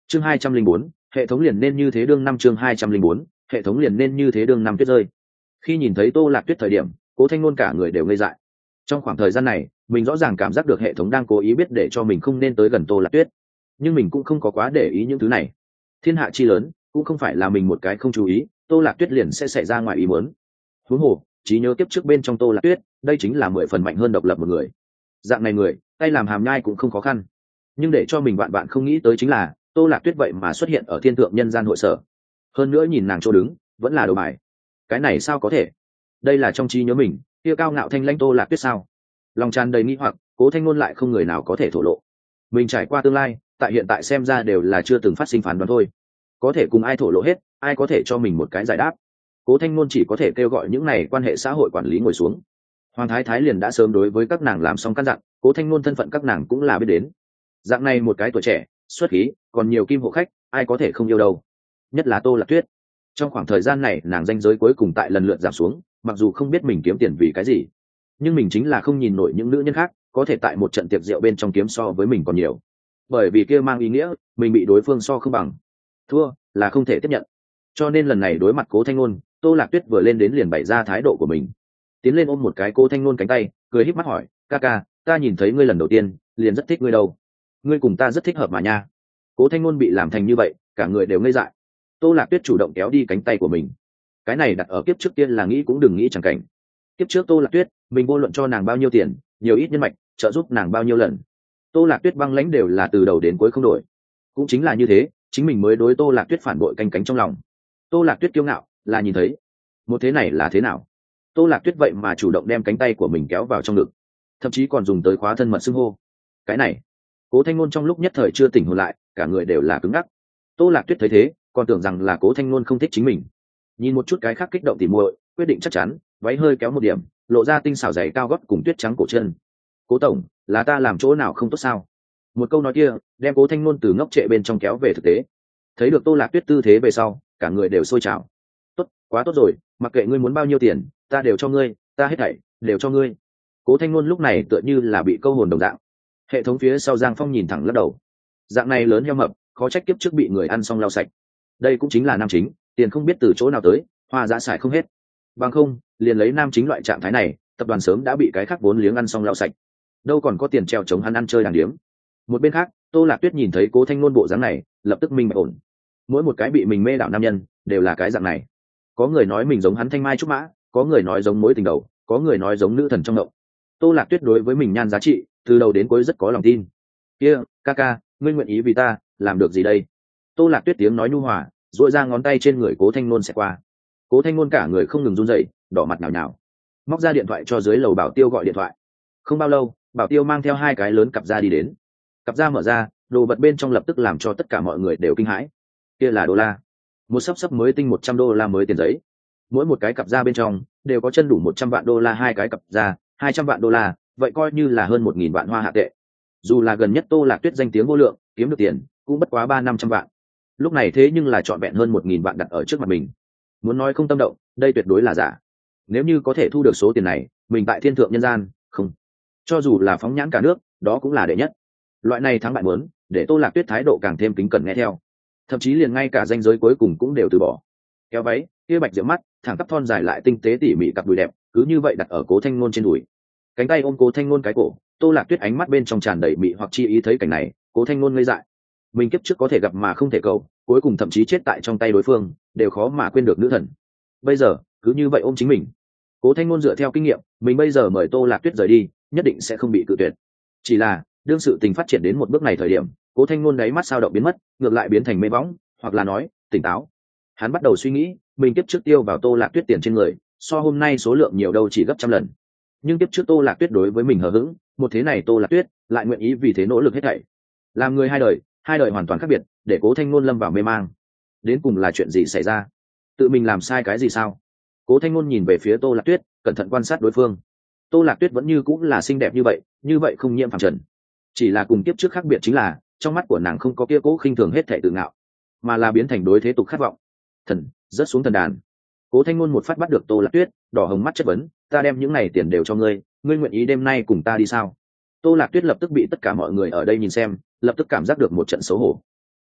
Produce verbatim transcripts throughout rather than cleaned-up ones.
chương hai trăm linh bốn hệ thống liền nên như thế đương năm chương hai trăm linh bốn hệ thống liền nên như thế đương năm tuyết rơi. Khi nhìn thấy Tô Lạc Tuyết thời điểm, Cố Thanh Nôn cả người đều ngây dại. Trong khoảng thời gian này mình rõ ràng cảm giác được hệ thống đang cố ý biết để cho mình không nên tới gần Tô Lạc Tuyết, nhưng mình cũng không có quá để ý những thứ này. Thiên hạ chi lớn, cũng không phải là mình một cái không chú ý Tô Lạc Tuyết liền sẽ xảy ra ngoài ý muốn. Huống hồ trí nhớ kiếp trước bên trong Tô Lạc Tuyết, đây chính là mười phần mạnh hơn độc lập một người. Dạng này người tay làm hàm nhai cũng không khó khăn, nhưng để cho mình bạn bạn không nghĩ tới chính là Tô Lạc Tuyết vậy mà xuất hiện ở thiên thượng nhân gian hội sở. Hơn nữa nhìn nàng chỗ đứng vẫn là đầu bài. Cái này sao có thể? Đây là trong trí nhớ mình kia cao ngạo thanh lãnh Tô Lạc Tuyết sao? Lòng tràn đầy nghi hoặc, Cố Thanh Nôn lại không người nào có thể thổ lộ. Mình trải qua tương lai, tại hiện tại xem ra đều là chưa từng phát sinh phán đoán thôi. Có thể cùng ai thổ lộ hết, ai có thể cho mình một cái giải đáp. Cố Thanh Nôn chỉ có thể kêu gọi những này quan hệ xã hội quản lý ngồi xuống. Hoàng Thái Thái liền đã sớm đối với các nàng làm xong căn dặn, Cố Thanh Nôn thân phận các nàng cũng là biết đến. Dạng này một cái tuổi trẻ, xuất khí, còn nhiều kim hộ khách, ai có thể không yêu đâu. Nhất là Tô Lạc Tuyết. Trong khoảng thời gian này nàng danh giới cuối cùng tại lần lượt giảm xuống, mặc dù không biết mình kiếm tiền vì cái gì, nhưng mình chính là không nhìn nổi những nữ nhân khác có thể tại một trận tiệc rượu bên trong kiếm so với mình còn nhiều, bởi vì kia mang ý nghĩa mình bị đối phương so không bằng, thua là không thể tiếp nhận. Cho nên lần này đối mặt Cố Thanh Nôn, Tô Lạc Tuyết vừa lên đến liền bày ra thái độ của mình, tiến lên ôm một cái Cố Thanh Nôn cánh tay, cười híp mắt hỏi: ca ca, ta nhìn thấy ngươi lần đầu tiên liền rất thích ngươi đâu, ngươi cùng ta rất thích hợp mà nha. Cố Thanh Nôn bị làm thành như vậy, cả người đều ngây dại. Tô Lạc Tuyết chủ động kéo đi cánh tay của mình, cái này đặt ở kiếp trước tiên là nghĩ cũng đừng nghĩ chẳng cảnh. Kiếp trước Tô Lạc Tuyết, mình vô luận cho nàng bao nhiêu tiền, nhiều ít nhân mạch, trợ giúp nàng bao nhiêu lần, Tô Lạc Tuyết băng lãnh đều là từ đầu đến cuối không đổi. Cũng chính là như thế, chính mình mới đối Tô Lạc Tuyết phản bội canh cánh trong lòng. Tô Lạc Tuyết kiêu ngạo là nhìn thấy một thế này là thế nào. Tô Lạc Tuyết vậy mà chủ động đem cánh tay của mình kéo vào trong ngực, thậm chí còn dùng tới khóa thân mật xưng hô. Cái này, Cố Thanh Nôn trong lúc nhất thời chưa tỉnh hồn lại, cả người đều là cứng ngắc. Tô Lạc Tuyết thấy thế, còn tưởng rằng là Cố Thanh Nôn không thích chính mình. Nhìn một chút cái khác kích động tỉ muội, quyết định chắc chắn, váy hơi kéo một điểm, lộ ra tinh xảo giày cao gót cùng tuyết trắng cổ chân. Cố tổng, là ta làm chỗ nào không tốt sao? Một câu nói kia đem Cố Thanh Nôn từ ngốc trệ bên trong kéo về thực tế. Thấy được Tô Lạc Tuyết tư thế về sau, cả người đều sôi trào. Tốt, quá tốt rồi, mặc kệ ngươi muốn bao nhiêu tiền, ta đều cho ngươi, ta hết thảy đều cho ngươi. Cố Thanh Nôn lúc này tựa như là bị câu hồn đồng dạng. Hệ thống phía sau Giang Phong nhìn thẳng lắc đầu. Dạng này lớn heo mập, khó trách kiếp trước bị người ăn xong lau sạch. Đây cũng chính là nam chính, tiền không biết từ chỗ nào tới, hoa giá xài không hết. Bằng không, liền lấy nam chính loại trạng thái này, tập đoàn sớm đã bị cái khác vốn liếng ăn xong lau sạch. Đâu còn có tiền treo chống hắn ăn chơi đàng điếm. Một bên khác, Tô Lạc Tuyết nhìn thấy Cố Thanh Nôn bộ dáng này, lập tức minh bạch ổn. Mỗi một cái bị mình mê đảo nam nhân đều là cái dạng này. Có người nói mình giống hắn thanh mai trúc mã, có người nói giống mối tình đầu, có người nói giống nữ thần trong động. Tô Lạc Tuyết đối với mình nhan giá trị từ đầu đến cuối rất có lòng tin. Kia, ca ca, ngươi nguyện ý vì ta làm được gì đây? Tô Lạc Tuyết tiếng nói nhu hòa, duỗi ra ngón tay trên người Cố Thanh Nôn sẽ qua. Cố Thanh Nôn cả người không ngừng run rẩy, đỏ mặt nhào nhào, móc ra điện thoại cho dưới lầu Bảo Tiêu gọi điện thoại. Không bao lâu, Bảo Tiêu mang theo hai cái lớn cặp da đi đến. Cặp da mở ra, đồ vật bên trong lập tức làm cho tất cả mọi người đều kinh hãi. Kia là đô la, một sấp sấp mới tinh một trăm đô la mới tiền giấy. Mỗi một cái cặp da bên trong đều có chân đủ một trăm vạn đô la, hai cái cặp da hai trăm vạn đô la, vậy coi như là hơn một nghìn vạn hoa hạ tệ. Dù là gần nhất Tô Lạc Tuyết danh tiếng vô lượng, kiếm được tiền cũng bất quá ba năm trăm vạn. Lúc này thế nhưng là trọn vẹn hơn một nghìn vạn đặt ở trước mặt mình. Muốn nói không tâm động, đây tuyệt đối là giả. Nếu như có thể thu được số tiền này, mình tại thiên thượng nhân gian, không, cho dù là phóng nhãn cả nước, đó cũng là đệ nhất. Loại này thắng bại muốn, để Tô Lạc Tuyết thái độ càng thêm kính cẩn nghe theo, thậm chí liền ngay cả danh giới cuối cùng cũng đều từ bỏ. Kéo váy, kia bạch diễm mắt, thẳng tắp thon dài lại tinh tế tỉ mỉ cặp đùi đẹp, cứ như vậy đặt ở Cố Thanh Nôn trên đùi. Cánh tay ôm Cố Thanh Nôn cái cổ, Tô Lạc Tuyết ánh mắt bên trong tràn đầy mị hoặc chi ý. Thấy cảnh này, Cố Thanh Nôn ngây dại. Mình kiếp trước có thể gặp mà không thể cầu, cuối cùng thậm chí chết tại trong tay đối phương, đều khó mà quên được nữ thần. Bây giờ cứ như vậy ôm chính mình. Cố Thanh Nôn dựa theo kinh nghiệm, mình bây giờ mời Tô Lạc Tuyết rời đi, nhất định sẽ không bị cự tuyệt. Chỉ là đương sự tình phát triển đến một bước này thời điểm, Cố Thanh Nôn đáy mắt sao động biến mất, ngược lại biến thành mê bóng, hoặc là nói tỉnh táo. Hắn bắt đầu suy nghĩ, mình kiếp trước tiêu vào Tô Lạc Tuyết tiền trên người, so hôm nay số lượng nhiều đâu chỉ gấp trăm lần. Nhưng kiếp trước Tô Lạc Tuyết đối với mình hờ hững, một thế này Tô Lạc Tuyết lại nguyện ý vì thế nỗ lực hết thảy. Làm người hai đời, hai đời hoàn toàn khác biệt, để Cố Thanh Nôn lâm vào mê mang. Đến cùng là chuyện gì xảy ra? Tự mình làm sai cái gì sao? Cố Thanh Nôn nhìn về phía Tô Lạc Tuyết, cẩn thận quan sát đối phương. Tô Lạc Tuyết vẫn như cũng là xinh đẹp như vậy, như vậy không nhiễm phàm trần. Chỉ là cùng kiếp trước khác biệt chính là, trong mắt của nàng không có kia cố khinh thường hết thảy tự ngạo, mà là biến thành đối thế tục khát vọng. Thần, rớt xuống thần đàn. Cố Thanh Nôn một phát bắt được Tô Lạc Tuyết, đỏ hồng mắt chất vấn, ta đem những này tiền đều cho ngươi, ngươi nguyện ý đêm nay cùng ta đi sao? Tô Lạc Tuyết lập tức bị tất cả mọi người ở đây nhìn xem, lập tức cảm giác được một trận xấu hổ.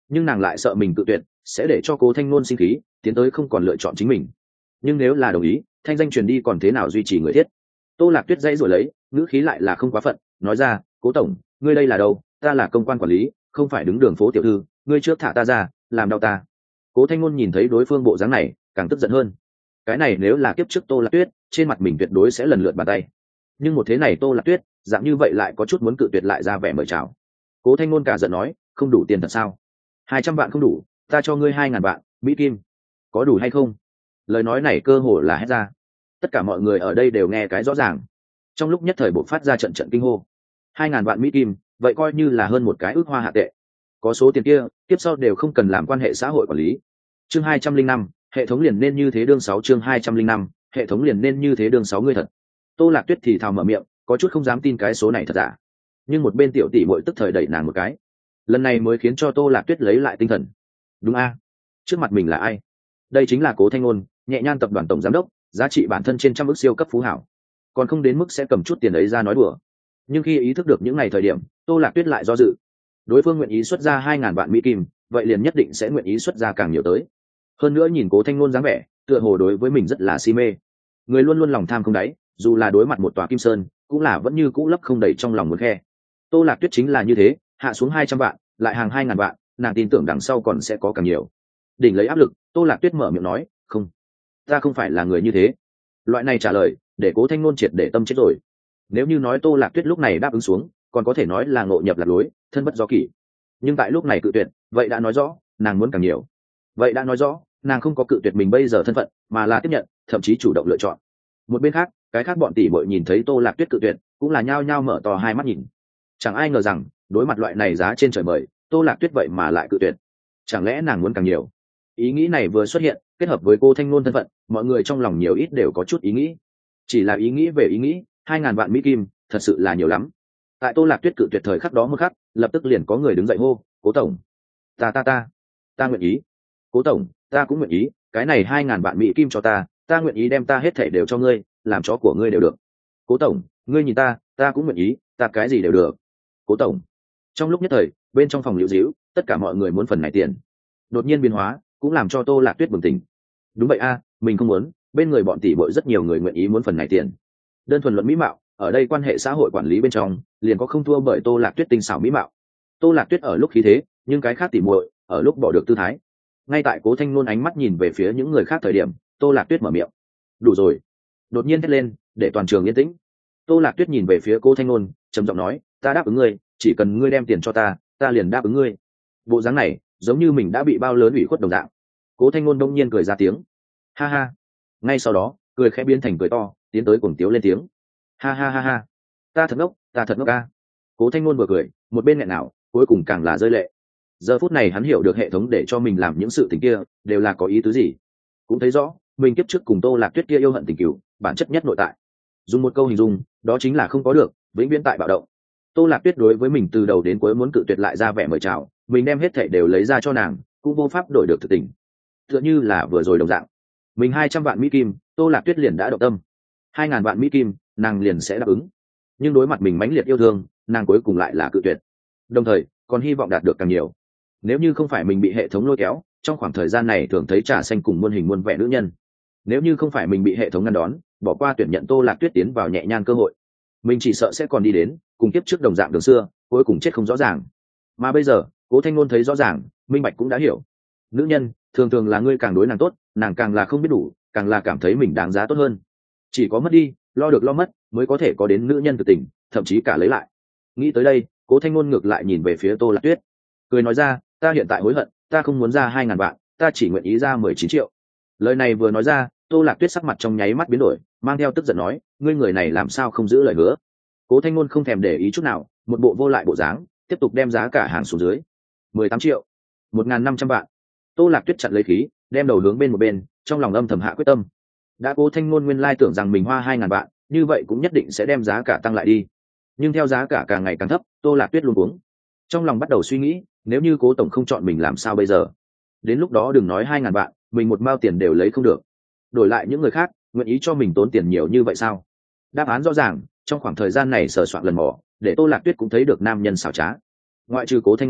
nhưng nàng lại sợ mình tự tuyệt sẽ để cho cố thanh ngôn sinh khí tiến tới không còn lựa chọn chính mình. Nhưng nếu là đồng ý, thanh danh truyền đi còn thế nào duy trì người thiết. Tô Lạc Tuyết dãy rồi lấy, ngữ khí lại là không quá phận, nói ra, cố tổng, ngươi đây là đâu? Ta là công quan quản lý, không phải đứng đường phố tiểu thư, ngươi trước thả ta ra, làm đau ta. Cố thanh ngôn nhìn thấy đối phương bộ dáng này càng tức giận hơn. Cái này nếu là kiếp trước Tô Lạc Tuyết, trên mặt mình tuyệt đối sẽ lần lượt bàn tay. Nhưng một thế này Tô Lạc Tuyết dạng như vậy lại có chút muốn cự tuyệt lại ra vẻ mời chào. Cố thanh ngôn cả giận nói, không đủ tiền thật sao? Hai trăm vạn không đủ, ta cho ngươi hai ngàn vạn mỹ kim, có đủ hay không? Lời nói này cơ hồ là hét ra, tất cả mọi người ở đây đều nghe cái rõ ràng. Trong lúc nhất thời bộc phát ra trận trận kinh hô. Hai ngàn vạn mỹ kim, vậy coi như là hơn một cái ước hoa hạ tệ. Có số tiền kia, tiếp sau đều không cần làm quan hệ xã hội quản lý. Chương hai trăm linh năm, hệ thống liền nên như thế đương sáu chương hai trăm linh năm, hệ thống liền nên như thế đương sáu ngươi thật. Tô Lạc Tuyết thì thào mở miệng, có chút không dám tin cái số này thật giả. Nhưng một bên tiểu tỷ muội tức thời đẩy nàng một cái. Lần này mới khiến cho Tô Lạc Tuyết lấy lại tinh thần. Đúng a, trước mặt mình là ai? Đây chính là Cố Thanh Ngôn, Nhẹ Nhan tập đoàn tổng giám đốc, giá trị bản thân trên trăm ức siêu cấp phú hảo, còn không đến mức sẽ cầm chút tiền ấy ra nói đùa. Nhưng khi ý thức được những ngày thời điểm, Tô Lạc Tuyết lại do dự. Đối phương nguyện ý xuất ra hai ngàn vạn mỹ kim, vậy liền nhất định sẽ nguyện ý xuất ra càng nhiều tới. Hơn nữa nhìn Cố Thanh Ngôn dáng vẻ, tựa hồ đối với mình rất là si mê. Người luôn luôn lòng tham không đáy, dù là đối mặt một tòa kim sơn, cũng là vẫn như cũ lấp không đầy trong lòng muốn khe. Tô Lạc Tuyết chính là như thế, hạ xuống hai trăm vạn, lại hàng hai ngàn vạn, nàng tin tưởng đằng sau còn sẽ có càng nhiều. Đỉnh lấy áp lực, Tô Lạc Tuyết mở miệng nói, không, ta không phải là người như thế. Loại này trả lời để Cố Thanh Ngôn triệt để tâm chết rồi. Nếu như nói Tô Lạc Tuyết lúc này đáp ứng xuống, còn có thể nói là ngộ nhập lạc lối, thân bất do kỷ. Nhưng tại lúc này cự tuyệt, vậy đã nói rõ nàng muốn càng nhiều. Vậy đã nói rõ nàng không có cự tuyệt mình bây giờ thân phận, mà là tiếp nhận, thậm chí chủ động lựa chọn. Một bên khác, cái khác bọn tỷ muội nhìn thấy Tô Lạc Tuyết cự tuyệt, cũng là nhao nhao mở to hai mắt nhìn. Chẳng ai ngờ rằng đối mặt loại này giá trên trời mời, Tô Lạc Tuyết vậy mà lại cự tuyệt. Chẳng lẽ nàng muốn càng nhiều? Ý nghĩ này vừa xuất hiện, kết hợp với cô Thanh Ngôn thân phận, mọi người trong lòng nhiều ít đều có chút ý nghĩ. Chỉ là ý nghĩ về ý nghĩ, hai ngàn vạn mỹ kim thật sự là nhiều lắm. Tại Tô Lạc Tuyết cự tuyệt thời khắc đó một khắc, lập tức liền có người đứng dậy hô, cố tổng, ta ta ta ta nguyện ý. Cố tổng, ta cũng nguyện ý, cái này hai ngàn vạn mỹ kim cho ta, ta nguyện ý đem ta hết thảy đều cho ngươi, làm chó của ngươi đều được. Cố tổng, ngươi nhìn ta, ta cũng nguyện ý, ta cái gì đều được. Cố tổng. Trong lúc nhất thời, bên trong phòng liễu díu, tất cả mọi người muốn phần này tiền. Đột nhiên biến hóa, cũng làm cho Tô Lạc Tuyết bừng tỉnh. Đúng vậy a, mình không muốn, bên người bọn tỷ muội rất nhiều người nguyện ý muốn phần này tiền. Đơn thuần luận mỹ mạo, ở đây quan hệ xã hội quản lý bên trong, liền có không thua bởi Tô Lạc Tuyết tinh xảo mỹ mạo. Tô Lạc Tuyết ở lúc khí thế, nhưng cái khác tỷ muội, ở lúc bỏ được tư thái. Ngay tại Cố Thanh Nôn ánh mắt nhìn về phía những người khác thời điểm, Tô Lạc Tuyết mở miệng. Đủ rồi. Đột nhiên thét lên, để toàn trường yên tĩnh. Tô Lạc Tuyết nhìn về phía Cố Thanh Nôn, trầm giọng nói, ta đáp ứng ngươi, chỉ cần ngươi đem tiền cho ta, ta liền đáp ứng ngươi. Bộ dáng này, giống như mình đã bị bao lớn ủy khuất đồng dạng. Cố Thanh Nôn đông nhiên cười ra tiếng. Ha ha. Ngay sau đó, cười khẽ biến thành cười to, tiến tới cuồng tiếu lên tiếng. Ha ha ha ha. Ta thật ngốc, ta thật ngốc a. Cố Thanh Nôn vừa cười, một bên nghẹn nào, cuối cùng càng là rơi lệ. Giờ phút này hắn hiểu được hệ thống để cho mình làm những sự tình kia đều là có ý tứ gì, cũng thấy rõ mình kiếp trước cùng Tô Lạc Tuyết kia yêu hận tình cửu, bản chất nhất nội tại. Dùng một câu hình dung, đó chính là không có được, vĩnh viễn tại bạo động. Tô Lạc Tuyết đối với mình từ đầu đến cuối muốn cự tuyệt lại ra vẻ mời chào, mình đem hết thảy đều lấy ra cho nàng, cũng vô pháp đổi được thực tình. Tựa như là vừa rồi đồng dạng, mình hai trăm vạn mỹ kim, Tô Lạc Tuyết liền đã động tâm. Hai ngàn vạn mỹ kim, nàng liền sẽ đáp ứng. Nhưng đối mặt mình mãnh liệt yêu thương, nàng cuối cùng lại là cự tuyệt. Đồng thời, còn hy vọng đạt được càng nhiều. Nếu như không phải mình bị hệ thống lôi kéo, trong khoảng thời gian này thường thấy trà xanh cùng muôn hình muôn vẻ nữ nhân. Nếu như không phải mình bị hệ thống ngăn đón, bỏ qua tuyển nhận Tô Lạc Tuyết tiến vào nhẹ nhàng cơ hội, mình chỉ sợ sẽ còn đi đến cùng tiếp trước đồng dạng đường xưa, cuối cùng chết không rõ ràng. Mà bây giờ, Cố Thanh Nôn thấy rõ ràng, minh bạch cũng đã hiểu. Nữ nhân, thường thường là ngươi càng đối nàng tốt, nàng càng là không biết đủ, càng là cảm thấy mình đáng giá tốt hơn. Chỉ có mất đi, lo được lo mất, mới có thể có đến nữ nhân từ tình, thậm chí cả lấy lại. Nghĩ tới đây, Cố Thanh Nôn ngược lại nhìn về phía Tô Lạc Tuyết, cười nói ra, ta hiện tại hối hận, ta không muốn ra hai ngàn vạn, ta chỉ nguyện ý ra mười chín triệu. Lời này vừa nói ra, Tô Lạc Tuyết sắc mặt trong nháy mắt biến đổi, mang theo tức giận nói, ngươi người này làm sao không giữ lời hứa. Cố Thanh Nôn không thèm để ý chút nào, một bộ vô lại bộ dáng, tiếp tục đem giá cả hàng xuống dưới. mười tám triệu, một nghìn năm trăm vạn. Tô Lạc Tuyết chặn lấy khí, đem đầu hướng bên một bên, trong lòng âm thầm hạ quyết tâm. Đã Cố Thanh Nôn nguyên lai tưởng rằng mình hoa hai ngàn vạn, như vậy cũng nhất định sẽ đem giá cả tăng lại đi. Nhưng theo giá cả càng ngày càng thấp, Tô Lạc Tuyết luôn uống. Trong lòng bắt đầu suy nghĩ, nếu như Cố tổng không chọn mình làm sao bây giờ? Đến lúc đó đừng nói hai ngàn vạn, mình một mao tiền đều lấy không được. Đổi lại những người khác, nguyện ý cho mình tốn tiền nhiều như vậy sao? Đáp án rõ ràng, trong khoảng thời gian này sờ soạn lần mò, để Tô Lạc Tuyết cũng thấy được nam nhân xảo trá. Ngoại trừ Cố Thanh Nôn,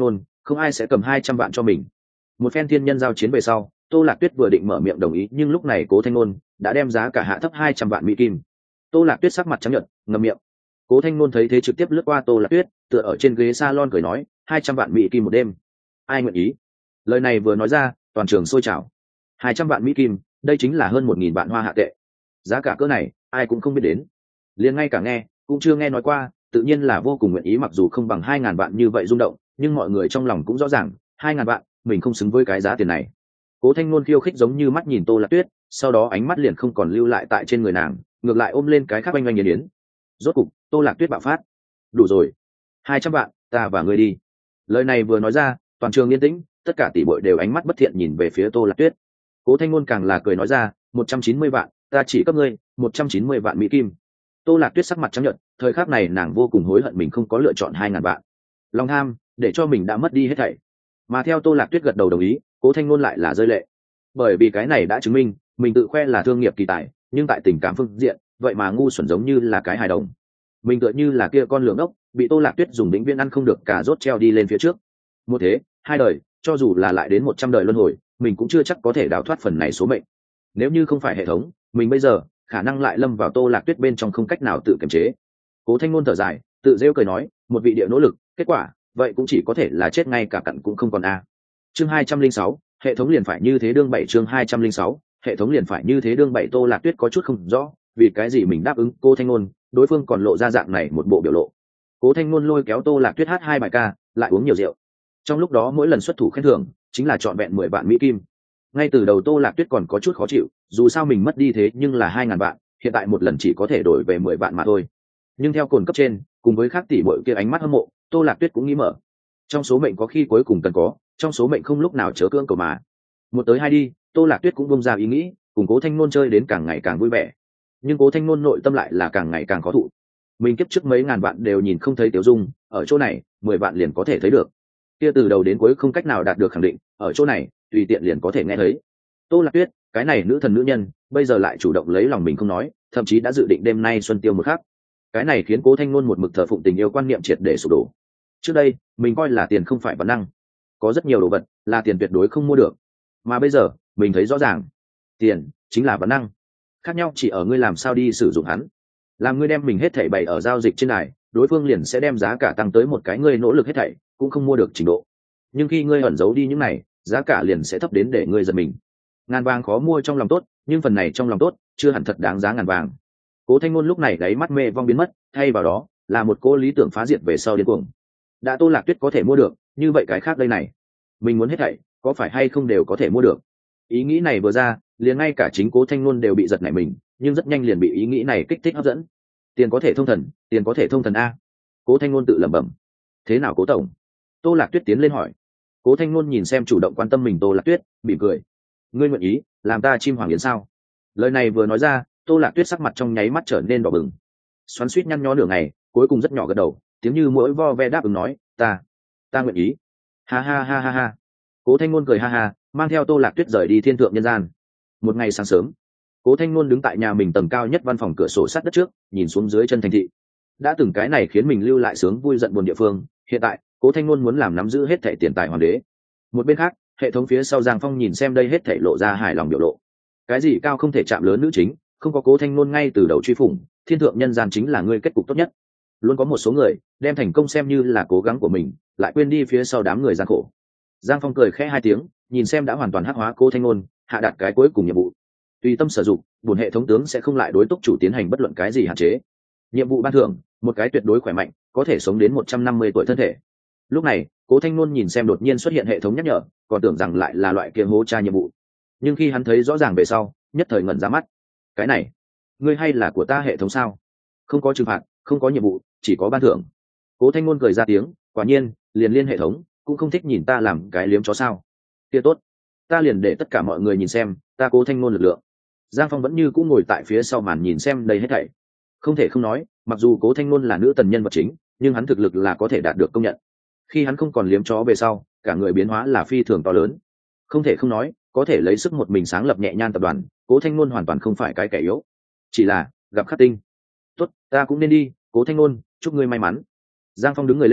không ai sẽ cầm hai trăm vạn cho mình. Một phen thiên nhân giao chiến về sau, Tô Lạc Tuyết vừa định mở miệng đồng ý, nhưng lúc này Cố Thanh Nôn đã đem giá cả hạ thấp hai trăm vạn mỹ kim. Tô Lạc Tuyết sắc mặt trắng nhợt, ngậm miệng. Cố Thanh Nôn thấy thế trực tiếp lướt qua Tô Lạc Tuyết, tựa ở trên ghế salon cười nói, hai trăm vạn mỹ kim một đêm, ai nguyện ý? Lời này vừa nói ra, toàn trường sôi trào. Hai trăm vạn mỹ kim, đây chính là hơn một nghìn vạn hoa hạ tệ. Giá cả cỡ này, ai cũng không biết đến. Liền ngay cả nghe, cũng chưa nghe nói qua, tự nhiên là vô cùng nguyện ý, mặc dù không bằng hai ngàn vạn như vậy rung động, nhưng mọi người trong lòng cũng rõ ràng, hai ngàn vạn, mình không xứng với cái giá tiền này. Cố Thanh Nôn khiêu khích giống như mắt nhìn Tô Lạc Tuyết, sau đó ánh mắt liền không còn lưu lại tại trên người nàng, ngược lại ôm lên cái khác oanh oanh yến yến. Rốt cục, Tô Lạc Tuyết bạo phát. Đủ rồi, hai trăm vạn, ta và ngươi đi. Lời này vừa nói ra, toàn trường yên tĩnh, tất cả tỷ bội đều ánh mắt bất thiện nhìn về phía Tô Lạc Tuyết. Cố Thanh Nôn càng là cười nói ra, một trăm chín mươi vạn, ta chỉ cấp ngươi một trăm chín mươi vạn mỹ kim. Tô Lạc Tuyết sắc mặt trắng nhợt, thời khắc này nàng vô cùng hối hận mình không có lựa chọn hai ngàn vạn. Lòng tham, để cho mình đã mất đi hết thảy. Mà theo Tô Lạc Tuyết gật đầu đồng ý, Cố Thanh Nôn lại là rơi lệ. Bởi vì cái này đã chứng minh, mình tự khoe là thương nghiệp kỳ tài, nhưng tại tình cảm phương diện, vậy mà ngu xuẩn giống như là cái hài đồng. Mình tựa như là kia con lường ốc, bị Tô Lạc Tuyết dùng vĩnh viễn ăn không được cả rốt treo đi lên phía trước. Một thế, hai đời, cho dù là lại đến một trăm đời luân hồi, mình cũng chưa chắc có thể đào thoát phần này số mệnh. Nếu như không phải hệ thống, mình bây giờ khả năng lại lâm vào Tô Lạc Tuyết bên trong không cách nào tự kiềm chế. Cố Thanh Nôn thở dài, tự rêu cười nói, một vị địa nỗ lực, kết quả, vậy cũng chỉ có thể là chết ngay cả cặn cũng không còn a. Chương hai trăm linh sáu, hệ thống liền phải như thế đương bảy chương hai trăm linh sáu, hệ thống liền phải như thế đương bảy. Tô Lạc Tuyết có chút không rõ, vì cái gì mình đáp ứng Cố Thanh Nôn, đối phương còn lộ ra dạng này một bộ biểu lộ. Cố Thanh Nôn lôi kéo Tô Lạc Tuyết hát hai bài ca, lại uống nhiều rượu. Trong lúc đó mỗi lần xuất thủ khen thưởng chính là trọn vẹn mười vạn mỹ kim. Ngay từ đầu Tô Lạc Tuyết còn có chút khó chịu, dù sao mình mất đi thế nhưng là hai ngàn vạn, hiện tại một lần chỉ có thể đổi về mười vạn mà thôi. Nhưng theo cồn cấp trên, cùng với khác tỷ muội kia ánh mắt hâm mộ, Tô Lạc Tuyết cũng nghĩ mở. Trong số mệnh có khi cuối cùng cần có, trong số mệnh không lúc nào chớ cưỡng cầu mà. Một tới hai đi, Tô Lạc Tuyết cũng bông ra ý nghĩ, cùng Cố Thanh Nôn chơi đến càng ngày càng vui vẻ. Nhưng Cố Thanh Nôn nội tâm lại là càng ngày càng khó thụ. Mình kiếp trước mấy ngàn vạn đều nhìn không thấy Tiểu Dung, ở chỗ này, mười vạn liền có thể thấy được. Kia từ đầu đến cuối không cách nào đạt được khẳng định, ở chỗ này, tùy tiện liền có thể nghe thấy. Tô Lạc Tuyết, cái này nữ thần nữ nhân, bây giờ lại chủ động lấy lòng mình không nói, thậm chí đã dự định đêm nay xuân tiêu một khắc. Cái này khiến Cố Thanh Nôn một mực thờ phụng tình yêu quan niệm triệt để sụp đổ. Trước đây, mình coi là tiền không phải bản năng, có rất nhiều đồ vật là tiền tuyệt đối không mua được, mà bây giờ, mình thấy rõ ràng, tiền chính là bản năng. Khác nhau chỉ ở ngươi làm sao đi sử dụng hắn. Làm ngươi đem mình hết thảy bày ở giao dịch trên này, đối phương liền sẽ đem giá cả tăng tới một cái ngươi nỗ lực hết thảy cũng không mua được trình độ. Nhưng khi ngươi ẩn giấu đi những này, giá cả liền sẽ thấp đến để ngươi giật mình. Ngàn vàng khó mua trong lòng tốt, nhưng phần này trong lòng tốt chưa hẳn thật đáng giá ngàn vàng. Cố Thanh Nôn lúc này đáy mắt mê vong biến mất, thay vào đó là một cô lý tưởng phá diệt về sau điên cuồng. Đã Tô Lạc Tuyết có thể mua được, như vậy cái khác đây này, mình muốn hết thảy, có phải hay không đều có thể mua được. Ý nghĩ này vừa ra, liền ngay cả chính Cố Thanh Nôn đều bị giật nảy mình, nhưng rất nhanh liền bị ý nghĩ này kích thích hấp dẫn. Tiền có thể thông thần, tiền có thể thông thần a. Cố Thanh Nôn tự lẩm bẩm. Thế nào Cố tổng? Tô Lạc Tuyết tiến lên hỏi. Cố Thanh Nôn nhìn xem chủ động quan tâm mình Tô Lạc Tuyết, mỉm cười. Ngươi nguyện ý làm ta chim hoàng yến sao? Lời này vừa nói ra, Tô Lạc Tuyết sắc mặt trong nháy mắt trở nên đỏ bừng, xoắn xuýt nhăn nhó nửa ngày, cuối cùng rất nhỏ gật đầu, tiếng như mỗi vo ve đáp ứng nói, ta, ta nguyện ý. Ha ha ha ha ha. Cố Thanh Nôn cười ha ha, mang theo Tô Lạc Tuyết rời đi thiên thượng nhân gian. Một ngày sáng sớm, Cố Thanh Nôn đứng tại nhà mình tầng cao nhất văn phòng cửa sổ sát đất trước, nhìn xuống dưới chân thành thị. Đã từng cái này khiến mình lưu lại sướng vui giận buồn địa phương, hiện tại, Cố Thanh Nôn muốn làm nắm giữ hết thảy tiền tài hoàng đế. Một bên khác, hệ thống phía sau Giang Phong nhìn xem đây hết thảy lộ ra hài lòng biểu lộ. Cái gì cao không thể chạm lớn nữ chính, không có Cố Thanh Nôn ngay từ đầu truy phủng, thiên thượng nhân gian chính là ngươi kết cục tốt nhất. Luôn có một số người đem thành công xem như là cố gắng của mình, lại quên đi phía sau đám người gian khổ. Giang Phong cười khẽ hai tiếng, nhìn xem đã hoàn toàn hắc hóa Cố Thanh Nôn, hạ đạt cái cuối cùng nhiệm vụ. Tùy tâm sử dụng, buồn hệ thống tướng sẽ không lại đối túc chủ tiến hành bất luận cái gì hạn chế. Nhiệm vụ ban thưởng, một cái tuyệt đối khỏe mạnh, có thể sống đến một trăm năm mươi tuổi thân thể. Lúc này, Cố Thanh Nôn nhìn xem đột nhiên xuất hiện hệ thống nhắc nhở, còn tưởng rằng lại là loại kia hố tra nhiệm vụ. Nhưng khi hắn thấy rõ ràng về sau, nhất thời ngẩn ra mắt. Cái này, ngươi hay là của ta hệ thống sao? Không có trừng phạt, không có nhiệm vụ, chỉ có ban thưởng. Cố Thanh Nôn cười ra tiếng, quả nhiên, liền liên hệ thống, cũng không thích nhìn ta làm cái liếm chó sao? Kia tốt, ta liền để tất cả mọi người nhìn xem, ta Cố Thanh Nôn lực lượng. Giang Phong vẫn như cũng ngồi tại phía sau màn nhìn xem đây hết thảy. Không thể không nói, mặc dù Cố Thanh Nôn là nữ tần nhân vật chính, nhưng hắn thực lực là có thể đạt được công nhận. Khi hắn không còn liếm chó về sau, cả người biến hóa là phi thường to lớn. Không thể không nói, có thể lấy sức một mình sáng lập nhẹ nhan tập đoàn, Cố Thanh Nôn hoàn toàn không phải cái kẻ yếu. Chỉ là gặp khắc tinh. Tốt, ta cũng nên đi, Cố Thanh Nôn, chúc ngươi may mắn. Giang Phong đứng người lên,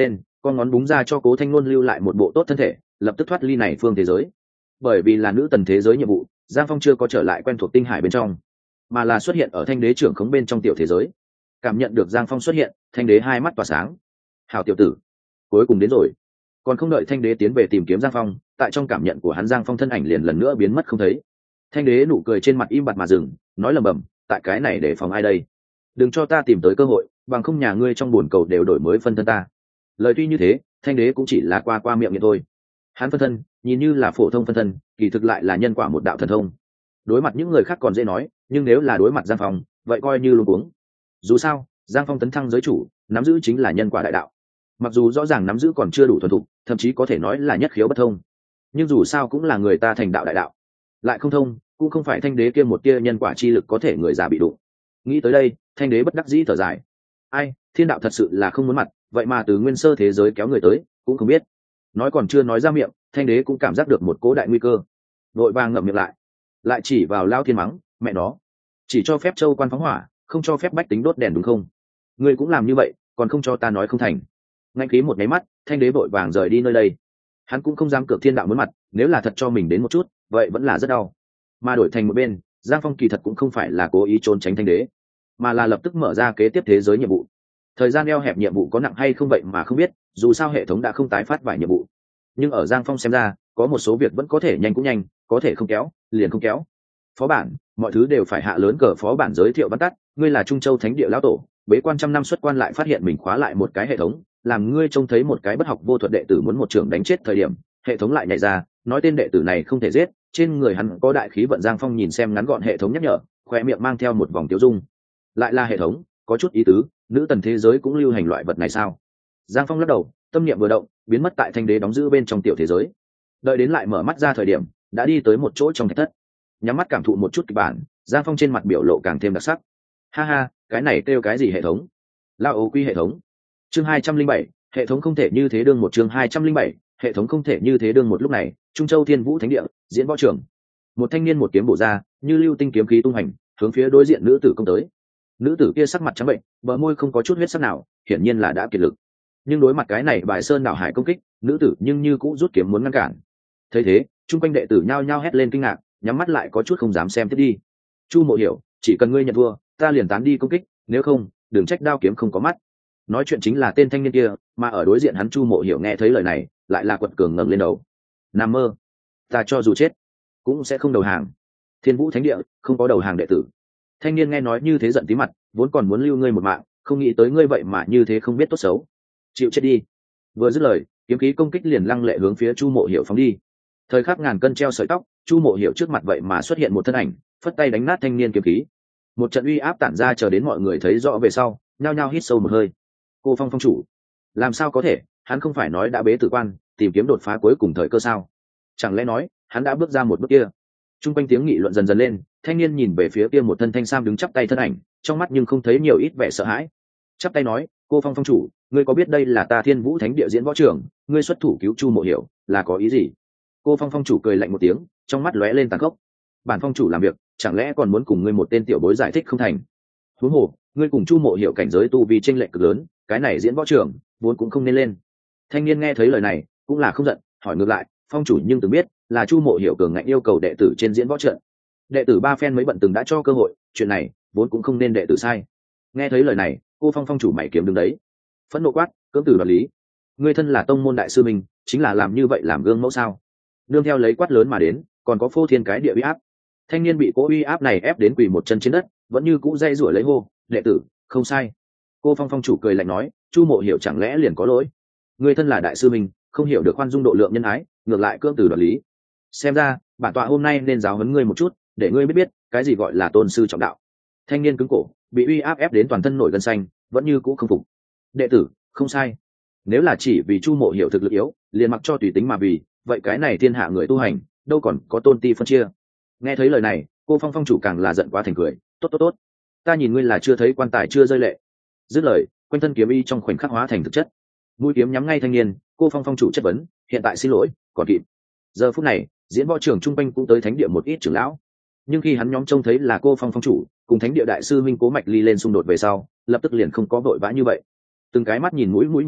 con ngón búng ra cho Cố Thanh Nôn lưu lại một bộ tốt thân thể, lập tức thoát ly này phương thế giới. Bởi vì là nữ tần thế giới nhiệm vụ, Giang Phong chưa có trở lại quen thuộc tinh hải bên trong, mà là xuất hiện ở Thanh Đế trưởng khống bên trong tiểu thế giới. Cảm nhận được Giang Phong xuất hiện, Thanh Đế hai mắt tỏa sáng. Hảo tiểu tử, cuối cùng đến rồi. Còn không đợi Thanh Đế tiến về tìm kiếm Giang Phong, tại trong cảm nhận của hắn Giang Phong thân ảnh liền lần nữa biến mất không thấy. Thanh Đế nụ cười trên mặt im bặt mà dừng, nói lầm bầm, tại cái này để phòng ai đây? Đừng cho ta tìm tới cơ hội, bằng không nhà ngươi trong buồn cầu đều đổi mới phân thân ta. Lời tuy như thế, Thanh Đế cũng chỉ là qua qua miệng vậy thôi. Hắn phân thân nhìn như là phổ thông phân thân, kỳ thực lại là nhân quả một đạo thần thông. Đối mặt những người khác còn dễ nói, nhưng nếu là đối mặt Giang Phong, vậy coi như luống cuống. Dù sao, Giang Phong tấn thăng giới chủ, nắm giữ chính là nhân quả đại đạo. Mặc dù rõ ràng nắm giữ còn chưa đủ thuần thục, thậm chí có thể nói là nhất khiếu bất thông, nhưng dù sao cũng là người ta thành đạo đại đạo, lại không thông, cũng không phải Thanh Đế kia một tia nhân quả chi lực có thể người già bị đụng. Nghĩ tới đây, Thanh Đế bất đắc dĩ thở dài. Ai, thiên đạo thật sự là không muốn mặt, vậy mà từ nguyên sơ thế giới kéo người tới, cũng không biết. Nói còn chưa nói ra miệng, Thanh Đế cũng cảm giác được một cố đại nguy cơ, vội vàng ngậm miệng lại, lại chỉ vào Lao Thiên mắng, mẹ nó, chỉ cho phép châu quan phóng hỏa, không cho phép bách tính đốt đèn đúng không? Ngươi cũng làm như vậy, còn không cho ta nói không thành. Ngay khí một nháy mắt, Thanh Đế vội vàng rời đi nơi đây. Hắn cũng không dám cược thiên đạo muốn mặt, nếu là thật cho mình đến một chút, vậy vẫn là rất đau. Mà đổi thành một bên, Giang Phong kỳ thật cũng không phải là cố ý trốn tránh Thanh Đế, mà là lập tức mở ra kế tiếp thế giới nhiệm vụ. Thời gian eo hẹp nhiệm vụ có nặng hay không vậy mà không biết, dù sao hệ thống đã không tái phát vài nhiệm vụ. Nhưng ở Giang Phong xem ra, có một số việc vẫn có thể nhanh cũng nhanh, có thể không kéo, liền không kéo. Phó bản, mọi thứ đều phải hạ lớn cờ phó bản giới thiệu văn tắt, ngươi là Trung Châu Thánh Địa lão tổ, bế quan trăm năm xuất quan lại phát hiện mình khóa lại một cái hệ thống, làm ngươi trông thấy một cái bất học vô thuật đệ tử muốn một trường đánh chết thời điểm, hệ thống lại nhảy ra, nói tên đệ tử này không thể giết, trên người hắn có đại khí vận. Giang Phong nhìn xem ngắn gọn hệ thống nhắc nhở, khoe miệng mang theo một vòng tiêu dung. Lại là hệ thống, có chút ý tứ, nữ tần thế giới cũng lưu hành loại vật này sao? Giang Phong lắc đầu, tâm niệm vừa động, biến mất tại Thanh Đế đóng giữ bên trong tiểu thế giới. Đợi đến lại mở mắt ra thời điểm, đã đi tới một chỗ trong thạch thất. Nhắm mắt cảm thụ một chút kịch bản, Giang Phong trên mặt biểu lộ càng thêm đặc sắc. Ha ha, cái này kêu cái gì hệ thống? Lao ấu quy hệ thống. Chương hai trăm linh bảy, hệ thống không thể như thế đương một chương hai trăm linh bảy, hệ thống không thể như thế đương một. Lúc này, Trung Châu Thiên Vũ Thánh Địa, diễn võ trường. Một thanh niên một kiếm bổ ra, như lưu tinh kiếm khí tung hành, hướng phía đối diện nữ tử công tới. Nữ tử kia sắc mặt trắng bệnh, bờ môi không có chút huyết sắc nào, hiển nhiên là đã kiệt lực. Nhưng đối mặt cái này bài sơn đảo hải công kích, nữ tử nhưng như cũng rút kiếm muốn ngăn cản. Thấy thế, chung quanh đệ tử nhao nhao hét lên kinh ngạc, nhắm mắt lại có chút không dám xem tiếp đi. Chu Mộ Hiểu, chỉ cần ngươi nhận thua, ta liền tán đi công kích, nếu không, đừng trách đao kiếm không có mắt. Nói chuyện chính là tên thanh niên kia, mà ở đối diện hắn Chu Mộ Hiểu nghe thấy lời này, lại là quật cường ngẩng lên đầu. Nằm mơ, ta cho dù chết, cũng sẽ không đầu hàng. Thiên Vũ Thánh Địa không có đầu hàng đệ tử. Thanh niên nghe nói như thế giận tí mặt, vốn còn muốn lưu ngươi một mạng, không nghĩ tới ngươi vậy mà như thế không biết tốt xấu. Chịu chết đi. Vừa dứt lời, kiếm khí công kích liền lăng lệ hướng phía Chu Mộ Hiểu phóng đi. Thời khắc ngàn cân treo sợi tóc, Chu Mộ Hiểu trước mặt vậy mà xuất hiện một thân ảnh, phất tay đánh nát thanh niên kiếm khí. Một trận uy áp tản ra chờ đến mọi người thấy rõ về sau, nhao nhao hít sâu một hơi. Cô Phong phong chủ, làm sao có thể, hắn không phải nói đã bế tử quan, tìm kiếm đột phá cuối cùng thời cơ sao? Chẳng lẽ nói, hắn đã bước ra một bước kia? Trung quanh tiếng nghị luận dần dần lên, thanh niên nhìn về phía kia một thân thanh sam đứng chắp tay thân ảnh, trong mắt nhưng không thấy nhiều ít vẻ sợ hãi. Chắp tay nói, cô Phong phong chủ, ngươi có biết đây là ta Thiên Vũ Thánh Địa diễn võ trưởng, ngươi xuất thủ cứu Chu Mộ Hiểu, là có ý gì? Cô Phong phong chủ cười lạnh một tiếng, trong mắt lóe lên tàn khốc. Bản phong chủ làm việc, chẳng lẽ còn muốn cùng ngươi một tên tiểu bối giải thích không thành? Huống hồ, ngươi cùng Chu Mộ Hiểu cảnh giới tu vi chênh lệch cực lớn, cái này diễn võ trưởng vốn cũng không nên lên. Thanh niên nghe thấy lời này, cũng là không giận, hỏi ngược lại, phong chủ nhưng từng biết là Chu Mộ Hiểu cường ngạnh yêu cầu đệ tử trên diễn võ trận. Đệ tử ba phen mới bận từng đã cho cơ hội, chuyện này vốn cũng không nên đệ tử sai. Nghe thấy lời này, cô Phong phong chủ mày kiếm đứng đấy, phẫn nộ quát, cưỡng tử đoạt lý. Ngươi thân là tông môn đại sư mình, chính là làm như vậy làm gương mẫu sao? Nương theo lấy quát lớn mà đến, còn có phô thiên cái địa uy áp. Thanh niên bị cố uy áp này ép đến quỳ một chân trên đất, vẫn như cũ dây rủa lấy hô, đệ tử không sai. Cô Phong phong chủ cười lạnh nói, Chu Mộ Hiểu chẳng lẽ liền có lỗi? Ngươi thân là đại sư mình, không hiểu được khoan dung độ lượng nhân ái, ngược lại cưỡng tử đoạt lý. Xem ra bản tọa hôm nay nên giáo huấn ngươi một chút, để ngươi biết biết cái gì gọi là tôn sư trọng đạo. Thanh niên cứng cổ, bị uy áp ép đến toàn thân nổi gân xanh, vẫn như cũ không phục. Đệ tử không sai. Nếu là chỉ vì Chu Mộ Hiểu thực lực yếu, liền mặc cho tùy tính mà vì, vậy cái này thiên hạ người tu hành, đâu còn có tôn ti phân chia. Nghe thấy lời này, cô Phong phong chủ càng là giận quá thành cười, tốt tốt tốt, ta nhìn ngươi là chưa thấy quan tài chưa rơi lệ. Dứt lời, quanh thân kiếm y trong khoảnh khắc hóa thành thực chất, mũi kiếm nhắm ngay thanh niên. Cô Phong phong chủ chất vấn, hiện tại xin lỗi còn kịp. Giờ phút này, diễn võ trường trung quanh cũng tới thánh địa một ít trưởng lão, nhưng khi hắn nhóm trông thấy là cô Phong phong chủ cùng thánh địa đại sư minh Cố Mạch Ly lên xung đột về sau, lập tức liền không có vội vã như vậy. Từng cái mắt nhìn mũi mũi nhìn tâm,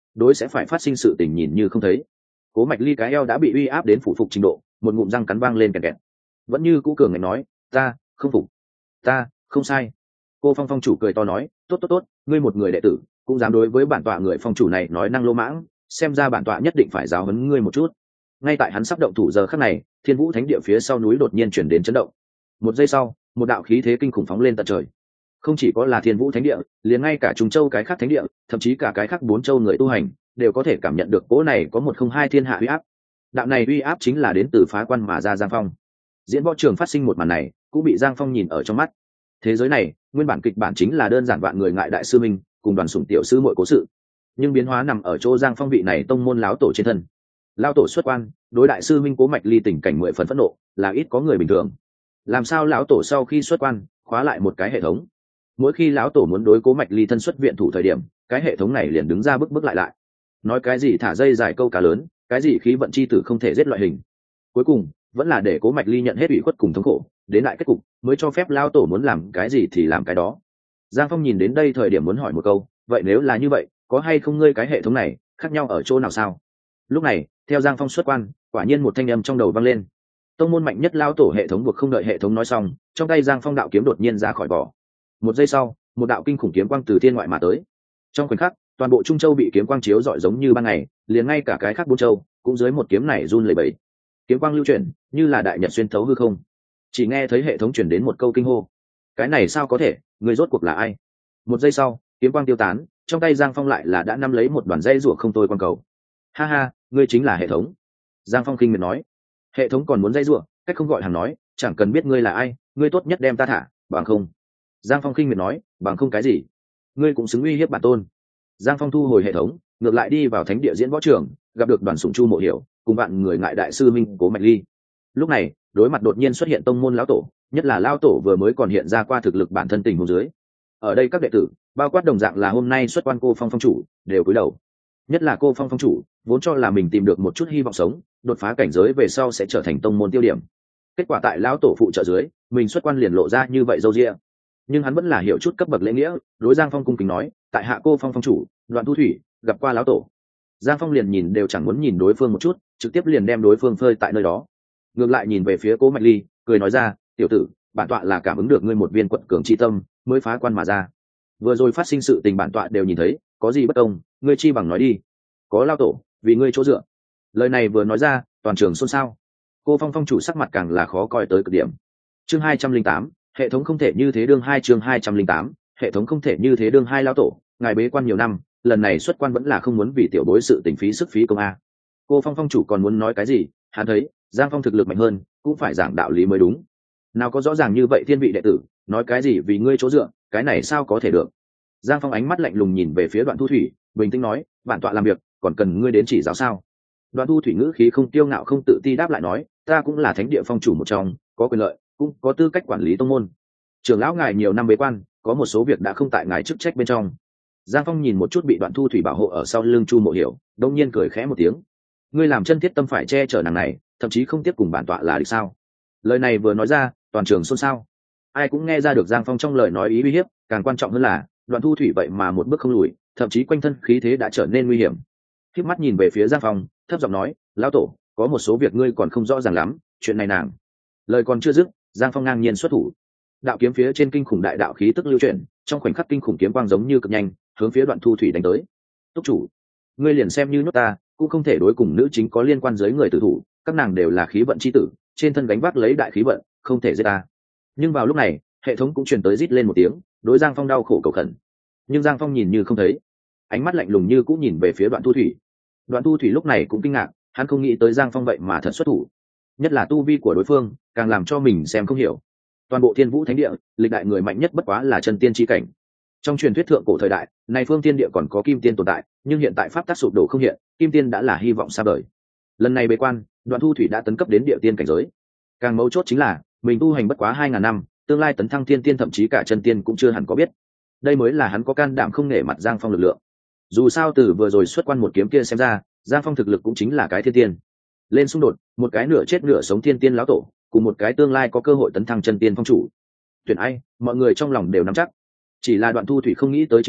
đối sẽ phải phát sinh sự tình nhìn như không thấy. Cố Mạch Ly cái eo đã bị uy áp đến phủ phục trình độ, một ngụm răng cắn vang lên kẹt kẹt. Vẫn như cũ cường ngạnh nói, ta không phục, ta không sai. Cô Phong phong chủ cười to nói, tốt tốt tốt, ngươi một người đệ tử cũng dám đối với bản tọa người phong chủ này nói năng lô mãng, xem ra bản tọa nhất định phải giáo huấn ngươi một chút. Ngay tại hắn sắp động thủ giờ khắc này, Thiên Vũ Thánh Địa phía sau núi đột nhiên chuyển đến chấn động. Một giây sau, một đạo khí thế kinh khủng phóng lên tận trời. Không chỉ có là Thiên Vũ Thánh Địa, liền ngay cả Trùng Châu cái khác thánh địa, thậm chí cả cái khác bốn châu người tu hành, đều có thể cảm nhận được cỗ này có một không hai thiên hạ uy áp. Đạo này uy áp chính là đến từ phá quan mà ra Giang Phong. Diễn võ trường phát sinh một màn này, cũng bị Giang Phong nhìn ở trong mắt. Thế giới này, nguyên bản kịch bản chính là đơn giản vạn người ngại đại sư minh, cùng đoàn sủng tiểu sư muội cố sự. Nhưng biến hóa nằm ở chỗ Giang Phong vị này tông môn láo tổ trên thân. Lão tổ xuất quan, đối đại sư minh Cố Mạch Ly tình cảnh mười phần phẫn nộ, là ít có người bình thường. Làm sao lão tổ sau khi xuất quan, khóa lại một cái hệ thống. Mỗi khi lão tổ muốn đối Cố Mạch Ly thân xuất viện thủ thời điểm, cái hệ thống này liền đứng ra bức bức lại lại. Nói cái gì thả dây dài câu cá lớn, cái gì khí vận chi tử không thể giết loại hình. Cuối cùng, vẫn là để Cố Mạch Ly nhận hết ủy khuất cùng thống khổ, đến lại kết cục, mới cho phép lão tổ muốn làm cái gì thì làm cái đó. Giang Phong nhìn đến đây thời điểm muốn hỏi một câu, vậy nếu là như vậy, có hay không ngươi cái hệ thống này, khác nhau ở chỗ nào sao? Lúc này, theo Giang Phong xuất quan, quả nhiên một thanh âm trong đầu vang lên. Tông môn mạnh nhất lão tổ hệ thống buộc không đợi hệ thống nói xong, trong tay Giang Phong đạo kiếm đột nhiên ra khỏi vỏ. Một giây sau, một đạo kinh khủng kiếm quang từ thiên ngoại mà tới. Trong khoảnh khắc, toàn bộ Trung Châu bị kiếm quang chiếu rọi giống như ban ngày, liền ngay cả cái khác bốn châu, cũng dưới một kiếm này run lẩy bẩy. Kiếm quang lưu chuyển, như là đại nhật xuyên thấu hư không. Chỉ nghe thấy hệ thống truyền đến một câu kinh hô. Cái này sao có thể, người rốt cuộc là ai? Một giây sau, kiếm quang tiêu tán, trong tay Giang Phong lại là đã nắm lấy một đoàn dây rủa không tôi quan cầu. Ha ha, ngươi chính là hệ thống. Giang Phong khinh miệt nói. Hệ thống còn muốn dây rủa, cách không gọi hàng nói, chẳng cần biết ngươi là ai, ngươi tốt nhất đem ta thả, bằng không. Giang Phong khinh miệt nói, bằng không cái gì? Ngươi cũng xứng uy hiếp bản tôn. Giang Phong thu hồi hệ thống, ngược lại đi vào thánh địa diễn võ trường, gặp được đoàn sủng Chu Mộ Hiểu, cùng bạn người ngại đại sư minh Cố Mạch Ly. Lúc này, đối mặt đột nhiên xuất hiện tông môn lão tổ, nhất là lão tổ vừa mới còn hiện ra qua thực lực bản thân tình huống dưới. Ở đây các đệ tử, bao quát đồng dạng là hôm nay xuất quan cô Phong phong chủ, đều cúi đầu. Nhất là cô Phong phong chủ, vốn cho là mình tìm được một chút hy vọng sống, đột phá cảnh giới về sau sẽ trở thành tông môn tiêu điểm. Kết quả tại lão tổ phụ trợ dưới, mình xuất quan liền lộ ra như vậy râu ria. Nhưng hắn vẫn là hiểu chút cấp bậc lễ nghĩa, đối Giang Phong cung kính nói, tại hạ cô Phong phong chủ, Đoạn Thu Thủy, gặp qua lão tổ. Giang Phong liền nhìn đều chẳng muốn nhìn đối phương một chút, trực tiếp liền đem đối phương phơi tại nơi đó. Ngược lại nhìn về phía Cố Mạch Ly, cười nói ra, tiểu tử, bản tọa là cảm ứng được ngươi một viên quận cường chi tâm, mới phá quan mà ra. Vừa rồi phát sinh sự tình bản tọa đều nhìn thấy, có gì bất công, ngươi chi bằng nói đi. Có lao tổ, vì ngươi chỗ dựa. Lời này vừa nói ra, toàn trường xôn xao. Cô Phong phong chủ sắc mặt càng là khó coi tới cực điểm. Chương hai trăm linh tám, hệ thống không thể như thế đương hai chương hai trăm linh tám, hệ thống không thể như thế đương hai lao tổ, ngài bế quan nhiều năm, lần này xuất quan vẫn là không muốn vì tiểu bối sự tình phí sức phí công a. Cô Phong phong chủ còn muốn nói cái gì, hắn thấy, Giang Phong thực lực mạnh hơn, cũng phải giảng đạo lý mới đúng. Nào có rõ ràng như vậy thiên vị đệ tử, nói cái gì vì ngươi chỗ dựa, cái này sao có thể được. Giang Phong ánh mắt lạnh lùng nhìn về phía Đoạn Thu Thủy, bình tĩnh nói, bản tọa làm việc, còn cần ngươi đến chỉ giáo sao? Đoạn Thu Thủy ngữ khí không tiêu ngạo không tự ti đáp lại nói, ta cũng là thánh địa phong chủ một trong, có quyền lợi, cũng có tư cách quản lý tông môn. Trưởng lão ngài nhiều năm bế quan, có một số việc đã không tại ngài chức trách bên trong. Giang Phong nhìn một chút bị Đoạn Thu Thủy bảo hộ ở sau lưng Chu Mộ Hiểu, đông nhiên cười khẽ một tiếng. Ngươi làm chân thiết tâm phải che chở nàng này, thậm chí không tiếp cùng bản tọa là được sao? Lời này vừa nói ra, toàn trường xôn xao. Ai cũng nghe ra được Giang Phong trong lời nói ý uy hiếp, càng quan trọng hơn là Đoạn Thu Thủy vậy mà một bước không lùi, thậm chí quanh thân khí thế đã trở nên nguy hiểm. Khép mắt nhìn về phía Giang Phong, thấp giọng nói, lão tổ, có một số việc ngươi còn không rõ ràng lắm, chuyện này nàng. Lời còn chưa dứt, Giang Phong ngang nhiên xuất thủ. Đạo kiếm phía trên kinh khủng đại đạo khí tức lưu chuyển, trong khoảnh khắc kinh khủng kiếm quang giống như cực nhanh, hướng phía Đoạn Thu Thủy đánh tới. Túc chủ, ngươi liền xem như nhốt ta, cũng không thể đối cùng nữ chính có liên quan giới người tử thủ, các nàng đều là khí vận chi tử, trên thân gánh vác lấy đại khí vận, không thể giết ta. Nhưng vào lúc này, hệ thống cũng truyền tới rít lên một tiếng, đối Giang Phong đau khổ cầu khẩn. Nhưng Giang Phong nhìn như không thấy, ánh mắt lạnh lùng như cũng nhìn về phía Đoạn Thu Thủy. Đoạn Thu Thủy lúc này cũng kinh ngạc, hắn không nghĩ tới Giang Phong vậy mà thật xuất thủ, nhất là tu vi của đối phương, càng làm cho mình xem không hiểu. Toàn bộ Thiên Vũ Thánh Địa, lịch đại người mạnh nhất bất quá là chân tiên chi cảnh. Trong truyền thuyết thượng cổ thời đại, này phương tiên địa còn có kim tiên tồn tại, nhưng hiện tại pháp tắc sụp đổ không hiện, kim tiên đã là hy vọng xa vời. Lần này bế quan, Đoạn Thu Thủy đã tấn cấp đến địa tiên cảnh giới. Càng mấu chốt chính là, mình tu hành bất quá hai ngàn năm, tương lai tấn thăng thiên tiên thậm chí cả chân tiên cũng chưa hẳn có biết. Đây mới là hắn có can đảm không nể mặt Giang Phong lực lượng. Dù sao từ vừa rồi xuất quan một kiếm kia xem ra, Giang Phong thực lực cũng chính là cái thiên tiên. Lên xung đột, một cái nửa chết nửa sống thiên tiên lão tổ, cùng một cái tương lai có cơ hội tấn thăng chân tiên phong chủ. Tuyển ai, mọi người trong lòng đều nắm chắc. Chỉ là Đoạn Thu Thủy không nghĩ tới chính là,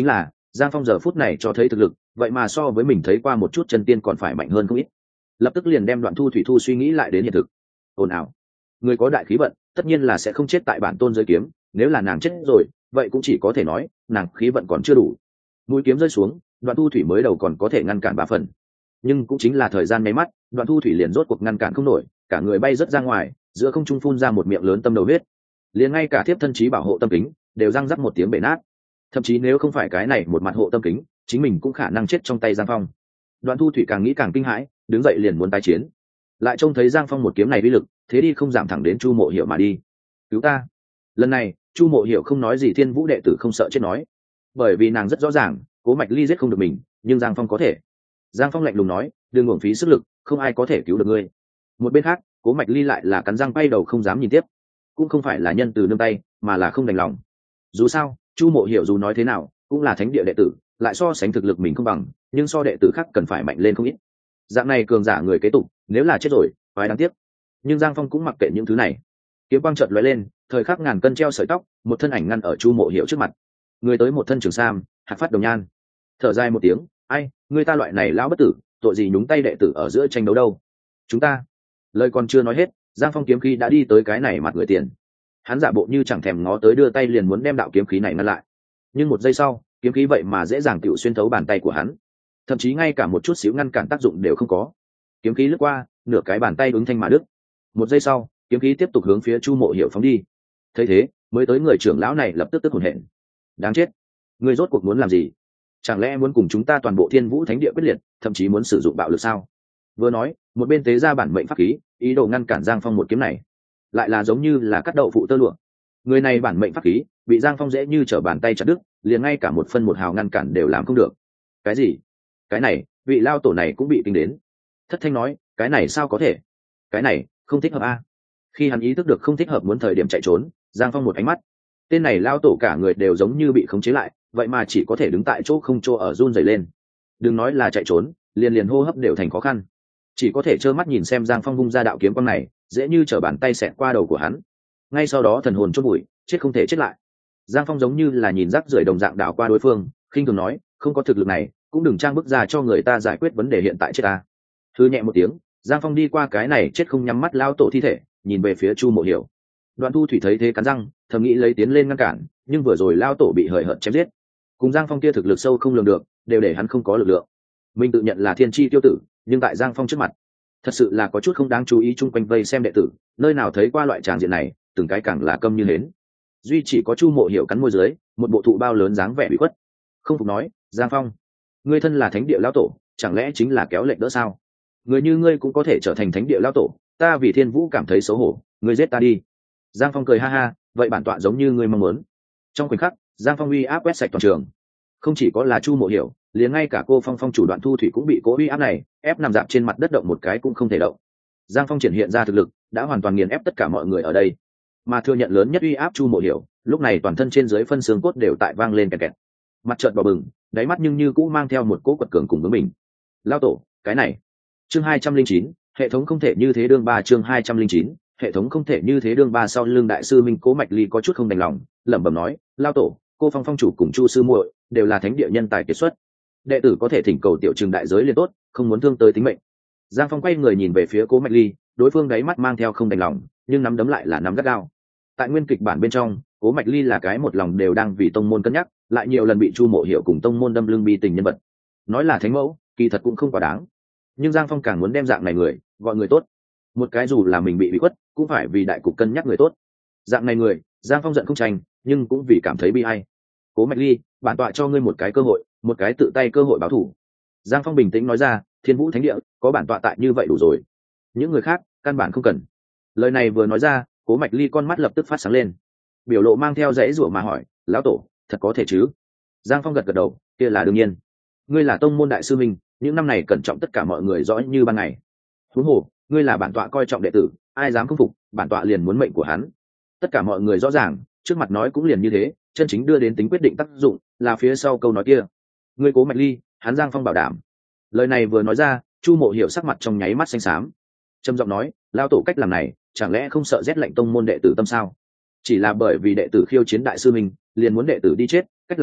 Giang Phong giờ phút này cho thấy thực lực vậy mà so với mình thấy qua một chút chân tiên còn phải mạnh hơn không ít, lập tức liền đem Đoạn Thu Thủy thu suy nghĩ lại đến hiện thực. Ồn ào, người có đại khí vận tất nhiên là sẽ không chết tại bản tôn giới kiếm, nếu là nàng chết rồi vậy cũng chỉ có thể nói nàng khí vận còn chưa đủ. Mũi kiếm rơi xuống, Đoạn Thu Thủy mới đầu còn có thể ngăn cản ba phần, nhưng cũng chính là thời gian nháy mắt, Đoạn Thu Thủy liền rốt cuộc ngăn cản không nổi, cả người bay rất ra ngoài, giữa không trung phun ra một miệng lớn tâm đầu huyết, liền ngay cả thiếp thân trí bảo hộ tâm kính đều răng rắc một tiếng bể nát. Thậm chí nếu không phải cái này một mặt hộ tâm kính, chính mình cũng khả năng chết trong tay Giang Phong. Đoạn Thu Thủy càng nghĩ càng kinh hãi, đứng dậy liền muốn tái chiến, lại trông thấy Giang Phong một kiếm này uy lực thế đi không giảm thẳng đến Chu Mộ Hiểu mà đi. Cứu ta! Lần này Chu Mộ Hiểu không nói gì Thiên Vũ đệ tử không sợ chết nói, bởi vì nàng rất rõ ràng Cố Mạch Ly giết không được mình, nhưng Giang Phong có thể. Giang Phong lạnh lùng nói, đừng uổng phí sức lực, không ai có thể cứu được ngươi. Một bên khác, Cố Mạch Ly lại là cắn răng bay đầu không dám nhìn tiếp, cũng không phải là nhân từ nương tay, mà là không đành lòng. Dù sao Chu Mộ Hiểu dù nói thế nào cũng là thánh địa đệ tử, lại so sánh thực lực mình không bằng, nhưng so đệ tử khác cần phải mạnh lên không ít. Dạng này cường giả người kế tục nếu là chết rồi phải đáng tiếc. Nhưng Giang Phong cũng mặc kệ những thứ này, kiếm quang chợt lóe lên, thời khắc ngàn cân treo sợi tóc, một thân ảnh ngăn ở Chu Mộ Hiểu trước mặt. Người tới một thân trường sam, hạc phát đồng nhan, thở dài một tiếng, ai, người ta loại này lão bất tử, tội gì nhúng tay đệ tử ở giữa tranh đấu đâu. Chúng ta, lời còn chưa nói hết, Giang Phong kiếm khí đã đi tới cái này mặt người tiền. Hắn giả bộ như chẳng thèm ngó tới, đưa tay liền muốn đem đạo kiếm khí này ngăn lại, nhưng một giây sau kiếm khí vậy mà dễ dàng tựu xuyên thấu bàn tay của hắn, thậm chí ngay cả một chút xíu ngăn cản tác dụng đều không có. Kiếm khí lướt qua, nửa cái bàn tay ứng thanh mà đứt. Một giây sau kiếm khí tiếp tục hướng phía Chu Mộ Hiểu phóng đi. Thấy thế mới tới người trưởng lão này lập tức tức hổn hển, đáng chết, ngươi rốt cuộc muốn làm gì? Chẳng lẽ muốn cùng chúng ta toàn bộ Thiên Vũ Thánh Địa quyết liệt, thậm chí muốn sử dụng bạo lực sao? Vừa nói một bên tế ra bản mệnh pháp khí, ý đồ ngăn cản Giang Phong một kiếm này, lại là giống như là cắt đậu phụ tơ lụa. Người này bản mệnh pháp khí bị Giang Phong dễ như trở bàn tay chặt đứt, liền ngay cả một phân một hào ngăn cản đều làm không được. Cái gì? Cái này, vị lao tổ này cũng bị kinh đến. Thất thanh nói, cái này sao có thể? Cái này không thích hợp a. Khi hắn ý thức được không thích hợp muốn thời điểm chạy trốn, Giang Phong một ánh mắt, tên này lao tổ cả người đều giống như bị khống chế lại, vậy mà chỉ có thể đứng tại chỗ không chỗ ở, run rẩy lên. Đừng nói là chạy trốn, liền liền hô hấp đều thành khó khăn, chỉ có thể trơ mắt nhìn xem Giang Phong vung ra đạo kiếm quang này, dễ như trở bàn tay xẹt qua đầu của hắn. Ngay sau đó thần hồn chôn bụi, chết không thể chết lại. Giang Phong giống như là nhìn rác rưởi đồng dạng đảo qua đối phương, khinh thường nói, không có thực lực này cũng đừng trang bức ra cho người ta giải quyết vấn đề hiện tại chết ta. Thư nhẹ một tiếng, Giang Phong đi qua cái này chết không nhắm mắt lao tổ thi thể, nhìn về phía Chu Mộ Hiểu. Đoạn Thu Thủy thấy thế cắn răng, thầm nghĩ lấy tiến lên ngăn cản, nhưng vừa rồi lao tổ bị hời hợt chém giết, cùng Giang Phong kia thực lực sâu không lường được, đều để hắn không có lực lượng. Mình tự nhận là thiên chi tiêu tử, nhưng tại Giang Phong trước mặt thật sự là có chút không đáng chú ý. Chung quanh vây xem đệ tử nơi nào thấy qua loại tràng diện này, từng cái càng là câm như hến. Duy chỉ có Chu Mộ Hiểu cắn môi dưới, một bộ thụ bao lớn dáng vẻ bị khuất, không phục nói, Giang Phong, ngươi thân là thánh địa lão tổ, chẳng lẽ chính là kéo lệnh đỡ sao? Người như ngươi cũng có thể trở thành thánh địa lão tổ, ta vì Thiên Vũ cảm thấy xấu hổ, ngươi giết ta đi. Giang Phong cười ha ha, vậy bản tọa giống như ngươi mong muốn. Trong khoảnh khắc, Giang Phong uy áp quét sạch toàn trường, không chỉ có là Chu Mộ Hiểu, liền ngay cả cô Phong Phong chủ Đoạn Thu Thủy cũng bị cố uy áp này ép nằm dạp trên mặt đất, động một cái cũng không thể động. Giang Phong triển hiện ra thực lực đã hoàn toàn nghiền ép tất cả mọi người ở đây, mà thừa nhận lớn nhất uy áp Chu Mộ Hiểu lúc này toàn thân trên dưới phân xương cốt đều tại vang lên kẹt kẹt, mặt trợn đỏ bừng, đáy mắt nhưng như cũ mang theo một cỗ quật cường cùng với mình. Lao tổ, cái này chương hai trăm linh chín, hệ thống không thể như thế đương ba chương hai trăm linh chín, hệ thống không thể như thế đương ba. Sau lưng đại sư Minh Cố Mạch Ly có chút không đành lòng, lẩm bẩm nói, Lao tổ, cô Phong Phong chủ cùng Chu sư muội đều là thánh địa nhân tài kiệt xuất, đệ tử có thể thỉnh cầu tiểu trường đại giới liền tốt, không muốn thương tới tính mệnh. Giang Phong quay người nhìn về phía Cố Mạch Ly, đối phương đáy mắt mang theo không đành lòng, nhưng nắm đấm lại là nắm gắt gao. Tại nguyên kịch bản bên trong, Cố Mạch Ly là cái một lòng đều đang vì tông môn cân nhắc, lại nhiều lần bị Chu Mộ Hiểu cùng tông môn đâm lưng bi tình nhân vật, nói là thánh mẫu kỳ thật cũng không quá đáng. Nhưng Giang Phong càng muốn đem dạng này người gọi người tốt, một cái dù là mình bị bị khuất cũng phải vì đại cục cân nhắc người tốt. Dạng này người Giang Phong giận không tranh, nhưng cũng vì cảm thấy bi ai. Cố Mạch Ly, bản tọa cho ngươi một cái cơ hội, một cái tự tay cơ hội báo thù. Giang Phong bình tĩnh nói ra, Thiên Vũ Thánh Địa có bản tọa tại như vậy đủ rồi, những người khác căn bản không cần. Lời này vừa nói ra, Cố Mạch Ly con mắt lập tức phát sáng lên, biểu lộ mang theo dãy rủa mà hỏi, lão tổ, thật có thể chứ? Giang Phong gật gật đầu, kia là đương nhiên. Ngươi là tông môn đại sư minh, những năm này cẩn trọng tất cả mọi người rõ như ban ngày. Huống hồ, ngươi là bản tọa coi trọng đệ tử, ai dám không phục, bản tọa liền muốn mệnh của hắn. Tất cả mọi người rõ ràng, trước mặt nói cũng liền như thế, chân chính đưa đến tính quyết định tác dụng là phía sau câu nói kia. Ngươi Cố Mạch Ly, hắn Giang Phong bảo đảm. Lời này vừa nói ra, Chu Mộ Hiểu sắc mặt trong nháy mắt xanh xám, trầm giọng nói, lao tổ cách làm này chẳng lẽ không sợ rét lạnh tông môn đệ tử tâm sao? Chỉ là bởi vì đệ tử khiêu chiến đại sư mình liền muốn đệ tử đi chết, cách làm này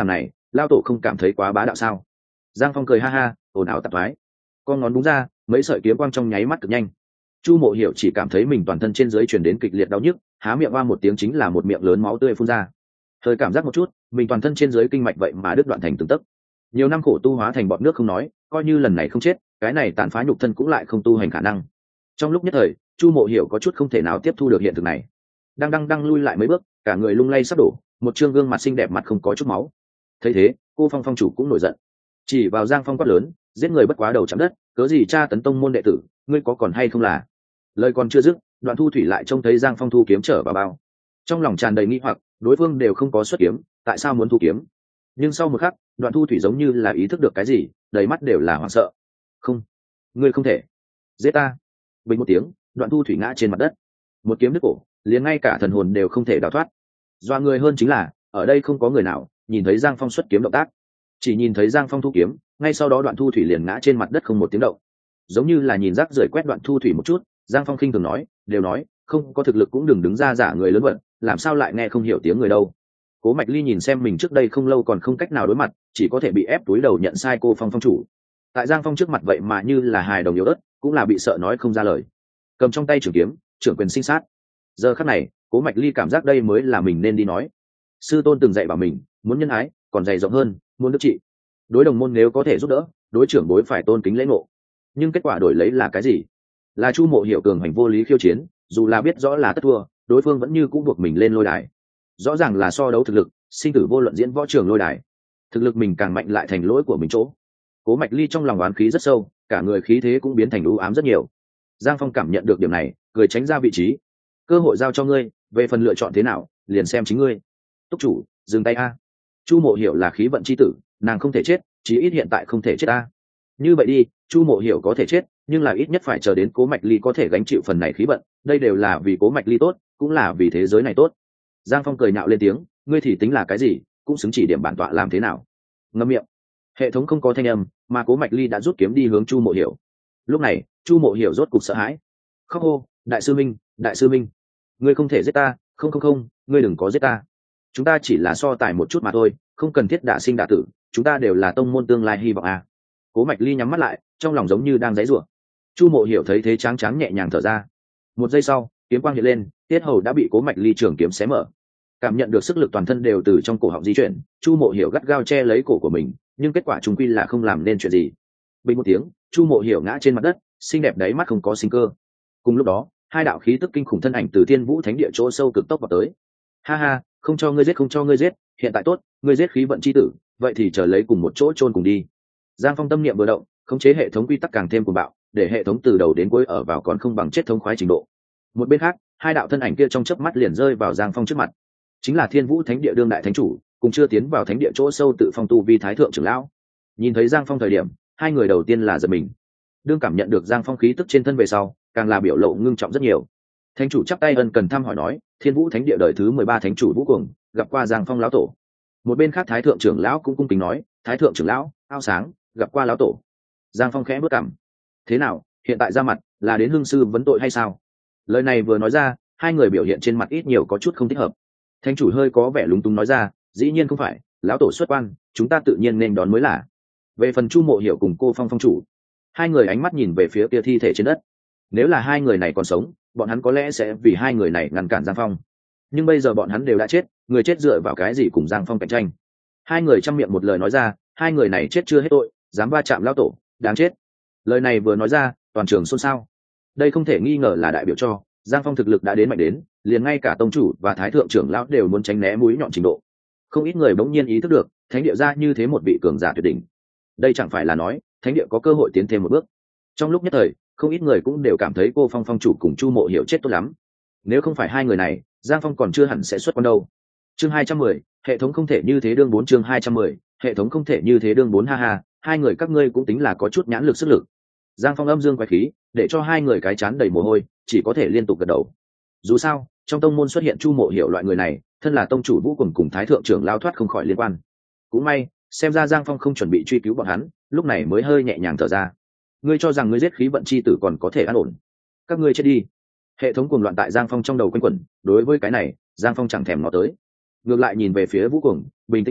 lao tổ không cảm thấy quá bá đạo sao? Giang Phong cười ha ha, ồn ào tạp thoái, con ngón búng ra, mấy sợi kiếm quang trong nháy mắt cực nhanh. Chu Mộ Hiểu chỉ cảm thấy mình toàn thân trên dưới truyền đến kịch liệt đau nhức, há miệng oa một tiếng chính là một miệng lớn máu tươi phun ra. Hơi cảm giác một chút, mình toàn thân trên dưới kinh mạch vậy mà đứt đoạn thành từng tấc. Nhiều năm khổ tu hóa thành bọt nước không nói, coi như lần này không chết, cái này tàn phá nhục thân cũng lại không tu hành khả năng. Trong lúc nhất thời, Chu Mộ Hiểu có chút không thể nào tiếp thu được hiện thực này. Đang đang đang lui lại mấy bước, cả người lung lay sắp đổ, một trương gương mặt xinh đẹp mặt không có chút máu. Thấy thế, cô Phong Phong chủ cũng nổi giận, chỉ vào Giang Phong quát lớn, giết người bất quá đầu chạm đất, cớ gì tra tấn tông môn đệ tử, ngươi có còn hay không là? Lời còn chưa dứt, Đoạn Thu Thủy lại trông thấy Giang Phong thu kiếm trở vào bao, trong lòng tràn đầy nghi hoặc, đối phương đều không có xuất kiếm, tại sao muốn thu kiếm? Nhưng sau một khắc, Đoạn Thu Thủy giống như là ý thức được cái gì, đầy mắt đều là hoảng sợ. Không, ngươi không thể giết ta! Bình một tiếng, Đoạn Thu Thủy ngã trên mặt đất, một kiếm đứt cổ, liền ngay cả thần hồn đều không thể đào thoát. Doa người hơn chính là, ở đây không có người nào nhìn thấy Giang Phong xuất kiếm động tác, chỉ nhìn thấy Giang Phong thu kiếm, ngay sau đó Đoạn Thu Thủy liền ngã trên mặt đất không một tiếng động, giống như là nhìn rác rưởi quét Đoạn Thu Thủy một chút. Giang Phong khinh thường nói, đều nói không có thực lực cũng đừng đứng ra giả người lớn vật, làm sao lại nghe không hiểu tiếng người đâu. Cố Mạch Ly nhìn xem mình trước đây không lâu còn không cách nào đối mặt, chỉ có thể bị ép túi đầu nhận sai cô Phong Phong chủ. Tại Giang Phong trước mặt vậy mà như là hài đồng yếu ớt, cũng là bị sợ nói không ra lời, cầm trong tay trường kiếm, trưởng quyền sinh sát. Giờ khắc này, Cố Mạch Ly cảm giác đây mới là mình nên đi nói. Sư tôn từng dạy bảo mình, muốn nhân ái, còn dày rộng hơn, muốn đức trị. Đối đồng môn nếu có thể giúp đỡ, đối trưởng bối phải tôn kính lễ ngộ. Nhưng kết quả đổi lấy là cái gì? Là Chu Mộ Hiểu cường hành vô lý khiêu chiến, dù là biết rõ là tất thua, đối phương vẫn như cũ buộc mình lên lôi đài. Rõ ràng là so đấu thực lực, sinh tử vô luận diễn võ trường lôi đài. Thực lực mình càng mạnh lại thành lỗi của mình chỗ. Cố Mạch Ly trong lòng oán khí rất sâu, cả người khí thế cũng biến thành u ám rất nhiều. Giang Phong cảm nhận được điểm này, cười tránh ra vị trí. Cơ hội giao cho ngươi, về phần lựa chọn thế nào, liền xem chính ngươi. Túc chủ, dừng tay a. Chu Mộ Hiểu là khí vận chi tử, nàng không thể chết, chí ít hiện tại không thể chết a. Như vậy đi, Chu Mộ Hiểu có thể chết, nhưng là ít nhất phải chờ đến Cố Mạch Ly có thể gánh chịu phần này khí vận, đây đều là vì Cố Mạch Ly tốt, cũng là vì thế giới này tốt. Giang Phong cười nhạo lên tiếng, ngươi thì tính là cái gì, cũng xứng chỉ điểm bản tọa làm thế nào. Ngậm miệng. Hệ thống không có thanh âm, mà Cố Mạch Ly đã rút kiếm đi hướng Chu Mộ Hiểu. Lúc này, Chu Mộ Hiểu rốt cục sợ hãi, khóc hô, đại sư minh, đại sư minh, ngươi không thể giết ta, không không không, ngươi đừng có giết ta. Chúng ta chỉ là so tài một chút mà thôi, không cần thiết đả sinh đả tử, chúng ta đều là tông môn tương lai hy vọng à. Cố Mạch Ly nhắm mắt lại, trong lòng giống như đang giãy giụa. Chu Mộ Hiểu thấy thế tráng tráng nhẹ nhàng thở ra. Một giây sau, kiếm quang hiện lên, tiết hầu đã bị Cố Mạch Ly trường kiếm xé mở. Cảm nhận được sức lực toàn thân đều từ trong cổ họng di chuyển, Chu Mộ Hiểu gắt gao che lấy cổ của mình, nhưng kết quả trùng quy là không làm nên chuyện gì. Bình một tiếng, Chu Mộ Hiểu ngã trên mặt đất, xinh đẹp đáy mắt không có sinh cơ. Cùng lúc đó, hai đạo khí tức kinh khủng thân ảnh từ Thiên Vũ Thánh Địa chỗ sâu cực tốc vào tới. Ha ha, không cho ngươi giết không cho ngươi giết, hiện tại tốt, ngươi giết khí vận chi tử, vậy thì chờ lấy cùng một chỗ chôn cùng đi. Giang Phong tâm niệm vừa động, khống chế hệ thống quy tắc càng thêm cuồng bạo, để hệ thống từ đầu đến cuối ở vào còn không bằng chết thống khoái trình độ. Một bên khác, hai đạo thân ảnh kia trong chớp mắt liền rơi vào Giang Phong trước mặt. Chính là Thiên Vũ Thánh Địa đương đại thánh chủ, cùng chưa tiến vào thánh địa chỗ sâu tự phong tu vi thái thượng trưởng lão. Nhìn thấy Giang Phong thời điểm, hai người đầu tiên là giật mình. Đương cảm nhận được Giang Phong khí tức trên thân về sau, càng là biểu lộ ngưng trọng rất nhiều. Thánh chủ chắp tay ân cần thăm hỏi nói, Thiên Vũ Thánh Địa đời thứ mười ba thánh chủ Vũ Cuồng, gặp qua Giang Phong lão tổ. Một bên khác thái thượng trưởng lão cũng cung kính nói, thái thượng trưởng lão, ao sáng, gặp qua lão tổ. Giang Phong khẽ bước cằm. Thế nào, hiện tại ra mặt là đến hương sư vấn tội hay sao? Lời này vừa nói ra, hai người biểu hiện trên mặt ít nhiều có chút không thích hợp. Thánh chủ hơi có vẻ lúng túng nói ra, dĩ nhiên không phải, lão tổ xuất quan, chúng ta tự nhiên nên đón mới là. Về phần Chu Mộ Hiểu cùng cô Phong Phong chủ, hai người ánh mắt nhìn về phía kia thi thể trên đất. Nếu là hai người này còn sống, bọn hắn có lẽ sẽ vì hai người này ngăn cản Giang Phong. Nhưng bây giờ bọn hắn đều đã chết, người chết dựa vào cái gì cùng Giang Phong cạnh tranh? Hai người chăm miệng một lời nói ra, hai người này chết chưa hết tội, dám va chạm lão tổ, đáng chết. Lời này vừa nói ra, toàn trường xôn xao. Đây không thể nghi ngờ là đại biểu cho Giang Phong thực lực đã đến mạnh đến, liền ngay cả tông chủ và thái thượng trưởng lão đều muốn tránh né mũi nhọn trình độ. Không ít người bỗng nhiên ý thức được, thánh địa ra như thế một vị cường giả tuyệt đỉnh. Đây chẳng phải là nói, thánh địa có cơ hội tiến thêm một bước. Trong lúc nhất thời, không ít người cũng đều cảm thấy cô Phong Phong chủ cùng Chu Mộ Hiểu chết tốt lắm. Nếu không phải hai người này, Giang Phong còn chưa hẳn sẽ xuất quan đâu. Chương hai trăm mười, hệ thống không thể như thế đương bốn chương hai trăm mười, hệ thống không thể như thế đương bốn ha ha, hai người các ngươi cũng tính là có chút nhãn lực sức lực. Giang Phong âm dương quái khí, để cho hai người cái chán đầy mồ hôi, chỉ có thể liên tục gật đầu. Dù sao, trong tông môn xuất hiện Chu Mộ Hiểu loại người này, thân là tông chủ Vũ Cuồng cùng thái thượng trưởng lao thoát không khỏi liên quan. Cũng may, xem ra Giang Phong không chuẩn bị truy cứu bọn hắn, lúc này mới hơi nhẹ nhàng thở ra. Ngươi cho rằng ngươi giết khí vận chi tử còn có thể an ổn? Các ngươi chết đi. Hệ thống cuồng loạn tại Giang Phong trong đầu quanh quẩn, đối với cái này, Giang Phong chẳng thèm nó tới. Ngược lại nhìn về phía Vũ Cuồng, bình tĩnh nói,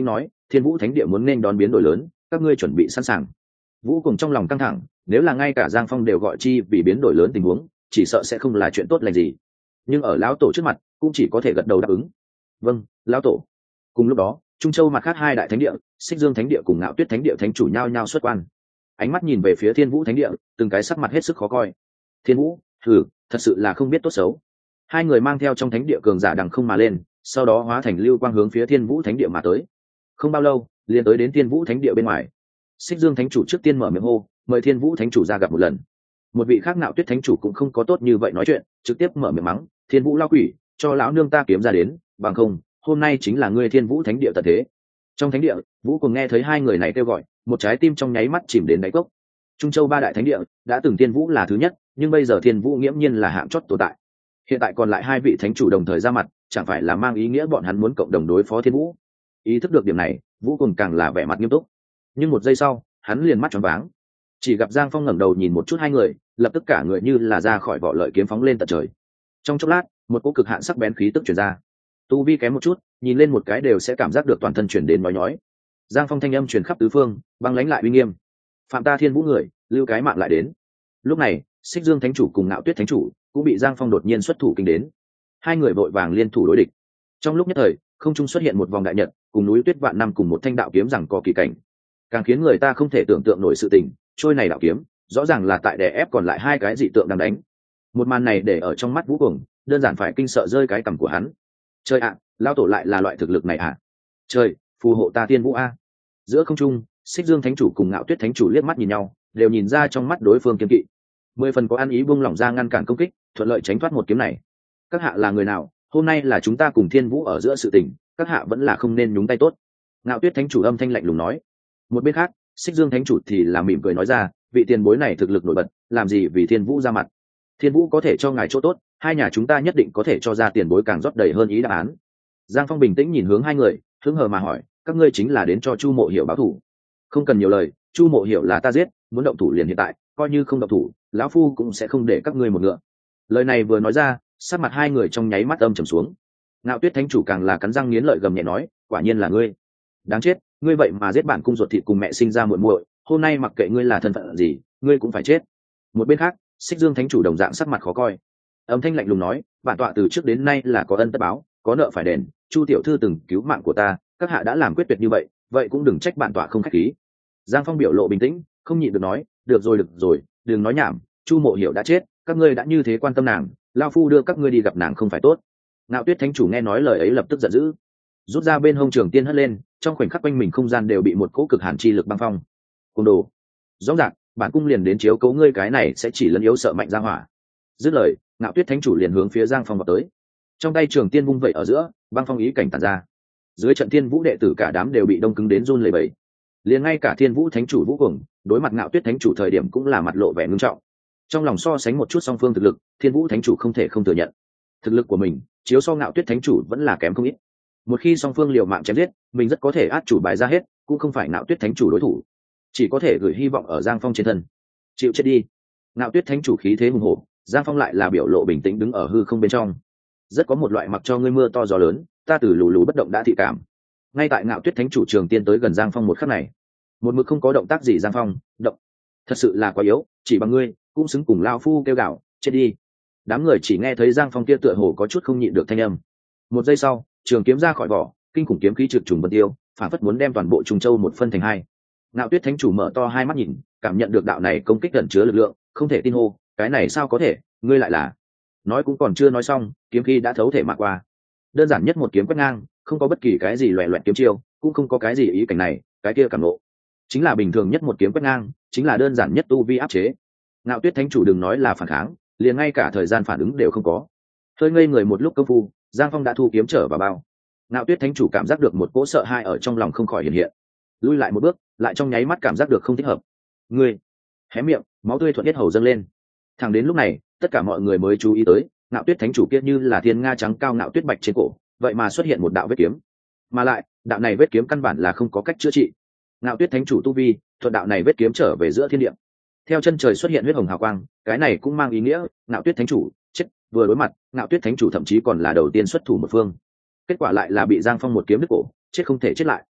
thiên vũ thánh địa muốn nên đón biến đổi lớn, các ngươi chuẩn bị sẵn sàng. Vũ cùng trong lòng căng thẳng, nếu là ngay cả Giang Phong đều gọi chi vì biến đổi lớn tình huống, chỉ sợ sẽ không là chuyện tốt lành gì. Nhưng ở lão tổ trước mặt cũng chỉ có thể gật đầu đáp ứng. Vâng, lão tổ. Cùng lúc đó, Trung Châu mặt khác hai đại thánh địa, Xích Dương thánh địa cùng Ngạo Tuyết thánh địa thánh chủ nhau nhau xuất quan. Ánh mắt nhìn về phía Thiên Vũ thánh địa, từng cái sắc mặt hết sức khó coi. Thiên Vũ, thử, thật sự là không biết tốt xấu. Hai người mang theo trong thánh địa cường giả đằng không mà lên, sau đó hóa thành lưu quang hướng phía Thiên Vũ thánh địa mà tới. Không bao lâu, liền tới đến Thiên Vũ thánh địa bên ngoài. Xích Dương thánh chủ trước tiên mở miệng hô, mời Thiên Vũ thánh chủ ra gặp một lần. Một vị khác Ngạo Tuyết thánh chủ cũng không có tốt như vậy nói chuyện, trực tiếp mở miệng mắng, Thiên Vũ lao quỷ, cho lão nương ta kiếm ra đến, bằng không, hôm nay chính là ngươi Thiên Vũ thánh địa tận thế. Trong thánh địa, Vũ cùng nghe thấy hai người này kêu gọi, một trái tim trong nháy mắt chìm đến đáy cốc. Trung Châu ba đại thánh địa đã từng Thiên Vũ là thứ nhất, nhưng bây giờ Thiên Vũ nghiễm nhiên là hạng chót tồn tại. Hiện tại còn lại hai vị thánh chủ đồng thời ra mặt, chẳng phải là mang ý nghĩa bọn hắn muốn cộng đồng đối phó Thiên Vũ. Ý thức được điểm này, Vũ cùng càng là vẻ mặt nghiêm túc. Nhưng một giây sau, hắn liền mắt tròn váng. Chỉ gặp Giang Phong ngẩng đầu nhìn một chút hai người, lập tức cả người như là ra khỏi vỏ lợi kiếm phóng lên tận trời. Trong chốc lát, một cỗ cực hạn sắc bén khí tức truyền ra. Tu vi kém một chút, nhìn lên một cái đều sẽ cảm giác được toàn thân chuyển đến nói nhói. Giang Phong thanh âm truyền khắp tứ phương, băng lãnh lại uy nghiêm. Phạm ta Thiên Vũ người, lưu cái mạng lại đến. Lúc này, Xích Dương thánh chủ cùng Ngạo Tuyết thánh chủ cũng bị Giang Phong đột nhiên xuất thủ kinh đến. Hai người vội vàng liên thủ đối địch. Trong lúc nhất thời, không trung xuất hiện một vòng đại nhật, cùng núi tuyết vạn năm cùng một thanh đạo kiếm rằng có kỳ cảnh. Càng khiến người ta không thể tưởng tượng nổi sự tình, trôi này đạo kiếm, rõ ràng là tại đè ép còn lại hai cái dị tượng đang đánh. Một màn này để ở trong mắt Vũ Cuồng, đơn giản phải kinh sợ rơi cái cằm của hắn. Trời ạ, lao tổ lại là loại thực lực này à? Trời, phù hộ ta Thiên Vũ a. Giữa không trung, Xích Dương thánh chủ cùng Ngạo Tuyết thánh chủ liếc mắt nhìn nhau, đều nhìn ra trong mắt đối phương kiên kỵ. Mười phần có ăn ý buông lỏng ra ngăn cản công kích, thuận lợi tránh thoát một kiếm này. Các hạ là người nào? Hôm nay là chúng ta cùng Thiên Vũ ở giữa sự tình, các hạ vẫn là không nên nhúng tay tốt. Ngạo Tuyết thánh chủ âm thanh lạnh lùng nói. Một bên khác, Xích Dương thánh chủ thì là mỉm cười nói ra, vị tiền bối này thực lực nổi bật, làm gì vì Thiên Vũ ra mặt? Thiên Vũ có thể cho ngài chỗ tốt, hai nhà chúng ta nhất định có thể cho ra tiền bối càng rót đầy hơn ý đáp án. Giang Phong bình tĩnh nhìn hướng hai người, hứng hờ mà hỏi, các ngươi chính là đến cho Chu Mộ Hiểu báo thù? Không cần nhiều lời, Chu Mộ Hiểu là ta giết, muốn động thủ liền hiện tại, coi như không động thủ, lão phu cũng sẽ không để các ngươi một ngựa. Lời này vừa nói ra, sắc mặt hai người trong nháy mắt âm trầm xuống. Ngạo Tuyết thánh chủ càng là cắn răng nghiến lợi gầm nhẹ nói, quả nhiên là ngươi. Đáng chết, ngươi vậy mà giết bản cung ruột thịt cùng mẹ sinh ra muội muội, hôm nay mặc kệ ngươi là thân phận gì, ngươi cũng phải chết. Một bên khác, Xích Dương thánh chủ đồng dạng sắc mặt khó coi. Âm thanh lạnh lùng nói, bản tọa từ trước đến nay là có ân tất báo, có nợ phải đền, Chu tiểu thư từng cứu mạng của ta, các hạ đã làm quyết tuyệt như vậy, vậy cũng đừng trách bản tọa không khách khí. Giang Phong biểu lộ bình tĩnh, không nhịn được nói, được rồi được rồi, đừng nói nhảm, Chu Mộ Hiểu đã chết, các ngươi đã như thế quan tâm nàng, lão phu đưa các ngươi đi gặp nàng không phải tốt. Ngạo Tuyết thánh chủ nghe nói lời ấy lập tức giận dữ, rút ra bên hông trường tiên hất lên, trong khoảnh khắc quanh mình không gian đều bị một cỗ cực hàn chi lực băng phong. Côn đồ, rõ ràng bản cung liền đến chiếu cố ngươi cái này sẽ chỉ lấn yếu sợ mạnh ra hỏa. Dứt lời, Ngạo Tuyết thánh chủ liền hướng phía Giang Phong vào tới, trong tay trường tiên vung vẩy ở giữa, băng phong ý cảnh tản ra. Dưới trận Thiên Vũ đệ tử cả đám đều bị đông cứng đến run lẩy bẩy, liền ngay cả Thiên Vũ thánh chủ Vũ Cuồng đối mặt Ngạo Tuyết thánh chủ thời điểm cũng là mặt lộ vẻ ngưng trọng. Trong lòng so sánh một chút song phương thực lực, Thiên Vũ thánh chủ không thể không thừa nhận, thực lực của mình chiếu so Ngạo Tuyết thánh chủ vẫn là kém không ít. Một khi song phương liều mạng chém giết, mình rất có thể át chủ bài ra hết, cũng không phải Ngạo Tuyết thánh chủ đối thủ, chỉ có thể gửi hy vọng ở Giang Phong trên thân. Chịu chết đi. Ngạo Tuyết thánh chủ khí thế hùng hổ, Giang Phong lại là biểu lộ bình tĩnh đứng ở hư không bên trong, rất có một loại mặc cho ngươi mưa to gió lớn, ta từ lù lù bất động đã thị cảm. Ngay tại Ngạo Tuyết thánh chủ trường tiên tới gần Giang Phong một khắc này, một mực không có động tác gì. Giang Phong động, thật sự là quá yếu, chỉ bằng ngươi cũng xứng cùng lao phu kêu gạo chết đi. Đám người chỉ nghe thấy Giang Phong kia tựa hồ có chút không nhịn được thanh âm. Một giây sau, trường kiếm ra khỏi vỏ, kinh khủng kiếm khí trực trùng vân tiêu, phản phất muốn đem toàn bộ Trung Châu một phân thành hai. Ngạo Tuyết thánh chủ mở to hai mắt nhìn, cảm nhận được đạo này công kích ẩn chứa lực lượng, không thể tin hô, cái này sao có thể, ngươi lại là? Nói cũng còn chưa nói xong, kiếm khí đã thấu thể mà qua. Đơn giản nhất một kiếm quét ngang, không có bất kỳ cái gì loẻ loẹt kiếm chiêu, cũng không có cái gì ý cảnh này, cái kia cảm nộ, chính là bình thường nhất một kiếm quét ngang, chính là đơn giản nhất tu vi áp chế. Ngạo Tuyết thánh chủ đừng nói là phản kháng, liền ngay cả thời gian phản ứng đều không có. Hơi ngây người một lúc công phu, Giang Phong đã thu kiếm trở vào bao. Ngạo Tuyết thánh chủ cảm giác được một cỗ sợ hãi ở trong lòng không khỏi hiện hiện, lui lại một bước, lại trong nháy mắt cảm giác được không thích hợp. Ngươi, hé miệng, máu tươi thuận tiết hầu dâng lên. Thẳng đến lúc này, tất cả mọi người mới chú ý tới, Ngạo Tuyết thánh chủ kia như là thiên nga trắng cao ngạo tuyết bạch trên cổ, vậy mà xuất hiện một đạo vết kiếm, mà lại đạo này vết kiếm căn bản là không có cách chữa trị. Ngạo Tuyết thánh chủ tu vi thuận đạo này vết kiếm trở về giữa thiên địa, theo chân trời xuất hiện huyết hồng hào quang, cái này cũng mang ý nghĩa Ngạo Tuyết thánh chủ chết. Vừa đối mặt, Ngạo Tuyết thánh chủ thậm chí còn là đầu tiên xuất thủ một phương, kết quả lại là bị Giang Phong một kiếm đứt cổ, chết không thể chết lại.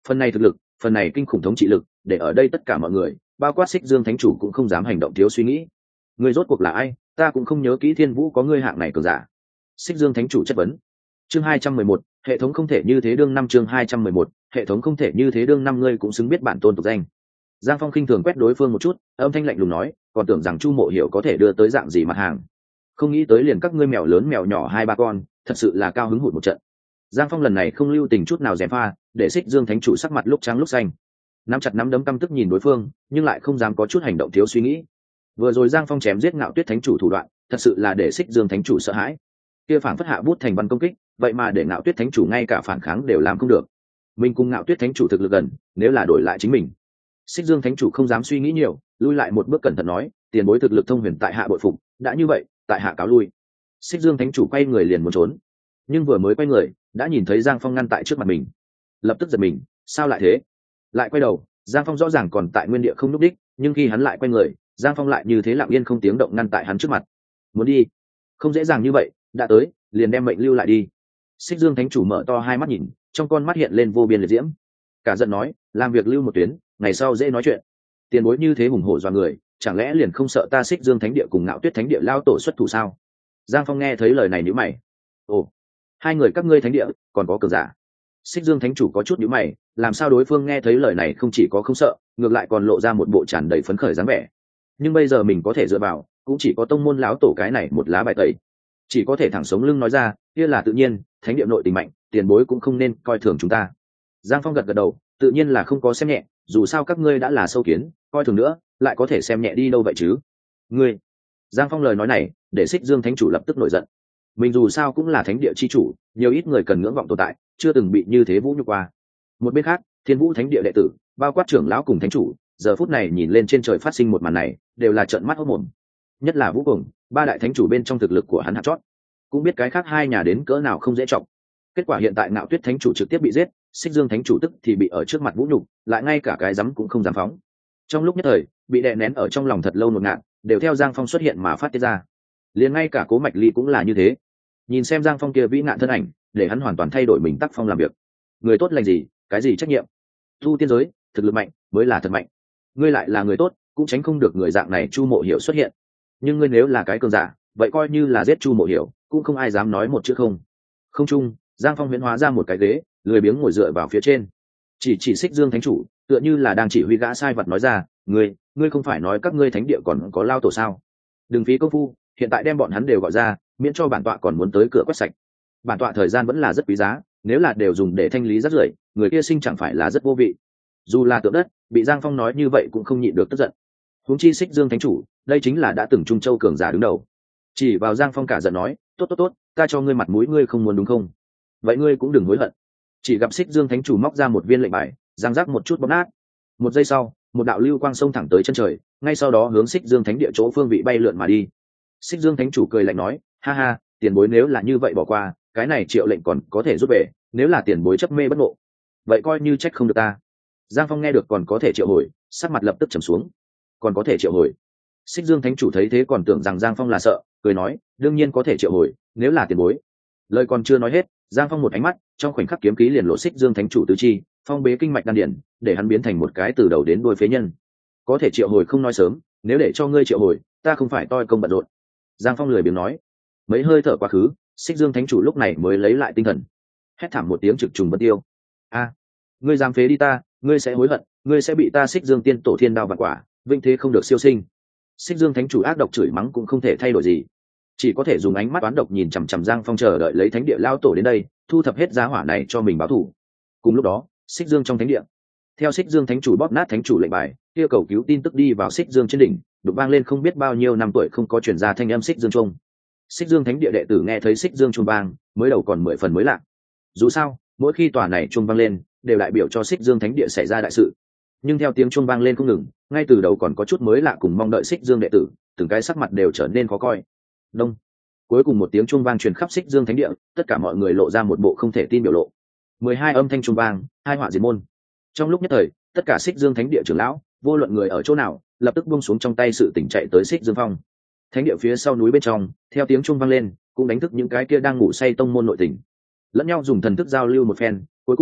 Phần này thực lực, phần này kinh khủng thống trị lực, để ở đây tất cả mọi người, bao quát Xích Dương thánh chủ cũng không dám hành động thiếu suy nghĩ. Người rốt cuộc là ai? Ta cũng không nhớ kỹ Thiên Vũ có ngươi hạng này cường giả. Xích Dương thánh chủ chất vấn. Chương hai trăm mười một, hệ thống không thể như thế đương năm chương hai trăm mười một, hệ thống không thể như thế đương năm ngươi cũng xứng biết bản tôn tục danh. Giang Phong khinh thường quét đối phương một chút, âm thanh lạnh lùng nói, còn tưởng rằng Chu Mộ Hiểu có thể đưa tới dạng gì mặt hàng. Không nghĩ tới liền các ngươi mèo lớn mèo nhỏ hai ba con, thật sự là cao hứng hụt một trận. Giang Phong lần này không lưu tình chút nào gièm pha, để Xích Dương thánh chủ sắc mặt lúc trắng lúc xanh. Nắm chặt nắm đấm căm tức nhìn đối phương, nhưng lại không dám có chút hành động thiếu suy nghĩ. Vừa rồi Giang Phong chém giết Ngạo Tuyết thánh chủ thủ đoạn, thật sự là để Xích Dương thánh chủ sợ hãi. Kia phản phất hạ bút thành văn công kích, vậy mà để Ngạo Tuyết thánh chủ ngay cả phản kháng đều làm không được. Mình cùng Ngạo Tuyết thánh chủ thực lực gần, nếu là đổi lại chính mình. Xích Dương thánh chủ không dám suy nghĩ nhiều, lui lại một bước cẩn thận nói, tiền bối thực lực thông huyền tại hạ bội phục, đã như vậy, tại hạ cáo lui. Xích Dương thánh chủ quay người liền muốn trốn, nhưng vừa mới quay người, đã nhìn thấy Giang Phong ngăn tại trước mặt mình. Lập tức giật mình, sao lại thế? Lại quay đầu, Giang Phong rõ ràng còn tại nguyên địa không núp đích, nhưng khi hắn lại quay người, Giang Phong lại như thế lặng yên không tiếng động ngăn tại hắn trước mặt. Muốn đi? Không dễ dàng như vậy, đã tới, liền đem mệnh lưu lại đi. Xích Dương thánh chủ mở to hai mắt nhìn, trong con mắt hiện lên vô biên liệt diễm. Cả giận nói, làm việc lưu một tuyến, ngày sau dễ nói chuyện. Tiền bối như thế hùng hổ dọa người, chẳng lẽ liền không sợ ta Xích Dương thánh địa cùng Ngạo Tuyết thánh địa lao tổ xuất thủ sao? Giang Phong nghe thấy lời này nhíu mày. Ồ, hai người các ngươi thánh địa còn có cường giả? Xích Dương thánh chủ có chút nhíu mày, làm sao đối phương nghe thấy lời này không chỉ có không sợ, ngược lại còn lộ ra một bộ tràn đầy phấn khởi dáng vẻ. Nhưng bây giờ mình có thể dựa vào, cũng chỉ có tông môn lão tổ cái này một lá bài tẩy, chỉ có thể thẳng sống lưng nói ra, kia là tự nhiên, thánh địa nội tình mạnh, tiền bối cũng không nên coi thường chúng ta. Giang Phong gật gật đầu, tự nhiên là không có xem nhẹ, dù sao các ngươi đã là sâu kiến, coi thường nữa, lại có thể xem nhẹ đi đâu vậy chứ? Ngươi. Giang Phong lời nói này, để Xích Dương thánh chủ lập tức nổi giận. Mình dù sao cũng là thánh địa chi chủ, nhiều ít người cần ngưỡng vọng tồn tại, chưa từng bị như thế vũ nhục qua. Một bên khác, Thiên Vũ thánh địa đệ tử, bao quát trưởng lão cùng thánh chủ, giờ phút này nhìn lên trên trời phát sinh một màn này, đều là trợn mắt hốt mồm. Nhất là Vũ Cùng, ba đại thánh chủ bên trong thực lực của hắn hạng chót, cũng biết cái khác hai nhà đến cỡ nào không dễ trọng. Kết quả hiện tại Ngạo Tuyết thánh chủ trực tiếp bị giết, Xích Dương thánh chủ tức thì bị ở trước mặt vũ nhục, lại ngay cả cái dám cũng không dám phóng. Trong lúc nhất thời, bị đè nén ở trong lòng thật lâu nột ngạt, đều theo Giang Phong xuất hiện mà phát tiết ra. Liền ngay cả Cố Mạch Ly cũng là như thế. Nhìn xem Giang Phong kia vĩ nạn thân ảnh, để hắn hoàn toàn thay đổi mình tác phong làm việc. Người tốt lành gì, cái gì trách nhiệm? Tu tiên giới, thực lực mạnh mới là thật mạnh. Ngươi lại là người tốt, cũng tránh không được người dạng này Chu Mộ Hiểu xuất hiện. Nhưng ngươi nếu là cái cường giả, vậy coi như là giết Chu Mộ Hiểu, cũng không ai dám nói một chữ không. Không chung, Giang Phong huyễn hóa ra một cái ghế, lười biếng ngồi dựa vào phía trên, chỉ chỉ Xích Dương thánh chủ, tựa như là đang chỉ huy gã sai vật nói ra, ngươi, ngươi không phải nói các ngươi thánh địa còn có lao tổ sao? Đừng phí công phu, hiện tại đem bọn hắn đều gọi ra, miễn cho bản tọa còn muốn tới cửa quét sạch. Bản tọa thời gian vẫn là rất quý giá, nếu là đều dùng để thanh lý rác rưởi, người kia sinh chẳng phải là rất vô vị. Dù là tượng đất, bị Giang Phong nói như vậy cũng không nhịn được tức giận. Huống chi Xích Dương thánh chủ, đây chính là đã từng Trung Châu cường giả đứng đầu. Chỉ vào Giang Phong cả giận nói, tốt tốt tốt, ta cho ngươi mặt mũi ngươi không muốn đúng không? Vậy ngươi cũng đừng hối hận. Chỉ gặp Xích Dương thánh chủ móc ra một viên lệnh bài, giang rác một chút bóp nát. Một giây sau, một đạo lưu quang xông thẳng tới chân trời, ngay sau đó hướng Xích Dương thánh địa chỗ phương vị bay lượn mà đi. Xích Dương thánh chủ cười lạnh nói, ha ha, tiền bối nếu là như vậy bỏ qua, cái này triệu lệnh còn có thể rút về, nếu là tiền bối chấp mê bất ngộ, vậy coi như trách không được ta. Giang Phong nghe được còn có thể triệu hồi, sắc mặt lập tức trầm xuống. Còn có thể triệu hồi? Xích Dương thánh chủ thấy thế còn tưởng rằng Giang Phong là sợ, cười nói, đương nhiên có thể triệu hồi, nếu là tiền bối. Lời còn chưa nói hết, Giang Phong một ánh mắt, trong khoảnh khắc kiếm khí liền lộ Xích Dương thánh chủ tứ chi, phong bế kinh mạch đan điển, để hắn biến thành một cái từ đầu đến đuôi phế nhân. Có thể triệu hồi không nói sớm, nếu để cho ngươi triệu hồi, ta không phải toi công bận rộn. Giang Phong lười biếng nói. Mấy hơi thở quá khứ, Xích Dương thánh chủ lúc này mới lấy lại tinh thần, hét thảm một tiếng trực trùng vân tiêu. A, ngươi dám phế đi ta, ngươi sẽ hối hận, ngươi sẽ bị ta Xích Dương tiên tổ thiên đao vạn quả, vinh thế không được siêu sinh. Xích Dương thánh chủ ác độc chửi mắng cũng không thể thay đổi gì, chỉ có thể dùng ánh mắt oán độc nhìn chằm chằm Giang Phong, chờ đợi lấy thánh địa lao tổ đến đây thu thập hết giá hỏa này cho mình báo thù. Cùng lúc đó, Xích Dương trong thánh địa, theo Xích Dương thánh chủ bóp nát thánh chủ lệnh bài, yêu cầu cứu tin tức đi vào Xích Dương trên đỉnh, đụng vang lên không biết bao nhiêu năm tuổi không có truyền ra thanh âm Xích Dương trung. Xích Dương thánh địa đệ tử nghe thấy Xích Dương trung vang, mới đầu còn mười phần mới lạ. Dù sao, mỗi khi tòa này trung vang lên, đều đại biểu cho Xích Dương thánh địa xảy ra đại sự. Nhưng theo tiếng trung vang lên không ngừng, ngay từ đầu còn có chút mới lạ cùng mong đợi Xích Dương đệ tử, từng cái sắc mặt đều trở nên khó coi. Đông. Cuối cùng một tiếng trung vang truyền khắp Xích Dương thánh địa, tất cả mọi người lộ ra một bộ không thể tin biểu lộ. Mười hai âm thanh trung vang, hai họa diệt môn. Trong lúc nhất thời, tất cả Xích Dương thánh địa trưởng lão, vô luận người ở chỗ nào, lập tức buông xuống trong tay sự tỉnh chạy tới Xích Dương phong. Thánh địa phía sau núi bên trong, theo tiếng trung vang lên, cũng đánh thức những cái kia đang ngủ say tông môn nội tình. Lẫn nhau dùng thần thức giao lưu một phen, cuối cùng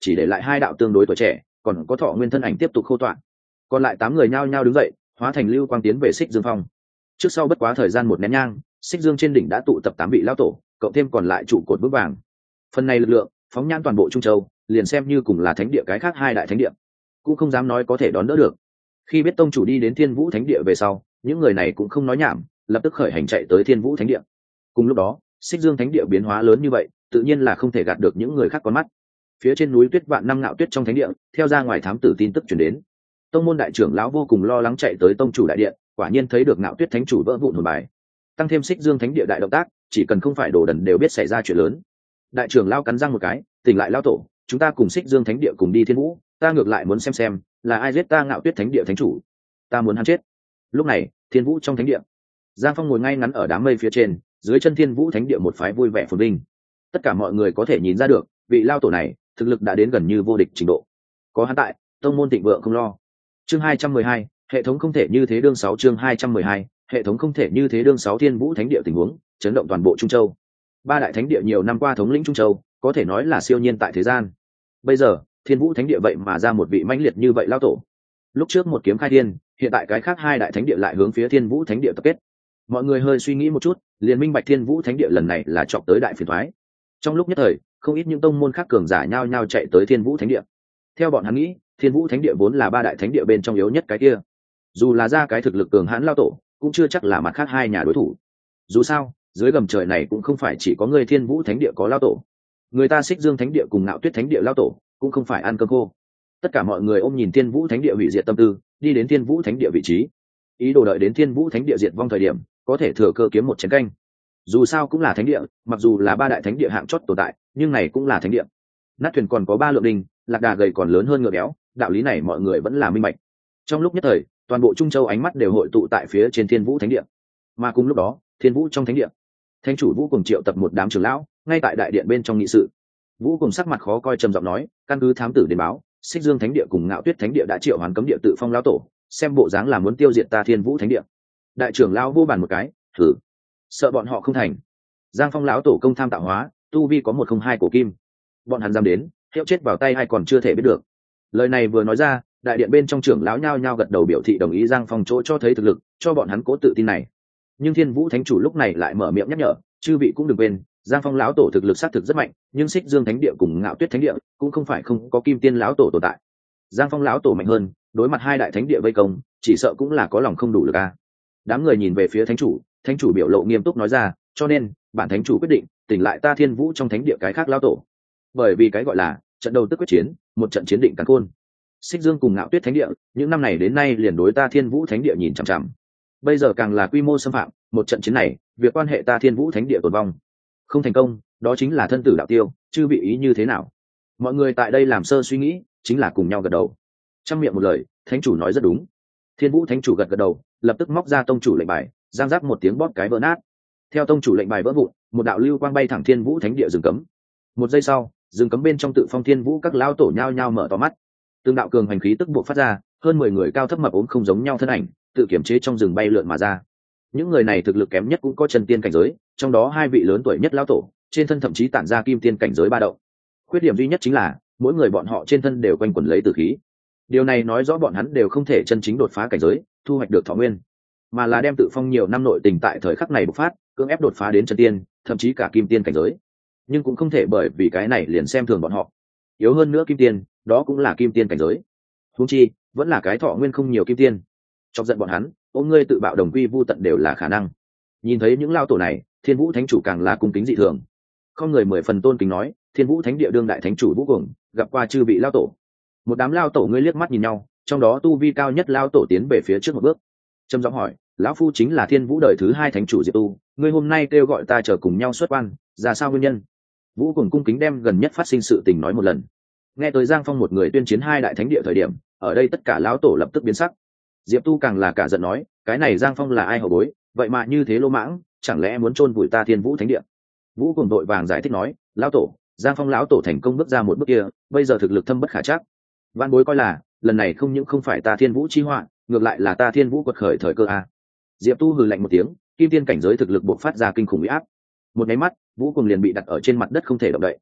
chỉ để lại hai đạo tương đối tuổi trẻ còn có thọ nguyên thân ảnh tiếp tục khô tọa. Còn lại tám người nhao nhao đứng dậy hóa thành lưu quang tiến về Xích Dương Phong. Trước sau bất quá thời gian một nén nhang, Xích Dương trên đỉnh đã tụ tập tám vị lão tổ, cộng thêm còn lại trụ cột vững vàng. Phần này lực lượng phóng nhãn toàn bộ Trung Châu, liền xem như cùng là thánh địa cái khác hai đại thánh địa cũng không dám nói có thể đón đỡ được. Khi biết tông chủ đi đến Thiên Vũ Thánh địa về sau, những người này cũng không nói nhảm, lập tức khởi hành chạy tới Thiên Vũ Thánh địa. Cùng lúc đó, Xích Dương Thánh địa biến hóa lớn như vậy, tự nhiên là không thể gạt được những người khác con mắt. Phía trên núi Tuyết Vạn Năm Ngạo Tuyết trong thánh địa, theo ra ngoài thám tử tin tức truyền đến. Tông môn đại trưởng lão vô cùng lo lắng chạy tới tông chủ đại điện, quả nhiên thấy được Ngạo Tuyết thánh chủ vỡ vụn hồn bài. Tăng thêm Xích Dương Thánh địa đại động tác, chỉ cần không phải đồ đần đều biết xảy ra chuyện lớn. Đại trưởng lão cắn răng một cái, tỉnh lại lão tổ, chúng ta cùng Xích Dương Thánh địa cùng đi Thiên Vũ, ta ngược lại muốn xem xem là ai giết ta Ngạo Tuyết thánh địa thánh chủ, ta muốn hắn chết. Lúc này, Thiên Vũ trong thánh địa, Giang Phong ngồi ngay ngắn ở đám mây phía trên, dưới chân Thiên Vũ thánh địa một phái vui vẻ phồn vinh. Tất cả mọi người có thể nhìn ra được, vị lao tổ này thực lực đã đến gần như vô địch trình độ. Có hắn tại, tông môn thịnh vượng không lo. Chương hai trăm mười hai, hệ thống không thể như thế đương sáu chương hai trăm mười hai, hệ thống không thể như thế đương sáu Thiên Vũ thánh địa tình huống, chấn động toàn bộ Trung Châu. Ba đại thánh địa nhiều năm qua thống lĩnh Trung Châu, có thể nói là siêu nhiên tại thế gian. Bây giờ, Thiên Vũ thánh địa vậy mà ra một vị mãnh liệt như vậy lao tổ. Lúc trước một kiếm khai thiên, hiện tại cái khác hai đại thánh địa lại hướng phía Thiên Vũ thánh địa tập kết. Mọi người hơi suy nghĩ một chút, liền minh bạch Thiên Vũ thánh địa lần này là chọc tới đại phiền toái. Trong lúc nhất thời, không ít những tông môn khác cường giả nhao nhao chạy tới Thiên Vũ thánh địa. Theo bọn hắn nghĩ, Thiên Vũ thánh địa vốn là ba đại thánh địa bên trong yếu nhất cái kia, dù là ra cái thực lực cường hãn lao tổ, cũng chưa chắc là mặt khác hai nhà đối thủ. Dù sao, dưới gầm trời này cũng không phải chỉ có người Thiên Vũ thánh địa có lao tổ, người ta Xích Dương thánh địa cùng Ngạo Tuyết thánh địa lao tổ cũng không phải ăn cơm khô. Tất cả mọi người ôm nhìn Thiên Vũ thánh địa hủy diệt tâm tư, đi đến Thiên Vũ thánh địa vị trí, ý đồ đợi đến Thiên Vũ thánh địa diệt vong thời điểm, có thể thừa cơ kiếm một chén canh. Dù sao cũng là thánh địa, mặc dù là ba đại thánh địa hạng chót tồn tại, nhưng này cũng là thánh địa. Nát thuyền còn có ba lượng đình, lạc đà gầy còn lớn hơn ngựa béo, đạo lý này mọi người vẫn là minh bạch. Trong lúc nhất thời, toàn bộ Trung Châu ánh mắt đều hội tụ tại phía trên Thiên Vũ thánh địa. Mà cùng lúc đó, Thiên Vũ trong thánh địa, thánh chủ Vũ cùng triệu tập một đám trưởng lão, ngay tại đại điện bên trong nghị sự. Vũ cùng sắc mặt khó coi trầm giọng nói, căn cứ thám tử đến báo, Xích Dương thánh địa cùng Ngạo Tuyết thánh địa đã triệu hoán cấm địa tự phong lão tổ, xem bộ dáng là muốn tiêu diệt ta Thiên Vũ thánh địa. Đại trưởng lão vô bàn một cái, thử, sợ bọn họ không thành. Giang Phong lão tổ công tham tạo hóa, tu vi có một không hai cổ kim, bọn hắn dám đến, hiệu chết vào tay hay còn chưa thể biết được. Lời này vừa nói ra, đại điện bên trong trưởng lão nhao nhao gật đầu biểu thị đồng ý Giang Phong chỗ cho thấy thực lực, cho bọn hắn cố tự tin này. Nhưng Thiên Vũ thánh chủ lúc này lại mở miệng nhắc nhở, chư vị cũng đừng quên, Giang Phong lão tổ thực lực xác thực rất mạnh, nhưng Xích Dương thánh địa cùng Ngạo Tuyết thánh địa cũng không phải không có Kim Tiên lão tổ tồn tại. Giang Phong lão tổ mạnh hơn, đối mặt hai đại thánh địa vây công, chỉ sợ cũng là có lòng không đủ lực a. Đám người nhìn về phía thánh chủ, thánh chủ biểu lộ nghiêm túc nói ra, cho nên bản thánh chủ quyết định tỉnh lại ta Thiên Vũ trong thánh địa cái khác lão tổ. Bởi vì cái gọi là trận đầu tức quyết chiến, một trận chiến định càn khôn. Xích Dương cùng Ngạo Tuyết thánh địa những năm này đến nay liền đối ta Thiên Vũ thánh địa nhìn chằm chằm, bây giờ càng là quy mô xâm phạm, một trận chiến này việc quan hệ ta Thiên Vũ thánh địa tồn vong, không thành công đó chính là thân tử đạo tiêu. Chư vị ý như thế nào? Mọi người tại đây làm sơ suy nghĩ, chính là cùng nhau gật đầu. Trong miệng một lời, thánh chủ nói rất đúng. Thiên Vũ thánh chủ gật gật đầu, lập tức móc ra tông chủ lệnh bài, giang giác một tiếng bóp cái vỡ nát. Theo tông chủ lệnh bài vỡ vụn, một đạo lưu quang bay thẳng Thiên Vũ thánh địa rừng cấm. Một giây sau, rừng cấm bên trong tự phong Thiên Vũ các lão tổ nhao nhao mở to mắt. Tương đạo cường hành khí tức buộc phát ra, hơn mười người cao thấp mập ốm không giống nhau thân ảnh, tự kiểm chế trong rừng bay lượn mà ra. Những người này thực lực kém nhất cũng có chân tiên cảnh giới, trong đó hai vị lớn tuổi nhất lão tổ, trên thân thậm chí tản ra kim tiên cảnh giới ba động. Khuyết điểm duy nhất chính là, mỗi người bọn họ trên thân đều quanh quẩn lấy tử khí. Điều này nói rõ bọn hắn đều không thể chân chính đột phá cảnh giới, thu hoạch được thọ nguyên, mà là đem tự phong nhiều năm nội tình tại thời khắc này bộc phát, cưỡng ép đột phá đến chân tiên, thậm chí cả kim tiên cảnh giới. Nhưng cũng không thể bởi vì cái này liền xem thường bọn họ. Yếu hơn nữa kim tiên, đó cũng là kim tiên cảnh giới. Huống chi, vẫn là cái thọ nguyên không nhiều kim tiên. Chọc giận bọn hắn, ôm ngươi tự bạo đồng quy vu tận đều là khả năng. Nhìn thấy những lao tổ này, Thiên Vũ thánh chủ càng là cung kính dị thường. Không người mười phần tôn kính nói, Thiên Vũ thánh địa đương đại thánh chủ Vũ Cuồng, gặp qua chư vị lao tổ. Một đám lao tổ ngươi liếc mắt nhìn nhau, trong đó tu vi cao nhất lao tổ tiến về phía trước một bước, trầm giọng hỏi, lão phu chính là Thiên Vũ đời thứ hai thánh chủ Diệp Tu, ngươi hôm nay kêu gọi ta chờ cùng nhau xuất quan, ra sao nguyên nhân? Vũ Cuồng cung kính đem gần nhất phát sinh sự tình nói một lần. Nghe tới Giang Phong một người tuyên chiến hai đại thánh địa thời điểm, ở đây tất cả lão tổ lập tức biến sắc. Diệp Tu càng là cả giận nói, cái này Giang Phong là ai hậu bối, vậy mà như thế lô mãng, chẳng lẽ muốn chôn vùi ta Thiên Vũ thánh địa? Vũ Cuồng đội vàng giải thích nói, lão tổ, Giang Phong lão tổ thành công bước ra một bước kia, bây giờ thực lực thâm bất khả trắc. Văn bối coi là, lần này không những không phải ta Thiên Vũ chi họa, ngược lại là ta Thiên Vũ quật khởi thời cơ a. Diệp Tu hừ lạnh một tiếng, kim tiên cảnh giới thực lực bộc phát ra kinh khủng uy áp. Một cái mắt, Vũ Cuồng liền bị đặt ở trên mặt đất không thể động đậy.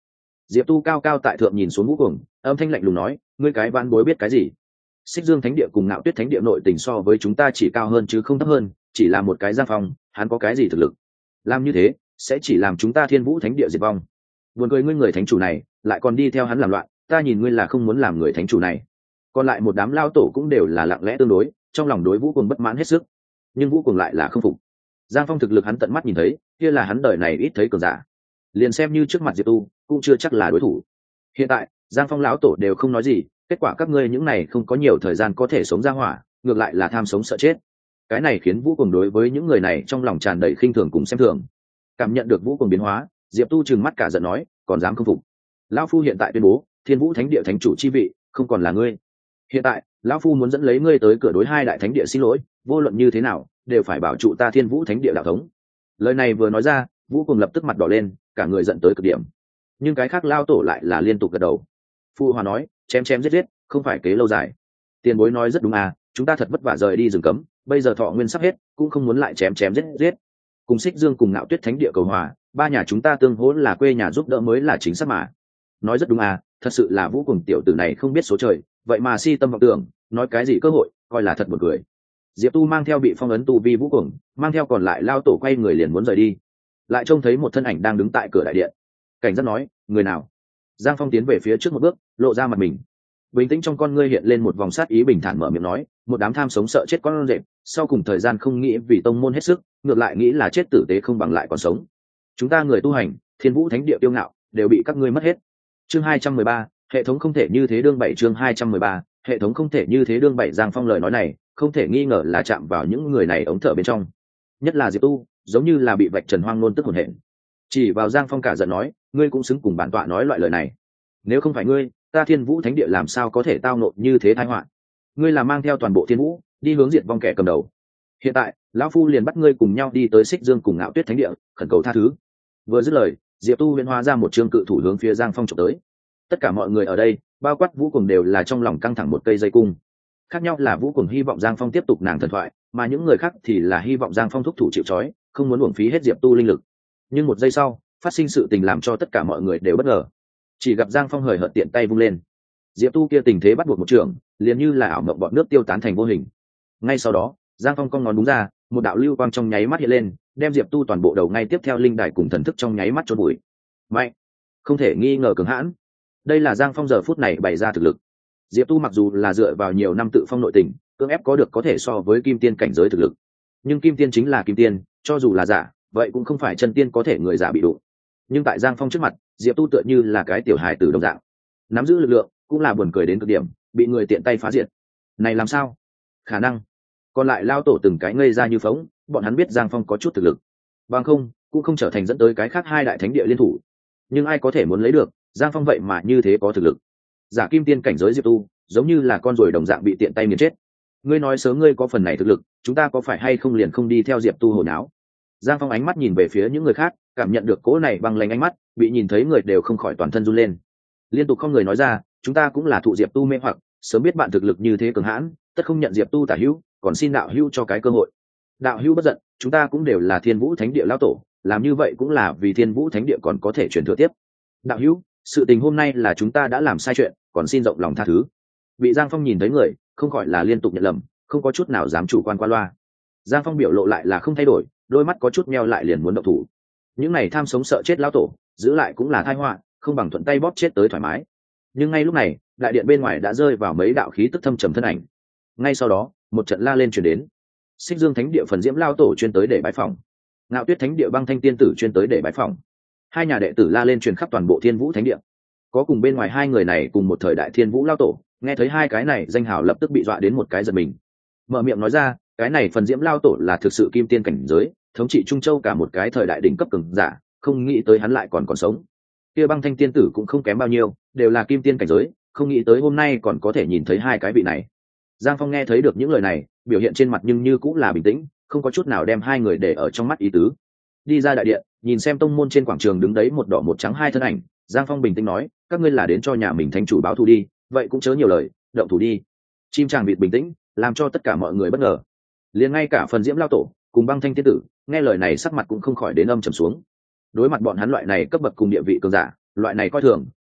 Diệp Tu cao cao tại thượng nhìn xuống Vũ Cuồng, âm thanh lạnh lùng nói, ngươi cái van bối biết cái gì? Xích Dương Thánh Địa cùng Ngạo Tuyết Thánh Địa nội tình so với chúng ta chỉ cao hơn chứ không thấp hơn, chỉ là một cái Giang Phong, hắn có cái gì thực lực? Làm như thế sẽ chỉ làm chúng ta Thiên Vũ Thánh Địa diệt vong. Buồn cười ngươi người thánh chủ này, lại còn đi theo hắn làm loạn, ta nhìn ngươi là không muốn làm người thánh chủ này. Còn lại một đám lao tổ cũng đều là lặng lẽ tương đối, trong lòng đối Vũ Cuồng bất mãn hết sức. Nhưng Vũ Cuồng lại là không phục. Giang Phong thực lực hắn tận mắt nhìn thấy, kia là hắn đời này ít thấy cường giả. Liền xem như trước mặt Diệp Tu, cũng chưa chắc là đối thủ. Hiện tại, Giang Phong lão tổ đều không nói gì, kết quả các ngươi những này không có nhiều thời gian có thể sống ra hỏa, ngược lại là tham sống sợ chết. Cái này khiến Vũ Cuồng đối với những người này trong lòng tràn đầy khinh thường cùng xem thường. Cảm nhận được Vũ Cuồng biến hóa, Diệp Tu trừng mắt cả giận nói, còn dám không phục? Lão phu hiện tại tuyên bố, Thiên Vũ Thánh Địa thánh chủ chi vị không còn là ngươi. Hiện tại, lão phu muốn dẫn lấy ngươi tới cửa đối hai đại thánh địa xin lỗi, vô luận như thế nào, đều phải bảo trụ ta Thiên Vũ Thánh Địa đạo thống. Lời này vừa nói ra, Vũ Cuồng lập tức mặt đỏ lên, cả người giận tới cực điểm. Nhưng cái khác lao tổ lại là liên tục gật đầu. Phu Hòa nói, chém chém giết giết, không phải kế lâu dài. Tiền bối nói rất đúng à, chúng ta thật vất vả rời đi rừng cấm, bây giờ thọ nguyên sắp hết, cũng không muốn lại chém chém giết giết. Cùng Xích Dương cùng Ngạo Tuyết Thánh Địa cầu hòa, ba nhà chúng ta tương hỗ là quê nhà giúp đỡ mới là chính xác mà. Nói rất đúng à, thật sự là Vũ Cuồng tiểu tử này không biết số trời, vậy mà si tâm vọng tưởng, nói cái gì cơ hội, coi là thật một người. Diệp Tu mang theo bị phong ấn tu vi Vũ Cuồng, mang theo còn lại lao tổ quay người liền muốn rời đi, lại trông thấy một thân ảnh đang đứng tại cửa đại điện. Cảnh giác nói, người nào? Giang Phong tiến về phía trước một bước, lộ ra mặt mình. Bình tĩnh trong con ngươi hiện lên một vòng sát ý, bình thản mở miệng nói, một đám tham sống sợ chết con rệp, sau cùng thời gian không nghĩ vì tông môn hết sức, ngược lại nghĩ là chết tử tế không bằng lại còn sống. Chúng ta người tu hành, Thiên Vũ Thánh Địa tiêu ngạo, đều bị các ngươi mất hết. Chương hai trăm mười ba, hệ thống không thể như thế đương bảy. Chương hai trăm mười ba, hệ thống không thể như thế đương bảy. Giang Phong lời nói này, không thể nghi ngờ là chạm vào những người này ống thở bên trong. Nhất là Diệp Tu, giống như là bị vạch trần hoang nôn tức hồn hển. Chỉ vào Giang Phong cả giận nói, ngươi cũng xứng cùng bản tọa nói loại lời này. Nếu không phải ngươi, ta Thiên Vũ Thánh Địa làm sao có thể tao nộ như thế tai họa? Ngươi là mang theo toàn bộ Thiên Vũ đi hướng diệt vong kẻ cầm đầu. Hiện tại, lão phu liền bắt ngươi cùng nhau đi tới Xích Dương cùng Ngạo Tuyết Thánh Địa, khẩn cầu tha thứ. Vừa dứt lời, Diệp Tu huyễn hóa ra một trương cự thủ hướng phía Giang Phong chụp tới. Tất cả mọi người ở đây, bao quát Vũ Cuồng đều là trong lòng căng thẳng một cây dây cung. Khác nhau là Vũ Cuồng hy vọng Giang Phong tiếp tục nàng thần thoại, mà những người khác thì là hy vọng Giang Phong thúc thủ chịu trói, không muốn uổng phí hết Diệp Tu linh lực. Nhưng một giây sau, phát sinh sự tình làm cho tất cả mọi người đều bất ngờ. Chỉ gặp Giang Phong hời hợt tiện tay vung lên, Diệp Tu kia tình thế bắt buộc một trường, liền như là ảo mộng bọn nước tiêu tán thành vô hình. Ngay sau đó, Giang Phong cong ngón đúng ra, một đạo lưu quang trong nháy mắt hiện lên, đem Diệp Tu toàn bộ đầu ngay tiếp theo linh đài cùng thần thức trong nháy mắt chôn bụi. Mạnh, không thể nghi ngờ cường hãn. Đây là Giang Phong giờ phút này bày ra thực lực. Diệp Tu mặc dù là dựa vào nhiều năm tự phong nội tình, cưỡng ép có được có thể so với kim tiên cảnh giới thực lực, nhưng kim tiên chính là kim tiên, cho dù là giả, vậy cũng không phải chân tiên có thể người giả bị đụng. Nhưng tại Giang Phong trước mặt, Diệp Tu tựa như là cái tiểu hài tử đồng dạng, nắm giữ lực lượng cũng là buồn cười đến cực điểm, bị người tiện tay phá diệt. Này làm sao? Khả năng. Còn lại lao tổ từng cái ngây ra như phóng, bọn hắn biết Giang Phong có chút thực lực, bằng không cũng không trở thành dẫn tới cái khác hai đại thánh địa liên thủ. Nhưng ai có thể muốn lấy được Giang Phong vậy mà như thế có thực lực? Giả kim tiên cảnh giới Diệp Tu, giống như là con ruồi đồng dạng bị tiện tay nghiền chết. Ngươi nói sớm ngươi có phần này thực lực, chúng ta có phải hay không liền không đi theo Diệp Tu hồi náo? Giang Phong ánh mắt nhìn về phía những người khác, cảm nhận được cỗ này băng lanh ánh mắt, bị nhìn thấy người đều không khỏi toàn thân run lên. Liên tục không người nói ra, chúng ta cũng là thụ Diệp Tu mê hoặc, sớm biết bạn thực lực như thế cường hãn, tất không nhận Diệp Tu tả hữu, còn xin đạo hữu cho cái cơ hội. Đạo hữu bất giận, chúng ta cũng đều là Thiên Vũ Thánh Địa lão tổ, làm như vậy cũng là vì Thiên Vũ Thánh Địa còn có thể truyền thừa tiếp. Đạo hữu, sự tình hôm nay là chúng ta đã làm sai chuyện, còn xin rộng lòng tha thứ. Bị Giang Phong nhìn thấy người, không khỏi là liên tục nhận lầm, không có chút nào dám chủ quan qua loa. Giang Phong biểu lộ lại là không thay đổi, đôi mắt có chút meo lại liền muốn động thủ. Những này tham sống sợ chết lão tổ, giữ lại cũng là tai họa, không bằng thuận tay bóp chết tới thoải mái. Nhưng ngay lúc này, đại điện bên ngoài đã rơi vào mấy đạo khí tức thâm trầm thân ảnh. Ngay sau đó, một trận la lên truyền đến. Xích Dương Thánh Địa phần diễm lao tổ chuyên tới để bái phỏng, Ngạo Tuyết Thánh Địa băng thanh tiên tử chuyên tới để bái phỏng. Hai nhà đệ tử la lên truyền khắp toàn bộ Thiên Vũ Thánh Địa. Có cùng bên ngoài hai người này cùng một thời đại Thiên Vũ lao tổ, nghe thấy hai cái này danh hào lập tức bị dọa đến một cái giật mình. Mở miệng nói ra, cái này phần diễm lao tổ là thực sự kim tiên cảnh giới, thống trị Trung Châu cả một cái thời đại đỉnh cấp cường giả, không nghĩ tới hắn lại còn còn sống. Kia băng thanh tiên tử cũng không kém bao nhiêu, đều là kim tiên cảnh giới, không nghĩ tới hôm nay còn có thể nhìn thấy hai cái vị này. Giang Phong nghe thấy được những lời này, biểu hiện trên mặt nhưng như cũng là bình tĩnh, không có chút nào đem hai người để ở trong mắt ý tứ. Đi ra đại điện, nhìn xem tông môn trên quảng trường đứng đấy một đỏ một trắng hai thân ảnh, Giang Phong bình tĩnh nói, các ngươi là đến cho nhà mình thánh chủ báo thù đi, vậy cũng chớ nhiều lời, động thủ đi. Chim chàng vịt bình tĩnh, làm cho tất cả mọi người bất ngờ. Liền ngay cả phần diễm lao tổ cùng băng thanh tiên tử, nghe lời này sắc mặt cũng không khỏi đến âm trầm xuống. Đối mặt bọn hắn loại này cấp bậc cùng địa vị cường giả, loại này coi thường,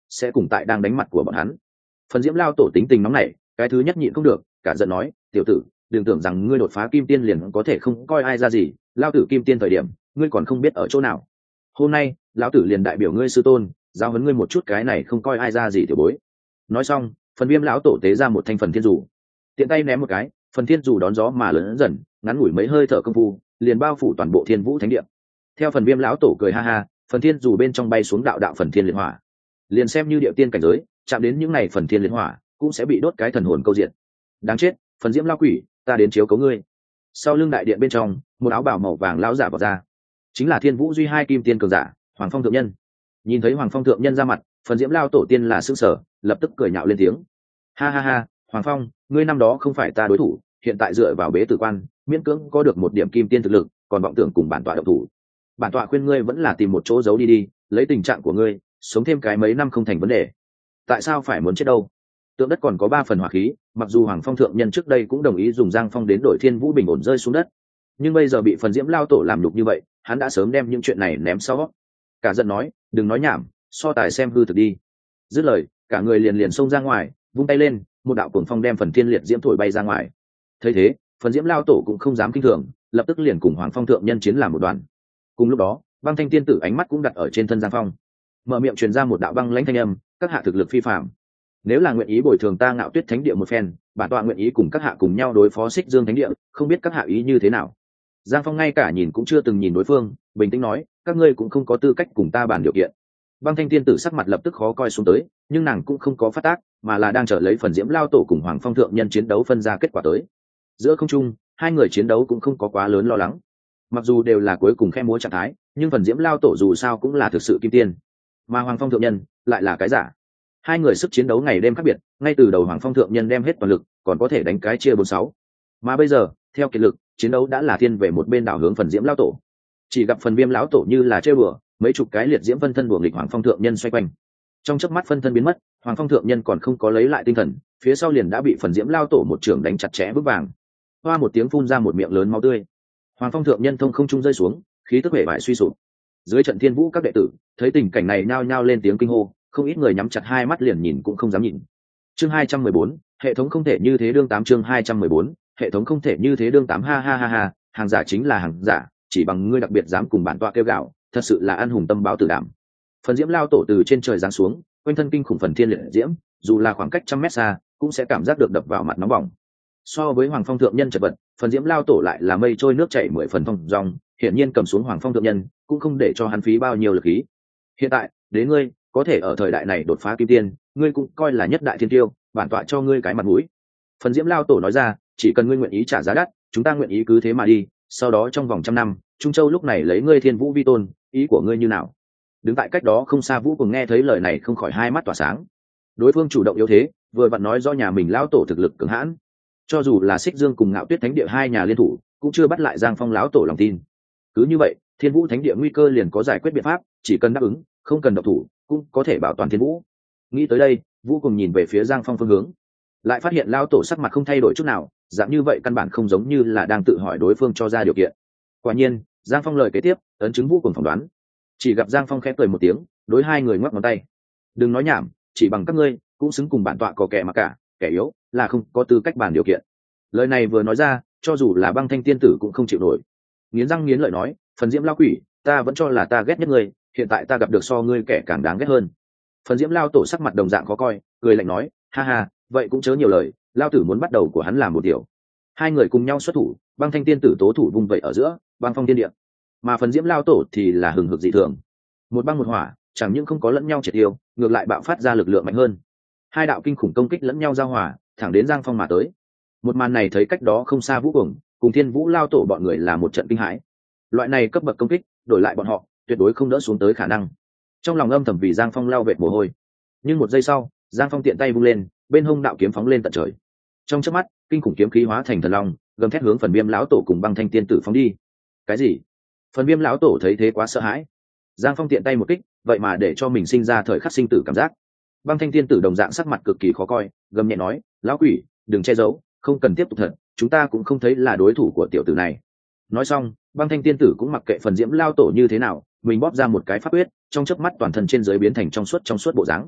sẽ cùng tại đang đánh mặt của bọn hắn. Phần diễm lao tổ tính tình nóng nảy, cái thứ nhất nhịn không được, cả giận nói, tiểu tử, đừng tưởng rằng ngươi đột phá kim tiên liền có thể không coi ai ra gì, lao tử kim tiên thời điểm ngươi còn không biết ở chỗ nào. Hôm nay lão tử liền đại biểu ngươi sư tôn, giao huấn ngươi một chút cái này không coi ai ra gì tiểu bối. Nói xong, phần viêm lão tổ tế ra một thanh phần thiên dù, tiện tay ném một cái, phần thiên dù đón gió mà lớn dần, ngắn ngủi mấy hơi thở công phu liền bao phủ toàn bộ thiên vũ thánh địa. Theo phần viêm lão tổ cười ha ha, phần thiên dù bên trong bay xuống đạo đạo phần thiên liệt hỏa, liền xem như địa tiên cảnh giới chạm đến những này phần thiên liệt hỏa cũng sẽ bị đốt cái thần hồn câu diện. Đáng chết, phần diễm lao quỷ, ta đến chiếu cấu ngươi. Sau lưng đại điện bên trong, một áo bào màu vàng lão giả vào ra, chính là thiên vũ duy hai kim tiên cường giả Hoàng Phong thượng nhân. Nhìn thấy Hoàng Phong thượng nhân ra mặt, phần diễm lao tổ tiên là sững sờ, lập tức cười nhạo lên tiếng, ha ha ha, Hoàng Phong, ngươi năm đó không phải ta đối thủ, hiện tại dựa vào bế tử quan miễn cưỡng có được một điểm kim tiên thực lực, còn vọng tưởng cùng bản tọa động thủ. Bản tọa khuyên ngươi vẫn là tìm một chỗ giấu đi đi, lấy tình trạng của ngươi sống thêm cái mấy năm không thành vấn đề, tại sao phải muốn chết đâu. Tượng đất còn có ba phần hỏa khí, mặc dù Hoàng Phong thượng nhân trước đây cũng đồng ý dùng giang phong đến đổi thiên vũ bình ổn rơi xuống đất, nhưng bây giờ bị phần diễm lao tổ làm nhục như vậy, hắn đã sớm đem những chuyện này ném sau. Cả giận nói, đừng nói nhảm, so tài xem hư thực đi. Dứt lời, cả người liền liền xông ra ngoài, vung tay lên, một đạo cuồng phong đem phần thiên liệt diễm thổi bay ra ngoài. Thấy thế, phần diễm lao tổ cũng không dám kinh thường, lập tức liền cùng Hoàng Phong thượng nhân chiến làm một đoàn. Cùng lúc đó, băng thanh tiên tử ánh mắt cũng đặt ở trên thân giang phong, mở miệng truyền ra một đạo băng lãnh thanh âm, các hạ thực lực phi phàm, nếu là nguyện ý bồi thường ta Ngạo Tuyết thánh địa một phen, bản tọa nguyện ý cùng các hạ cùng nhau đối phó Xích Dương thánh địa, không biết các hạ ý như thế nào. Giang Phong ngay cả nhìn cũng chưa từng nhìn đối phương, bình tĩnh nói, các ngươi cũng không có tư cách cùng ta bàn điều kiện. Băng thanh tiên tử sắc mặt lập tức khó coi xuống tới, nhưng nàng cũng không có phát tác, mà là đang chờ lấy phần diễm lao tổ cùng Hoàng Phong thượng nhân chiến đấu phân ra kết quả tới. Giữa không trung, hai người chiến đấu cũng không có quá lớn lo lắng, mặc dù đều là cuối cùng khe múa trạng thái, nhưng phần diễm lao tổ dù sao cũng là thực sự kim tiên, mà Hoàng Phong thượng nhân lại là cái giả. Hai người sức chiến đấu ngày đêm khác biệt, ngay từ đầu Hoàng Phong thượng nhân đem hết toàn lực, còn có thể đánh cái chia bốn sáu, mà bây giờ theo kiệt lực, chiến đấu đã là thiên về một bên đảo hướng phần diễm lao tổ. Chỉ gặp phần viêm lão tổ như là chơi bừa, mấy chục cái liệt diễm phân thân đuổi nghịch Hoàng Phong thượng nhân xoay quanh. Trong chớp mắt phân thân biến mất, Hoàng Phong thượng nhân còn không có lấy lại tinh thần, phía sau liền đã bị phần diễm lao tổ một trường đánh chặt chẽ vững vàng, hoa một tiếng phun ra một miệng lớn máu tươi. Hoàng Phong thượng nhân thông không trung rơi xuống, khí tức bể bại suy sụp. Dưới trận thiên vũ các đệ tử thấy tình cảnh này nhao nhao lên tiếng kinh hô, không ít người nhắm chặt hai mắt liền nhìn cũng không dám nhìn. Chương hai trăm mười bốn, hệ thống không thể như thế đương tám. Chương hai trăm mười bốn, hệ thống không thể như thế đương tám. Ha ha ha ha, hàng giả chính là hàng giả, chỉ bằng ngươi đặc biệt dám cùng bản tọa kêu gạo, thật sự là ăn hùng tâm báo tử đảm. Phần diễm lao tổ từ trên trời giáng xuống, quanh thân kinh khủng phần thiên liệt diễm, dù là khoảng cách trăm mét xa cũng sẽ cảm giác được đập vào mặt nóng bỏng. So với Hoàng Phong thượng nhân chật vật, phần diễm lao tổ lại là mây trôi nước chảy mười phần thông dòng, hiển nhiên cầm xuống Hoàng Phong thượng nhân cũng không để cho hắn phí bao nhiêu lực khí. Hiện tại đến ngươi có thể ở thời đại này đột phá kim tiên, ngươi cũng coi là nhất đại thiên tiêu, bản tọa cho ngươi cái mặt mũi. Phần diễm lao tổ nói ra, chỉ cần ngươi nguyện ý trả giá đắt, chúng ta nguyện ý cứ thế mà đi, sau đó trong vòng trăm năm Trung Châu lúc này lấy ngươi thiên vũ vi tôn, ý của ngươi như nào? Đứng tại cách đó không xa Vũ Cùng nghe thấy lời này không khỏi hai mắt tỏa sáng. Đối phương chủ động yếu thế, vừa vặn nói do nhà mình lão tổ thực lực cường hãn, cho dù là Xích Dương cùng Ngạo Tuyết thánh địa hai nhà liên thủ cũng chưa bắt lại Giang Phong lão tổ lòng tin. Cứ như vậy, thiên vũ thánh địa nguy cơ liền có giải quyết biện pháp, chỉ cần đáp ứng, không cần động thủ cũng có thể bảo toàn thiên vũ. Nghĩ tới đây, Vũ Cùng nhìn về phía Giang Phong phương hướng, lại phát hiện lão tổ sắc mặt không thay đổi chút nào, dạng như vậy căn bản không giống như là đang tự hỏi đối phương cho ra điều kiện. Quả nhiên, Giang Phong lời kế tiếp ấn chứng Vũ Cùng phỏng đoán. Chỉ gặp Giang Phong khẽ cười một tiếng, đối hai người ngoắc ngón tay, đừng nói nhảm, chỉ bằng các ngươi cũng xứng cùng bản tọa có kẻ mà cả, kẻ yếu là không có tư cách bàn điều kiện. Lời này vừa nói ra, cho dù là băng thanh tiên tử cũng không chịu nổi, nghiến răng nghiến lợi nói, phần diễm lao quỷ, ta vẫn cho là ta ghét nhất ngươi, hiện tại ta gặp được so ngươi kẻ càng đáng ghét hơn. Phần diễm lao tổ sắc mặt đồng dạng khó coi, cười lạnh nói, ha ha, vậy cũng chớ nhiều lời, lao tử muốn bắt đầu của hắn làm một điều. Hai người cùng nhau xuất thủ, băng thanh tiên tử tố thủ vung vậy ở giữa băng phong tiên địa, mà phần diễm lao tổ thì là hừng hực dị thường, một băng một hỏa, chẳng những không có lẫn nhau triệt tiêu, ngược lại bạo phát ra lực lượng mạnh hơn. Hai đạo kinh khủng công kích lẫn nhau giao hòa, thẳng đến Giang Phong mà tới. Một màn này thấy cách đó không xa Vũ Cùng cùng thiên vũ lao tổ bọn người là một trận kinh hãi. Loại này cấp bậc công kích đổi lại bọn họ tuyệt đối không đỡ xuống tới khả năng. Trong lòng âm thầm vì Giang Phong lao vệt mồ hôi. Nhưng một giây sau, Giang Phong tiện tay vung lên, bên hông đạo kiếm phóng lên tận trời. Trong chớp mắt, kinh khủng kiếm khí hóa thành thần long, gầm thét hướng phần viêm lão tổ cùng băng thanh tiên tử phóng đi. Cái gì? Phần viêm lão tổ thấy thế quá sợ hãi. Giang Phong tiện tay một kích, vậy mà để cho mình sinh ra thời khắc sinh tử cảm giác. Băng thanh tiên tử đồng dạng sắc mặt cực kỳ khó coi, gầm nhẹ nói, lão quỷ, đừng che giấu, không cần tiếp tục thật, chúng ta cũng không thấy là đối thủ của tiểu tử này. Nói xong, băng thanh tiên tử cũng mặc kệ phần diễm lao tổ như thế nào, mình bóp ra một cái pháp quyết, trong chớp mắt toàn thân trên dưới biến thành trong suốt trong suốt bộ dáng.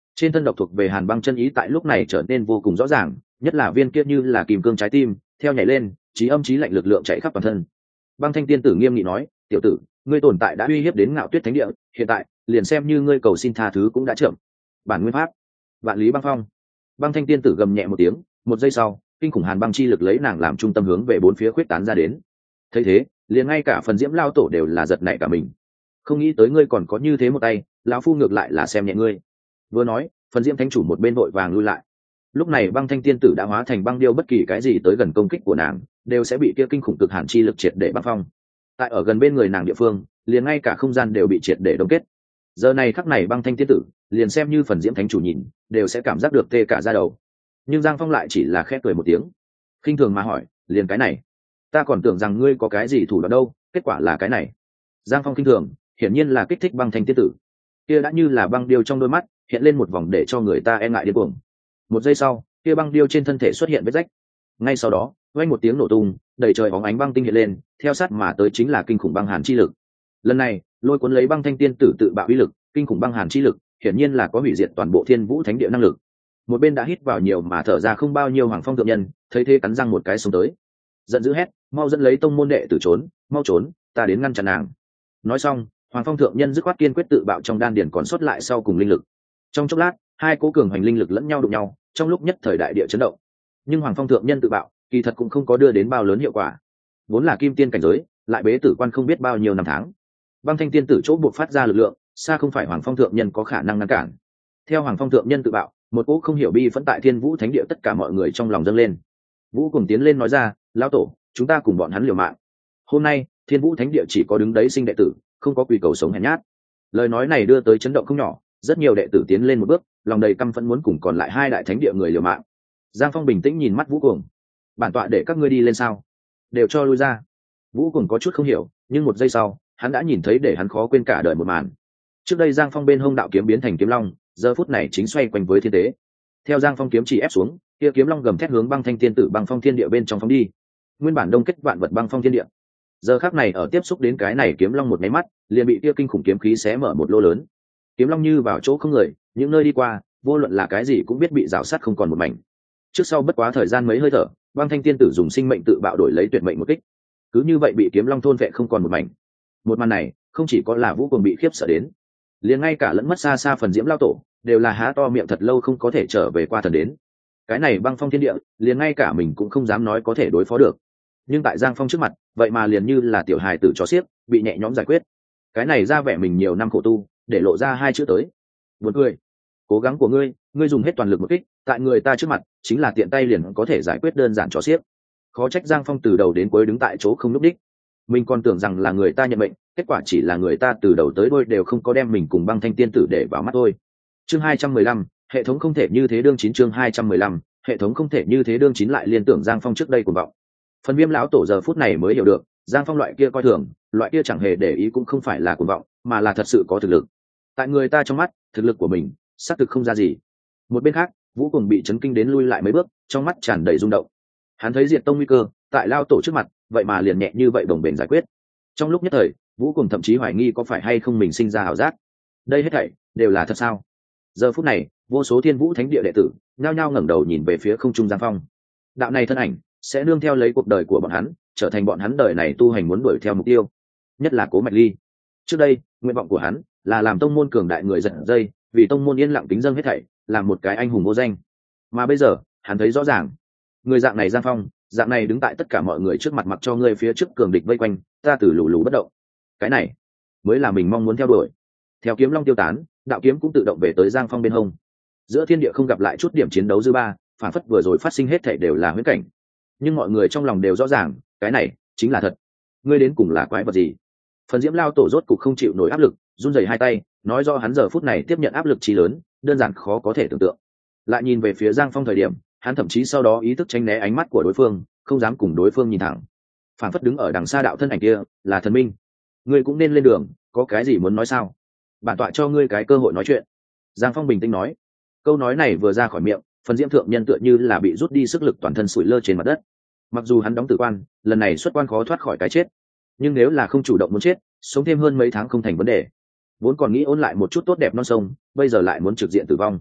Trên thân độc thuộc về Hàn Băng chân ý tại lúc này trở nên vô cùng rõ ràng, nhất là viên kia như là kìm cương trái tim theo nhảy lên, trí âm trí lạnh lực lượng chạy khắp toàn thân. Băng Thanh tiên tử nghiêm nghị nói, tiểu tử, ngươi tồn tại đã uy hiếp đến Ngạo Tuyết thánh địa, hiện tại liền xem như ngươi cầu xin tha thứ cũng đã chậm. Bản nguyên pháp, vạn lý băng phong. Băng Thanh tiên tử gầm nhẹ một tiếng, một giây sau, kinh khủng hàn băng chi lực lấy nàng làm trung tâm hướng về bốn phía khuyết tán ra đến. Thấy thế, liền ngay cả phần diễm lao tổ đều là giật nảy cả mình. Không nghĩ tới ngươi còn có như thế một tay, lão phu ngược lại là xem nhẹ ngươi. Vừa nói, phần diễm thánh chủ một bên vội vàng lui lại. Lúc này Băng Thanh tiên tử đã hóa thành băng điêu, bất kỳ cái gì tới gần công kích của nàng đều sẽ bị kia kinh khủng cực hàn chi lực triệt để băng phong. Tại ở gần bên người nàng địa phương, liền ngay cả không gian đều bị triệt để đông kết. Giờ này khắc này Băng Thanh tiên tử liền xem như phần diễm thánh chủ nhìn đều sẽ cảm giác được tê cả da đầu. Nhưng Giang Phong lại chỉ là khẽ cười một tiếng, khinh thường mà hỏi, liền cái này? Ta còn tưởng rằng ngươi có cái gì thủ đoạn đâu, kết quả là cái này. Giang Phong khinh thường, hiển nhiên là kích thích Băng Thanh tiên tử. Kia đã như là băng điêu trong đôi mắt hiện lên một vòng để cho người ta e ngại điên cuồng. Một giây sau, kia băng điêu trên thân thể xuất hiện vết rách. Ngay sau đó, vang một tiếng nổ tung, đầy trời bóng ánh băng tinh hiện lên, theo sát mà tới chính là kinh khủng băng hàn chi lực. Lần này, lôi cuốn lấy Băng Thanh tiên tử tự bạo uy lực, kinh khủng băng hàn chi lực, hiển nhiên là có hủy diệt toàn bộ Thiên Vũ Thánh địa năng lực. Một bên đã hít vào nhiều mà thở ra không bao nhiêu Hoàng Phong thượng nhân, thấy thế cắn răng một cái xông tới, giận dữ hét, mau dẫn lấy tông môn đệ tử trốn, mau trốn, ta đến ngăn chặn nàng. Nói xong, Hoàng Phong thượng nhân dứt khoát kiên quyết tự bạo trong đan điển còn sót lại sau cùng linh lực. Trong chốc lát, hai cố cường hành linh lực lẫn nhau đụng nhau, trong lúc nhất thời đại địa chấn động. Nhưng Hoàng Phong thượng nhân tự bạo, kỳ thật cũng không có đưa đến bao lớn hiệu quả. Vốn là kim tiên cảnh giới, lại bế tử quan không biết bao nhiêu năm tháng. Băng Thanh tiên tử chỗ buộc phát ra lực lượng, xa không phải Hoàng Phong thượng nhân có khả năng ngăn cản. Theo Hoàng Phong thượng nhân tự bạo, một cỗ không hiểu bi phẫn tại Thiên Vũ Thánh địa tất cả mọi người trong lòng dâng lên. Vũ cùng tiến lên nói ra, lão tổ, chúng ta cùng bọn hắn liều mạng. Hôm nay, Thiên Vũ Thánh địa chỉ có đứng đấy sinh đệ tử, không có quỳ cầu sống hèn nhát. Lời nói này đưa tới chấn động không nhỏ, rất nhiều đệ tử tiến lên một bước, lòng đầy căm phẫn muốn cùng còn lại hai đại thánh địa người liều mạng. Giang Phong bình tĩnh nhìn mắt Vũ Cuồng, bản tọa để các ngươi đi lên sao? Đều cho lui ra. Vũ Cuồng có chút không hiểu, nhưng một giây sau, hắn đã nhìn thấy để hắn khó quên cả đời một màn. Trước đây Giang Phong bên hông đạo kiếm biến thành kiếm long, giờ phút này chính xoay quanh với thiên tế. Theo Giang Phong kiếm chỉ ép xuống, kia kiếm long gầm thét hướng Băng Thanh tiên tử băng phong thiên địa bên trong phóng đi. Nguyên bản đông kết vạn vật băng phong thiên địa, giờ khắc này ở tiếp xúc đến cái này kiếm long một máy mắt, liền bị kia kinh khủng kiếm khí xé mở một lỗ lớn. Kiếm long như vào chỗ không người, những nơi đi qua, vô luận là cái gì cũng biết bị rào sát không còn một mảnh. Trước sau bất quá thời gian mấy hơi thở, Băng Thanh tiên tử dùng sinh mệnh tự bạo đổi lấy tuyệt mệnh một kích, cứ như vậy bị kiếm long thôn vệ không còn một mảnh. Một màn này, không chỉ có là Vũ Cuồng bị khiếp sợ đến, liền ngay cả lẫn mất xa xa phần diễm lao tổ đều là há to miệng thật lâu không có thể trở về qua thần đến. Cái này băng phong thiên địa, liền ngay cả mình cũng không dám nói có thể đối phó được. Nhưng tại Giang Phong trước mặt, vậy mà liền như là tiểu hài tử chó xiếc, bị nhẹ nhõm giải quyết. Cái này ra vẻ mình nhiều năm khổ tu, để lộ ra hai chữ tới. Buồn cười. Cố gắng của ngươi, ngươi dùng hết toàn lực một kích, tại người ta trước mặt, chính là tiện tay liền có thể giải quyết đơn giản chó xiếc. Khó trách Giang Phong từ đầu đến cuối đứng tại chỗ không lúc đích. Mình còn tưởng rằng là người ta nhận mệnh, kết quả chỉ là người ta từ đầu tới đuôi đều không có đem mình cùng Băng Thanh tiên tử để vào mắt thôi. Chương hai trăm mười lăm, hệ thống không thể như thế đương chín. Chương hai trăm mười lăm, hệ thống không thể như thế đương chín. Lại liên tưởng Giang Phong trước đây cuồng vọng. Phần Viêm lão tổ giờ phút này mới hiểu được, Giang Phong loại kia coi thường, loại kia chẳng hề để ý cũng không phải là cuồng vọng, mà là thật sự có thực lực. Tại người ta trong mắt, thực lực của mình xác thực không ra gì. Một bên khác, Vũ Cuồng bị chấn kinh đến lui lại mấy bước, trong mắt tràn đầy rung động. Hắn thấy diệt tông nguy cơ tại lao tổ trước mặt, vậy mà liền nhẹ như vậy đồng bền giải quyết. Trong lúc nhất thời, Vũ Cuồng thậm chí hoài nghi có phải hay không mình sinh ra ảo giác. Đây hết thảy đều là thật sao? Giờ phút này, vô số Thiên Vũ Thánh địa đệ tử nhao nhao ngẩng đầu nhìn về phía không trung Giang Phong. Đạo này thân ảnh sẽ nương theo lấy cuộc đời của bọn hắn, trở thành bọn hắn đời này tu hành muốn đuổi theo mục tiêu. Nhất là Cố Mạch Ly. Trước đây, nguyện vọng của hắn là làm tông môn cường đại người giật dây, vì tông môn yên lặng kính dâng hết thảy, làm một cái anh hùng vô danh. Mà bây giờ, hắn thấy rõ ràng, người dạng này Giang Phong, dạng này đứng tại tất cả mọi người trước mặt, mặc cho người phía trước cường địch vây quanh, ta từ lù lù bất động. Cái này mới là mình mong muốn theo đuổi. Theo kiếm long tiêu tán, đạo kiếm cũng tự động về tới Giang Phong bên hông. Giữa thiên địa không gặp lại chút điểm chiến đấu dư ba, phản phất vừa rồi phát sinh hết thảy đều là huyễn cảnh. Nhưng mọi người trong lòng đều rõ ràng, cái này chính là thật. Ngươi đến cùng là quái vật gì? Phần Diễm lao tổ rốt cục không chịu nổi áp lực, run rẩy hai tay, nói do hắn giờ phút này tiếp nhận áp lực chi lớn, đơn giản khó có thể tưởng tượng. Lại nhìn về phía Giang Phong thời điểm, hắn thậm chí sau đó ý thức tránh né ánh mắt của đối phương, không dám cùng đối phương nhìn thẳng. Phản phất đứng ở đằng xa đạo thân ảnh kia là thần minh. Ngươi cũng nên lên đường, có cái gì muốn nói sao? Bản tọa cho ngươi cái cơ hội nói chuyện. Giang Phong bình tĩnh nói. Câu nói này vừa ra khỏi miệng, Phần Diễm thượng nhân tựa như là bị rút đi sức lực, toàn thân sủi lơ trên mặt đất. Mặc dù hắn đóng tử quan, lần này xuất quan khó thoát khỏi cái chết, nhưng nếu là không chủ động muốn chết, sống thêm hơn mấy tháng không thành vấn đề. Vốn còn nghĩ ôn lại một chút tốt đẹp non sông, bây giờ lại muốn trực diện tử vong.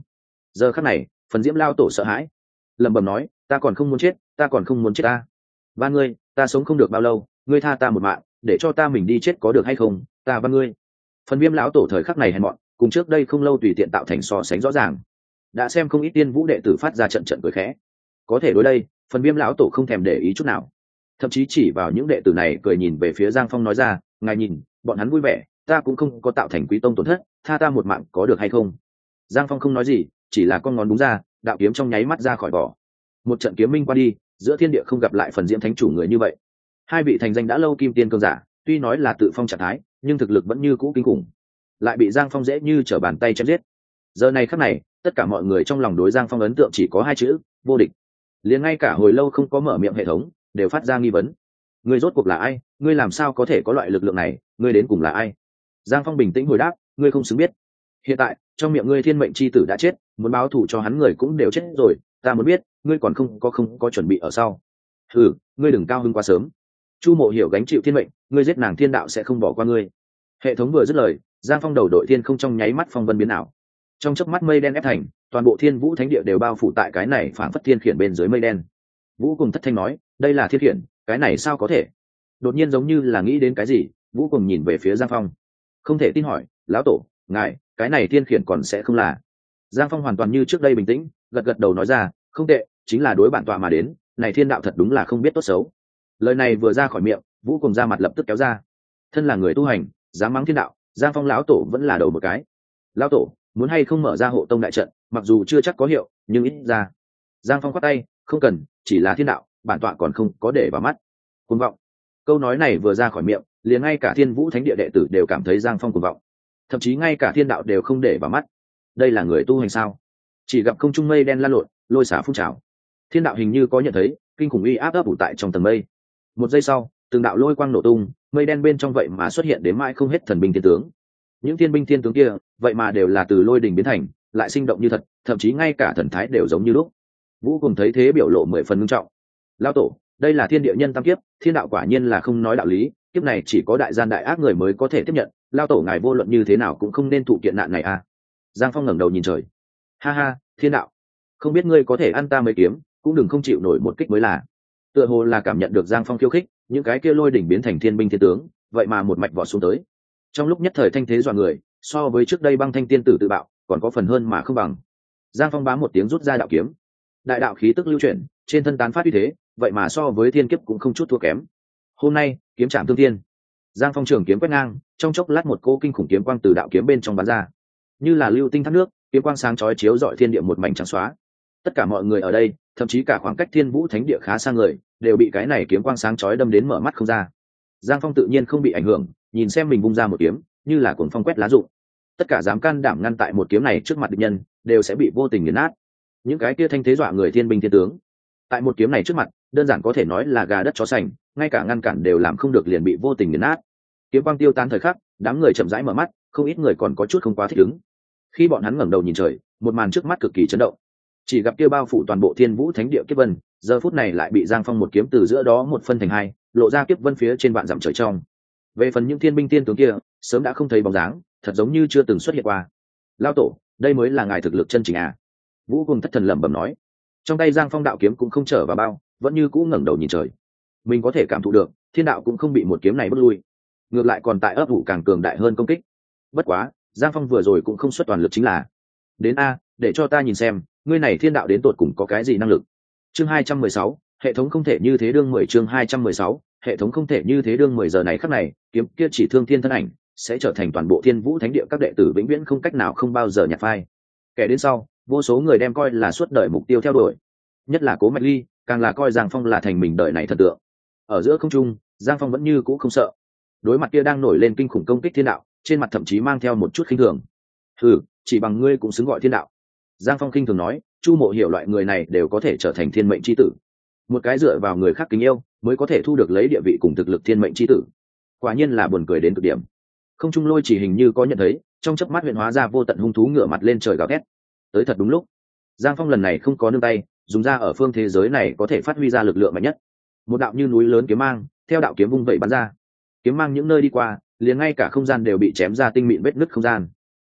Giờ khắc này phần diễm lao tổ sợ hãi, lẩm bẩm nói, ta còn không muốn chết, ta còn không muốn chết ta. Ba ngươi, ta sống không được bao lâu, ngươi tha ta một mạng, để cho ta mình đi chết có được hay không? Ta ba ngươi. Phần viêm lão tổ thời khắc này hèn mọn, cùng trước đây không lâu tùy tiện tạo thành so sánh rõ ràng. Đã xem không ít tiên vũ đệ tử phát ra trận trận cười khẽ. Có thể đối đây, phần viêm lão tổ không thèm để ý chút nào, thậm chí chỉ vào những đệ tử này cười nhìn về phía Giang Phong nói ra, ngài nhìn, bọn hắn vui vẻ, ta cũng không có tạo thành quý tông tổn thất, tha ta một mạng có được hay không? Giang Phong không nói gì, chỉ là con ngón đúng ra, đạo kiếm trong nháy mắt ra khỏi vỏ. Một trận kiếm minh qua đi, giữa thiên địa không gặp lại phần diễm thánh chủ người như vậy. Hai vị thành danh đã lâu kim tiên cương giả, tuy nói là tự phong trạng thái, nhưng thực lực vẫn như cũ kinh khủng, lại bị Giang Phong dễ như trở bàn tay chém giết. Giờ này khắc này, tất cả mọi người trong lòng đối Giang Phong ấn tượng chỉ có hai chữ: vô địch. Liền ngay cả hồi lâu không có mở miệng hệ thống đều phát ra nghi vấn: ngươi rốt cuộc là ai? Ngươi làm sao có thể có loại lực lượng này? Ngươi đến cùng là ai? Giang Phong bình tĩnh hồi đáp: ngươi không xứng biết. Hiện tại trong miệng ngươi thiên mệnh chi tử đã chết, muốn báo thù cho hắn người cũng đều chết rồi, ta muốn biết ngươi còn không có không có chuẩn bị ở sau. Ừ, ngươi đừng cao hứng quá sớm. Chu Mộ Hiểu gánh chịu thiên mệnh, ngươi giết nàng thiên đạo sẽ không bỏ qua ngươi. Hệ thống vừa dứt lời, Giang Phong đầu đội thiên không trong nháy mắt phong vân biến ảo, trong chớp mắt mây đen ép thành, toàn bộ thiên vũ thánh địa đều bao phủ tại cái này phảng phất thiên khiển bên dưới mây đen. Vũ cùng thất thanh nói, đây là thiên khiển, cái này sao có thể? Đột nhiên giống như là nghĩ đến cái gì, Vũ cùng nhìn về phía Giang Phong, không thể tin hỏi, lão tổ, ngài, cái này thiên khiển còn sẽ không là? Giang Phong hoàn toàn như trước đây bình tĩnh, gật gật đầu nói ra, không tệ, chính là đối bản tọa mà đến, này thiên đạo thật đúng là không biết tốt xấu. Lời này vừa ra khỏi miệng, Vũ cùng ra mặt lập tức kéo ra. Thân là người tu hành, dám mắng thiên đạo, Giang Phong lão tổ vẫn là đầu một cái. Lão tổ, muốn hay không mở ra hộ tông đại trận, mặc dù chưa chắc có hiệu, nhưng ít ra. Giang Phong quát tay, không cần, chỉ là thiên đạo, bản tọa còn không có để vào mắt. Cuồng vọng. Câu nói này vừa ra khỏi miệng, liền ngay cả thiên vũ thánh địa đệ tử đều cảm thấy Giang Phong cuồng vọng, thậm chí ngay cả thiên đạo đều không để vào mắt. Đây là người tu hành sao? Chỉ gặp không trung mây đen lan lộn, lôi xả phun trào. Thiên đạo hình như có nhận thấy, kinh khủng uy áp ấp ủ tại trong tầng mây. Một giây sau, từng đạo lôi quang nổ tung, mây đen bên trong vậy mà xuất hiện đến mãi không hết thần binh thiên tướng. Những thiên binh thiên tướng kia, vậy mà đều là từ lôi đình biến thành, lại sinh động như thật, thậm chí ngay cả thần thái đều giống như lúc. Vũ cùng thấy thế biểu lộ mười phần nghiêm trọng. Lão tổ, đây là thiên địa nhân tam kiếp, thiên đạo quả nhiên là không nói đạo lý, kiếp này chỉ có đại gian đại ác người mới có thể tiếp nhận, lão tổ ngài vô luận như thế nào cũng không nên thụ kiện nạn này à? Giang Phong ngẩng đầu nhìn trời, ha ha, thiên đạo, không biết ngươi có thể ăn ta mấy kiếm, cũng đừng không chịu nổi một kích mới là. Tựa hồ là cảm nhận được Giang Phong khiêu khích, những cái kia lôi đỉnh biến thành thiên binh thiên tướng, vậy mà một mạch vọt xuống tới. Trong lúc nhất thời thanh thế dọa người, so với trước đây băng thanh tiên tử tự bạo, còn có phần hơn mà không bằng. Giang Phong bám một tiếng rút ra đạo kiếm, đại đạo khí tức lưu chuyển, trên thân tán phát uy thế, vậy mà so với thiên kiếp cũng không chút thua kém. Hôm nay kiếm trạm thương thiên. Giang Phong trường kiếm quét ngang, trong chốc lát một cỗ kinh khủng kiếm quang từ đạo kiếm bên trong bắn ra, như là lưu tinh thác nước, kiếm quang sáng chói chiếu rọi thiên địa một mảnh trắng xóa. Tất cả mọi người ở đây, thậm chí cả khoảng cách thiên vũ thánh địa khá xa người, đều bị cái này kiếm quang sáng chói đâm đến mở mắt không ra. Giang Phong tự nhiên không bị ảnh hưởng, nhìn xem mình vung ra một kiếm, như là cuồng phong quét lá rụng. Tất cả dám can đảm ngăn tại một kiếm này trước mặt địch nhân, đều sẽ bị vô tình nghiền nát. Những cái kia thanh thế dọa người thiên binh thiên tướng, tại một kiếm này trước mặt, đơn giản có thể nói là gà đất chó sành, ngay cả ngăn cản đều làm không được liền bị vô tình nghiền nát. Kiếm quang tiêu tan thời khắc, đám người chậm rãi mở mắt, không ít người còn có chút không quá thích ứng. Khi bọn hắn ngẩng đầu nhìn trời, một màn trước mắt cực kỳ chấn động. Chỉ gặp kia bao phủ toàn bộ thiên vũ thánh địa kiếp vân, giờ phút này lại bị Giang Phong một kiếm từ giữa đó một phân thành hai, lộ ra kiếp vân phía trên vạn dặm trời trong. Về phần những thiên binh tiên tướng kia, sớm đã không thấy bóng dáng, thật giống như chưa từng xuất hiện qua. Lão tổ, đây mới là ngài thực lực chân chính à? Vũ Cùng thất thần lẩm bẩm nói. Trong tay Giang Phong đạo kiếm cũng không trở vào bao, vẫn như cũ ngẩng đầu nhìn trời. Mình có thể cảm thụ được, thiên đạo cũng không bị một kiếm này bước lui, ngược lại còn tại ấp ủ càng cường đại hơn công kích. Bất quá, Giang Phong vừa rồi cũng không xuất toàn lực chính là. Đến a, để cho ta nhìn xem, ngươi này thiên đạo đến tột cùng có cái gì năng lực. Chương hai trăm mười sáu, hệ thống không thể như thế đương mười chương hai trăm mười sáu, hệ thống không thể như thế đương mười giờ này khắc này, kiếm kia chỉ thương thiên thân ảnh, sẽ trở thành toàn bộ thiên vũ thánh địa các đệ tử vĩnh viễn không cách nào không bao giờ nhạt phai. Kẻ đến sau, vô số người đem coi là suốt đời mục tiêu theo đuổi. Nhất là Cố Mạch Ly, càng là coi Giang Phong là thành mình đời này thần tượng. Ở giữa không trung, Giang Phong vẫn như cũ không sợ. Đối mặt kia đang nổi lên kinh khủng công kích thiên đạo, trên mặt thậm chí mang theo một chút khinh thường. Hừ, chỉ bằng ngươi cũng xứng gọi thiên đạo. Giang Phong khinh thường nói, Chu Mộ Hiểu loại người này đều có thể trở thành thiên mệnh chi tử. Một cái dựa vào người khác kính yêu, mới có thể thu được lấy địa vị cùng thực lực thiên mệnh chi tử. Quả nhiên là buồn cười đến cực điểm. Không trung lôi chỉ hình như có nhận thấy, trong chớp mắt huyện hóa ra vô tận hung thú ngửa mặt lên trời gào thét. Tới thật đúng lúc. Giang Phong lần này không có nương tay, dùng ra ở phương thế giới này có thể phát huy ra lực lượng mạnh nhất. Một đạo như núi lớn kiếm mang, theo đạo kiếm vung vậy bắn ra. Kiếm mang những nơi đi qua, liền ngay cả không gian đều bị chém ra tinh mịn vết nứt không gian.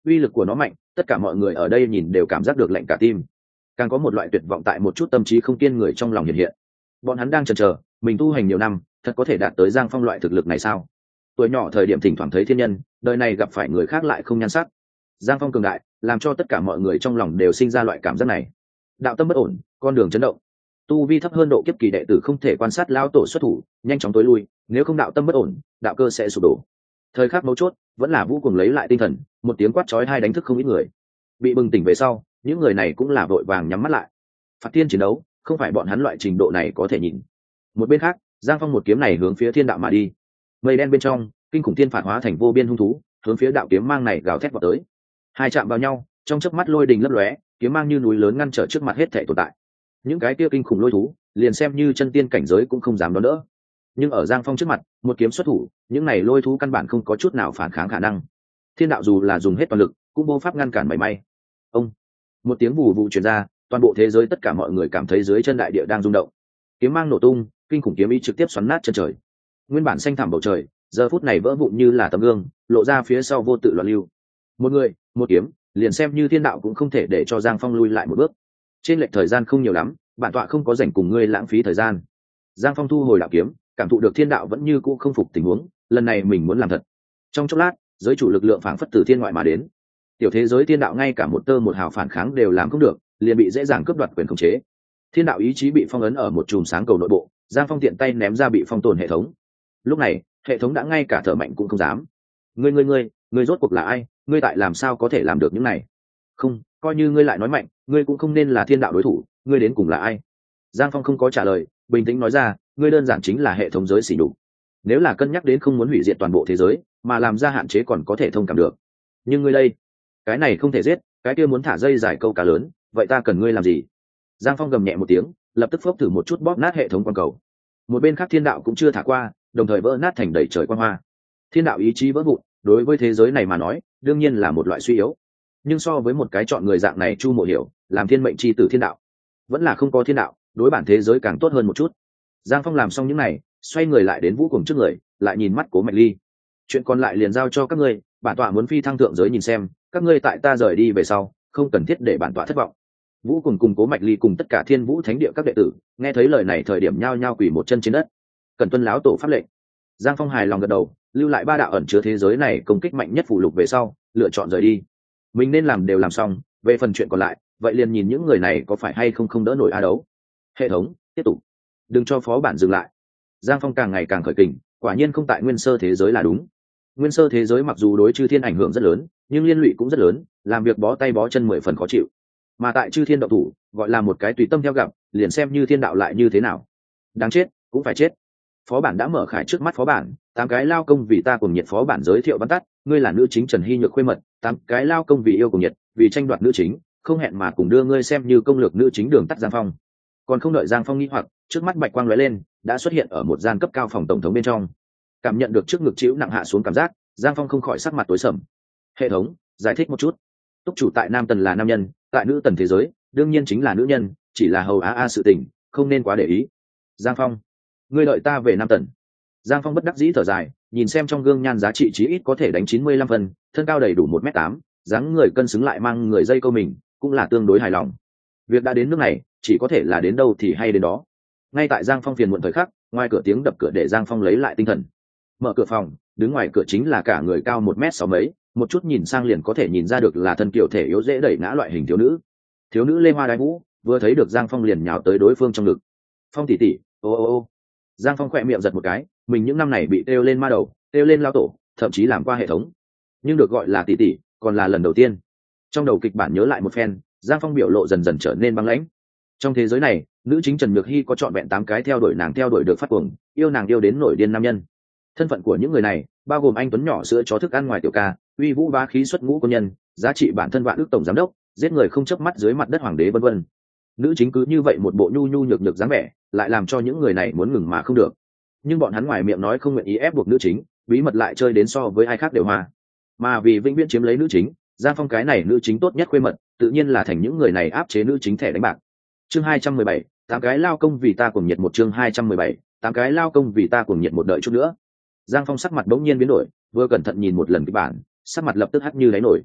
uy lực của nó mạnh, tất cả mọi người ở đây nhìn đều cảm giác được lạnh cả tim. Càng có một loại tuyệt vọng tại một chút tâm trí không kiên người trong lòng hiện hiện. Bọn hắn đang chần chờ, mình tu hành nhiều năm, thật có thể đạt tới Giang Phong loại thực lực này sao? Tuổi nhỏ thời điểm thỉnh thoảng thấy thiên nhân, đời này gặp phải người khác lại không nhan sắc. Giang Phong cường đại, làm cho tất cả mọi người trong lòng đều sinh ra loại cảm giác này. Đạo tâm bất ổn, con đường chấn động. Tu vi thấp hơn độ kiếp kỳ đệ tử không thể quan sát lão tổ xuất thủ, nhanh chóng tối lui, nếu không đạo tâm bất ổn, đạo cơ sẽ sụp đổ. Thời khắc mấu chốt, vẫn là Vũ Cuồng lấy lại tinh thần, một tiếng quát chói tai đánh thức không ít người. Bị bừng tỉnh về sau, những người này cũng là vội vàng nhắm mắt lại. Phạt tiên chiến đấu, không phải bọn hắn loại trình độ này có thể nhìn. Một bên khác, Giang Phong một kiếm này hướng phía thiên đạo mà đi. Mây đen bên trong, kinh khủng thiên phạt hóa thành vô biên hung thú, hướng phía đạo kiếm mang này gào thét vào tới. Hai chạm vào nhau, trong chớp mắt lôi đình lấp lóe, kiếm mang như núi lớn ngăn trở trước mặt hết thảy tồn tại. Những cái kia kinh khủng lôi thú, liền xem như chân tiên cảnh giới cũng không dám đón đỡ. Nhưng ở Giang Phong trước mặt, một kiếm xuất thủ, những này lôi thú căn bản không có chút nào phản kháng khả năng. Thiên đạo dù là dùng hết toàn lực, cũng vô pháp ngăn cản mảy may. Ông, một tiếng vù vù truyền ra, toàn bộ thế giới tất cả mọi người cảm thấy dưới chân đại địa đang rung động. Kiếm mang nổ tung, kinh khủng kiếm ý trực tiếp xoắn nát chân trời. Nguyên bản xanh thẳm bầu trời, giờ phút này vỡ vụn như là tấm gương, lộ ra phía sau vô tự loạn lưu. Một người, một kiếm, liền xem như thiên đạo cũng không thể để cho Giang Phong lui lại một bước. Trên lệch thời gian không nhiều lắm, bản tọa không có rảnh cùng ngươi lãng phí thời gian. Giang Phong thu hồi đạo kiếm, cảm thụ được thiên đạo vẫn như cũ không phục tình huống, lần này mình muốn làm thật. Trong chốc lát, giới chủ lực lượng phảng phất từ thiên ngoại mà đến. Tiểu thế giới thiên đạo ngay cả một tơ một hào phản kháng đều làm không được, liền bị dễ dàng cướp đoạt quyền khống chế. Thiên đạo ý chí bị phong ấn ở một chùm sáng cầu nội bộ, Giang Phong tiện tay ném ra bị phong tồn hệ thống. Lúc này, hệ thống đã ngay cả thở mạnh cũng không dám. Ngươi ngươi ngươi, ngươi rốt cuộc là ai? Ngươi tại làm sao có thể làm được những này? Không, coi như ngươi lại nói mạnh, ngươi cũng không nên là thiên đạo đối thủ, ngươi đến cùng là ai? Giang Phong không có trả lời, bình tĩnh nói ra, ngươi đơn giản chính là hệ thống giới xỉ nhục. Nếu là cân nhắc đến không muốn hủy diệt toàn bộ thế giới, mà làm ra hạn chế còn có thể thông cảm được. Nhưng ngươi đây, cái này không thể giết, cái kia muốn thả dây dài câu cá lớn, vậy ta cần ngươi làm gì? Giang Phong gầm nhẹ một tiếng, lập tức phốc thử một chút bóp nát hệ thống quang cầu. Một bên khác thiên đạo cũng chưa thả qua, đồng thời vỡ nát thành đầy trời quang hoa. Thiên đạo ý chí vỡ vụn, đối với thế giới này mà nói, đương nhiên là một loại suy yếu. Nhưng so với một cái chọn người dạng này Chu Mộ Hiểu, làm thiên mệnh chi tử thiên đạo, vẫn là không có thiên đạo, đối bản thế giới càng tốt hơn một chút. Giang Phong làm xong những này, xoay người lại đến Vũ Cuồng trước người, lại nhìn mắt Cố Mạch Ly. Chuyện còn lại liền giao cho các ngươi, bản tọa muốn phi thăng thượng giới nhìn xem, các ngươi tại ta rời đi về sau, không cần thiết để bản tọa thất vọng. Vũ Cuồng cùng Cố Mạch Ly cùng tất cả Thiên Vũ Thánh Địa các đệ tử, nghe thấy lời này thời điểm nhao nhao quỳ một chân trên đất. Cần tuân láo tổ pháp lệnh. Giang Phong hài lòng gật đầu, lưu lại ba đạo ẩn chứa thế giới này công kích mạnh nhất phụ lục về sau, lựa chọn rời đi. Mình nên làm đều làm xong, về phần chuyện còn lại, vậy liền nhìn những người này có phải hay không không đỡ nổi a đấu. Hệ thống, tiếp tục. Đừng cho phó bản dừng lại. Giang Phong càng ngày càng khởi kình, quả nhiên không tại nguyên sơ thế giới là đúng. Nguyên sơ thế giới mặc dù đối chư thiên ảnh hưởng rất lớn, nhưng liên lụy cũng rất lớn, làm việc bó tay bó chân mười phần khó chịu. Mà tại chư thiên động thủ, gọi là một cái tùy tâm theo gặp, liền xem như thiên đạo lại như thế nào. Đáng chết, cũng phải chết. Phó bản đã mở khải trước mắt phó bản, tám cái lao công vì ta cùng nhiệt phó bản giới thiệu văn tắt, ngươi là nữ chính Trần Hy Nhược khuê mật, tám cái lao công vì yêu cùng nhiệt, vì tranh đoạt nữ chính, không hẹn mà cùng đưa ngươi xem như công lược nữ chính đường tắt Giang Phong. Còn không đợi Giang Phong nghi hoặc, trước mắt bạch quang lóe lên, đã xuất hiện ở một gian cấp cao phòng tổng thống bên trong. Cảm nhận được trước ngực chịu nặng hạ xuống cảm giác, Giang Phong không khỏi sắc mặt tối sầm. Hệ thống, giải thích một chút. Túc chủ tại nam tần là nam nhân, tại nữ tần thế giới, đương nhiên chính là nữ nhân, chỉ là hầu á a sự tình, không nên quá để ý. Giang Phong, ngươi đợi ta về nam tần. Giang Phong bất đắc dĩ thở dài, nhìn xem trong gương nhan giá trị chí ít có thể đánh chín mươi lăm phân, thân cao đầy đủ một mét tám, dáng người cân xứng lại mang người dây câu mình, cũng là tương đối hài lòng. Việc đã đến nước này, chỉ có thể là đến đâu thì hay đến đó. Ngay tại Giang Phong phiền muộn thời khắc, ngoài cửa tiếng đập cửa để Giang Phong lấy lại tinh thần. Mở cửa phòng, đứng ngoài cửa chính là cả người cao một mét sáu mấy, một chút nhìn sang liền có thể nhìn ra được là thân kiểu thể yếu dễ đẩy ngã loại hình thiếu nữ. Thiếu nữ lê hoa đái vũ, vừa thấy được Giang Phong liền nhào tới đối phương trong ngực. Phong tỷ tỷ, ô ô ô. Giang Phong khỏe miệng giật một cái, mình những năm này bị treo lên ma đầu, treo lên lao tổ, thậm chí làm qua hệ thống, nhưng được gọi là tỷ tỷ, còn là lần đầu tiên. Trong đầu kịch bản nhớ lại một phen, Giang Phong biểu lộ dần dần trở nên băng lãnh. Trong thế giới này, nữ chính Trần Nhược Hy có trọn vẹn tám cái theo đuổi nàng theo đuổi được phát cuồng, yêu nàng yêu đến nổi điên nam nhân. Thân phận của những người này bao gồm anh tuấn nhỏ sữa chó thức ăn ngoài tiểu ca, uy vũ bá khí xuất ngũ quân nhân, giá trị bản thân vạn ước tổng giám đốc, giết người không chớp mắt dưới mặt đất hoàng đế vân vân. Nữ chính cứ như vậy một bộ nhu nhu nhược nhược dáng vẻ, lại làm cho những người này muốn ngừng mà không được. Nhưng bọn hắn ngoài miệng nói không nguyện ý ép buộc nữ chính, bí mật lại chơi đến so với ai khác đều hòa. Mà vì vĩnh viễn chiếm lấy nữ chính, Giang Phong cái này nữ chính tốt nhất khuê mật, tự nhiên là thành những người này áp chế nữ chính thẻ đánh bạc. Chương hai trăm mười bảy, tám cái lao công vì ta cùng nhiệt một chương hai trăm mười bảy, tám cái lao công vì ta cùng nhiệt một đợi chút nữa. Giang Phong sắc mặt bỗng nhiên biến đổi, vừa cẩn thận nhìn một lần kịch bản, sắc mặt lập tức hắt như đáy nổi.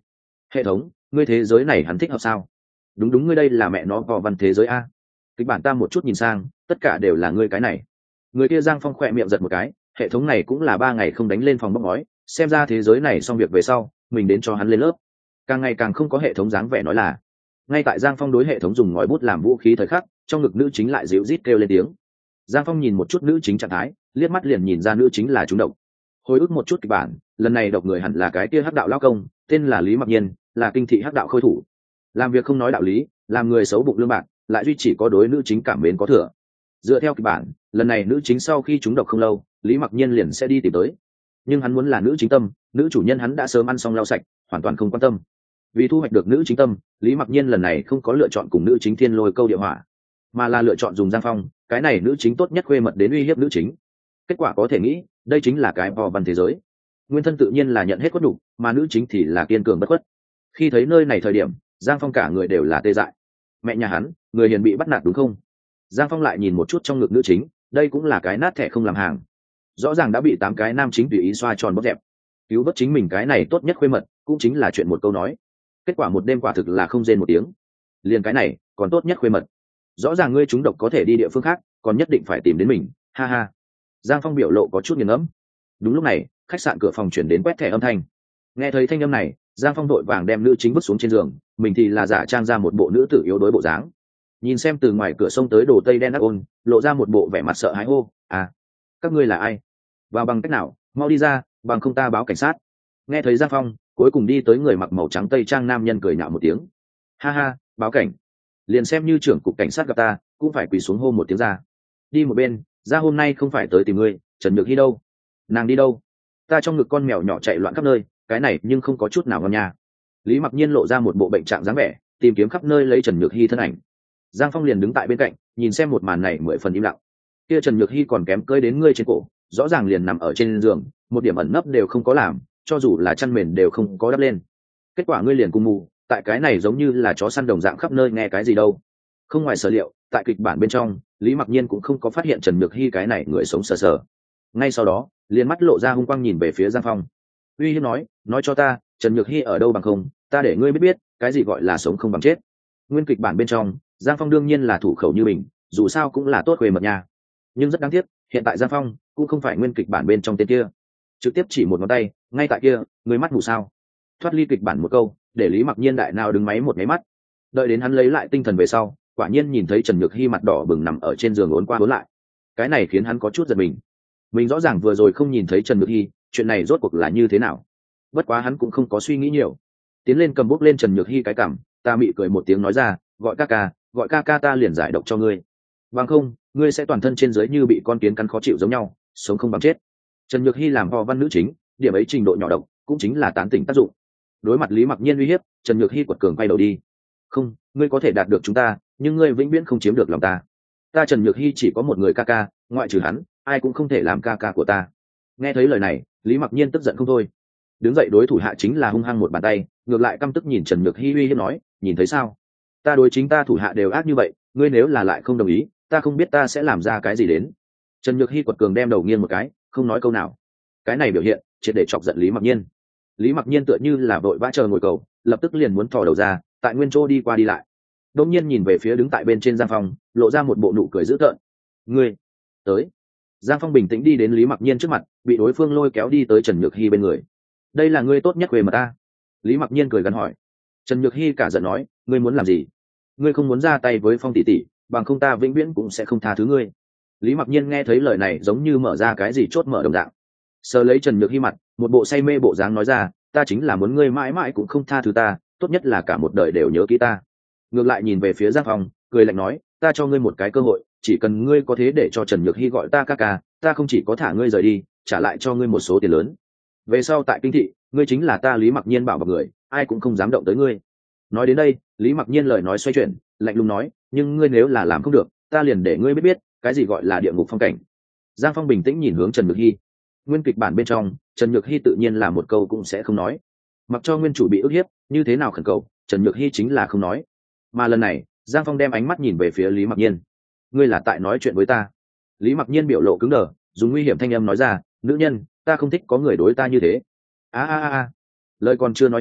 hệ thống, ngươi thế giới này hắn thích hợp sao? Đúng đúng, ngươi đây là mẹ nó vò văn thế giới a. Kịch bản ta một chút nhìn sang, tất cả đều là ngươi cái này. Người kia Giang Phong khỏe miệng giật một cái, hệ thống này cũng là ba ngày không đánh lên phòng bóc ngói, xem ra thế giới này xong việc về sau mình đến cho hắn lên lớp. Càng ngày càng không có hệ thống dáng vẻ nói là. Ngay tại Giang Phong đối hệ thống dùng ngòi bút làm vũ khí thời khắc, trong ngực nữ chính lại dịu rít kêu lên tiếng. Giang Phong nhìn một chút nữ chính trạng thái, liếc mắt liền nhìn ra nữ chính là trúng độc. Hồi ức một chút kịch bản, lần này độc người hẳn là cái kia hắc đạo lão công, tên là Lý Mặc Nhiên, là kinh thị hắc đạo khôi thủ. Làm việc không nói đạo lý, làm người xấu bụng lương bạc, lại duy chỉ có đối nữ chính cảm mến có thừa. Dựa theo kịch bản, lần này nữ chính sau khi trúng độc không lâu, Lý Mặc Nhiên liền sẽ đi tìm tới. Nhưng hắn muốn là nữ chính tâm, nữ chủ nhân hắn đã sớm ăn xong lau sạch, hoàn toàn không quan tâm. Vì thu hoạch được nữ chính tâm, Lý Mặc Nhiên lần này không có lựa chọn cùng nữ chính thiên lôi câu địa hỏa, mà là lựa chọn dùng Giang Phong, cái này nữ chính tốt nhất khuê mật đến uy hiếp nữ chính. Kết quả có thể nghĩ, đây chính là cái vò văn thế giới. Nguyên thân tự nhiên là nhận hết khuất đủ, mà nữ chính thì là kiên cường bất khuất. Khi thấy nơi này thời điểm, Giang Phong cả người đều là tê dại. Mẹ nhà hắn, người hiền bị bắt nạt đúng không? Giang Phong lại nhìn một chút trong ngực nữ chính, đây cũng là cái nát thẻ không làm hàng. Rõ ràng đã bị tám cái nam chính tùy ý xoa tròn bóp dẹp. Cứu vớt chính mình cái này tốt nhất khuê mật, cũng chính là chuyện một câu nói. Kết quả một đêm quả thực là không rên một tiếng. Liền cái này, còn tốt nhất khuê mật. Rõ ràng ngươi trúng độc có thể đi địa phương khác, còn nhất định phải tìm đến mình, ha ha. Giang Phong biểu lộ có chút nghiền ngẫm. Đúng lúc này, khách sạn cửa phòng chuyển đến quét thẻ âm thanh. Nghe thấy thanh âm này, Giang Phong đội vàng đem nữ chính vứt xuống trên giường, mình thì là giả trang ra một bộ nữ tử yếu đuối bộ dáng. Nhìn xem từ ngoài cửa sông tới đồ tây đen ác ôn, lộ ra một bộ vẻ mặt sợ hãi hô, à, các ngươi là ai? Vào bằng cách nào, mau đi ra, bằng không ta báo cảnh sát. Nghe thấy Giang Phong, cuối cùng đi tới người mặc màu trắng tây trang nam nhân cười nhạo một tiếng. Ha ha, báo cảnh. Liền xem như trưởng cục cảnh sát gặp ta, cũng phải quỳ xuống hô một tiếng ra. Đi một bên, ra hôm nay không phải tới tìm ngươi, Trần Nhược Hy đâu? Nàng đi đâu? Ta trong ngực con mèo nhỏ chạy loạn khắp nơi, cái này nhưng không có chút nào ngon nha. Lý Mặc Nhiên lộ ra một bộ bệnh trạng dáng vẻ, tìm kiếm khắp nơi lấy Trần Nhược Hy thân ảnh. Giang Phong liền đứng tại bên cạnh, nhìn xem một màn này mười phần im lặng. Kia Trần Nhược Hy còn kém cơi đến ngươi trên cổ, rõ ràng liền nằm ở trên giường, một điểm ẩn nấp đều không có làm, cho dù là chăn mền đều không có đắp lên. Kết quả ngươi liền cùng mù, tại cái này giống như là chó săn đồng dạng khắp nơi nghe cái gì đâu. Không ngoài sở liệu, tại kịch bản bên trong, Lý Mặc Nhiên cũng không có phát hiện Trần Nhược Hy cái này người sống sờ sờ. Ngay sau đó, liền mắt lộ ra hung quang nhìn về phía Giang Phong. Uy hiếp nói, nói cho ta, Trần Nhược Hy ở đâu bằng không, ta để ngươi biết biết, cái gì gọi là sống không bằng chết. Nguyên kịch bản bên trong, Giang Phong đương nhiên là thủ khẩu như mình, dù sao cũng là tốt khuê mật nha. Nhưng rất đáng tiếc, hiện tại Giang Phong cũng không phải nguyên kịch bản bên trong tên kia. Trực tiếp chỉ một ngón tay, ngay tại kia, người mắt mù sao? Thoát ly kịch bản một câu, để Lý Mặc Nhiên đại nào đứng máy một máy mắt. Đợi đến hắn lấy lại tinh thần về sau, quả nhiên nhìn thấy Trần Nhược Hy mặt đỏ bừng nằm ở trên giường uốn qua uốn lại. Cái này khiến hắn có chút giật mình. Mình rõ ràng vừa rồi không nhìn thấy Trần Nhược Hy, chuyện này rốt cuộc là như thế nào? Bất quá hắn cũng không có suy nghĩ nhiều, tiến lên cầm bút lên Trần Nhược Hy cái cằm, ta mị cười một tiếng nói ra, gọi ca ca, gọi ca ca ta liền giải độc cho ngươi. Bằng không, ngươi sẽ toàn thân trên dưới như bị con kiến cắn khó chịu giống nhau, sống không bằng chết. Trần Nhược Hy làm ho văn nữ chính, điểm ấy trình độ nhỏ độc, cũng chính là tán tỉnh tác dụng. Đối mặt Lý Mặc Nhiên uy hiếp, Trần Nhược Hy quật cường quay đầu đi. Không, ngươi có thể đạt được chúng ta, nhưng ngươi vĩnh viễn không chiếm được lòng ta. Ta Trần Nhược Hy chỉ có một người ca ca, ngoại trừ hắn, ai cũng không thể làm ca ca của ta. Nghe thấy lời này, Lý Mặc Nhiên tức giận không thôi. Đứng dậy đối thủ hạ chính là hung hăng một bàn tay, ngược lại căm tức nhìn Trần Nhược Hy uy hiếp nói, nhìn thấy sao? Ta đối chính ta thủ hạ đều ác như vậy, ngươi nếu là lại không đồng ý, ta không biết ta sẽ làm ra cái gì đến. Trần Nhược Hy quật cường đem đầu nghiêng một cái, không nói câu nào. Cái này biểu hiện triệt để chọc giận Lý Mặc Nhiên. Lý Mặc Nhiên tựa như là vội vã chờ ngồi cầu, lập tức liền muốn thò đầu ra, tại nguyên chỗ đi qua đi lại. Đột nhiên nhìn về phía đứng tại bên trên Giang Phong, lộ ra một bộ nụ cười dữ tợn. Ngươi, tới. Giang Phong bình tĩnh đi đến Lý Mặc Nhiên trước mặt, bị đối phương lôi kéo đi tới Trần Nhược Hy bên người. Đây là ngươi tốt nhất về mà ta. Lý Mặc Nhiên cười gắn hỏi. Trần Nhược Hy cả giận nói, ngươi muốn làm gì? Ngươi không muốn ra tay với Phong tỷ tỷ, bằng không ta vĩnh viễn cũng sẽ không tha thứ ngươi. Lý Mặc Nhiên nghe thấy lời này giống như mở ra cái gì chốt mở đồng dạng, sờ lấy Trần Nhược Hy mặt, một bộ say mê bộ dáng nói ra, ta chính là muốn ngươi mãi mãi cũng không tha thứ ta, tốt nhất là cả một đời đều nhớ kỹ ta. Ngược lại nhìn về phía Giang Phong, cười lạnh nói, ta cho ngươi một cái cơ hội, chỉ cần ngươi có thế để cho Trần Nhược Hy gọi ta ca ca, ta không chỉ có thả ngươi rời đi, trả lại cho ngươi một số tiền lớn. Về sau tại kinh thị, ngươi chính là ta Lý Mặc Nhiên bảo bọc người, ai cũng không dám động tới ngươi. Nói đến đây, Lý Mặc Nhiên lời nói xoay chuyển, lạnh lùng nói, nhưng ngươi nếu là làm không được, ta liền để ngươi biết biết, cái gì gọi là địa ngục phong cảnh. Giang Phong bình tĩnh nhìn hướng Trần Nhược Hy. Nguyên kịch bản bên trong, Trần Nhược Hy tự nhiên là một câu cũng sẽ không nói. Mặc cho nguyên chủ bị ức hiếp, như thế nào khẩn cầu, Trần Nhược Hy chính là không nói. Mà lần này, Giang Phong đem ánh mắt nhìn về phía Lý Mặc Nhiên. Ngươi là tại nói chuyện với ta? Lý Mặc Nhiên biểu lộ cứng đờ, dùng nguy hiểm thanh âm nói ra, nữ nhân, ta không thích có người đối ta như thế. A a a. Lời còn chưa nói hết,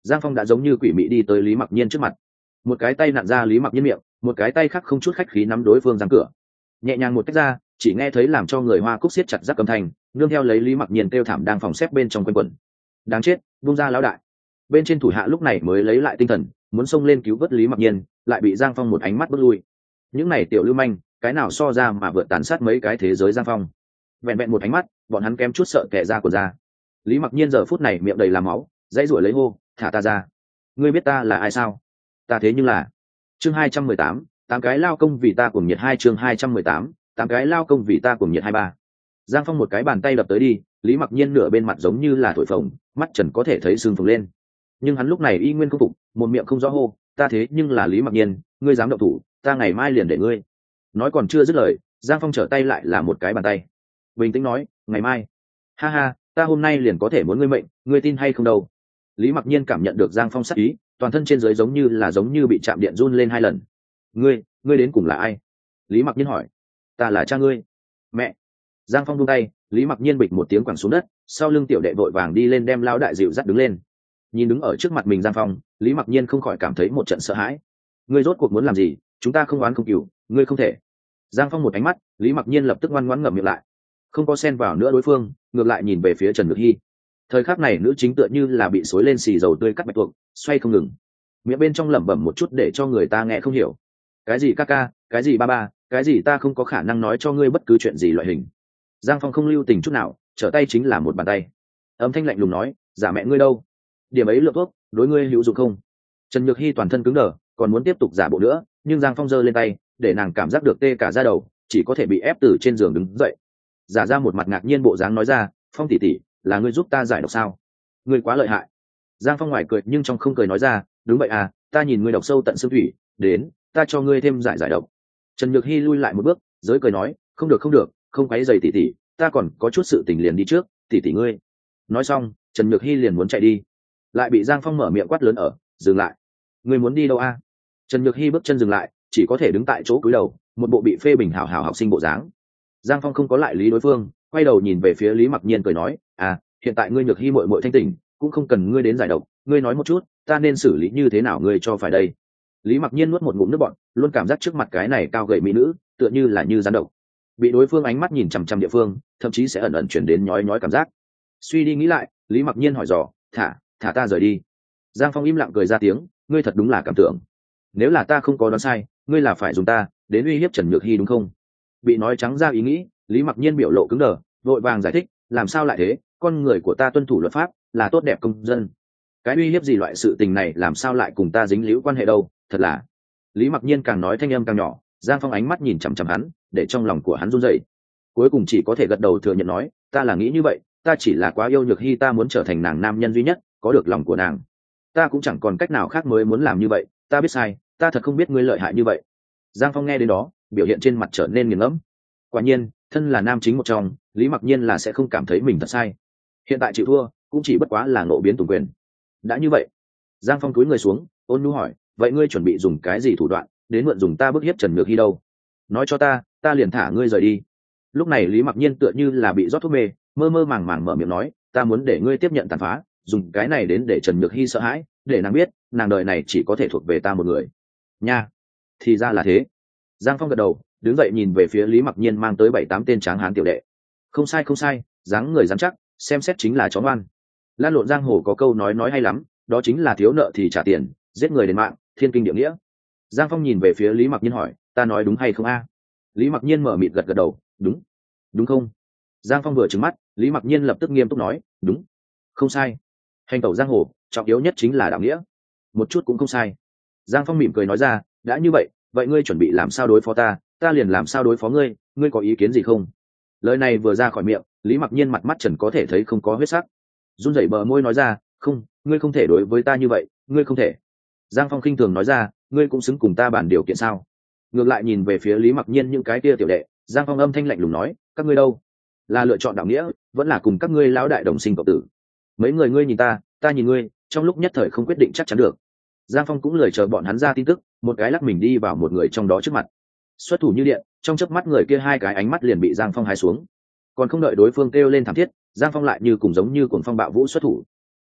Giang Phong đã giống như quỷ mị đi tới Lý Mặc Nhiên trước mặt, một cái tay nặn ra Lý Mặc Nhiên miệng, một cái tay khác không chút khách khí nắm đối phương giang cửa, nhẹ nhàng một cách ra, chỉ nghe thấy làm cho người hoa cúc siết chặt rắc âm thanh, nương theo lấy Lý Mặc Nhiên kêu thảm đang phòng xếp bên trong quanh quẩn. Đáng chết, buông ra lão đại. Bên trên thủ hạ lúc này mới lấy lại tinh thần, muốn xông lên cứu vớt Lý Mặc Nhiên, lại bị Giang Phong một ánh mắt bước lui. Những này tiểu lưu manh, cái nào so ra mà vượt tàn sát mấy cái thế giới Giang Phong. Vẹn vẹn một ánh mắt, bọn hắn kém chút sợ kẻ ra của ra. Lý Mặc Nhiên giờ phút này miệng đầy là máu, dãy rủa lấy hô, thả ta ra. Ngươi biết ta là ai sao? Ta thế nhưng là chương hai trăm mười tám, tám cái lao công vì ta cùng nhiệt hai chương hai trăm mười tám, tám cái lao công vì ta cùng nhiệt hai ba. Giang Phong một cái bàn tay đập tới đi, Lý Mặc Nhiên nửa bên mặt giống như là thổi phồng, mắt trần có thể thấy sưng phồng lên. Nhưng hắn lúc này y nguyên không phục, một miệng không rõ hô, ta thế nhưng là Lý Mặc Nhiên, ngươi dám động thủ, ta ngày mai liền để ngươi. Nói còn chưa dứt lời, Giang Phong trở tay lại là một cái bàn tay. Bình tĩnh nói, ngày mai. Ha ha, ta hôm nay liền có thể muốn ngươi mệnh, ngươi tin hay không đâu. Lý Mặc Nhiên cảm nhận được Giang Phong sát ý, toàn thân trên dưới giống như là giống như bị chạm điện run lên hai lần. Ngươi, ngươi đến cùng là ai? Lý Mặc Nhiên hỏi. Ta là cha ngươi. Mẹ. Giang Phong buông tay, Lý Mặc Nhiên bịch một tiếng quẳng xuống đất, sau lưng tiểu đệ vội vàng đi lên đem lão đại dịu dắt đứng lên. Nhìn đứng ở trước mặt mình Giang Phong, Lý Mặc Nhiên không khỏi cảm thấy một trận sợ hãi. Ngươi rốt cuộc muốn làm gì? Chúng ta không oán không cừu, ngươi không thể. Giang Phong một ánh mắt, Lý Mặc Nhiên lập tức ngoan ngoãn ngậm miệng lại, không có xen vào nữa đối phương, ngược lại nhìn về phía Trần Nhược Hi. Thời khắc này nữ chính tựa như là bị xối lên xì dầu tươi cắt bạch tuộc, xoay không ngừng, miệng bên trong lẩm bẩm một chút để cho người ta nghe không hiểu. Cái gì ca ca, cái gì ba ba, cái gì ta không có khả năng nói cho ngươi bất cứ chuyện gì loại hình. Giang Phong không lưu tình chút nào, trở tay chính là một bàn tay. Âm thanh lạnh lùng nói, giả mẹ ngươi đâu? Điểm ấy lượng thuốc, đối ngươi hữu dụng không? Trần Nhược Hi toàn thân cứng đờ, còn muốn tiếp tục giả bộ nữa, nhưng Giang Phong giơ lên tay, để nàng cảm giác được tê cả da đầu, chỉ có thể bị ép từ trên giường đứng dậy. Giả ra một mặt ngạc nhiên bộ dáng nói ra, Phong tỷ tỷ, là ngươi giúp ta giải độc sao? Ngươi quá lợi hại. Giang Phong ngoài cười nhưng trong không cười nói ra, đúng vậy à, ta nhìn ngươi độc sâu tận xương thủy, đến, ta cho ngươi thêm giải giải độc. Trần Nhược Hi lui lại một bước, giới cười nói, không được không được, không quấy rầy tỷ tỷ, ta còn có chút sự tình liền đi trước, tỷ tỷ ngươi. Nói xong, Trần Nhược Hi liền muốn chạy đi, lại bị Giang Phong mở miệng quát lớn ở, dừng lại. Ngươi muốn đi đâu a? Trần Nhược Hi bước chân dừng lại, chỉ có thể đứng tại chỗ cúi đầu, một bộ bị phê bình hảo hảo học sinh bộ dáng. Giang Phong không có lại lý đối phương, quay đầu nhìn về phía Lý Mặc Nhiên cười nói, à, hiện tại ngươi Nhược Hi muội muội thanh tỉnh, cũng không cần ngươi đến giải độc, ngươi nói một chút, ta nên xử lý như thế nào ngươi cho phải đây. Lý Mặc Nhiên nuốt một ngụm nước bọt, luôn cảm giác trước mặt cái này cao gầy mỹ nữ, tựa như là như rắn độc. Bị đối phương ánh mắt nhìn chằm chằm địa phương, thậm chí sẽ ẩn ẩn chuyển đến nhói nhói cảm giác. Suy đi nghĩ lại, Lý Mặc Nhiên hỏi dò, thả, thả ta rời đi. Giang Phong im lặng cười ra tiếng, ngươi thật đúng là cảm tưởng. Nếu là ta không có đoán sai, ngươi là phải dùng ta đến uy hiếp Trần Nhược Hi đúng không? Bị nói trắng ra ý nghĩ, Lý Mặc Nhiên biểu lộ cứng đờ, vội vàng giải thích, làm sao lại thế, con người của ta tuân thủ luật pháp, là tốt đẹp công dân. Cái uy hiếp gì loại sự tình này làm sao lại cùng ta dính líu quan hệ đâu, thật là. Lý Mặc Nhiên càng nói thanh âm càng nhỏ, Giang Phong ánh mắt nhìn chằm chằm hắn, để trong lòng của hắn run rẩy. Cuối cùng chỉ có thể gật đầu thừa nhận nói, ta là nghĩ như vậy, ta chỉ là quá yêu Nhược Hi, ta muốn trở thành nàng nam nhân duy nhất, có được lòng của nàng. Ta cũng chẳng còn cách nào khác mới muốn làm như vậy, ta biết sai, ta thật không biết ngươi lợi hại như vậy. Giang Phong nghe đến đó, biểu hiện trên mặt trở nên nghiền ngẫm. Quả nhiên, thân là nam chính một trong, Lý Mặc Nhiên là sẽ không cảm thấy mình thật sai. Hiện tại chịu thua, cũng chỉ bất quá là ngộ biến tùng quyền. Đã như vậy, Giang Phong cúi người xuống, ôn nhu hỏi, vậy ngươi chuẩn bị dùng cái gì thủ đoạn đến mượn dùng ta bức hiếp Trần Nhược Hi đâu? Nói cho ta, ta liền thả ngươi rời đi. Lúc này Lý Mặc Nhiên tựa như là bị rót thuốc mê, mơ mơ màng màng mở miệng nói, ta muốn để ngươi tiếp nhận tàn phá, dùng cái này đến để Trần Nhược Hi sợ hãi, để nàng biết, nàng đời này chỉ có thể thuộc về ta một người. Nha, thì ra là thế. Giang Phong gật đầu, đứng dậy nhìn về phía Lý Mặc Nhiên mang tới bảy tám tên tráng hán tiểu đệ. Không sai không sai, dáng người rắn chắc, xem xét chính là chó ngoan. Lan lộn giang hồ có câu nói nói hay lắm, đó chính là thiếu nợ thì trả tiền, giết người đền mạng, thiên kinh địa nghĩa. Giang Phong nhìn về phía Lý Mặc Nhiên hỏi, ta nói đúng hay không a? Lý Mặc Nhiên mở mịt gật gật đầu, đúng. Đúng không? Giang Phong vừa trừng mắt, Lý Mặc Nhiên lập tức nghiêm túc nói, đúng. Không sai. Hành tẩu giang hồ, trọng yếu nhất chính là đạo nghĩa. Một chút cũng không sai. Giang Phong mỉm cười nói ra, đã như vậy, vậy ngươi chuẩn bị làm sao đối phó ta, ta liền làm sao đối phó ngươi, ngươi có ý kiến gì không? Lời này vừa ra khỏi miệng, Lý Mặc Nhiên mặt mắt trần có thể thấy không có huyết sắc, run rẩy bờ môi nói ra, không, ngươi không thể đối với ta như vậy, ngươi không thể. Giang Phong khinh thường nói ra, ngươi cũng xứng cùng ta bàn điều kiện sao? Ngược lại nhìn về phía Lý Mặc Nhiên những cái kia tiểu đệ, Giang Phong âm thanh lạnh lùng nói, các ngươi đâu? Là lựa chọn đạo nghĩa, vẫn là cùng các ngươi lão đại đồng sinh cộng tử? Mấy người ngươi nhìn ta, ta nhìn ngươi, trong lúc nhất thời không quyết định chắc chắn được. Giang Phong cũng lười chờ bọn hắn ra tin tức, một cái lắc mình đi vào một người trong đó trước mặt. Xuất thủ như điện, trong chớp mắt người kia hai cái ánh mắt liền bị Giang Phong hái xuống. Còn không đợi đối phương kêu lên thảm thiết, Giang Phong lại như cùng giống như cuồng phong bạo vũ xuất thủ.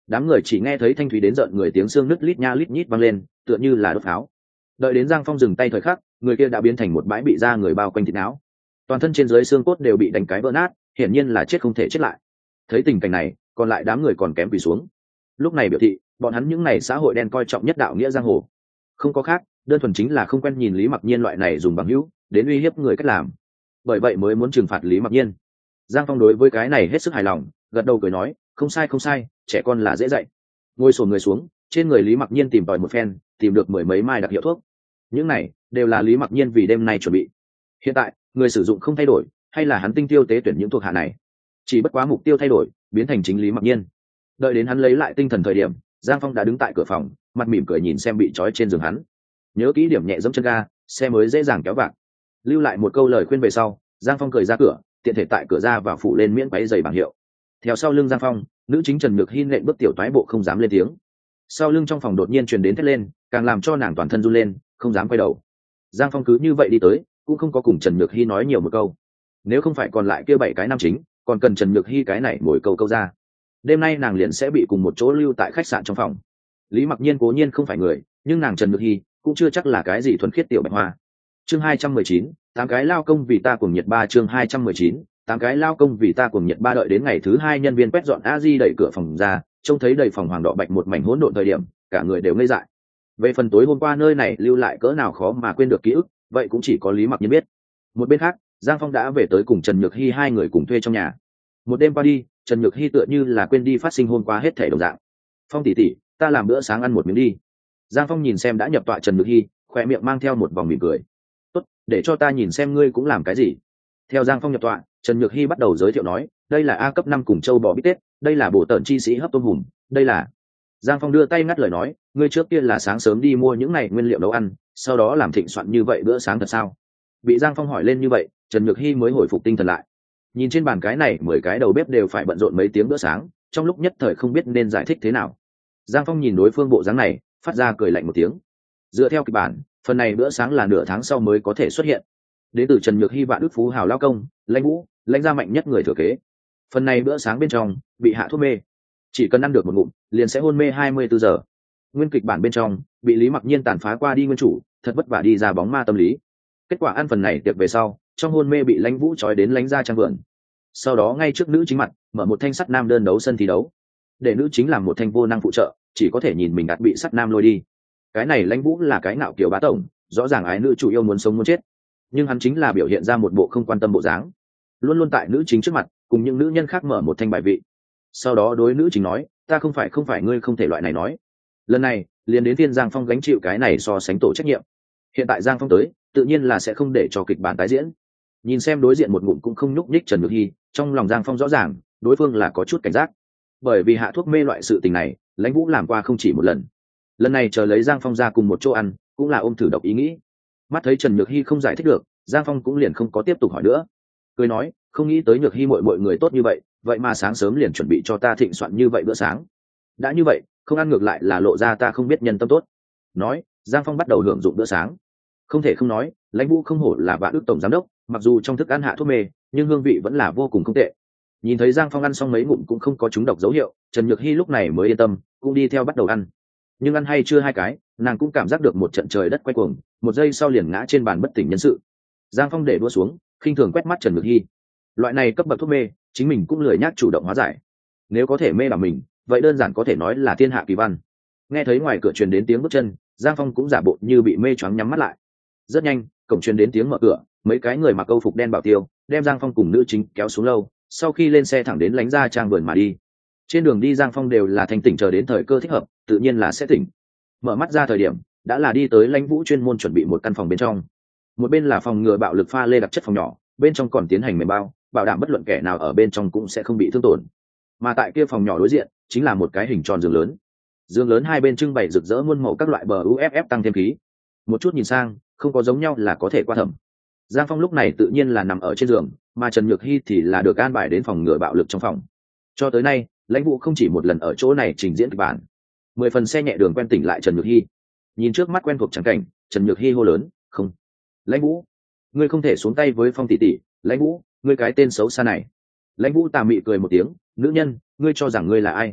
đám người chỉ nghe thấy thanh thúy đến rợn người tiếng xương nứt lít nha lít nhít vang lên, tựa như là đốt pháo. Đợi đến Giang Phong dừng tay thời khắc, người kia đã biến thành một bãi bị da người bao quanh thịt não, toàn thân trên dưới xương cốt đều bị đánh cái vỡ nát, hiển nhiên là chết không thể chết lại. Thấy tình cảnh này, còn lại đám người còn kém quỳ xuống. Lúc này biểu thị bọn hắn những này xã hội đen coi trọng nhất đạo nghĩa giang hồ, không có khác, đơn thuần chính là không quen nhìn Lý Mặc Nhiên loại này dùng bằng hữu đến uy hiếp người cách làm, bởi vậy mới muốn trừng phạt Lý Mặc Nhiên. Giang Phong đối với cái này hết sức hài lòng, gật đầu cười nói, không sai không sai, trẻ con là dễ dạy. Ngồi xổm người xuống, trên người Lý Mặc Nhiên tìm tòi một phen, tìm được mười mấy mai đặc hiệu thuốc. Những này đều là Lý Mặc Nhiên vì đêm nay chuẩn bị. Hiện tại người sử dụng không thay đổi, hay là hắn tinh tiêu tế tuyển những thuộc hạ này, chỉ bất quá mục tiêu thay đổi, biến thành chính Lý Mặc Nhiên. Đợi đến hắn lấy lại tinh thần thời điểm, Giang Phong đã đứng tại cửa phòng, mặt mỉm cười nhìn xem bị trói trên giường hắn. Nhớ kỹ điểm nhẹ dẫm chân ga, xe mới dễ dàng kéo vạc. Lưu lại một câu lời khuyên về sau, Giang Phong cười ra cửa, tiện thể tại cửa ra và phủ lên miễn váy giày bảng hiệu. Theo sau lưng Giang Phong, nữ chính Trần Nhược Hi nện bước tiểu toái bộ không dám lên tiếng. Sau lưng trong phòng đột nhiên truyền đến thét lên, càng làm cho nàng toàn thân run lên, không dám quay đầu. Giang Phong cứ như vậy đi tới, cũng không có cùng Trần Nhược Hi nói nhiều một câu. Nếu không phải còn lại kia bảy cái nam chính, còn cần Trần Nhược Hi cái này mỗi câu câu ra, đêm nay nàng liền sẽ bị cùng một chỗ lưu tại khách sạn trong phòng. Lý Mặc Nhiên cố nhiên không phải người, nhưng nàng Trần Nhược Hi cũng chưa chắc là cái gì thuần khiết tiểu bạch hoa. Chương hai trăm mười chín, tám cái lao công vì ta cuồng nhiệt ba chương hai trăm mười chín, tám cái lao công vì ta cuồng nhiệt ba. Đợi đến ngày thứ hai nhân viên quét dọn a di đẩy cửa phòng ra, trông thấy đầy phòng hoàng đỏ bạch một mảnh hỗn độn thời điểm, cả người đều ngây dại. Về phần tối hôm qua nơi này lưu lại cỡ nào khó mà quên được ký ức, vậy cũng chỉ có Lý Mặc Nhiên biết. Một bên khác, Giang Phong đã về tới cùng Trần Nhược Hi hai người cùng thuê trong nhà. Một đêm qua đi, Trần Nhược Hi tựa như là quên đi phát sinh hôm qua hết thảy đồng dạng. Phong tỷ tỷ, ta làm bữa sáng ăn một miếng đi. Giang Phong nhìn xem đã nhập tọa Trần Nhược Hi, khoe miệng mang theo một vòng mỉm cười. Tốt, để cho ta nhìn xem ngươi cũng làm cái gì. Theo Giang Phong nhập tọa, Trần Nhược Hi bắt đầu giới thiệu nói, đây là A cấp năm cùng châu bò bít tết, đây là bổ tợn chi sĩ hấp tôm hùm, đây là. Giang Phong đưa tay ngắt lời nói, ngươi trước kia là sáng sớm đi mua những này nguyên liệu nấu ăn, sau đó làm thịnh soạn như vậy bữa sáng thật sao? Bị Giang Phong hỏi lên như vậy, Trần Nhược Hi mới hồi phục tinh thần lại. Nhìn trên bàn cái này mười cái đầu bếp đều phải bận rộn mấy tiếng bữa sáng, trong lúc nhất thời không biết nên giải thích thế nào. Giang Phong nhìn đối phương bộ dáng này, phát ra cười lạnh một tiếng. Dựa theo kịch bản, phần này bữa sáng là nửa tháng sau mới có thể xuất hiện. Đến từ Trần Nhược Hi vạn đức phú hào lao công, lãnh vũ, lãnh gia mạnh nhất người thừa kế. Phần này bữa sáng bên trong bị hạ thuốc mê, chỉ cần ăn được một ngụm, liền sẽ hôn mê hai mươi bốn giờ. Nguyên kịch bản bên trong bị Lý Mặc Nhiên tàn phá qua đi nguyên chủ, thật vất vả đi ra bóng ma tâm lý. Kết quả ăn phần này tiệc về sau, trong hôn mê bị lãnh vũ trói đến lãnh gia trang vườn. Sau đó ngay trước nữ chính mặt, mở một thanh sắt nam đơn đấu sân thi đấu, để nữ chính làm một thanh vô năng phụ trợ, chỉ có thể nhìn mình đặt bị sắt nam lôi đi. Cái này lãnh vũ là cái ngạo kiều bá tổng, rõ ràng ái nữ chủ yêu muốn sống muốn chết, nhưng hắn chính là biểu hiện ra một bộ không quan tâm bộ dáng, luôn luôn tại nữ chính trước mặt cùng những nữ nhân khác mở một thanh bài vị, sau đó đối nữ chính nói, ta không phải không phải ngươi không thể loại này nói. Lần này liền đến phiên Giang Phong gánh chịu cái này so sánh tổ trách nhiệm. Hiện tại Giang Phong tới, tự nhiên là sẽ không để cho kịch bản tái diễn. Nhìn xem đối diện một ngụm cũng không nhúc nhích Trần Nhược Hi, trong lòng Giang Phong rõ ràng đối phương là có chút cảnh giác, bởi vì hạ thuốc mê loại sự tình này lãnh vũ làm qua không chỉ một lần. Lần này chờ lấy Giang Phong ra cùng một chỗ ăn, cũng là ôm thử độc ý nghĩ. Mắt thấy Trần Nhược Hi không giải thích được, Giang Phong cũng liền không có tiếp tục hỏi nữa, cười nói, không nghĩ tới Nhược Hi muội muội người tốt như vậy, vậy mà sáng sớm liền chuẩn bị cho ta thịnh soạn như vậy bữa sáng. Đã như vậy, không ăn ngược lại là lộ ra ta không biết nhân tâm tốt. Nói, Giang Phong bắt đầu hưởng dụng bữa sáng. Không thể không nói, lãnh vũ không hổ là vạn ước tổng giám đốc, mặc dù trong thức ăn hạ thuốc mê, nhưng hương vị vẫn là vô cùng không tệ. Nhìn thấy Giang Phong ăn xong mấy ngụm cũng không có trúng độc dấu hiệu, Trần Nhược Hi lúc này mới yên tâm, cũng đi theo bắt đầu ăn. Nhưng ăn hay chưa hai cái, nàng cũng cảm giác được một trận trời đất quay cuồng, một giây sau liền ngã trên bàn bất tỉnh nhân sự. Giang Phong để đũa xuống, khinh thường quét mắt Trần Nhược Hi. Loại này cấp bậc thuốc mê, chính mình cũng lười nhác chủ động hóa giải. Nếu có thể mê làm mình, vậy đơn giản có thể nói là thiên hạ kỳ văn. Nghe thấy ngoài cửa truyền đến tiếng bước chân, Giang Phong cũng giả bộ như bị mê choáng nhắm mắt lại. Rất nhanh, cổng truyền đến tiếng mở cửa, mấy cái người mặc câu phục đen bảo tiêu đem Giang Phong cùng nữ chính kéo xuống lâu, sau khi lên xe thẳng đến lãnh gia trang vườn mà đi. Trên đường đi Giang Phong đều là thanh tỉnh chờ đến thời cơ thích hợp, tự nhiên là sẽ tỉnh. Mở mắt ra thời điểm, đã là đi tới lãnh vũ chuyên môn chuẩn bị một căn phòng bên trong. Một bên là phòng ngừa bạo lực pha lê đặc chất phòng nhỏ, bên trong còn tiến hành mềm bao, bảo đảm bất luận kẻ nào ở bên trong cũng sẽ không bị thương tổn. Mà tại kia phòng nhỏ đối diện chính là một cái hình tròn giường lớn. Giường lớn hai bên trưng bày rực rỡ muôn màu các loại bờ u ép ép tăng thêm khí. Một chút nhìn sang, không có giống nhau là có thể qua thẩm. Giang Phong lúc này tự nhiên là nằm ở trên giường, mà Trần Nhược Hi thì là được an bài đến phòng ngừa bạo lực trong phòng. Cho tới nay, lãnh vũ không chỉ một lần ở chỗ này trình diễn kịch bản. Mười phần xe nhẹ đường quen tỉnh lại Trần Nhược Hi. Nhìn trước mắt quen thuộc trắng cảnh, Trần Nhược Hi hô lớn, "Không, lãnh vũ, ngươi không thể xuống tay với Phong tỷ tỷ, lãnh vũ, ngươi cái tên xấu xa này." Lãnh vũ tà mị cười một tiếng, "Nữ nhân, ngươi cho rằng ngươi là ai?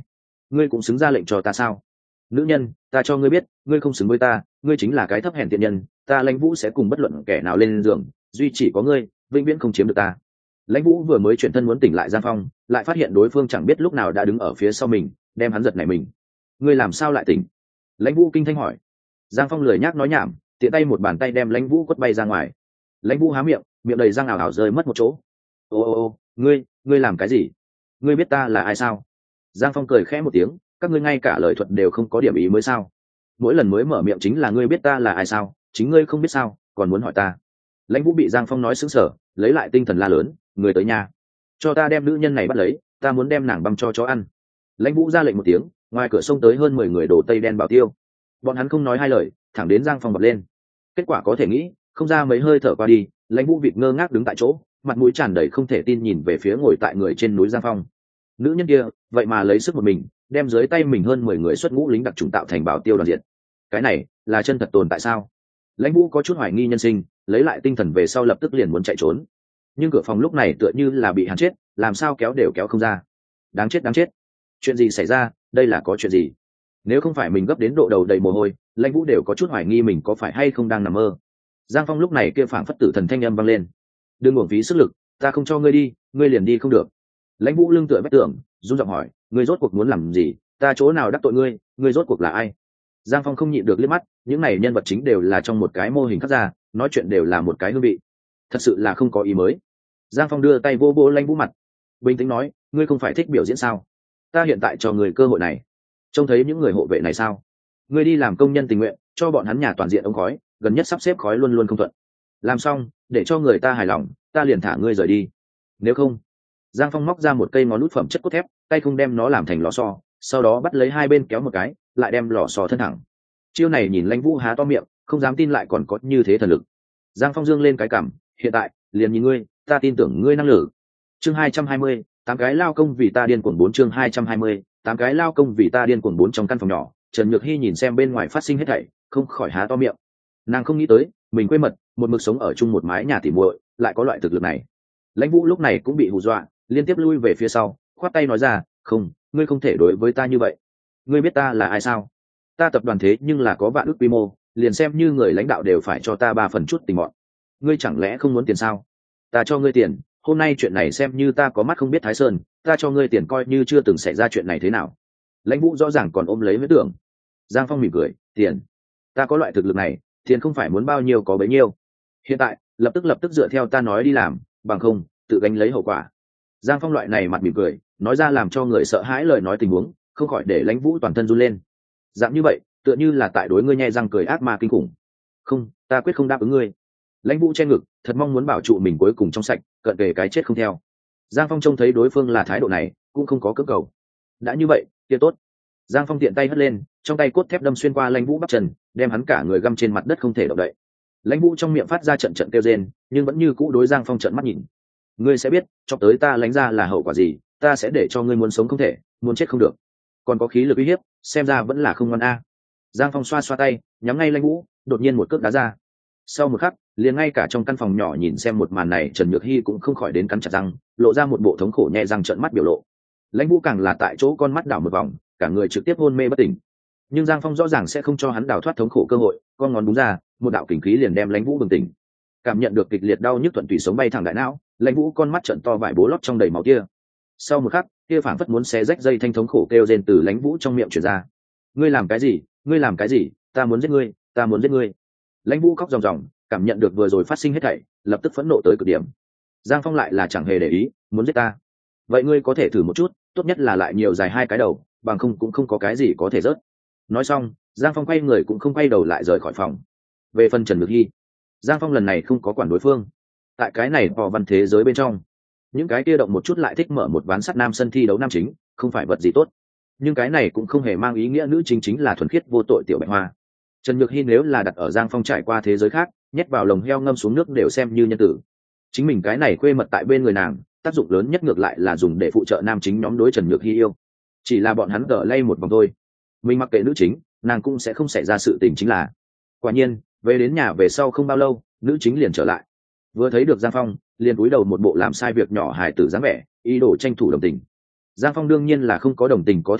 ngươi cũng xứng ra lệnh cho ta sao? Nữ nhân, ta cho ngươi biết, ngươi không xứng với ta, ngươi chính là cái thấp hèn tiện nhân, ta Lãnh Vũ sẽ cùng bất luận kẻ nào lên giường, duy chỉ có ngươi vĩnh viễn không chiếm được ta. Lãnh Vũ vừa mới chuyển thân muốn tỉnh lại Giang Phong, lại phát hiện đối phương chẳng biết lúc nào đã đứng ở phía sau mình, đem hắn giật nảy mình. Ngươi làm sao lại tỉnh? Lãnh Vũ kinh thanh hỏi. Giang Phong lười nhác nói nhảm, tiện tay một bàn tay đem Lãnh Vũ quất bay ra ngoài. Lãnh Vũ há miệng, miệng đầy răng ảo ảo rơi mất một chỗ. Ô ô ô, ngươi, ngươi làm cái gì? Ngươi biết ta là ai sao? Giang Phong cười khẽ một tiếng, các ngươi ngay cả lời thuật đều không có điểm ý mới sao? Mỗi lần mới mở miệng chính là ngươi biết ta là ai sao? Chính ngươi không biết sao, còn muốn hỏi ta? Lãnh Vũ bị Giang Phong nói sững sờ, lấy lại tinh thần la lớn, người tới nhà, cho ta đem nữ nhân này bắt lấy, ta muốn đem nàng băm cho chó ăn. Lãnh Vũ ra lệnh một tiếng, ngoài cửa sông tới hơn mười người đồ tây đen bảo tiêu. Bọn hắn không nói hai lời, thẳng đến Giang Phong bật lên. Kết quả có thể nghĩ, không ra mấy hơi thở qua đi, Lãnh Vũ vịt ngơ ngác đứng tại chỗ, mặt mũi tràn đầy không thể tin nhìn về phía ngồi tại người trên núi Giang Phong. Nữ nhân kia, vậy mà lấy sức một mình, đem dưới tay mình hơn mười người xuất ngũ lính đặc chủng tạo thành bảo tiêu đoàn diện. Cái này, là chân thật tồn tại sao? Lãnh Vũ có chút hoài nghi nhân sinh, lấy lại tinh thần về sau lập tức liền muốn chạy trốn. Nhưng cửa phòng lúc này tựa như là bị hắn chết, làm sao kéo đều kéo không ra. Đáng chết đáng chết. Chuyện gì xảy ra, đây là có chuyện gì? Nếu không phải mình gấp đến độ đầu đầy mồ hôi, Lãnh Vũ đều có chút hoài nghi mình có phải hay không đang nằm mơ. Giang Phong lúc này kia phảng phất tử thần thanh âm vang lên. Đừng uổng phí sức lực, ta không cho ngươi đi, ngươi liền đi không được. Lãnh Vũ lưng tựa vách tường, run giọng hỏi, ngươi rốt cuộc muốn làm gì? Ta chỗ nào đắc tội ngươi, ngươi rốt cuộc là ai? Giang Phong không nhịn được liếc mắt, những này nhân vật chính đều là trong một cái mô hình khắc ra, nói chuyện đều là một cái hương vị, thật sự là không có ý mới. Giang Phong đưa tay vô vô Lãnh Vũ mặt, bình tĩnh nói, ngươi không phải thích biểu diễn sao? Ta hiện tại cho người cơ hội này. Trông thấy những người hộ vệ này sao? Ngươi đi làm công nhân tình nguyện, cho bọn hắn nhà toàn diện ống khói, gần nhất sắp xếp khói luôn luôn không thuận. Làm xong, để cho người ta hài lòng, ta liền thả ngươi rời đi. Nếu không, Giang Phong móc ra một cây ngón nút phẩm chất cốt thép, tay không đem nó làm thành lò xo, sau đó bắt lấy hai bên kéo một cái, lại đem lò xo thân thẳng. Chiêu này nhìn Lãnh Vũ há to miệng, không dám tin lại còn có như thế thần lực. Giang Phong dương lên cái cằm, hiện tại, liền nhìn ngươi, ta tin tưởng ngươi năng lực. Chương hai trăm hai mươi, tám cái lao công vì ta điên cuồng bốn chương hai trăm hai mươi, tám cái lao công vì ta điên cuồng bốn trong căn phòng nhỏ, Trần Nhược Hi nhìn xem bên ngoài phát sinh hết thảy, không khỏi há to miệng. Nàng không nghĩ tới, mình quê mật, một mực sống ở chung một mái nhà tỉ muội, lại có loại thực lực này. Lãnh Vũ lúc này cũng bị hù dọa, liên tiếp lui về phía sau, khoát tay nói ra, "Không, ngươi không thể đối với ta như vậy. Ngươi biết ta là ai sao? Ta tập đoàn thế nhưng là có vạn ước quy mô, liền xem như người lãnh đạo đều phải cho ta ba phần chút tình mọn. Ngươi chẳng lẽ không muốn tiền sao? Ta cho ngươi tiền, hôm nay chuyện này xem như ta có mắt không biết Thái Sơn, ta cho ngươi tiền coi như chưa từng xảy ra chuyện này thế nào." Lãnh Vũ rõ ràng còn ôm lấy huyết tưởng. Giang Phong mỉm cười, "Tiền? Ta có loại thực lực này, tiền không phải muốn bao nhiêu có bấy nhiêu. Hiện tại, lập tức lập tức dựa theo ta nói đi làm, bằng không, tự gánh lấy hậu quả." Giang Phong loại này mặt mỉm cười, nói ra làm cho người sợ hãi lời nói tình huống, không khỏi để Lãnh Vũ toàn thân run lên. Dạng như vậy, tựa như là tại đối ngươi nhe răng cười ác ma kinh khủng. "Không, ta quyết không đáp ứng ngươi." Lãnh Vũ che ngực, thật mong muốn bảo trụ mình cuối cùng trong sạch, cận kề cái chết không theo. Giang Phong trông thấy đối phương là thái độ này, cũng không có cưỡng cầu. Đã như vậy, kia tốt. Giang Phong tiện tay hất lên, trong tay cốt thép đâm xuyên qua Lãnh Vũ bắp chân, đem hắn cả người găm trên mặt đất không thể động đậy. Lãnh Vũ trong miệng phát ra trận trận kêu rên, nhưng vẫn như cũ đối Giang Phong trợn mắt nhìn. "Ngươi sẽ biết, cho tới ta Lãnh ra là hậu quả gì, ta sẽ để cho ngươi muốn sống không thể, muốn chết không được." Còn có khí lực uy hiếp, xem ra vẫn là không ngoan a. Giang Phong xoa xoa tay, nhắm ngay Lãnh Vũ, đột nhiên một cước đá ra. Sau một khắc, liền ngay cả trong căn phòng nhỏ nhìn xem một màn này, Trần Nhược Hi cũng không khỏi đến cắn chặt răng, lộ ra một bộ thống khổ nhẹ răng trợn mắt biểu lộ. Lãnh Vũ càng là tại chỗ con mắt đảo một vòng, cả người trực tiếp hôn mê bất tỉnh. Nhưng Giang Phong rõ ràng sẽ không cho hắn đào thoát thống khổ cơ hội, con ngón búng ra, một đạo kình khí liền đem Lãnh Vũ bừng tỉnh. Cảm nhận được kịch liệt đau nhức thuận tùy sống bay thẳng đại não, Lãnh Vũ con mắt trợn to vải bố lót trong đầy máu kia. Sau một khắc, kia phảng phất muốn xé rách dây thanh thống khổ kêu rên từ Lãnh Vũ trong miệng truyền ra. "Ngươi làm cái gì? Ngươi làm cái gì? Ta muốn giết ngươi, ta muốn giết ngươi." Lãnh Vũ khóc ròng ròng, cảm nhận được vừa rồi phát sinh hết thảy, lập tức phẫn nộ tới cực điểm. Giang Phong lại là chẳng hề để ý, "Muốn giết ta? Vậy ngươi có thể thử một chút, tốt nhất là lại nhiều dài hai cái đầu, bằng không cũng không có cái gì có thể rớt." Nói xong, Giang Phong quay người cũng không quay đầu lại rời khỏi phòng. Về phần Trần Nhược Hi, Giang Phong lần này không có quản đối phương. Tại cái này vò văn thế giới bên trong, những cái kia động một chút lại thích mở một ván sắt nam sân thi đấu nam chính, không phải vật gì tốt. Nhưng cái này cũng không hề mang ý nghĩa nữ chính chính là thuần khiết vô tội tiểu bạch hoa. Trần Nhược Hi nếu là đặt ở Giang Phong trải qua thế giới khác, nhét vào lồng heo ngâm xuống nước đều xem như nhân tử. Chính mình cái này quê mật tại bên người nàng, tác dụng lớn nhất ngược lại là dùng để phụ trợ nam chính nhóm đối Trần Nhược Hi yêu. Chỉ là bọn hắn gỡ lay một vòng thôi. Mình mặc kệ nữ chính, nàng cũng sẽ không xảy ra sự tình chính là. Quả nhiên, về đến nhà về sau không bao lâu, nữ chính liền trở lại. Vừa thấy được Giang Phong, liền cúi đầu một bộ làm sai việc nhỏ hài tử dáng vẻ, ý đồ tranh thủ đồng tình. Giang Phong đương nhiên là không có đồng tình có thể nói,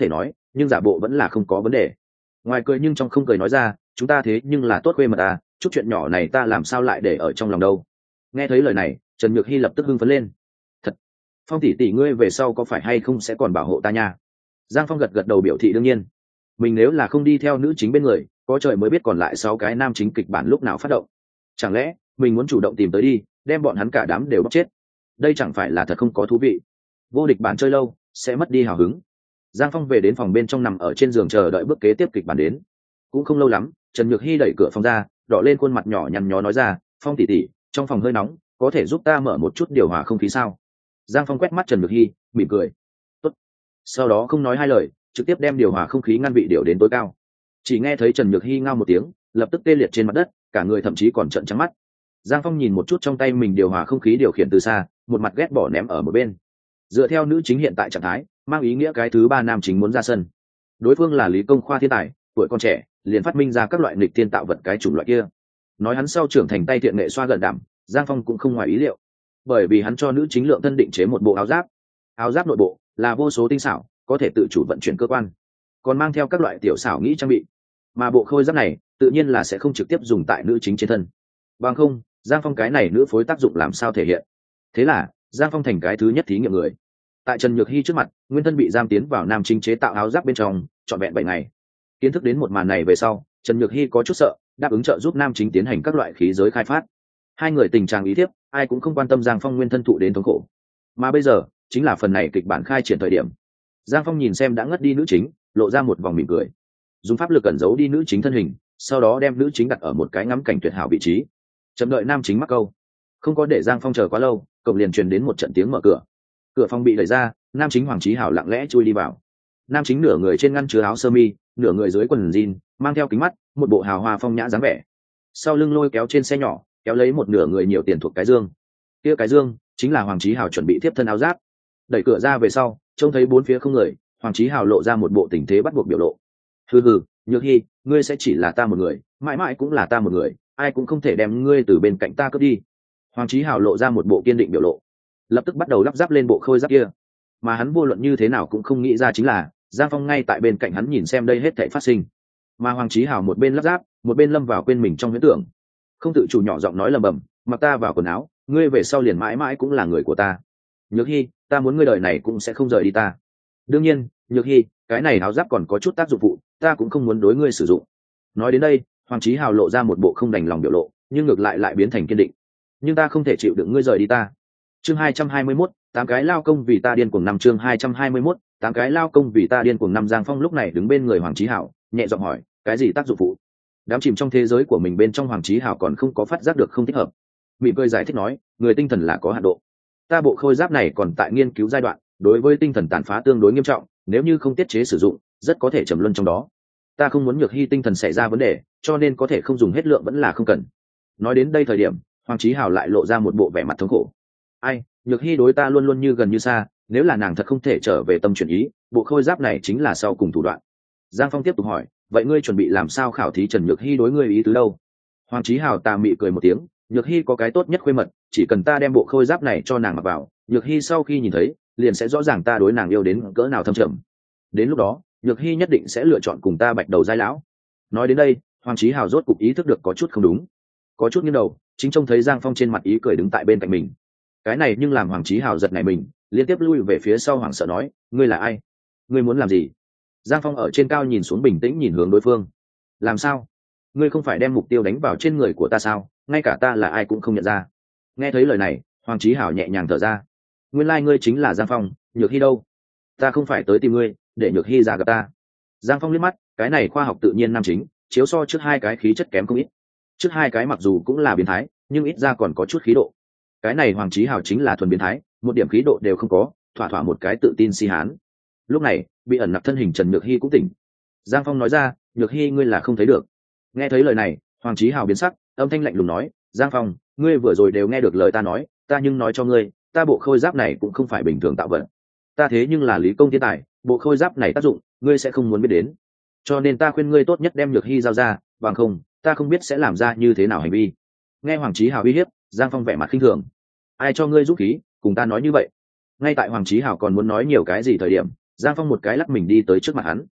nhưng giả bộ vẫn là không có vấn đề. Ngoài cười nhưng trong không cười nói ra, chúng ta thế nhưng là tốt khuê mật à, chút chuyện nhỏ này ta làm sao lại để ở trong lòng đâu. Nghe thấy lời này, Trần Nhược Hy lập tức hưng phấn lên. Thật, Phong tỷ tỷ ngươi về sau có phải hay không sẽ còn bảo hộ ta nha? Giang Phong gật gật đầu biểu thị đương nhiên. Mình nếu là không đi theo nữ chính bên người, có trời mới biết còn lại sáu cái nam chính kịch bản lúc nào phát động. Chẳng lẽ mình muốn chủ động tìm tới đi, đem bọn hắn cả đám đều bóc chết? Đây chẳng phải là thật không có thú vị. Vô địch bản chơi lâu sẽ mất đi hào hứng. Giang Phong về đến phòng bên trong nằm ở trên giường chờ đợi bước kế tiếp kịch bản đến. Cũng không lâu lắm, Trần Nhược Hy đẩy cửa phòng ra, đỏ lên khuôn mặt nhỏ nhăn nhó nói ra, Phong tỷ tỷ, trong phòng hơi nóng, có thể giúp ta mở một chút điều hòa không khí sao? Giang Phong quét mắt Trần Nhược Hy, mỉm cười. Tốt. Sau đó không nói hai lời, trực tiếp đem điều hòa không khí ngăn vị điều đến tối cao. Chỉ nghe thấy Trần Nhược Hy ngao một tiếng, lập tức tê liệt trên mặt đất, cả người thậm chí còn trợn trắng mắt. Giang Phong nhìn một chút trong tay mình điều hòa không khí điều khiển từ xa, một mặt ghét bỏ ném ở một bên. Dựa theo nữ chính hiện tại trạng thái, mang ý nghĩa cái thứ ba nam chính muốn ra sân. Đối phương là Lý Công Khoa thiên tài, tuổi còn trẻ, liền phát minh ra các loại nghịch thiên tạo vật cái chủng loại kia. Nói hắn sau trưởng thành tay thiện nghệ xoa gần đảm, Giang Phong cũng không ngoài ý liệu, bởi vì hắn cho nữ chính lượng thân định chế một bộ áo giáp. Áo giáp nội bộ là vô số tinh xảo, có thể tự chủ vận chuyển cơ quan, còn mang theo các loại tiểu xảo nghĩ trang bị. Mà bộ khôi giáp này tự nhiên là sẽ không trực tiếp dùng tại nữ chính trên thân, bằng không Giang Phong cái này nữ phối tác dụng làm sao thể hiện. Thế là Giang Phong thành cái thứ nhất thí nghiệm người. Tại Trần Nhược Hy trước mặt, nguyên thân bị giam tiến vào nam chính chế tạo áo giáp bên trong trọn vẹn bảy ngày. Kiến thức đến một màn này về sau, Trần Nhược Hy có chút sợ, đáp ứng trợ giúp nam chính tiến hành các loại khí giới khai phát. Hai người tình trạng ý thiếp, ai cũng không quan tâm Giang Phong nguyên thân thụ đến thống khổ. Mà bây giờ chính là phần này kịch bản khai triển thời điểm. Giang Phong nhìn xem đã ngất đi nữ chính, lộ ra một vòng mỉm cười, dùng pháp lực cẩn giấu đi nữ chính thân hình, sau đó đem nữ chính đặt ở một cái ngắm cảnh tuyệt hảo vị trí, chậm đợi nam chính mắc câu. Không có để Giang Phong chờ quá lâu, cổng liền truyền đến một trận tiếng mở cửa. Cửa phòng bị đẩy ra, nam chính Hoàng Chí Hảo lặng lẽ chui đi vào. Nam chính nửa người trên ngăn chứa áo sơ mi, nửa người dưới quần jean, mang theo kính mắt, một bộ hào hoa phong nhã dáng vẻ. Sau lưng lôi kéo trên xe nhỏ, kéo lấy một nửa người nhiều tiền thuộc cái dương. Kia cái dương chính là Hoàng Chí Hảo chuẩn bị tiếp thân áo giáp. Đẩy cửa ra về sau, trông thấy bốn phía không người, Hoàng Chí Hảo lộ ra một bộ tình thế bắt buộc biểu lộ. Hừ hừ, Nhược Hy, ngươi sẽ chỉ là ta một người, mãi mãi cũng là ta một người, ai cũng không thể đem ngươi từ bên cạnh ta cướp đi. Hoàng Chí Hảo lộ ra một bộ kiên định biểu lộ, lập tức bắt đầu lắp ráp lên bộ khôi giáp kia. Mà hắn vô luận như thế nào cũng không nghĩ ra chính là Giang Phong ngay tại bên cạnh hắn nhìn xem đây hết thảy phát sinh. Mà Hoàng Chí Hảo một bên lắp ráp, một bên lâm vào quên mình trong huyễn tưởng, không tự chủ nhỏ giọng nói lầm bầm, mặc ta vào quần áo, ngươi về sau liền mãi mãi cũng là người của ta. Nhược Hy, ta muốn ngươi đời này cũng sẽ không rời đi ta. Đương nhiên, Nhược Hy, cái này áo giáp còn có chút tác dụng phụ, ta cũng không muốn đối ngươi sử dụng. Nói đến đây, Hoàng Chí Hảo lộ ra một bộ không đành lòng biểu lộ, nhưng ngược lại lại biến thành kiên định. Nhưng ta không thể chịu đựng ngươi rời đi ta. Chương hai trăm hai mươi mốt, tám cái lao công vì ta điên cuồng năm chương hai trăm hai mươi mốt, tám cái lao công vì ta điên cuồng năm. Giang Phong lúc này đứng bên người Hoàng Chí Hảo, nhẹ giọng hỏi, cái gì tác dụng phụ? Đám chìm trong thế giới của mình bên trong Hoàng Chí Hảo còn không có phát giác được không thích hợp. Mỉm cười giải thích nói, người tinh thần là có hạn độ. Ta bộ khôi giáp này còn tại nghiên cứu giai đoạn, đối với tinh thần tàn phá tương đối nghiêm trọng, nếu như không tiết chế sử dụng, rất có thể trầm luân trong đó. Ta không muốn Nhược Hy tinh thần xảy ra vấn đề, cho nên có thể không dùng hết lượng vẫn là không cần. Nói đến đây thời điểm, Hoàng Chí Hảo lại lộ ra một bộ vẻ mặt thống khổ. Ai, Nhược Hy đối ta luôn luôn như gần như xa, nếu là nàng thật không thể trở về tâm chuyển ý, bộ khôi giáp này chính là sau cùng thủ đoạn. Giang Phong tiếp tục hỏi, vậy ngươi chuẩn bị làm sao khảo thí Trần Nhược Hy đối ngươi ý tứ đâu? Hoàng Chí Hảo tà mị cười một tiếng, Nhược Hy có cái tốt nhất khuê mật, chỉ cần ta đem bộ khôi giáp này cho nàng mặc vào, Nhược Hy sau khi nhìn thấy, liền sẽ rõ ràng ta đối nàng yêu đến cỡ nào thâm trầm. Đến lúc đó, Nhược Hy nhất định sẽ lựa chọn cùng ta bạch đầu giai lão. Nói đến đây, Hoàng Chí Hảo rốt cục ý thức được có chút không đúng, có chút nghiêng đầu, chính trông thấy Giang Phong trên mặt ý cười đứng tại bên cạnh mình. Cái này nhưng làm Hoàng Chí Hảo giật nảy mình, liên tiếp lui về phía sau hoảng sợ nói, ngươi là ai? Ngươi muốn làm gì? Giang Phong ở trên cao nhìn xuống bình tĩnh nhìn hướng đối phương. Làm sao? Ngươi không phải đem mục tiêu đánh vào trên người của ta sao? Ngay cả ta là ai cũng không nhận ra. Nghe thấy lời này, Hoàng Chí Hảo nhẹ nhàng thở ra. Nguyên lai like ngươi chính là Giang Phong, Nhược Hy đâu? Ta không phải tới tìm ngươi, để Nhược Hy ra gặp ta. Giang Phong liếc mắt, cái này khoa học tự nhiên nam chính, chiếu so trước hai cái khí chất kém không ít. Trước hai cái mặc dù cũng là biến thái, nhưng ít ra còn có chút khí độ. Cái này Hoàng Chí Hảo chính là thuần biến thái, một điểm khí độ đều không có, thỏa thỏa một cái tự tin si hán. Lúc này, bị ẩn nặc thân hình Trần Nhược Hy cũng tỉnh. Giang Phong nói ra, Nhược Hy ngươi là không thấy được. Nghe thấy lời này, Hoàng Chí Hảo biến sắc, âm thanh lạnh lùng nói, Giang Phong, ngươi vừa rồi đều nghe được lời ta nói, ta nhưng nói cho ngươi, ta bộ khôi giáp này cũng không phải bình thường tạo vật. Ta thế nhưng là lý công thiên tài, bộ khôi giáp này tác dụng, ngươi sẽ không muốn biết đến. Cho nên ta khuyên ngươi tốt nhất đem Nhược Hy giao ra, bằng không, ta không biết sẽ làm ra như thế nào hành vi. Nghe Hoàng Chí Hảo uy hiếp, Giang Phong vẻ mặt khinh thường. Ai cho ngươi dũng khí, cùng ta nói như vậy? Ngay tại Hoàng Chí Hảo còn muốn nói nhiều cái gì thời điểm, Giang Phong một cái lắc mình đi tới trước mặt hắn.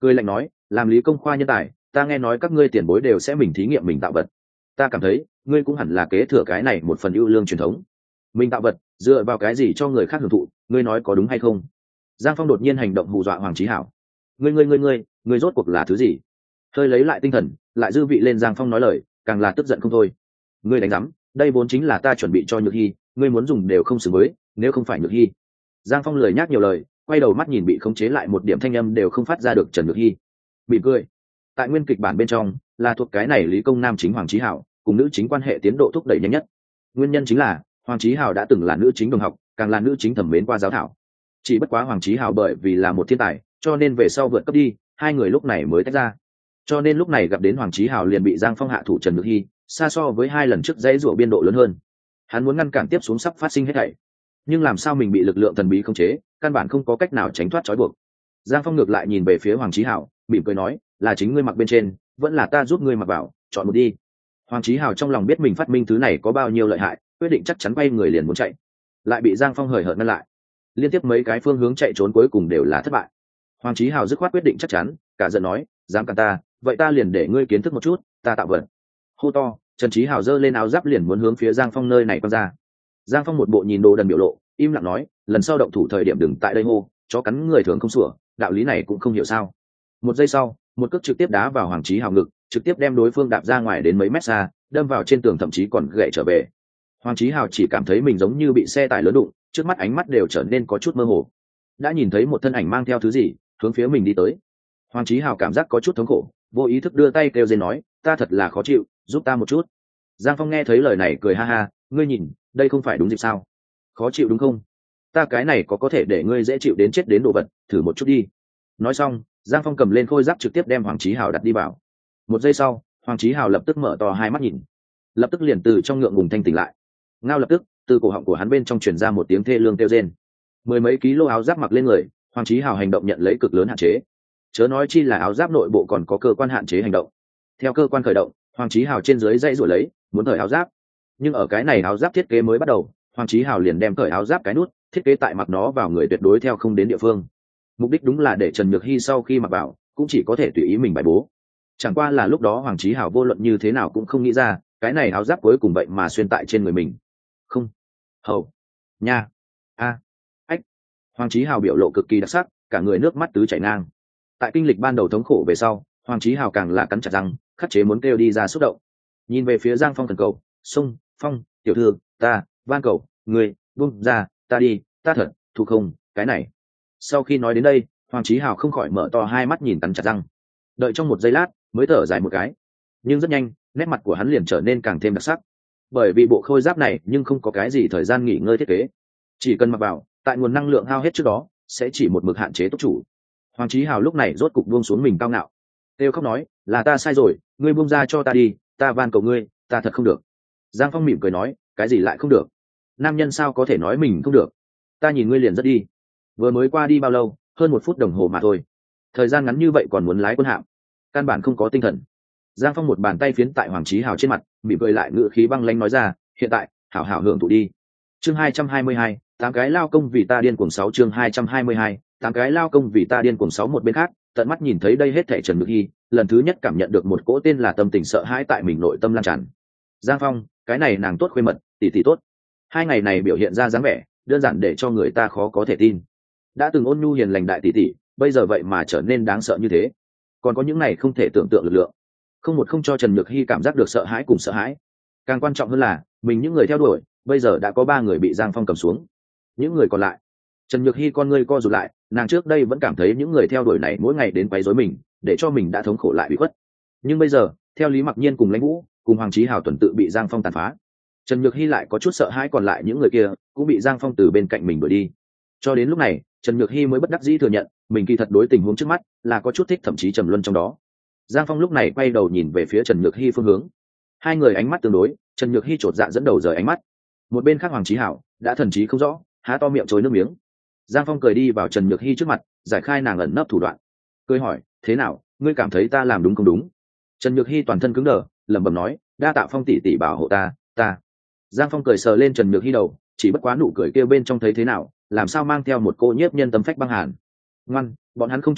cười lạnh nói, làm lý công khoa nhân tài, ta nghe nói các ngươi tiền bối đều sẽ mình thí nghiệm mình tạo vật, ta cảm thấy ngươi cũng hẳn là kế thừa cái này một phần ưu lương truyền thống. Mình tạo vật dựa vào cái gì cho người khác hưởng thụ, ngươi nói có đúng hay không? Giang Phong đột nhiên hành động hù dọa Hoàng Chí Hảo. Ngươi ngươi ngươi ngươi, ngươi rốt cuộc là thứ gì? Hơi lấy lại tinh thần, lại dư vị lên Giang Phong nói lời, càng là tức giận không thôi. Ngươi đánh rắm, đây vốn chính là ta chuẩn bị cho Nhược Hy, ngươi muốn dùng đều không xứng với, nếu không phải Nhược Hy. Giang Phong lười nhác nhiều lời, quay đầu mắt nhìn bị khống chế lại một điểm thanh âm đều không phát ra được Trần Nhược Hy. Bị cười. Tại nguyên kịch bản bên trong, là thuộc cái này lý công nam chính Hoàng Chí Hảo, cùng nữ chính quan hệ tiến độ thúc đẩy nhanh nhất. Nguyên nhân chính là Hoàng Chí Hảo đã từng là nữ chính đồng học, càng là nữ chính thẩm mến qua giáo thảo. Chỉ bất quá Hoàng Chí Hảo bởi vì là một thiên tài, cho nên về sau vượt cấp đi, hai người lúc này mới tách ra. Cho nên lúc này gặp đến Hoàng Chí Hảo liền bị Giang Phong hạ thủ Trần Nhược Hy, xa so với hai lần trước dãy rủa biên độ lớn hơn. Hắn muốn ngăn cản tiếp xuống sắp phát sinh hết thảy, nhưng làm sao mình bị lực lượng thần bí khống chế, căn bản không có cách nào tránh thoát trói buộc. Giang Phong ngược lại nhìn về phía Hoàng Chí Hảo, mỉm cười nói, là chính ngươi mặc bên trên, vẫn là ta giúp ngươi mặc vào, chọn một đi. Hoàng Chí Hảo trong lòng biết mình phát minh thứ này có bao nhiêu lợi hại, quyết định chắc chắn quay người liền muốn chạy, lại bị Giang Phong hời hợt ngăn lại. Liên tiếp mấy cái phương hướng chạy trốn cuối cùng đều là thất bại. Hoàng Chí Hảo dứt khoát quyết định chắc chắn, cả giận nói, dám cản ta, vậy ta liền để ngươi kiến thức một chút, ta tạo vật. Hô to, Trần Chí Hảo giơ lên áo giáp liền muốn hướng phía Giang Phong nơi này quăng ra. Giang Phong một bộ nhìn đồ đần biểu lộ, im lặng nói, lần sau động thủ thời điểm đừng tại đây hô, chó cắn người thường không sủa, đạo lý này cũng không hiểu sao. Một giây sau, một cước trực tiếp đá vào Hoàng Chí Hảo ngực, trực tiếp đem đối phương đạp ra ngoài đến mấy mét xa, đâm vào trên tường thậm chí còn gãy trở về. Hoàng Chí Hảo chỉ cảm thấy mình giống như bị xe tải lớn đụng, trước mắt ánh mắt đều trở nên có chút mơ hồ. Đã nhìn thấy một thân ảnh mang theo thứ gì, hướng phía mình đi tới. Hoàng Chí Hảo cảm giác có chút thống khổ, vô ý thức đưa tay kêu rên nói, ta thật là khó chịu, giúp ta một chút. Giang Phong nghe thấy lời này cười ha ha, ngươi nhìn, đây không phải đúng dịp sao? Khó chịu đúng không? Ta cái này có có thể để ngươi dễ chịu đến chết đến đồ vật, thử một chút đi. Nói xong, Giang Phong cầm lên khôi giáp trực tiếp đem Hoàng Chí Hảo đặt đi vào. Một giây sau, Hoàng Chí Hảo lập tức mở to hai mắt nhìn, lập tức liền từ trong ngượng ngùng thanh tỉnh lại. Ngao lập tức, từ cổ họng của hắn bên trong truyền ra một tiếng thê lương kêu rên. Mười mấy ký lô áo giáp mặc lên người, Hoàng Chí Hảo hành động nhận lấy cực lớn hạn chế. Chớ nói chi là áo giáp nội bộ còn có cơ quan hạn chế hành động. Theo cơ quan khởi động, Hoàng Chí Hảo trên dưới dãy rủa lấy, muốn cởi áo giáp. Nhưng ở cái này áo giáp thiết kế mới bắt đầu, Hoàng Chí Hảo liền đem cởi áo giáp cái nút, thiết kế tại mặc nó vào người tuyệt đối theo không đến địa phương. Mục đích đúng là để Trần Nhược Hy sau khi mặc vào, cũng chỉ có thể tùy ý mình bài bố. Chẳng qua là lúc đó Hoàng Chí Hảo vô luận như thế nào cũng không nghĩ ra, cái này áo giáp cuối cùng vậy mà xuyên tại trên người mình. Không, hầu, nha, a, ách. Hoàng Chí Hảo biểu lộ cực kỳ đặc sắc, cả người nước mắt tứ chảy ngang. Tại kinh lịch ban đầu thống khổ về sau, Hoàng Chí Hảo càng là cắn chặt răng, khắc chế muốn kêu đi ra xúc động. Nhìn về phía Giang Phong thần cầu, "Sung, Phong, tiểu thư, ta, van cầu, người, buông ra, ta đi, ta thật, thu không, cái này." Sau khi nói đến đây, Hoàng Chí Hảo không khỏi mở to hai mắt nhìn cắn chặt răng. Đợi trong một giây lát, mới thở dài một cái. Nhưng rất nhanh, nét mặt của hắn liền trở nên càng thêm đặc sắc. Bởi vì bộ khôi giáp này nhưng không có cái gì thời gian nghỉ ngơi thiết kế, chỉ cần mặc vào, tại nguồn năng lượng hao hết trước đó, sẽ chỉ một mực hạn chế tốc chủ. Hoàng Chí Hảo lúc này rốt cục buông xuống mình cao ngạo, kêu khóc nói, "Là ta sai rồi, ngươi buông ra cho ta đi, ta van cầu ngươi, ta thật không được." Giang Phong mỉm cười nói, "Cái gì lại không được? Nam nhân sao có thể nói mình không được? Ta nhìn ngươi liền rất đi. Vừa mới qua đi bao lâu, hơn một phút đồng hồ mà thôi. Thời gian ngắn như vậy còn muốn lái quân hạm, căn bản không có tinh thần." Giang Phong một bàn tay phiến tại Hoàng Chí Hảo trên mặt, mỉm cười lại ngữ khí băng lãnh nói ra, "Hiện tại, hảo hảo hưởng thụ đi." Chương hai trăm hai mươi hai, tám cái lao công vì ta điên cuồng sáu chương hai trăm hai mươi hai, tám cái lao công vì ta điên cuồng sáu. Một bên khác, tận mắt nhìn thấy đây hết thảy Trần Nhược Hy, lần thứ nhất cảm nhận được một cỗ tên là tâm tình sợ hãi tại mình nội tâm lan tràn. Giang Phong, cái này nàng tốt khuê mật, tỷ tỷ tốt. Hai ngày này biểu hiện ra dáng vẻ, đơn giản để cho người ta khó có thể tin. Đã từng ôn nhu hiền lành đại tỷ tỷ, bây giờ vậy mà trở nên đáng sợ như thế. Còn có những này không thể tưởng tượng lực lượng. Không một không cho Trần Nhược Hy cảm giác được sợ hãi cùng sợ hãi. Càng quan trọng hơn là, mình những người theo đuổi, bây giờ đã có ba người bị Giang Phong cầm xuống. Những người còn lại, Trần Nhược Hy con ngươi co rụt lại, nàng trước đây vẫn cảm thấy những người theo đuổi này mỗi ngày đến quấy rối mình, để cho mình đã thống khổ lại bị khuất. Nhưng bây giờ, theo Lý Mặc Nhiên cùng Lãnh Vũ, cùng Hoàng Chí Hảo tuần tự bị Giang Phong tàn phá, Trần Nhược Hy lại có chút sợ hãi, còn lại những người kia cũng bị Giang Phong từ bên cạnh mình đuổi đi. Cho đến lúc này, Trần Nhược Hy mới bất đắc dĩ thừa nhận, mình kỳ thật đối tình huống trước mắt là có chút thích, thậm chí trầm luân trong đó. Giang Phong lúc này quay đầu nhìn về phía Trần Nhược Hy phương hướng. Hai người ánh mắt tương đối, Trần Nhược Hy chột dạ dẫn đầu rời ánh mắt. Một bên khác Hoàng Chí Hảo đã thần trí không rõ, há to miệng trôi nước miếng. Giang Phong cười đi vào Trần Nhược Hy trước mặt, giải khai nàng ẩn nấp thủ đoạn. Cười hỏi, "Thế nào, ngươi cảm thấy ta làm đúng không đúng?" Trần Nhược Hy toàn thân cứng đờ, lẩm bẩm nói, "Đa tạ Phong tỷ tỷ bảo hộ ta, ta." Giang Phong cười sờ lên Trần Nhược Hy đầu, chỉ bất quá nụ cười kia bên trong thấy thế nào, làm sao mang theo một cô nhiếp nhân tâm phách băng hàn. "Ngoan, bọn hắn không chọc ta,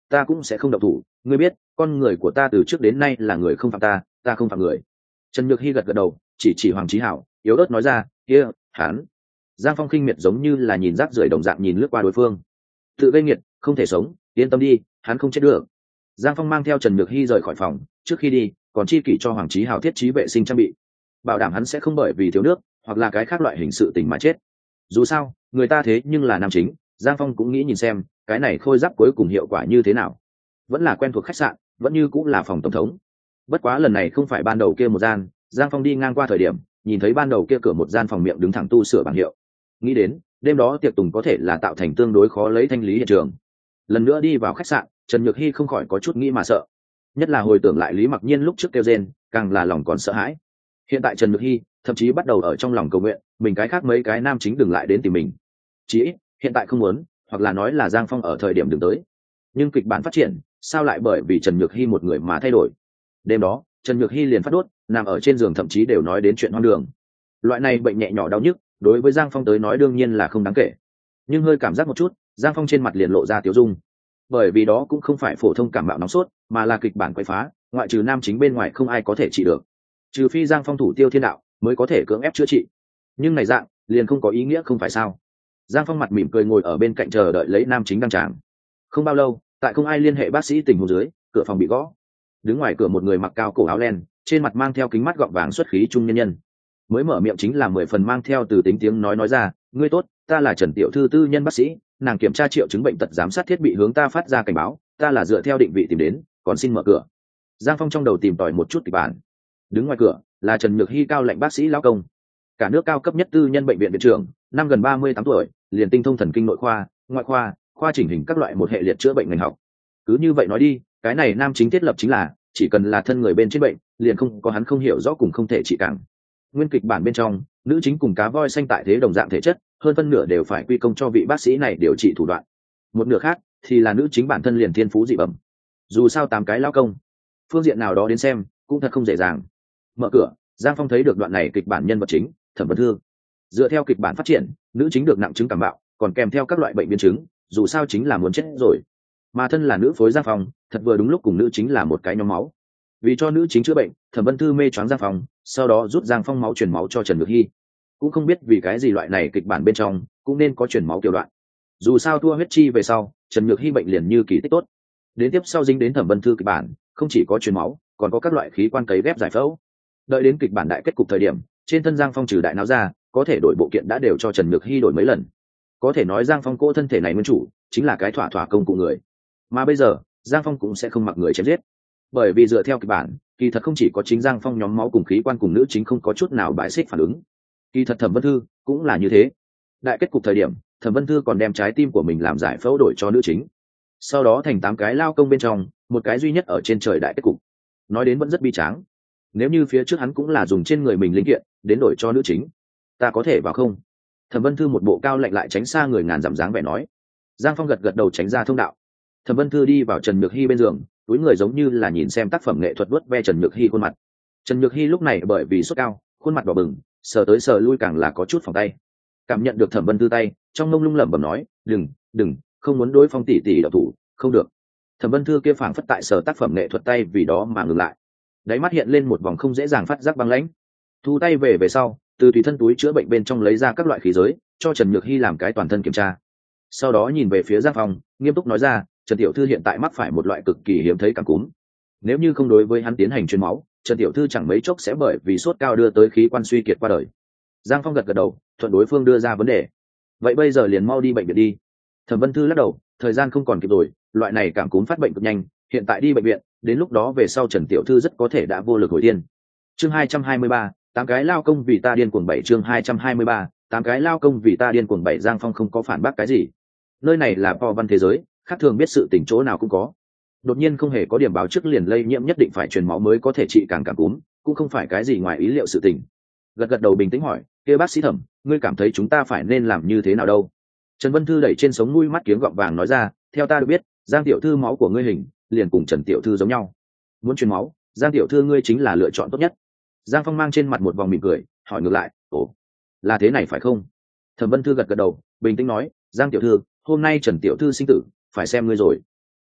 ta cũng sẽ không động thủ. Ngươi biết con người của ta từ trước đến nay là người không phạm ta, ta không phạm người. Trần Nhược Hy gật gật đầu, chỉ chỉ Hoàng Chí Hảo, yếu ớt nói ra, kia hắn. Giang Phong khinh miệt giống như là nhìn rác rưởi đồng dạng nhìn lướt qua đối phương. Tự gây nghiệt, không thể sống, yên tâm đi, hắn không chết được. Giang Phong mang theo Trần Nhược Hy rời khỏi phòng, trước khi đi còn chi kỷ cho Hoàng Chí Hảo thiết trí vệ sinh trang bị, bảo đảm hắn sẽ không bởi vì thiếu nước hoặc là cái khác loại hình sự tình mà chết. Dù sao người ta thế nhưng là nam chính, Giang Phong cũng nghĩ nhìn xem cái này khôi giáp cuối cùng hiệu quả như thế nào. Vẫn là quen thuộc khách sạn, vẫn như cũng là phòng tổng thống. Bất quá lần này không phải ban đầu kia một gian, Giang Phong đi ngang qua thời điểm nhìn thấy ban đầu kia cửa một gian phòng miệng đứng thẳng tu sửa bảng hiệu, nghĩ đến đêm đó tiệc tùng có thể là tạo thành tương đối khó lấy thanh lý hiện trường. Lần nữa đi vào khách sạn, Trần Nhược Hy không khỏi có chút nghĩ mà sợ, nhất là hồi tưởng lại Lý Mặc Nhiên lúc trước kêu rên, càng là lòng còn sợ hãi. Hiện tại Trần Nhược Hy thậm chí bắt đầu ở trong lòng cầu nguyện mình cái khác mấy cái nam chính đừng lại đến tìm mình, chỉ ít hiện tại không muốn, hoặc là nói là Giang Phong ở thời điểm đừng tới. Nhưng kịch bản phát triển sao lại bởi vì Trần Nhược Hy một người mà thay đổi. Đêm đó Trần Nhược Hy liền phát đốt, nằm ở trên giường thậm chí đều nói đến chuyện hoang đường. Loại này bệnh nhẹ nhỏ đau nhức đối với Giang Phong tới nói đương nhiên là không đáng kể, nhưng hơi cảm giác một chút, Giang Phong trên mặt liền lộ ra tiếu dung, bởi vì đó cũng không phải phổ thông cảm mạo nóng sốt, mà là kịch bản quậy phá, ngoại trừ nam chính bên ngoài không ai có thể trị được, trừ phi Giang Phong thủ tiêu thiên đạo mới có thể cưỡng ép chữa trị. Nhưng này dạng liền không có ý nghĩa không phải sao. Giang Phong mặt mỉm cười ngồi ở bên cạnh chờ đợi lấy nam chính đăng tràng. Không bao lâu, tại không ai liên hệ bác sĩ tình huống dưới, cửa phòng bị gõ. Đứng ngoài cửa một người mặc cao cổ áo len, trên mặt mang theo kính mắt gọng vàng xuất khí trung nhân nhân. Mới mở miệng chính là mười phần mang theo từ tính tiếng nói nói ra, ngươi tốt, ta là Trần tiểu thư tư nhân bác sĩ, nàng kiểm tra triệu chứng bệnh tật giám sát thiết bị hướng ta phát ra cảnh báo, ta là dựa theo định vị tìm đến, còn xin mở cửa. Giang Phong trong đầu tìm tòi một chút kịch bản. Đứng ngoài cửa là Trần Nhược Hy cao lệnh bác sĩ lão công, cả nước cao cấp nhất tư nhân bệnh viện viện trưởng, năm gần ba mươi tám tuổi, liền tinh thông thần kinh nội khoa, ngoại khoa, khoa chỉnh hình các loại một hệ liệt chữa bệnh ngành học. Cứ như vậy nói đi, cái này nam chính thiết lập chính là chỉ cần là thân người bên trên bệnh, liền không có hắn không hiểu rõ cùng không thể trị càng. Nguyên kịch bản bên trong, nữ chính cùng cá voi xanh tại thế đồng dạng thể chất, hơn phân nửa đều phải quy công cho vị bác sĩ này điều trị thủ đoạn. Một nửa khác thì là nữ chính bản thân liền thiên phú dị bẩm. Dù sao tám cái lao công, phương diện nào đó đến xem cũng thật không dễ dàng. Mở cửa, Giang Phong thấy được đoạn này kịch bản nhân vật chính Thẩm Vân Thư. Dựa theo kịch bản phát triển, nữ chính được nặng chứng cảm bạo, còn kèm theo các loại bệnh biến chứng, dù sao chính là muốn chết rồi. Mà thân là nữ phối Giang Phong, thật vừa đúng lúc cùng nữ chính là một cái nhóm máu. Vì cho nữ chính chữa bệnh, Thẩm Vân Thư mê choáng Giang Phong, sau đó rút Giang Phong máu truyền máu cho Trần Nhược Hy. Cũng không biết vì cái gì loại này kịch bản bên trong cũng nên có truyền máu kiểu đoạn. Dù sao thua huyết chi về sau, Trần Nhược Hy bệnh liền như kỳ tích tốt. Đến tiếp sau dính đến Thẩm Vân Thư kịch bản, không chỉ có truyền máu, còn có các loại khí quan cấy ghép giải phẫu. Đợi đến kịch bản đại kết cục thời điểm, trên thân Giang Phong trừ đại não ra, có thể đổi bộ kiện đã đều cho Trần Nhược Hy đổi mấy lần. Có thể nói Giang Phong cỗ thân thể này nguyên chủ chính là cái thỏa thỏa công cụ người. Mà bây giờ Giang Phong cũng sẽ không mặc người chém giết, bởi vì dựa theo kịch bản, kỳ thật không chỉ có chính Giang Phong nhóm máu cùng khí quan cùng nữ chính không có chút nào bãi xích phản ứng, kỳ thật Thẩm Vân Thư cũng là như thế. Đại kết cục thời điểm, Thẩm Vân Thư còn đem trái tim của mình làm giải phẫu đổi cho nữ chính, sau đó thành tám cái lao công bên trong một cái duy nhất ở trên trời đại kết cục. Nói đến vẫn rất bi tráng. Nếu như phía trước hắn cũng là dùng trên người mình linh kiện đến đổi cho nữ chính, ta có thể vào không? Thẩm Vân Thư một bộ cao lạnh lại tránh xa người ngàn dặm dáng vẻ nói. Giang Phong gật gật đầu tránh ra thông đạo. Thẩm Vân Thư đi vào Trần Nhược Hy bên giường, túi người giống như là nhìn xem tác phẩm nghệ thuật vuốt ve Trần Nhược Hy khuôn mặt. Trần Nhược Hy lúc này bởi vì sốt cao, khuôn mặt đỏ bừng, sờ tới sờ lui càng là có chút phòng tay. Cảm nhận được Thẩm Vân Thư tay, trong mông lung lẩm bẩm nói, đừng, đừng, không muốn đối Phong tỷ tỷ độc thủ, không được. Thẩm Vân Thư kia phảng phất tại sở tác phẩm nghệ thuật tay vì đó mà ngừng lại. Đáy mắt hiện lên một vòng không dễ dàng phát giác băng lãnh. Thu tay về về sau, từ tùy thân túi chữa bệnh bên trong lấy ra các loại khí giới, cho Trần Nhược Hy làm cái toàn thân kiểm tra. Sau đó nhìn về phía Giang Phong, nghiêm túc nói ra, Trần tiểu thư hiện tại mắc phải một loại cực kỳ hiếm thấy cảm cúm. Nếu như không đối với hắn tiến hành truyền máu, Trần tiểu thư chẳng mấy chốc sẽ bởi vì sốt cao đưa tới khí quan suy kiệt qua đời. Giang Phong gật gật đầu, thuận đối phương đưa ra vấn đề. Vậy bây giờ liền mau đi bệnh viện đi. Thẩm Vân Thư lắc đầu, thời gian không còn kịp rồi, loại này cảm cúm phát bệnh cực nhanh, hiện tại đi bệnh viện, đến lúc đó về sau Trần tiểu thư rất có thể đã vô lực hồi tiên. Chương hai trăm hai mươi ba, tám cái lao công vì ta điên cuồng bảy chương hai trăm hai mươi ba, tám cái lao công vì ta điên cuồng bảy. Giang Phong không có phản bác cái gì. Nơi này là po văn thế giới, khác thường biết sự tình chỗ nào cũng có. Đột nhiên không hề có điểm báo trước liền lây nhiễm nhất định phải truyền máu mới có thể trị càng cảm cúm, cũng không phải cái gì ngoài ý liệu sự tình. Gật gật đầu bình tĩnh hỏi, kia bác sĩ Thẩm, ngươi cảm thấy chúng ta phải nên làm như thế nào đâu? Trần Vân Thư đẩy trên sống mũi mắt kiếng gọng vàng nói ra, theo ta được biết, Giang tiểu thư máu của ngươi hình liền cùng Trần tiểu thư giống nhau. Muốn truyền máu, Giang tiểu thư ngươi chính là lựa chọn tốt nhất. Giang Phong mang trên mặt một vòng mỉm cười, hỏi ngược lại, ồ, là thế này phải không? Thẩm Vân Thư gật gật đầu, bình tĩnh nói, Giang tiểu thư, hôm nay Trần tiểu thư sinh tử, phải xem ngươi rồi.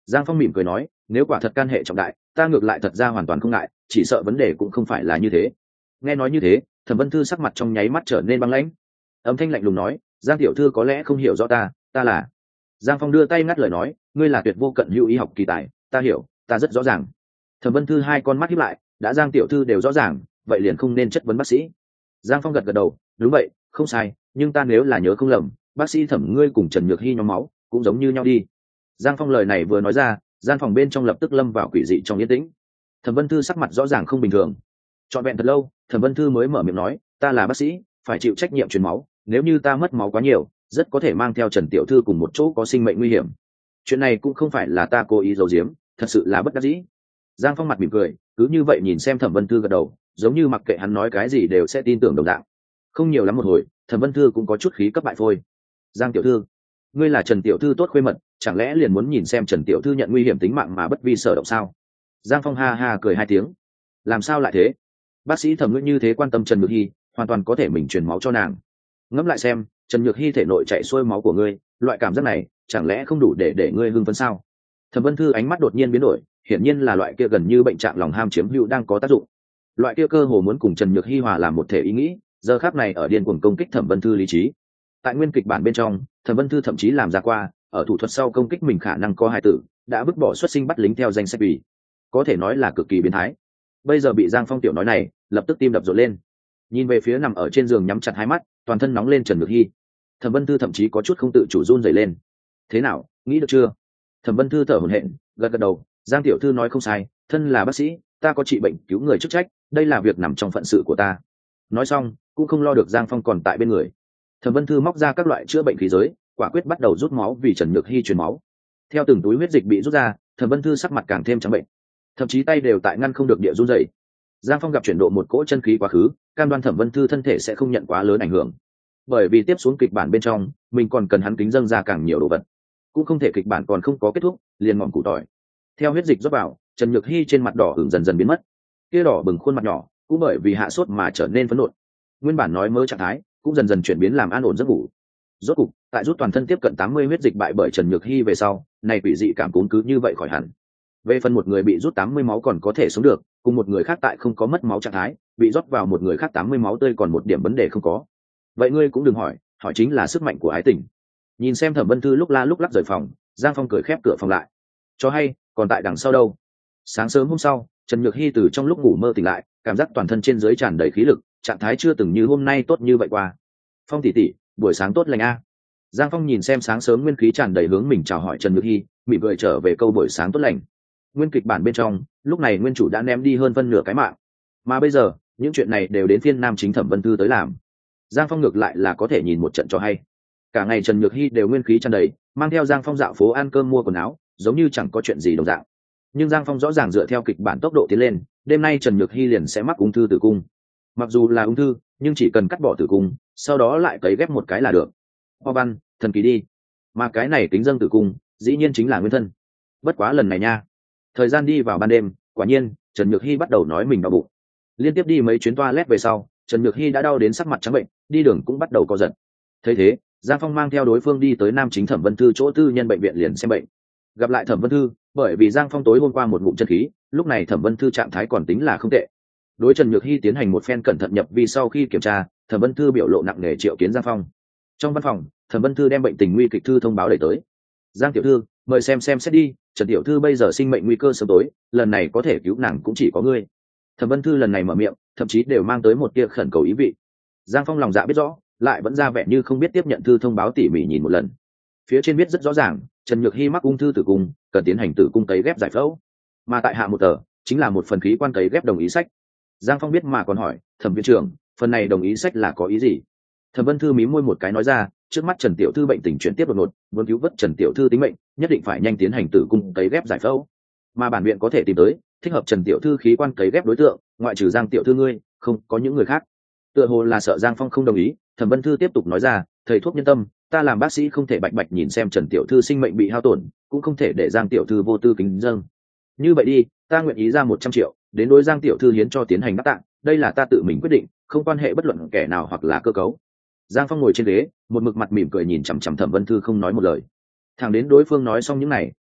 Giang Phong mỉm cười nói, nếu quả thật can hệ trọng đại, ta ngược lại thật ra hoàn toàn không ngại, chỉ sợ vấn đề cũng không phải là như thế. Nghe nói như thế, Thẩm Vân Thư sắc mặt trong nháy mắt trở nên băng lãnh, âm thanh lạnh lùng nói, Giang tiểu thư có lẽ không hiểu rõ ta, ta là. Giang Phong đưa tay ngắt lời nói, ngươi là tuyệt vô cận hữu y học kỳ tài, ta hiểu, ta rất rõ ràng. Thẩm Vân Thư hai con mắt híp lại, đã Giang tiểu thư đều rõ ràng, vậy liền không nên chất vấn bác sĩ. Giang Phong gật gật đầu, đúng vậy, không sai, nhưng ta nếu là nhớ không lầm, bác sĩ Thẩm ngươi cùng Trần Nhược Hy nhóm máu cũng giống như nhau đi. Giang Phong lời này vừa nói ra, gian phòng bên trong lập tức lâm vào quỷ dị trong yên tĩnh. Thẩm Vân Thư sắc mặt rõ ràng không bình thường. Trọn vẹn thật lâu, Thẩm Vân Thư mới mở miệng nói, ta là bác sĩ, phải chịu trách nhiệm truyền máu, nếu như ta mất máu quá nhiều, rất có thể mang theo Trần tiểu thư cùng một chỗ có sinh mệnh nguy hiểm. Chuyện này cũng không phải là ta cố ý giấu giếm, thật sự là bất đắc dĩ. Giang Phong mặt mỉm cười, cứ như vậy nhìn xem Thẩm Vân Thư gật đầu, giống như mặc kệ hắn nói cái gì đều sẽ tin tưởng đồng dạng. Không nhiều lắm một hồi, Thẩm Vân Thư cũng có chút khí cấp bại phôi. Giang tiểu thư, ngươi là Trần tiểu thư tốt khuê mật, chẳng lẽ liền muốn nhìn xem Trần tiểu thư nhận nguy hiểm tính mạng mà bất vi sở động sao? Giang Phong ha ha cười hai tiếng. Làm sao lại thế? Bác sĩ Thẩm ngươi như thế quan tâm Trần Nhược Hy, hoàn toàn có thể mình truyền máu cho nàng. Ngẫm lại xem, Trần Nhược Hy thể nội chạy xuôi máu của ngươi, loại cảm giác này chẳng lẽ không đủ để để ngươi hưng phấn sao? Thẩm Vân Thư ánh mắt đột nhiên biến đổi, hiển nhiên là loại kia gần như bệnh trạng lòng ham chiếm hữu đang có tác dụng. Loại kia cơ hồ muốn cùng Trần Nhược Hy hòa làm một thể ý nghĩ, giờ khắc này ở điên cuồng công kích Thẩm Vân Thư lý trí. Tại nguyên kịch bản bên trong, Thẩm Vân Thư thậm chí làm ra qua, ở thủ thuật sau công kích mình khả năng có hài tử, đã vứt bỏ xuất sinh bắt lính theo danh sách bì, có thể nói là cực kỳ biến thái. Bây giờ bị Giang Phong tiểu nói này, lập tức tim đập rộn lên. Nhìn về phía nằm ở trên giường nhắm chặt hai mắt, toàn thân nóng lên Trần Nhược Hy, Thẩm Vân Thư thậm chí có chút không tự chủ run rẩy lên. Thế nào, nghĩ được chưa? Thẩm Vân Thư thở hổn hển, gật gật đầu, Giang tiểu thư nói không sai, thân là bác sĩ, ta có trị bệnh cứu người chức trách, đây là việc nằm trong phận sự của ta. Nói xong, cũng không lo được Giang Phong còn tại bên người. Thẩm Vân Thư móc ra các loại chữa bệnh khí giới, quả quyết bắt đầu rút máu vì Trần Nhược Hy truyền máu. Theo từng túi huyết dịch bị rút ra, Thẩm Vân Thư sắc mặt càng thêm trắng bệnh, thậm chí tay đều tại ngăn không được địa run rẩy. Giang Phong gặp chuyển độ một cỗ chân khí quá khứ, cam đoan Thẩm Vân Thư thân thể sẽ không nhận quá lớn ảnh hưởng. Bởi vì tiếp xuống kịch bản bên trong, mình còn cần hắn kính dâng ra càng nhiều đồ vật, cũng không thể kịch bản còn không có kết thúc, liền ngọn củ tỏi. Theo huyết dịch rót vào, Trần Nhược Hy trên mặt đỏ ửng dần dần biến mất, kia đỏ bừng khuôn mặt nhỏ cũng bởi vì hạ sốt mà trở nên phấn nộ. Nguyên bản nói mớ trạng thái cũng dần dần chuyển biến làm an ổn giấc ngủ. Rốt cục, tại rút toàn thân tiếp cận tám mươi huyết dịch bại bởi Trần Nhược Hy về sau, này quỷ dị cảm cúm cứ như vậy khỏi hẳn. Về phần một người bị rút tám mươi máu còn có thể sống được, cùng một người khác tại không có mất máu trạng thái, bị rót vào một người khác tám mươi máu tươi còn một điểm vấn đề không có. Vậy ngươi cũng đừng hỏi, hỏi chính là sức mạnh của ái tình. Nhìn xem Thẩm Vân Thư lúc la lúc lắc rời phòng, Giang Phong cười khép cửa phòng lại. Cho hay, còn tại đằng sau đâu? Sáng sớm hôm sau, Trần Nhược Hy từ trong lúc ngủ mơ tỉnh lại, cảm giác toàn thân trên dưới tràn đầy khí lực, trạng thái chưa từng như hôm nay tốt như vậy qua. Phong tỷ tỷ, buổi sáng tốt lành a. Giang Phong nhìn xem sáng sớm nguyên khí tràn đầy hướng mình chào hỏi Trần Nhược Hy, mỉm cười trở về câu buổi sáng tốt lành. Nguyên kịch bản bên trong, lúc này nguyên chủ đã ném đi hơn phân nửa cái mạng, mà bây giờ những chuyện này đều đến phiên nam chính Thẩm Vân Thư tới làm. Giang Phong ngược lại là có thể nhìn một trận cho hay. Cả ngày Trần Nhược Hy đều nguyên khí tràn đầy, mang theo Giang Phong dạo phố ăn cơm mua quần áo, giống như chẳng có chuyện gì đồng dạng. Nhưng Giang Phong rõ ràng dựa theo kịch bản tốc độ tiến lên, đêm nay Trần Nhược Hy liền sẽ mắc ung thư tử cung. Mặc dù là ung thư, nhưng chỉ cần cắt bỏ tử cung, sau đó lại cấy ghép một cái là được. Hoa văn, thần kỳ đi. Mà cái này kính dâng tử cung, dĩ nhiên chính là nguyên thân. Bất quá lần này nha. Thời gian đi vào ban đêm, quả nhiên, Trần Nhược Hy bắt đầu nói mình đau bụng. Liên tiếp đi mấy chuyến toilet về sau, Trần Nhược Hy đã đau đến sắc mặt trắng bệnh, đi đường cũng bắt đầu co giật. Thấy thế, Giang Phong mang theo đối phương đi tới nam chính Thẩm Vân Thư chỗ tư nhân bệnh viện liền xem bệnh. Gặp lại Thẩm Vân Thư, bởi vì Giang Phong tối hôm qua một ngụm chân khí, lúc này Thẩm Vân Thư trạng thái còn tính là không tệ. Đối Trần Nhược Hy tiến hành một phen cẩn thận nhập vi sau khi kiểm tra, Thẩm Vân Thư biểu lộ nặng nề triệu kiến Giang Phong. Trong văn phòng, Thẩm Vân Thư đem bệnh tình nguy kịch thư thông báo đẩy tới. Giang tiểu thư, mời xem xem xét đi, Trần tiểu thư bây giờ sinh mệnh nguy cơ sớm tối, lần này có thể cứu nàng cũng chỉ có ngươi. Thẩm Vân Thư lần này mở miệng, thậm chí đều mang tới một tia khẩn cầu ý vị. Giang Phong lòng dạ biết rõ, lại vẫn ra vẻ như không biết tiếp nhận thư thông báo tỉ mỉ nhìn một lần. Phía trên viết rất rõ ràng, Trần Nhược Hy mắc ung thư tử cung, cần tiến hành tử cung cấy ghép giải phẫu. Mà tại hạ một tờ, chính là một phần khí quan cấy ghép đồng ý sách. Giang Phong biết mà còn hỏi, Thẩm viện trưởng, phần này đồng ý sách là có ý gì? Thẩm Vân Thư mím môi một cái nói ra, trước mắt Trần tiểu thư bệnh tình chuyển tiếp đột ngột, muốn cứu vớt Trần tiểu thư tính mệnh, nhất định phải nhanh tiến hành tử cung cấy ghép giải phẫu. Mà bản viện có thể tìm tới thích hợp Trần tiểu thư khí quan cấy ghép đối tượng, ngoại trừ Giang tiểu thư ngươi, không có những người khác. Tựa hồ là sợ Giang Phong không đồng ý, Thẩm Vân Thư tiếp tục nói ra, thầy thuốc nhân tâm, ta làm bác sĩ không thể bạch bạch nhìn xem Trần tiểu thư sinh mệnh bị hao tổn, cũng không thể để Giang tiểu thư vô tư kính dâng. Như vậy đi, ta nguyện ý ra một trăm triệu, đến đối Giang tiểu thư hiến cho tiến hành đáp tạng, đây là ta tự mình quyết định, không quan hệ bất luận kẻ nào hoặc là cơ cấu. Giang Phong ngồi trên ghế, một mực mặt mỉm cười nhìn chằm chằm Thẩm Vân Thư không nói một lời. Thẳng đến đối phương nói xong những này,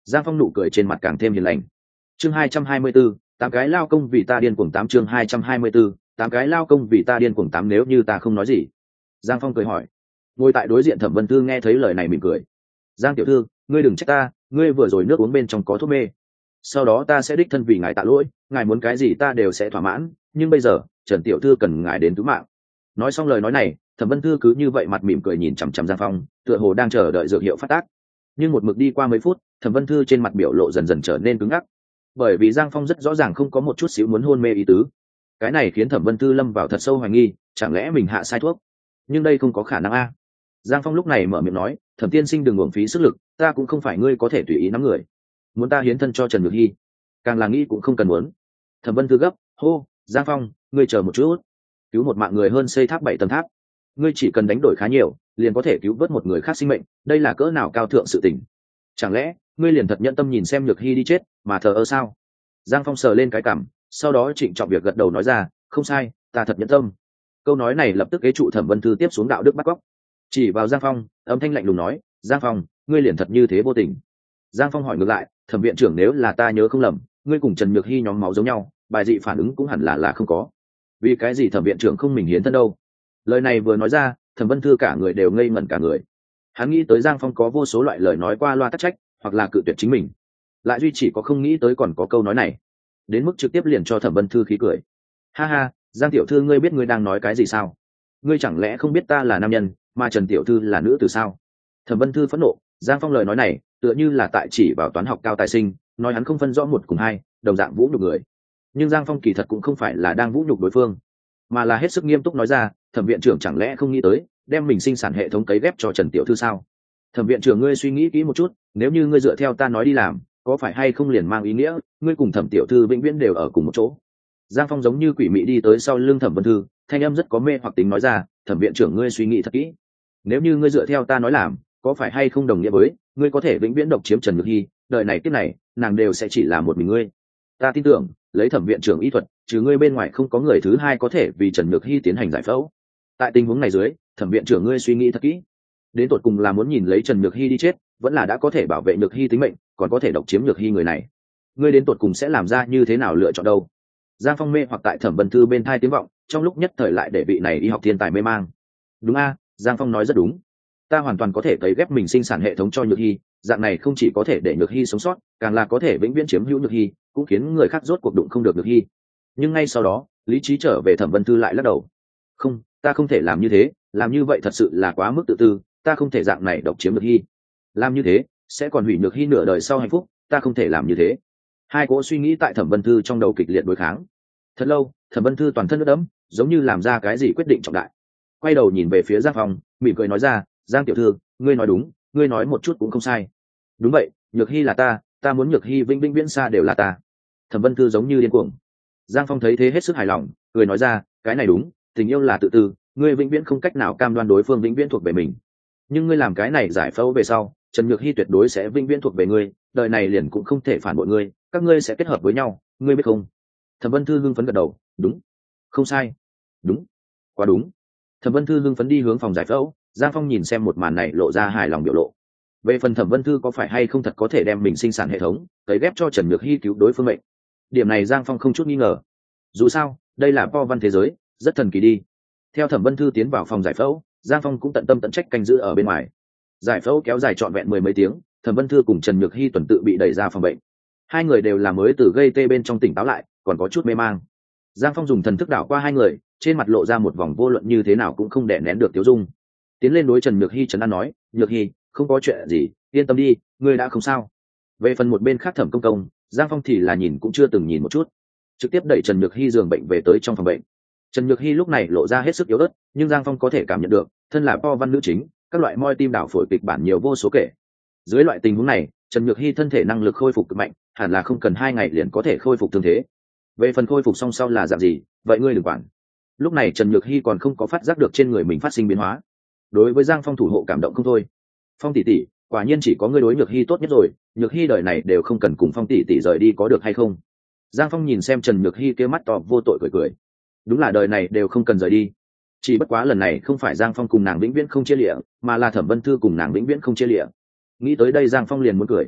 Giang Phong nụ cười trên mặt càng thêm hiền lành. Chương hai trăm hai mươi bốn, tám cái lao công vì ta điên cuồng tám chương hai trăm hai mươi bốn, tám cái lao công vì ta điên cuồng tám nếu như ta không nói gì. Giang Phong cười hỏi. Ngồi tại đối diện Thẩm Vân Thư nghe thấy lời này mỉm cười. Giang tiểu thư, ngươi đừng trách ta, ngươi vừa rồi nước uống bên trong có thuốc mê. Sau đó ta sẽ đích thân vì ngài tạ lỗi, ngài muốn cái gì ta đều sẽ thỏa mãn, nhưng bây giờ, Trần tiểu thư cần ngài đến cứu mạng. Nói xong lời nói này, Thẩm Vân Thư cứ như vậy mặt mỉm cười nhìn chằm chằm Giang Phong, tựa hồ đang chờ đợi dược hiệu phát tác. Nhưng một mực đi qua mấy phút, Thẩm Vân Thư trên mặt biểu lộ dần dần trở nên cứng ngắc, bởi vì Giang Phong rất rõ ràng không có một chút xíu muốn hôn mê ý tứ. Cái này khiến Thẩm Vân Thư lâm vào thật sâu hoài nghi, chẳng lẽ mình hạ sai thuốc? Nhưng đây không có khả năng a. Giang Phong lúc này mở miệng nói, Thẩm tiên sinh đừng uổng phí sức lực, ta cũng không phải ngươi có thể tùy ý nắm người. Muốn ta hiến thân cho Trần Nhược Hy, càng là nghĩ cũng không cần muốn. Thẩm Vân Thư gấp, hô, Giang Phong, ngươi chờ một chút, cứu một mạng người hơn xây tháp bảy tầng tháp. Ngươi chỉ cần đánh đổi khá nhiều, liền có thể cứu vớt một người khác sinh mệnh, đây là cỡ nào cao thượng sự tình. Chẳng lẽ ngươi liền thật nhẫn tâm nhìn xem Nhược Hy đi chết mà thờ ơ sao? Giang Phong sờ lên cái cằm, sau đó trịnh trọng việc gật đầu nói ra, không sai, ta thật nhẫn tâm. Câu nói này lập tức kế trụ Thẩm Vân Thư tiếp xuống đạo đức bắt cóc. Chỉ vào Giang Phong, âm thanh lạnh lùng nói, Giang Phong, ngươi liền thật như thế vô tình. Giang Phong hỏi ngược lại, Thẩm viện trưởng, nếu là ta nhớ không lầm, ngươi cùng Trần Nhược Hy nhóm máu giống nhau, bài dị phản ứng cũng hẳn là là không có. Vì cái gì Thẩm viện trưởng không mình hiến thân đâu? Lời này vừa nói ra, Thẩm Vân Thư cả người đều ngây ngẩn cả người. Hắn nghĩ tới Giang Phong có vô số loại lời nói qua loa tắc trách, hoặc là cự tuyệt chính mình, lại duy chỉ có không nghĩ tới còn có câu nói này, đến mức trực tiếp liền cho Thẩm Vân Thư khí cười. Ha ha, Giang tiểu thư, ngươi biết ngươi đang nói cái gì sao? Ngươi chẳng lẽ không biết ta là nam nhân, mà Trần tiểu thư là nữ từ sao? Thẩm Vân Thư phẫn nộ. Giang Phong lời nói này tựa như là tại chỉ vào toán học cao tài sinh, nói hắn không phân rõ một cùng hai, đồng dạng vũ nhục người. Nhưng Giang Phong kỳ thật cũng không phải là đang vũ nhục đối phương, mà là hết sức nghiêm túc nói ra, Thẩm viện trưởng chẳng lẽ không nghĩ tới đem mình sinh sản hệ thống cấy ghép cho Trần tiểu thư sao? Thẩm viện trưởng, ngươi suy nghĩ kỹ một chút, nếu như ngươi dựa theo ta nói đi làm, có phải hay không liền mang ý nghĩa ngươi cùng Thẩm tiểu thư vĩnh viễn đều ở cùng một chỗ? Giang Phong giống như quỷ mị đi tới sau lưng Thẩm Vân Thư, thanh âm rất có mê hoặc tính nói ra, Thẩm viện trưởng, ngươi suy nghĩ thật kỹ, nếu như ngươi dựa theo ta nói làm, có phải hay không đồng nghĩa với ngươi có thể vĩnh viễn độc chiếm Trần Nhược Hy, đời này kiếp này nàng đều sẽ chỉ là một mình ngươi? Ta tin tưởng lấy Thẩm viện trưởng y thuật, trừ ngươi bên ngoài không có người thứ hai có thể vì Trần Nhược Hy tiến hành giải phẫu. Tại tình huống này dưới, Thẩm viện trưởng, ngươi suy nghĩ thật kỹ, đến tột cùng là muốn nhìn lấy Trần Nhược Hy đi chết, vẫn là đã có thể bảo vệ Nhược Hy tính mệnh, còn có thể độc chiếm Nhược Hy người này? Ngươi đến tột cùng sẽ làm ra như thế nào lựa chọn đâu? Giang Phong mê hoặc tại Thẩm Vân Thư bên thai tiếng vọng, trong lúc nhất thời lại để vị này y học thiên tài mê mang. Đúng a, Giang Phong nói rất đúng, ta hoàn toàn có thể cấy ghép mình sinh sản hệ thống cho Nhược Hy, dạng này không chỉ có thể để Nhược Hy sống sót, càng là có thể vĩnh viễn chiếm hữu Nhược Hy, cũng khiến người khác rốt cuộc đụng không được Nhược Hy. Nhưng ngay sau đó, lý trí trở về, Thẩm Vân Thư lại lắc đầu. Không, ta không thể làm như thế, làm như vậy thật sự là quá mức tự tư, ta không thể dạng này độc chiếm Nhược Hy. Làm như thế sẽ còn hủy Nhược Hy nửa đời sau hạnh phúc, ta không thể làm như thế. Hai cỗ suy nghĩ tại Thẩm Vân Thư trong đầu kịch liệt đối kháng. Thật lâu, Thẩm Vân Thư toàn thân ướt đẫm, giống như làm ra cái gì quyết định trọng đại. Quay đầu nhìn về phía Giang Phong, mỉm cười nói ra, Giang tiểu thư, ngươi nói đúng, ngươi nói một chút cũng không sai. Đúng vậy, Nhược Hy là ta, ta muốn Nhược Hy vĩnh vĩnh viễn xa đều là ta. Thẩm Vân Thư giống như điên cuồng. Giang Phong thấy thế hết sức hài lòng, cười nói ra, cái này đúng, tình yêu là tự tư, ngươi vĩnh viễn không cách nào cam đoan đối phương vĩnh viễn thuộc về mình. Nhưng ngươi làm cái này giải phẫu về sau, Trần Nhược Hy tuyệt đối sẽ vĩnh viễn thuộc về ngươi, đời này liền cũng không thể phản bội ngươi, các ngươi sẽ kết hợp với nhau, ngươi biết không? Thẩm Vân Thư hưng phấn gật đầu, đúng, không sai, đúng, quá đúng. Thẩm Vân Thư hưng phấn đi hướng phòng giải phẫu. Giang Phong nhìn xem một màn này lộ ra hài lòng biểu lộ. Về phần Thẩm Vân Thư có phải hay không thật có thể đem mình sinh sản hệ thống cấy ghép cho Trần Nhược Hy cứu đối phương mệnh, điểm này Giang Phong không chút nghi ngờ. Dù sao đây là po văn thế giới, rất thần kỳ đi. Theo Thẩm Vân Thư tiến vào phòng giải phẫu, Giang Phong cũng tận tâm tận trách canh giữ ở bên ngoài. Giải phẫu kéo dài trọn vẹn mười mấy tiếng, Thẩm Vân Thư cùng Trần Nhược Hy tuần tự bị đẩy ra phòng bệnh. Hai người đều là mới từ gây tê bên trong tỉnh táo lại, còn có chút mê mang. Giang Phong dùng thần thức đảo qua hai người, trên mặt lộ ra một vòng vô luận như thế nào cũng không đè nén được tiêu dung. Tiến lên đối Trần Nhược Hy trấn an nói, Nhược Hy, không có chuyện gì, yên tâm đi, ngươi đã không sao. Về phần một bên khác Thẩm Công Công, Giang Phong thì là nhìn cũng chưa từng nhìn một chút, trực tiếp đẩy Trần Nhược Hy giường bệnh về tới trong phòng bệnh. Trần Nhược Hy lúc này lộ ra hết sức yếu ớt, nhưng Giang Phong có thể cảm nhận được, thân là po văn nữ chính, các loại moi tim đảo phổi kịch bản nhiều vô số kể. Dưới loại tình huống này, Trần Nhược Hy thân thể năng lực khôi phục cực mạnh, hẳn là không cần hai ngày liền có thể khôi phục thương thế. Về phần khôi phục xong sau là dạng gì, vậy ngươi đừng quản. Lúc này Trần Nhược Hy còn không có phát giác được trên người mình phát sinh biến hóa. Đối với Giang Phong thủ hộ cảm động không thôi. Phong tỷ tỷ, quả nhiên chỉ có ngươi đối Nhược Hy tốt nhất rồi, Nhược Hy đời này đều không cần cùng Phong tỷ tỷ rời đi có được hay không? Giang Phong nhìn xem Trần Nhược Hy kia mắt to vô tội cười cười. Đúng là đời này đều không cần rời đi. Chỉ bất quá lần này không phải Giang Phong cùng nàng vĩnh viễn không chia lịa, mà là Thẩm Vân Thư cùng nàng vĩnh viễn không chia lịa. Nghĩ tới đây Giang Phong liền muốn cười.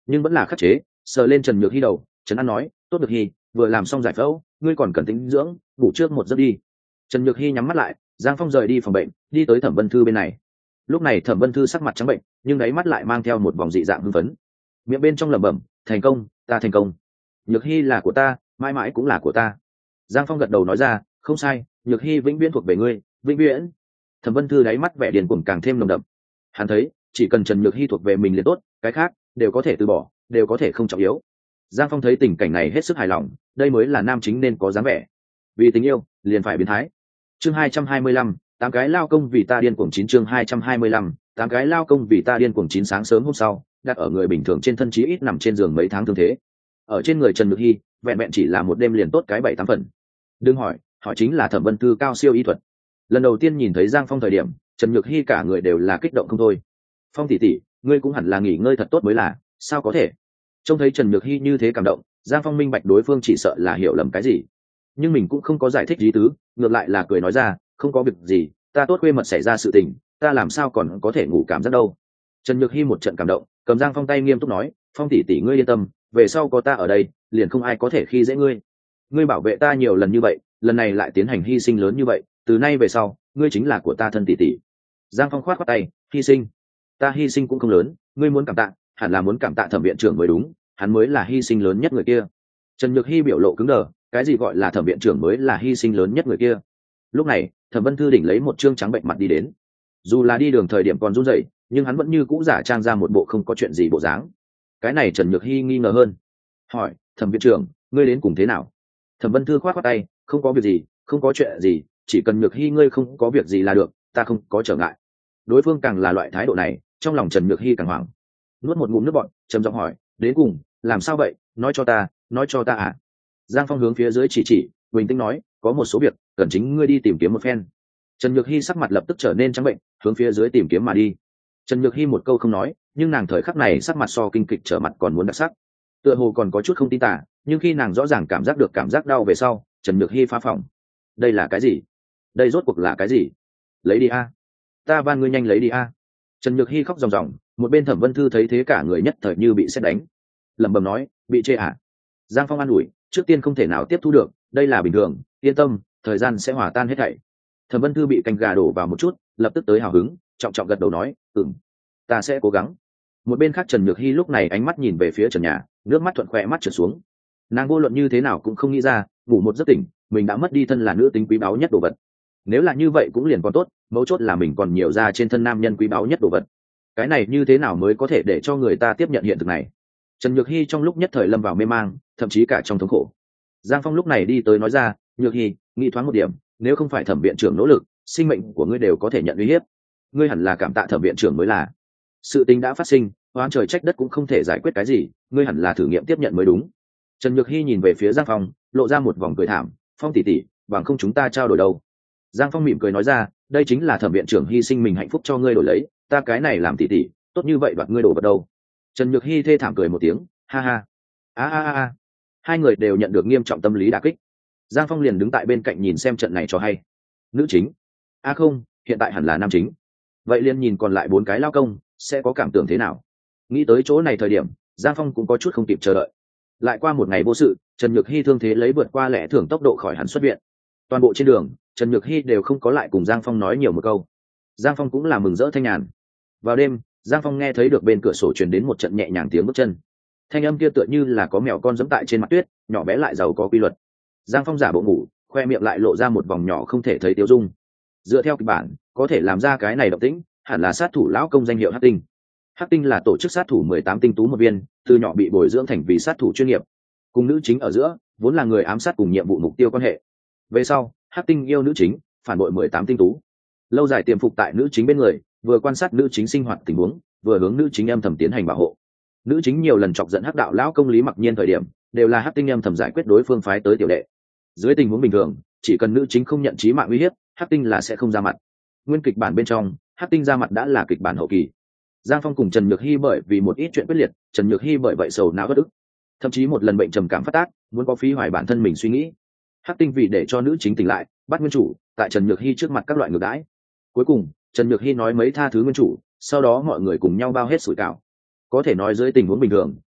nhưng vẫn là khắc chế, sờ lên Trần Nhược Hy đầu, Trấn An nói, tốt được Hy, vừa làm xong giải phẫu, ngươi còn cần tĩnh dưỡng, ngủ trước một giấc đi. Trần Nhược Hy nhắm mắt lại, Giang Phong rời đi phòng bệnh, đi tới Thẩm Vân Thư bên này. Lúc này Thẩm Vân Thư sắc mặt trắng bệnh, nhưng đáy mắt lại mang theo một vòng dị dạng hưng phấn, miệng bên trong lẩm bẩm, thành công, ta thành công, Nhược Hy là của ta, mãi mãi cũng là của ta. Giang Phong gật đầu nói ra, không sai, Nhược Hy vĩnh viễn thuộc về ngươi, vĩnh viễn. Thẩm Vân Thư đáy mắt vẻ điền cuồng càng thêm nồng đậm. Hắn thấy, chỉ cần Trần Nhược Hy thuộc về mình liền tốt, cái khác đều có thể từ bỏ, đều có thể không trọng yếu. Giang Phong thấy tình cảnh này hết sức hài lòng, đây mới là nam chính nên có dáng vẻ. Vì tình yêu, liền phải biến thái. Chương hai trăm hai mươi lăm, tám cái lao công vì ta điên cuồng chín chương hai trăm hai mươi lăm, tám cái lao công vì ta điên cuồng chín sáng sớm hôm sau, đặt ở người bình thường trên thân chí ít nằm trên giường mấy tháng thương thế. Ở trên người Trần Nhược Hy, vẹn vẹn chỉ là một đêm liền tốt cái bảy tám phần. Đừng hỏi, hỏi chính là Thẩm Vân Thư cao siêu y thuật. Lần đầu tiên nhìn thấy Giang Phong thời điểm, Trần Nhược Hy cả người đều là kích động không thôi. Phong tỷ tỷ, ngươi cũng hẳn là nghỉ ngơi thật tốt mới là, sao có thể? Trông thấy Trần Nhược Hy như thế cảm động, Giang Phong minh bạch đối phương chỉ sợ là hiểu lầm cái gì, nhưng mình cũng không có giải thích lý tứ, ngược lại là cười nói ra, không có việc gì, ta tốt khuê mật xảy ra sự tình, ta làm sao còn có thể ngủ cảm giác đâu. Trần Nhược Hy một trận cảm động, cầm Giang Phong tay nghiêm túc nói, Phong tỷ tỷ ngươi yên tâm, về sau có ta ở đây, liền không ai có thể khi dễ ngươi. Ngươi bảo vệ ta nhiều lần như vậy, lần này lại tiến hành hy sinh lớn như vậy, từ nay về sau, ngươi chính là của ta thân tỷ tỷ. Giang Phong khoát khoát tay, hy sinh? Ta hy sinh cũng không lớn, ngươi muốn cảm tạ, hẳn là muốn cảm tạ Thẩm viện trưởng mới đúng, hắn mới là hy sinh lớn nhất người kia. Trần Nhược Hy biểu lộ cứng đờ, cái gì gọi là Thẩm viện trưởng mới là hy sinh lớn nhất người kia? Lúc này, Thẩm Vân Thư đỉnh lấy một trương trắng bệnh mặt đi đến. Dù là đi đường thời điểm còn run rẩy, nhưng hắn vẫn như cũ giả trang ra một bộ không có chuyện gì bộ dáng. Cái này Trần Nhược Hy nghi ngờ hơn, hỏi, Thẩm viện trưởng, ngươi đến cùng thế nào? Thẩm Vân Thư khoát khoát tay, không có việc gì, không có chuyện gì, chỉ cần Nhược Hy ngươi không có việc gì là được, ta không có trở ngại. Đối phương càng là loại thái độ này, trong lòng Trần Nhược Hy càng hoảng. Nuốt một ngụm nước bọt, trầm giọng hỏi, đến cùng làm sao vậy, nói cho ta, nói cho ta à? Giang Phong hướng phía dưới chỉ chỉ, bình tĩnh nói, có một số việc cần chính ngươi đi tìm kiếm một phen. Trần Nhược Hy sắc mặt lập tức trở nên trắng bệnh, hướng phía dưới tìm kiếm mà đi. Trần Nhược Hy một câu không nói, nhưng nàng thời khắc này sắc mặt so kinh kịch trở mặt còn muốn đặc sắc, tựa hồ còn có chút không tin tả, nhưng khi nàng rõ ràng cảm giác được cảm giác đau về sau, Trần Nhược Hy phá phòng. Đây là cái gì? Đây rốt cuộc là cái gì? Lấy đi a, ta van ngươi nhanh lấy đi a. Trần Nhược Hy khóc ròng ròng, một bên Thẩm Vân Thư thấy thế cả người nhất thời như bị sét đánh, lẩm bẩm nói, bị chê à? Giang Phong an ủi, trước tiên không thể nào tiếp thu được, đây là bình thường, yên tâm, thời gian sẽ hòa tan hết thảy. Thẩm Vân Thư bị canh gà đổ vào một chút, lập tức tới hào hứng, trọng trọng gật đầu nói, ừm, ta sẽ cố gắng. Một bên khác Trần Nhược Hy lúc này ánh mắt nhìn về phía trần nhà, nước mắt thuận khỏe mắt trượt xuống. Nàng vô luận như thế nào cũng không nghĩ ra, ngủ một giấc tỉnh, mình đã mất đi thân là nữ tính quý báu nhất đồ vật. Nếu là như vậy cũng liền còn tốt, mấu chốt là mình còn nhiều ra trên thân nam nhân quý báu nhất đồ vật. Cái này như thế nào mới có thể để cho người ta tiếp nhận hiện thực này? Trần Nhược Hy trong lúc nhất thời lâm vào mê mang, thậm chí cả trong thống khổ. Giang Phong lúc này đi tới nói ra, Nhược Hy, nghĩ thoáng một điểm, nếu không phải Thẩm viện trưởng nỗ lực, sinh mệnh của ngươi đều có thể nhận uy hiếp. Ngươi hẳn là cảm tạ Thẩm viện trưởng mới là. Sự tình đã phát sinh, oán trời trách đất cũng không thể giải quyết cái gì, ngươi hẳn là thử nghiệm tiếp nhận mới đúng. Trần Nhược Hy nhìn về phía Giang Phong, lộ ra một vòng cười thảm, Phong tỷ tỷ, bằng không chúng ta trao đổi đâu. Giang Phong mỉm cười nói ra, đây chính là Thẩm viện trưởng hy sinh mình hạnh phúc cho ngươi đổi lấy, ta cái này làm tỷ tỷ, tốt như vậy đoạt ngươi đổ vật đâu. Trần Nhược Hy thê thảm cười một tiếng, ha ha, a a a. Hai người đều nhận được nghiêm trọng tâm lý đả kích. Giang Phong liền đứng tại bên cạnh nhìn xem trận này cho hay. Nữ chính? A à không, hiện tại hẳn là nam chính. Vậy liền nhìn còn lại bốn cái lao công, sẽ có cảm tưởng thế nào? Nghĩ tới chỗ này thời điểm, Giang Phong cũng có chút không kịp chờ đợi. Lại qua một ngày vô sự, Trần Nhược Hy thương thế lấy vượt qua lẽ thường tốc độ khỏi hẳn xuất viện. Toàn bộ trên đường, Trần Nhược Hy đều không có lại cùng Giang Phong nói nhiều một câu. Giang Phong cũng là mừng rỡ thanh nhàn. Vào đêm, Giang Phong nghe thấy được bên cửa sổ truyền đến một trận nhẹ nhàng tiếng bước chân. Thanh âm kia tựa như là có mèo con giẫm tại trên mặt tuyết, nhỏ bé lại giàu có quy luật. Giang Phong giả bộ ngủ, khoe miệng lại lộ ra một vòng nhỏ không thể thấy tiêu dung. Dựa theo kịch bản, có thể làm ra cái này động tĩnh, hẳn là sát thủ lão công danh hiệu Hắc Tinh. Hắc Tinh là tổ chức sát thủ mười tám tinh tú một viên, từ nhỏ bị bồi dưỡng thành vì sát thủ chuyên nghiệp. Cùng nữ chính ở giữa, vốn là người ám sát cùng nhiệm vụ mục tiêu quan hệ. Về sau, Hắc Tinh yêu nữ chính, phản bội mười tám tinh tú. Lâu dài tiềm phục tại nữ chính bên người, vừa quan sát nữ chính sinh hoạt tình huống, vừa hướng nữ chính âm thầm tiến hành bảo hộ. Nữ chính nhiều lần chọc giận Hắc đạo lão công Lý Mặc Nhiên thời điểm, đều là Hắc Tinh âm thầm giải quyết đối phương phái tới tiểu đệ. Dưới tình huống bình thường, chỉ cần nữ chính không nhận chí mạng uy hiếp, Hắc Tinh là sẽ không ra mặt. Nguyên kịch bản bên trong, Hắc Tinh ra mặt đã là kịch bản hậu kỳ. Giang Phong cùng Trần Nhược Hy bởi vì một ít chuyện quyết liệt, Trần Nhược Hy bởi vậy sầu não bất ức, thậm chí một lần bệnh trầm cảm phát tác, muốn có phí hoài bản thân mình suy nghĩ. Hắc Tinh vì để cho nữ chính tỉnh lại, bắt nguyên chủ tại Trần Nhược Hy trước mặt các loại ngược đãi. Cuối cùng, Trần Nhược Hy nói mấy tha thứ nguyên chủ, sau đó mọi người cùng nhau bao hết sủi cảo. Có thể nói dưới tình huống bình thường,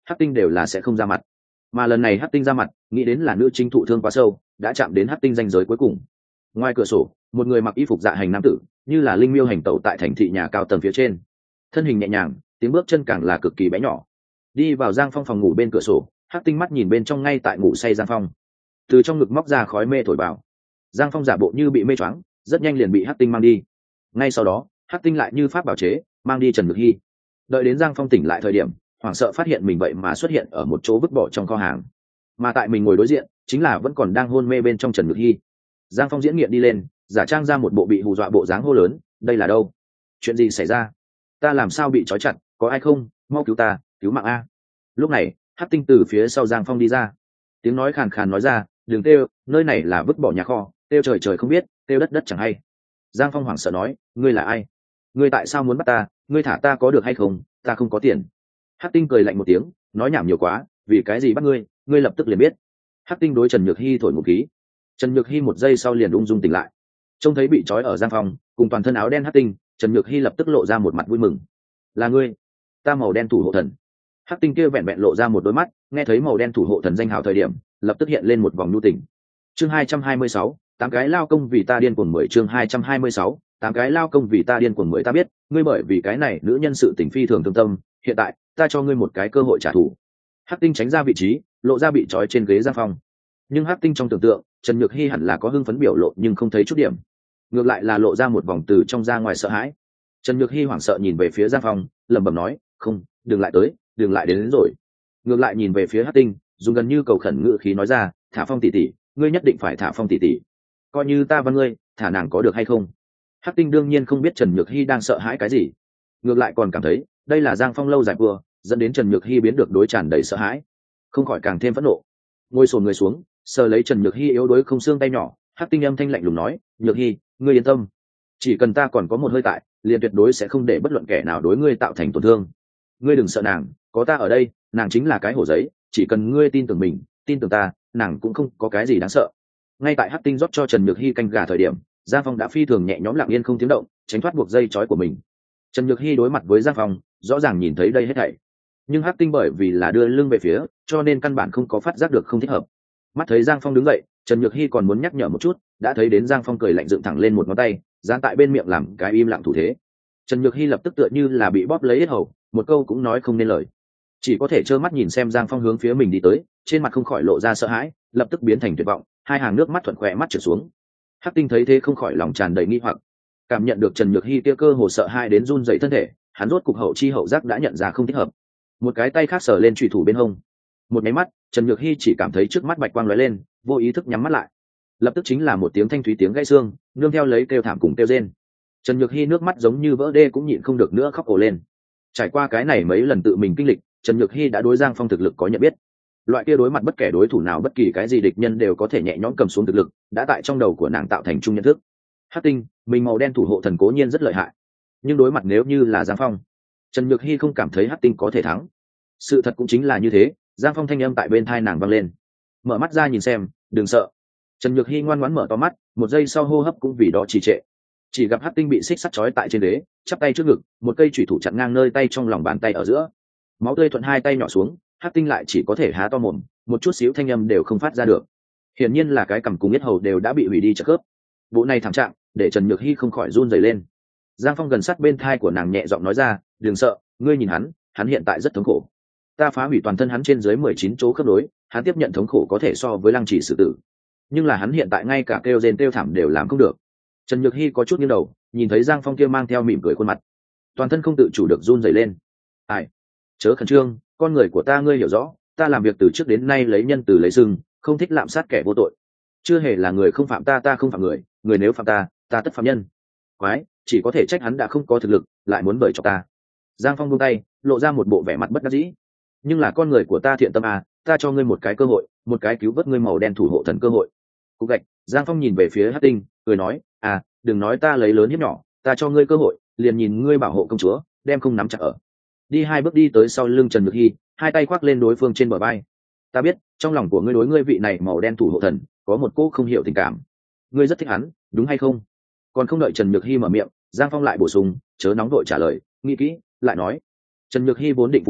Hắc Tinh đều là sẽ không ra mặt, mà lần này Hắc Tinh ra mặt, nghĩ đến là nữ chính thụ thương quá sâu, đã chạm đến Hắc Tinh ranh giới cuối cùng. Ngoài cửa sổ, một người mặc y phục dạ hành nam tử, như là linh miêu hành tẩu tại thành thị nhà cao tầng phía trên, thân hình nhẹ nhàng, tiếng bước chân càng là cực kỳ bé nhỏ. Đi vào Giang Phong phòng ngủ bên cửa sổ, Hắc Tinh mắt nhìn bên trong ngay tại ngủ say Giang Phong, từ trong ngực móc ra khói mê thổi vào. Giang Phong giả bộ như bị mê choáng, rất nhanh liền bị Hắc Tinh mang đi. Ngay sau đó, Hắc Tinh lại như pháp bảo chế, mang đi Trần Nhược Hy. Đợi đến Giang Phong tỉnh lại thời điểm, hoảng sợ phát hiện mình vậy mà xuất hiện ở một chỗ vứt bỏ trong kho hàng, mà tại mình ngồi đối diện chính là vẫn còn đang hôn mê bên trong Trần Nhược Hy. Giang Phong diễn nghiện đi lên, giả trang ra một bộ bị hù dọa bộ dáng hô lớn, đây là đâu? Chuyện gì xảy ra? Ta làm sao bị trói chặt? Có ai không? Mau cứu ta, cứu mạng a! Lúc này, Hắc Tinh từ phía sau Giang Phong đi ra, tiếng nói khàn khàn nói ra, đừng kêu, nơi này là vứt bỏ nhà kho, kêu trời trời không biết, kêu đất đất chẳng hay. Giang Phong hoảng sợ nói, ngươi là ai? Ngươi tại sao muốn bắt ta? Ngươi thả ta có được hay không? Ta không có tiền. Hắc Tinh cười lạnh một tiếng, nói nhảm nhiều quá, vì cái gì bắt ngươi? Ngươi lập tức liền biết. Hắc Tinh đối Trần Nhược Hy thổi một khí. Trần Nhược Hy một giây sau liền ung dung tỉnh lại, trông thấy bị trói ở Giang Phong cùng toàn thân áo đen Hắc Tinh, Trần Nhược Hy lập tức lộ ra một mặt vui mừng. Là ngươi? Ta màu đen thủ hộ thần. Hắc Tinh kia vẹn vẹn lộ ra một đôi mắt, nghe thấy màu đen thủ hộ thần danh hào thời điểm, lập tức hiện lên một vòng nhu tình. Chương hai trăm hai mươi sáu, tám cái lao công vì ta điên cuồng mười chương hai trăm hai mươi sáu, tám cái lao công vì ta điên cuồng mười ta biết, ngươi bởi vì cái này nữ nhân sự tình phi thường thương tâm, hiện tại, ta cho ngươi một cái cơ hội trả thù. Hắc Tinh tránh ra vị trí, lộ ra bị trói trên ghế Giang Phong. Nhưng Hắc Tinh trong tưởng tượng, Trần Nhược Hy hẳn là có hưng phấn biểu lộ nhưng không thấy chút điểm, ngược lại là lộ ra một vòng từ trong ra ngoài sợ hãi. Trần Nhược Hy hoảng sợ nhìn về phía Giang Phong, lẩm bẩm nói, không, đừng lại tới, đừng lại đến, đến rồi. Ngược lại nhìn về phía Hắc Tinh, dùng gần như cầu khẩn ngữ khí nói ra, thả Phong tỷ tỷ, ngươi nhất định phải thả Phong tỷ tỷ, coi như ta văn ngươi, thả nàng có được hay không? Hắc Tinh đương nhiên không biết Trần Nhược Hy đang sợ hãi cái gì, ngược lại còn cảm thấy đây là Giang Phong lâu dài vừa dẫn đến Trần Nhược Hy biến được đối tràn đầy sợ hãi, không khỏi càng thêm phẫn nộ. Ngồi sồn người xuống, sờ lấy Trần Nhược Hy yếu đuối không xương tay nhỏ, Hắc Tinh âm thanh lạnh lùng nói, Nhược Hy, ngươi yên tâm, chỉ cần ta còn có một hơi tại, liền tuyệt đối sẽ không để bất luận kẻ nào đối ngươi tạo thành tổn thương. Ngươi đừng sợ nàng, có ta ở đây, nàng chính là cái hổ giấy, chỉ cần ngươi tin tưởng mình, tin tưởng ta, nàng cũng không có cái gì đáng sợ. Ngay tại Hắc Tinh rót cho Trần Nhược Hy canh gà thời điểm, Giang Phong đã phi thường nhẹ nhõm lặng yên không tiếng động, tránh thoát buộc dây trói của mình. Trần Nhược Hy đối mặt với Giang Phong, rõ ràng nhìn thấy đây hết thảy, nhưng Hắc Tinh bởi vì là đưa lưng về phía, cho nên căn bản không có phát giác được không thích hợp. Mắt thấy Giang Phong đứng dậy, Trần Nhược Hy còn muốn nhắc nhở một chút, đã thấy đến Giang Phong cười lạnh dựng thẳng lên một ngón tay, dán tại bên miệng làm cái im lặng thủ thế. Trần Nhược Hy lập tức tựa như là bị bóp lấy yết hầu, một câu cũng nói không nên lời, chỉ có thể trơ mắt nhìn xem Giang Phong hướng phía mình đi tới, trên mặt không khỏi lộ ra sợ hãi, lập tức biến thành tuyệt vọng, hai hàng nước mắt thuận khỏe mắt trượt xuống. Hắc Tinh thấy thế không khỏi lòng tràn đầy nghi hoặc, cảm nhận được Trần Nhược Hy kia cơ hồ sợ hãi đến run rẩy thân thể, hắn rốt cục hậu chi hậu giác đã nhận ra không thích hợp, một cái tay khác sờ lên chủy thủ bên hông. Một máy mắt, Trần Nhược Hy chỉ cảm thấy trước mắt bạch quang lóe lên, vô ý thức nhắm mắt lại, lập tức chính là một tiếng thanh thúy tiếng gãy xương, nương theo lấy kêu thảm cùng kêu rên. Trần Nhược Hy nước mắt giống như vỡ đê cũng nhịn không được nữa khóc ồ lên. Trải qua cái này mấy lần tự mình kinh lịch, Trần Nhược Hy đã đối Giang Phong thực lực có nhận biết, loại kia đối mặt bất kể đối thủ nào bất kỳ cái gì địch nhân đều có thể nhẹ nhõm cầm xuống thực lực đã tại trong đầu của nàng tạo thành chung nhận thức. Hắc Tinh, mình màu đen thủ hộ thần cố nhiên rất lợi hại, nhưng đối mặt nếu như là Giang Phong, Trần Nhược Hy không cảm thấy Hắc Tinh có thể thắng. Sự thật cũng chính là như thế. Giang Phong thanh âm tại bên tai nàng vang lên, mở mắt ra nhìn xem, đừng sợ. Trần Nhược Hy ngoan ngoãn mở to mắt, một giây sau hô hấp cũng vì đó trì trệ, chỉ gặp Hắc Tinh bị xích sắt trói tại trên đế, chắp tay trước ngực, một cây chủy thủ chặn ngang nơi tay trong lòng bàn tay ở giữa, máu tươi thuận hai tay nhỏ xuống. Hắc Tinh lại chỉ có thể há to mồm, một chút xíu thanh âm đều không phát ra được, hiển nhiên là cái cằm cùng yết hầu đều đã bị hủy đi trợ khớp. Bộ này thảm trạng để Trần Nhược Hy không khỏi run rẩy lên. Giang Phong gần sát bên thai của nàng nhẹ giọng nói ra, đừng sợ, ngươi nhìn hắn, hắn hiện tại rất thống khổ, ta phá hủy toàn thân hắn trên dưới mười chín chỗ khớp nối, hắn tiếp nhận thống khổ có thể so với lăng trì xử tử, nhưng là hắn hiện tại ngay cả kêu rên kêu thảm đều làm không được. Trần Nhược Hy có chút nghiêng đầu, nhìn thấy Giang Phong kia mang theo mỉm cười khuôn mặt, toàn thân không tự chủ được run rẩy lên. Ai, chớ khẩn trương, con người của ta ngươi hiểu rõ, ta làm việc từ trước đến nay lấy nhân từ lấy sưng, không thích lạm sát kẻ vô tội, chưa hề là người không phạm ta ta không phạm người, người nếu phạm ta ta tất phạm nhân. Quái, chỉ có thể trách hắn đã không có thực lực, lại muốn bởi cho ta. Giang Phong buông tay, lộ ra một bộ vẻ mặt bất đắc dĩ, nhưng là con người của ta thiện tâm à, ta cho ngươi một cái cơ hội, một cái cứu vớt ngươi màu đen thủ hộ thần cơ hội. Cục gạch. Giang Phong nhìn về phía Hắc Tinh, cười nói, à, đừng nói ta lấy lớn hiếp nhỏ, ta cho ngươi cơ hội, liền nhìn ngươi bảo hộ công chúa, đem không nắm chặt ở. Đi hai bước đi tới sau lưng Trần Nhược Hy, hai tay khoác lên đối phương trên bờ vai. Ta biết, trong lòng của ngươi đối ngươi vị này màu đen thủ hộ thần có một cô không hiểu tình cảm, ngươi rất thích hắn, đúng hay không? Còn không đợi Trần Nhược Hy mở miệng, Giang Phong lại bổ sung, chớ nóng đội trả lời, nghĩ kỹ, lại nói. Trần Nhược Hy vốn định phủ nhận,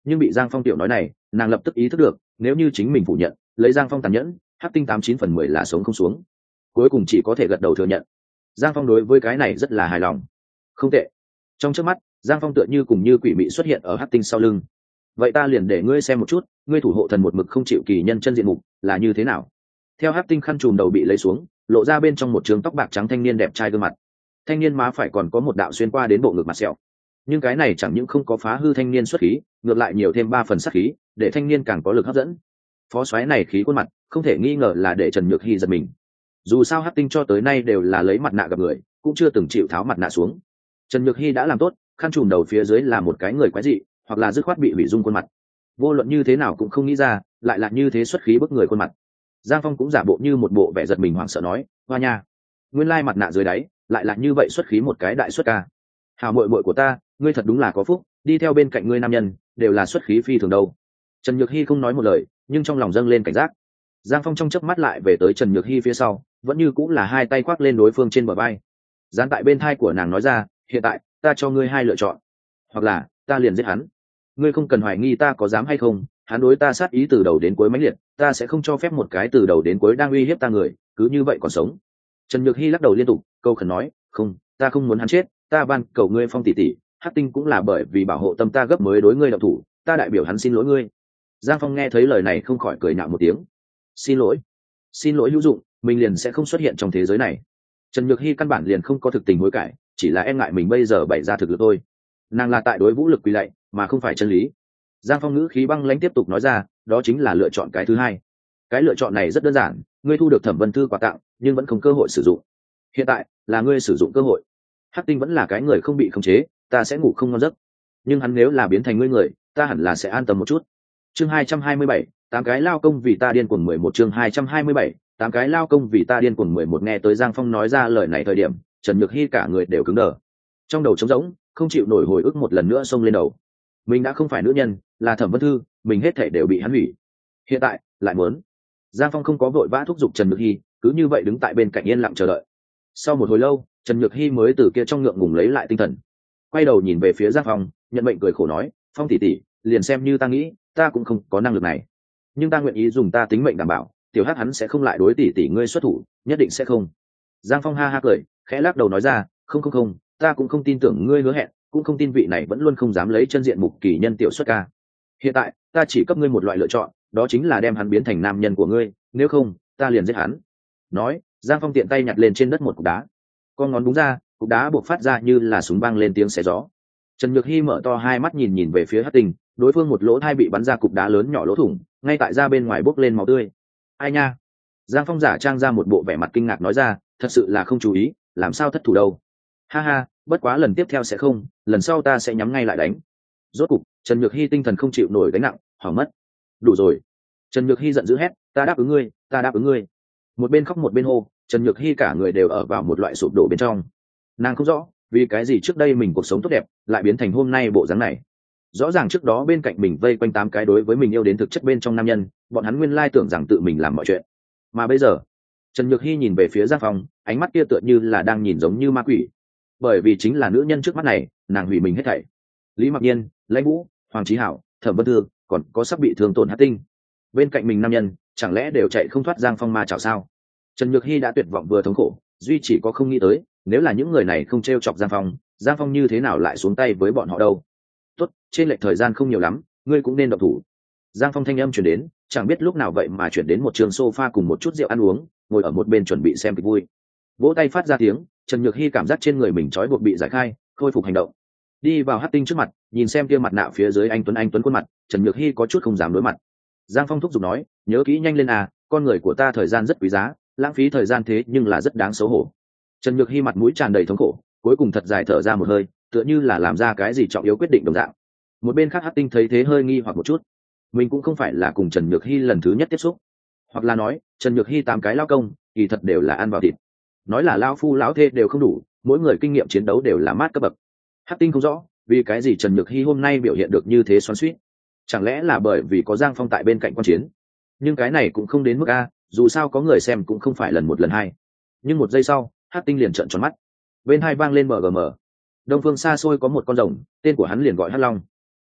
nhưng bị Giang Phong tiểu nói này, nàng lập tức ý thức được, nếu như chính mình phủ nhận, lấy Giang Phong tàn nhẫn, Hắc Tinh tám chín phần mười là sống không xuống. Cuối cùng chỉ có thể gật đầu thừa nhận. Giang Phong đối với cái này rất là hài lòng. Không tệ. Trong chớp mắt, Giang Phong tựa như cùng như quỷ mị xuất hiện ở Hắc Tinh sau lưng. Vậy ta liền để ngươi xem một chút, ngươi thủ hộ thần một mực không chịu kỳ nhân chân diện mục là như thế nào. Theo Hắc Tinh khăn trùm đầu bị lấy xuống, lộ ra bên trong một trường tóc bạc trắng thanh niên đẹp trai gương mặt. Thanh niên má phải còn có một đạo xuyên qua đến bộ ngực mặt sẹo. Nhưng cái này chẳng những không có phá hư thanh niên xuất khí, ngược lại nhiều thêm ba phần sát khí, để thanh niên càng có lực hấp dẫn. Phó soái này khí khuôn mặt, không thể nghi ngờ là để Trần Nhược Hy giật mình. Dù sao Hắc Tinh cho tới nay đều là lấy mặt nạ gặp người, cũng chưa từng chịu tháo mặt nạ xuống. Trần Nhược Hy đã làm tốt, khăn trùm đầu phía dưới là một cái người quái dị, hoặc là dứt khoát bị hủy dung khuôn mặt. Vô luận như thế nào cũng không nghĩ ra, lại là như thế xuất khí bức người khuôn mặt. Giang Phong cũng giả bộ như một bộ vẻ giật mình hoảng sợ nói, hoa nha, nguyên lai mặt nạ dưới đáy, lại là như vậy xuất khí một cái đại xuất ca. Hảo muội muội của ta, ngươi thật đúng là có phúc, đi theo bên cạnh ngươi nam nhân, đều là xuất khí phi thường đâu. Trần Nhược Hy không nói một lời, nhưng trong lòng dâng lên cảnh giác. Giang Phong trong chớp mắt lại về tới Trần Nhược Hy phía sau, vẫn như cũng là hai tay khoác lên đối phương trên bờ vai. Dán tại bên thai của nàng nói ra, hiện tại, ta cho ngươi hai lựa chọn. Hoặc là, ta liền giết hắn. Ngươi không cần hoài nghi ta có dám hay không, hắn đối ta sát ý từ đầu đến cuối mãnh liệt, ta sẽ không cho phép một cái từ đầu đến cuối đang uy hiếp ta người, cứ như vậy còn sống. Trần Nhược Hy lắc đầu liên tục, câu khẩn nói, không, ta không muốn hắn chết, ta van cầu ngươi Phong tỷ tỷ, Hắc Tinh cũng là bởi vì bảo hộ tâm ta gấp mới đối ngươi động thủ, ta đại biểu hắn xin lỗi ngươi. Giang Phong nghe thấy lời này không khỏi cười nhạo một tiếng. Xin lỗi? Xin lỗi hữu dụng, mình liền sẽ không xuất hiện trong thế giới này. Trần Nhược Hy căn bản liền không có thực tình hối cải, chỉ là e ngại mình bây giờ bày ra thực lực thôi. Nàng là tại đối vũ lực quỳ lạy, mà không phải chân lý. Giang Phong ngữ khí băng lãnh tiếp tục nói ra, đó chính là lựa chọn cái thứ hai. Cái lựa chọn này rất đơn giản, ngươi thu được Thẩm Vân Thư quà tặng, nhưng vẫn không cơ hội sử dụng. Hiện tại là ngươi sử dụng cơ hội. Hắc Tinh vẫn là cái người không bị khống chế, ta sẽ ngủ không ngon giấc. Nhưng hắn nếu là biến thành ngươi người, ta hẳn là sẽ an tâm một chút. Chương hai trăm hai mươi bảy, tám cái lao công vì ta điên cuồng mười một chương hai trăm hai mươi bảy, tám cái lao công vì ta điên cuồng mười một. Nghe tới Giang Phong nói ra lời này thời điểm, Trần Nhược Hy cả người đều cứng đờ. Trong đầu trống rỗng, không chịu nổi hồi ức một lần nữa xông lên đầu. Mình đã không phải nữ nhân, là Thẩm Vân Thư, mình hết thảy đều bị hắn hủy. Hiện tại, lại muốn. Giang Phong không có vội vã thúc giục Trần Nhược Hy, cứ như vậy đứng tại bên cạnh yên lặng chờ đợi. Sau một hồi lâu, Trần Nhược Hy mới từ kia trong ngượng ngùng lấy lại tinh thần, quay đầu nhìn về phía Giang Phong, nhận mệnh cười khổ nói, Phong tỷ tỷ, liền xem như ta nghĩ, ta cũng không có năng lực này, nhưng ta nguyện ý dùng ta tính mệnh đảm bảo, tiểu Hắc hắn sẽ không lại đối tỷ tỷ ngươi xuất thủ, nhất định sẽ không. Giang Phong ha ha cười, khẽ lắc đầu nói ra, không không không, ta cũng không tin tưởng ngươi hứa hẹn, cũng không tin vị này vẫn luôn không dám lấy chân diện mục kỳ nhân tiểu xuất ca. Hiện tại, ta chỉ cấp ngươi một loại lựa chọn, đó chính là đem hắn biến thành nam nhân của ngươi, nếu không, ta liền giết hắn. Nói, Giang Phong tiện tay nhặt lên trên đất một cục đá, con ngón búng ra, cục đá buộc phát ra như là súng vang lên tiếng xé gió. Trần Nhược Hy mở to hai mắt nhìn nhìn về phía Hắc Tinh, đối phương một lỗ thai bị bắn ra cục đá lớn nhỏ lỗ thủng, ngay tại ra bên ngoài bốc lên máu tươi. Ai nha? Giang Phong giả trang ra một bộ vẻ mặt kinh ngạc nói ra, thật sự là không chú ý, làm sao thất thủ đâu. Ha ha, bất quá lần tiếp theo sẽ không, lần sau ta sẽ nhắm ngay lại đánh. Rốt cục, Trần Nhược Hy tinh thần không chịu nổi gánh nặng, hỏng mất. Đủ rồi. Trần Nhược Hy giận dữ hét, ta đáp ứng ngươi, ta đáp ứng ngươi. Một bên khóc một bên hô, Trần Nhược Hy cả người đều ở vào một loại sụp đổ bên trong. Nàng không rõ vì cái gì trước đây mình cuộc sống tốt đẹp lại biến thành hôm nay bộ dáng này. Rõ ràng trước đó bên cạnh mình vây quanh tám cái đối với mình yêu đến thực chất bên trong nam nhân, bọn hắn nguyên lai tưởng rằng tự mình làm mọi chuyện, mà bây giờ Trần Nhược Hy nhìn về phía Giang Phong, ánh mắt kia tựa như là đang nhìn giống như ma quỷ, bởi vì chính là nữ nhân trước mắt này, nàng hủy mình hết thảy. Lý Mặc Nhiên, Lãnh Vũ, Hoàng Chí Hảo, Thẩm Vân Thương, còn có sắp bị thương tổn Hắc Tinh, bên cạnh mình nam nhân chẳng lẽ đều chạy không thoát Giang Phong ma chảo sao? Trần Nhược Hy đã tuyệt vọng vừa thống khổ, duy chỉ có không nghĩ tới, nếu là những người này không t r e o chọc Giang Phong, Giang Phong như thế nào lại xuống tay với bọn họ đâu. Tốt, trên lệch thời gian không nhiều lắm, ngươi cũng nên động thủ. Giang Phong thanh âm chuyển đến, chẳng biết lúc nào vậy mà chuyển đến một trường sofa cùng một chút rượu ăn uống, ngồi ở một bên chuẩn bị xem kịch vui. Vỗ tay phát ra tiếng, Trần Nhược Hy cảm giác trên người mình trói buộc bị giải khai, khôi phục hành động. Đi vào Hắc Tinh trước mặt, nhìn xem kia mặt nạ phía dưới anh tuấn anh tuấn khuôn mặt, Trần Nhược Hy có chút không dám đối mặt. Giang Phong thúc giục nói, nhớ kỹ nhanh lên à, con người của ta thời gian rất quý giá, lãng phí thời gian thế nhưng là rất đáng xấu hổ. Trần Nhược Hy mặt mũi tràn đầy thống khổ, cuối cùng thật dài thở ra một hơi, tựa như là làm ra cái gì trọng yếu quyết định đồng dạng. Một bên khác Hắc Tinh thấy thế hơi nghi hoặc một chút, mình cũng không phải là cùng Trần Nhược Hy lần thứ nhất tiếp xúc, hoặc là nói Trần Nhược Hy tám cái lao công kỳ thật đều là ăn vào thịt, nói là lao phu lão thê đều không đủ, mỗi người kinh nghiệm chiến đấu đều là mát cấp bậc. Hắc Tinh không rõ vì cái gì Trần Nhược Hy hôm nay biểu hiện được như thế xoắn xuýt, chẳng lẽ là bởi vì có Giang Phong tại bên cạnh quan chiến? Nhưng cái này cũng không đến mức a, dù sao có người xem cũng không phải lần một lần hai. Nhưng một giây sau, Hắc Tinh liền trợn tròn mắt, bên hai vang lên mờ gờ mờ. Đông phương xa xôi có một con rồng, tên của hắn liền gọi Hắc Long.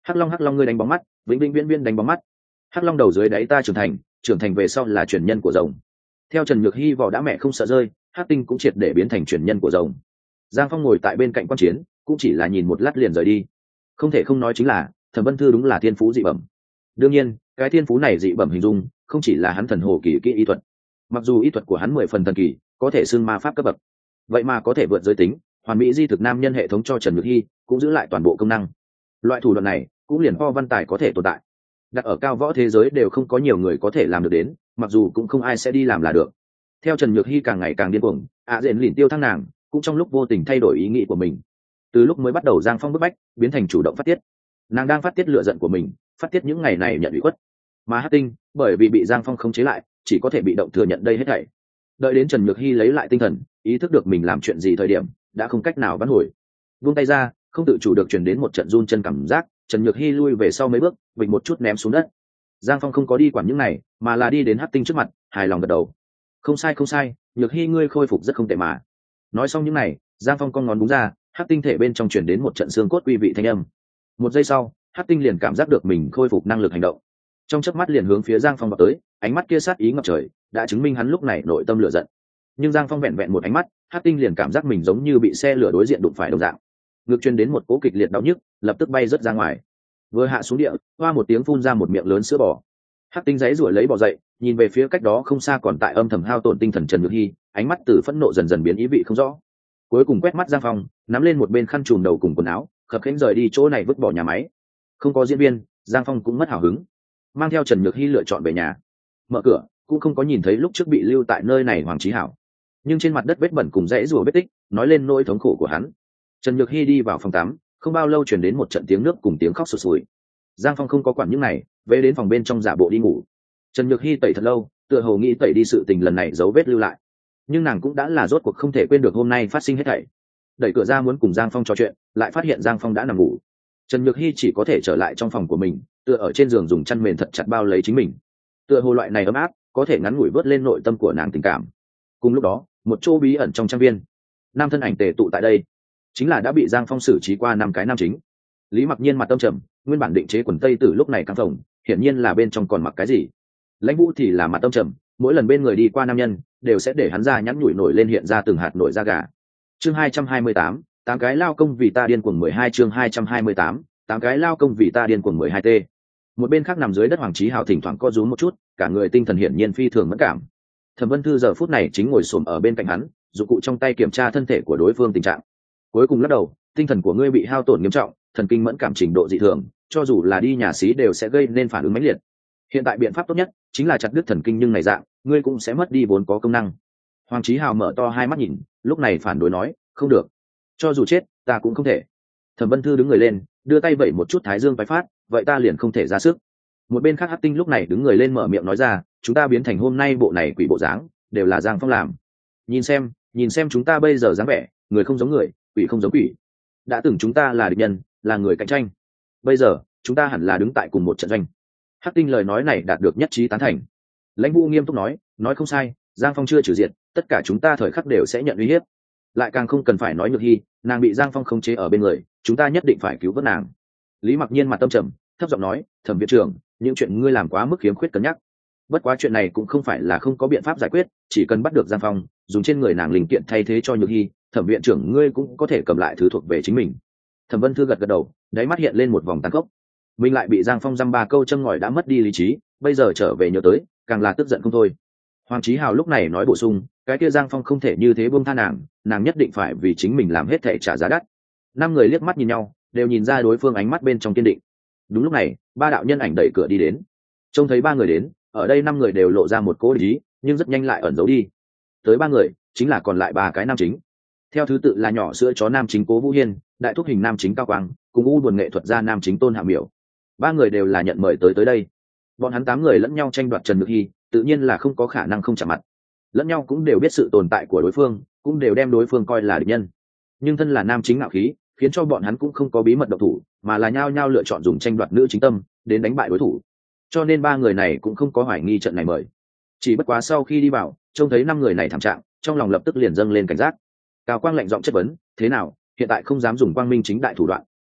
Hắc long hắc long ngươi đánh bóng mắt, vĩnh vĩnh viễn viễn đánh bóng mắt. Hắc long đầu dưới đáy ta trưởng thành, trưởng thành về sau là truyền nhân của rồng. Theo Trần Nhược Hy vỏ đã mẹ không sợ rơi, Hắc tinh cũng triệt để biến thành truyền nhân của rồng. Giang Phong ngồi tại bên cạnh quan chiến, cũng chỉ là nhìn một lát liền rời đi. Không thể không nói chính là Thẩm Vân Thư đúng là thiên phú dị bẩm. Đương nhiên cái thiên phú này dị bẩm hình dung không chỉ là hắn thần hồ kỳ kỹ y thuật, mặc dù y thuật của hắn mười phần thần kỳ, có thể xưng ma pháp cấp bậc, vậy mà có thể vượt giới tính, hoàn mỹ di thực nam nhân hệ thống cho Trần Nhược Hy cũng giữ lại toàn bộ công năng. Loại thủ đoạn này cũng liền Kho Văn Tài có thể tồn tại, đặt ở cao võ thế giới đều không có nhiều người có thể làm được đến, mặc dù cũng không ai sẽ đi làm là được. Theo Trần Nhược Hy càng ngày càng điên cuồng, ạ diện lìn tiêu thăng nàng cũng trong lúc vô tình thay đổi ý nghĩ của mình. Từ lúc mới bắt đầu Giang Phong bức bách biến thành chủ động phát tiết, nàng đang phát tiết lửa giận của mình, phát tiết những ngày này nhận ủy khuất. Mà Hắc tinh bởi vì bị Giang Phong khống chế lại, chỉ có thể bị động thừa nhận đây hết thảy. Đợi đến Trần Nhược Hy lấy lại tinh thần, ý thức được mình làm chuyện gì thời điểm, đã không cách nào vãn hồi. Buông tay ra, không tự chủ được truyền đến một trận run chân cảm giác, Trần Nhược Hy lui về sau mấy bước, vịnh một chút ném xuống đất. Giang Phong không có đi quản những này, mà là đi đến Hắc tinh trước mặt, hài lòng gật đầu. Không sai không sai, Nhược Hy ngươi khôi phục rất không tệ mà. Nói xong những này, Giang Phong con ngón đúng ra, Hắc tinh thể bên trong truyền đến một trận xương cốt quy vị thanh âm. Một giây sau, Hắc tinh liền cảm giác được mình khôi phục năng lực hành động, trong chớp mắt liền hướng phía Giang Phong vào tới, ánh mắt kia sát ý ngập trời, đã chứng minh hắn lúc này nội tâm lửa giận. Nhưng Giang Phong vẹn vẹn một ánh mắt, Hắc tinh liền cảm giác mình giống như bị xe lửa đối diện đụng phải đồng dạng, ngực truyền đến một cỗ kịch liệt đau nhức, lập tức bay rớt ra ngoài. Vừa hạ xuống địa, hoa một tiếng phun ra một miệng lớn sữa bò. Hắc tinh giãy giụa lấy bò dậy, nhìn về phía cách đó không xa còn tại âm thầm hao tổn tinh thần Trần Nhược Hy, ánh mắt từ phẫn nộ dần dần biến ý vị không rõ. Cuối cùng quét mắt Giang Phong, nắm lên một bên khăn trùm đầu cùng quần áo, khập khiễng rời đi chỗ này vứt bỏ nhà máy. Không có diễn viên, Giang Phong cũng mất hào hứng, mang theo Trần Nhược Hy lựa chọn về nhà. Mở cửa cũng không có nhìn thấy lúc trước bị lưu tại nơi này Hoàng Chí Hảo, nhưng trên mặt đất vết bẩn cùng rãy rùa vết tích nói lên nỗi thống khổ của hắn. Trần Nhược Hy đi vào phòng tắm, không bao lâu truyền đến một trận tiếng nước cùng tiếng khóc sụt sùi. Giang Phong không có quản những này, về đến phòng bên trong giả bộ đi ngủ. Trần Nhược Hy tẩy thật lâu, tựa hồ nghĩ tẩy đi sự tình lần này dấu vết lưu lại, nhưng nàng cũng đã là rốt cuộc không thể quên được hôm nay phát sinh hết thảy. Đẩy cửa ra muốn cùng Giang Phong trò chuyện, lại phát hiện Giang Phong đã nằm ngủ. Trần Nhược Hy chỉ có thể trở lại trong phòng của mình, tựa ở trên giường dùng chăn mền thật chặt bao lấy chính mình. Tựa hồ loại này ấm áp có thể ngắn ngủi vớt lên nội tâm của nàng tình cảm. Cùng lúc đó, một chỗ bí ẩn trong trang viên, nam thân ảnh tề tụ tại đây, chính là đã bị Giang Phong xử trí qua năm cái nam chính. Lý Mặc Nhiên mặt tâm trầm, nguyên bản định chế quần tây từ lúc này căng phồng, hiển nhiên là bên trong còn mặc cái gì. Lãnh Vũ thì là mặt tâm trầm, mỗi lần bên người đi qua nam nhân đều sẽ để hắn ra nhắn nhủi nổi lên hiện ra từng hạt nổi da gà. Chương hai trăm hai mươi tám, tám cái lao công vì ta điên cuồng mười hai chương hai trăm hai mươi tám, tám cái lao công vì ta điên cuồng mười hai t. Một bên khác nằm dưới đất Hoàng Chí Hào thỉnh thoảng co rúm một chút, cả người tinh thần hiển nhiên phi thường mẫn cảm. Thẩm Vân Thư giờ phút này chính ngồi xổm ở bên cạnh hắn, dụng cụ trong tay kiểm tra thân thể của đối phương tình trạng. Cuối cùng lắc đầu, tinh thần của ngươi bị hao tổn nghiêm trọng, thần kinh mẫn cảm trình độ dị thường, cho dù là đi nhà xí đều sẽ gây nên phản ứng mãnh liệt. Hiện tại biện pháp tốt nhất chính là chặt đứt thần kinh, nhưng này dạng, ngươi cũng sẽ mất đi vốn có công năng. Hoàng Chí Hào mở to hai mắt nhìn, lúc này phản đối nói, không được, cho dù chết, ta cũng không thể. Thẩm Vân Thư đứng người lên, đưa tay vẩy một chút thái dương tái phát, vậy ta liền không thể ra sức. Một bên khác Hắc Tinh lúc này đứng người lên mở miệng nói ra, chúng ta biến thành hôm nay bộ này quỷ bộ dáng, đều là Giang Phong làm. Nhìn xem, nhìn xem chúng ta bây giờ dáng vẻ, người không giống người, quỷ không giống quỷ. Đã từng chúng ta là địch nhân, là người cạnh tranh. Bây giờ, chúng ta hẳn là đứng tại cùng một trận doanh. Hắc Tinh lời nói này đạt được nhất trí tán thành. Lãnh Vũ nghiêm túc nói, nói không sai, Giang Phong chưa trừ diệt, tất cả chúng ta thời khắc đều sẽ nhận uy hiếp. Lại càng không cần phải nói Nhược Hy, nàng bị Giang Phong khống chế ở bên người, chúng ta nhất định phải cứu vớt nàng. Lý Mặc Nhiên mặt tâm trầm, thấp giọng nói, Thẩm viện trưởng, những chuyện ngươi làm quá mức khiếm khuyết cân nhắc. Bất quá chuyện này cũng không phải là không có biện pháp giải quyết, chỉ cần bắt được Giang Phong, dùng trên người nàng linh kiện thay thế cho Nhược Hy, Thẩm viện trưởng ngươi cũng có thể cầm lại thứ thuộc về chính mình. Thẩm Vân Thư gật gật đầu, đáy mắt hiện lên một vòng tàn khốc. Mình lại bị Giang Phong dăm ba câu châm ngòi đã mất đi lý trí, bây giờ trở về nhớ tới, càng là tức giận không thôi. Hoàng Chí Hào lúc này nói bổ sung, cái kia Giang Phong không thể như thế buông tha nàng, nàng nhất định phải vì chính mình làm hết thể trả giá đắt. Năm người liếc mắt nhìn nhau, đều nhìn ra đối phương ánh mắt bên trong kiên định. Đúng lúc này, ba đạo nhân ảnh đẩy cửa đi đến. Trông thấy ba người đến, ở đây năm người đều lộ ra một cố ý, nhưng rất nhanh lại ẩn giấu đi. Tới ba người, chính là còn lại ba cái nam chính. Theo thứ tự là nhỏ sữa chó nam chính Cố Vũ Hiên, đại thúc hình nam chính Cao Quang, cùng u buồn nghệ thuật gia nam chính Tôn Hạ Miểu. Ba người đều là nhận mời tới tới đây. Bọn hắn tám người lẫn nhau tranh đoạt Trần Nhược Hy, tự nhiên là không có khả năng không chạm mặt. Lẫn nhau cũng đều biết sự tồn tại của đối phương, cũng đều đem đối phương coi là địch nhân. Nhưng thân là nam chính ngạo khí, khiến cho bọn hắn cũng không có bí mật độc thủ, mà là nhao nhao lựa chọn dùng tranh đoạt nữ chính tâm đến đánh bại đối thủ. Cho nên ba người này cũng không có hoài nghi trận này mời. Chỉ bất quá sau khi đi vào, trông thấy năm người này thảm trạng, trong lòng lập tức liền dâng lên cảnh giác. Cao Quang lạnh giọng chất vấn, thế nào, hiện tại không dám dùng quang minh chính đại thủ đoạn,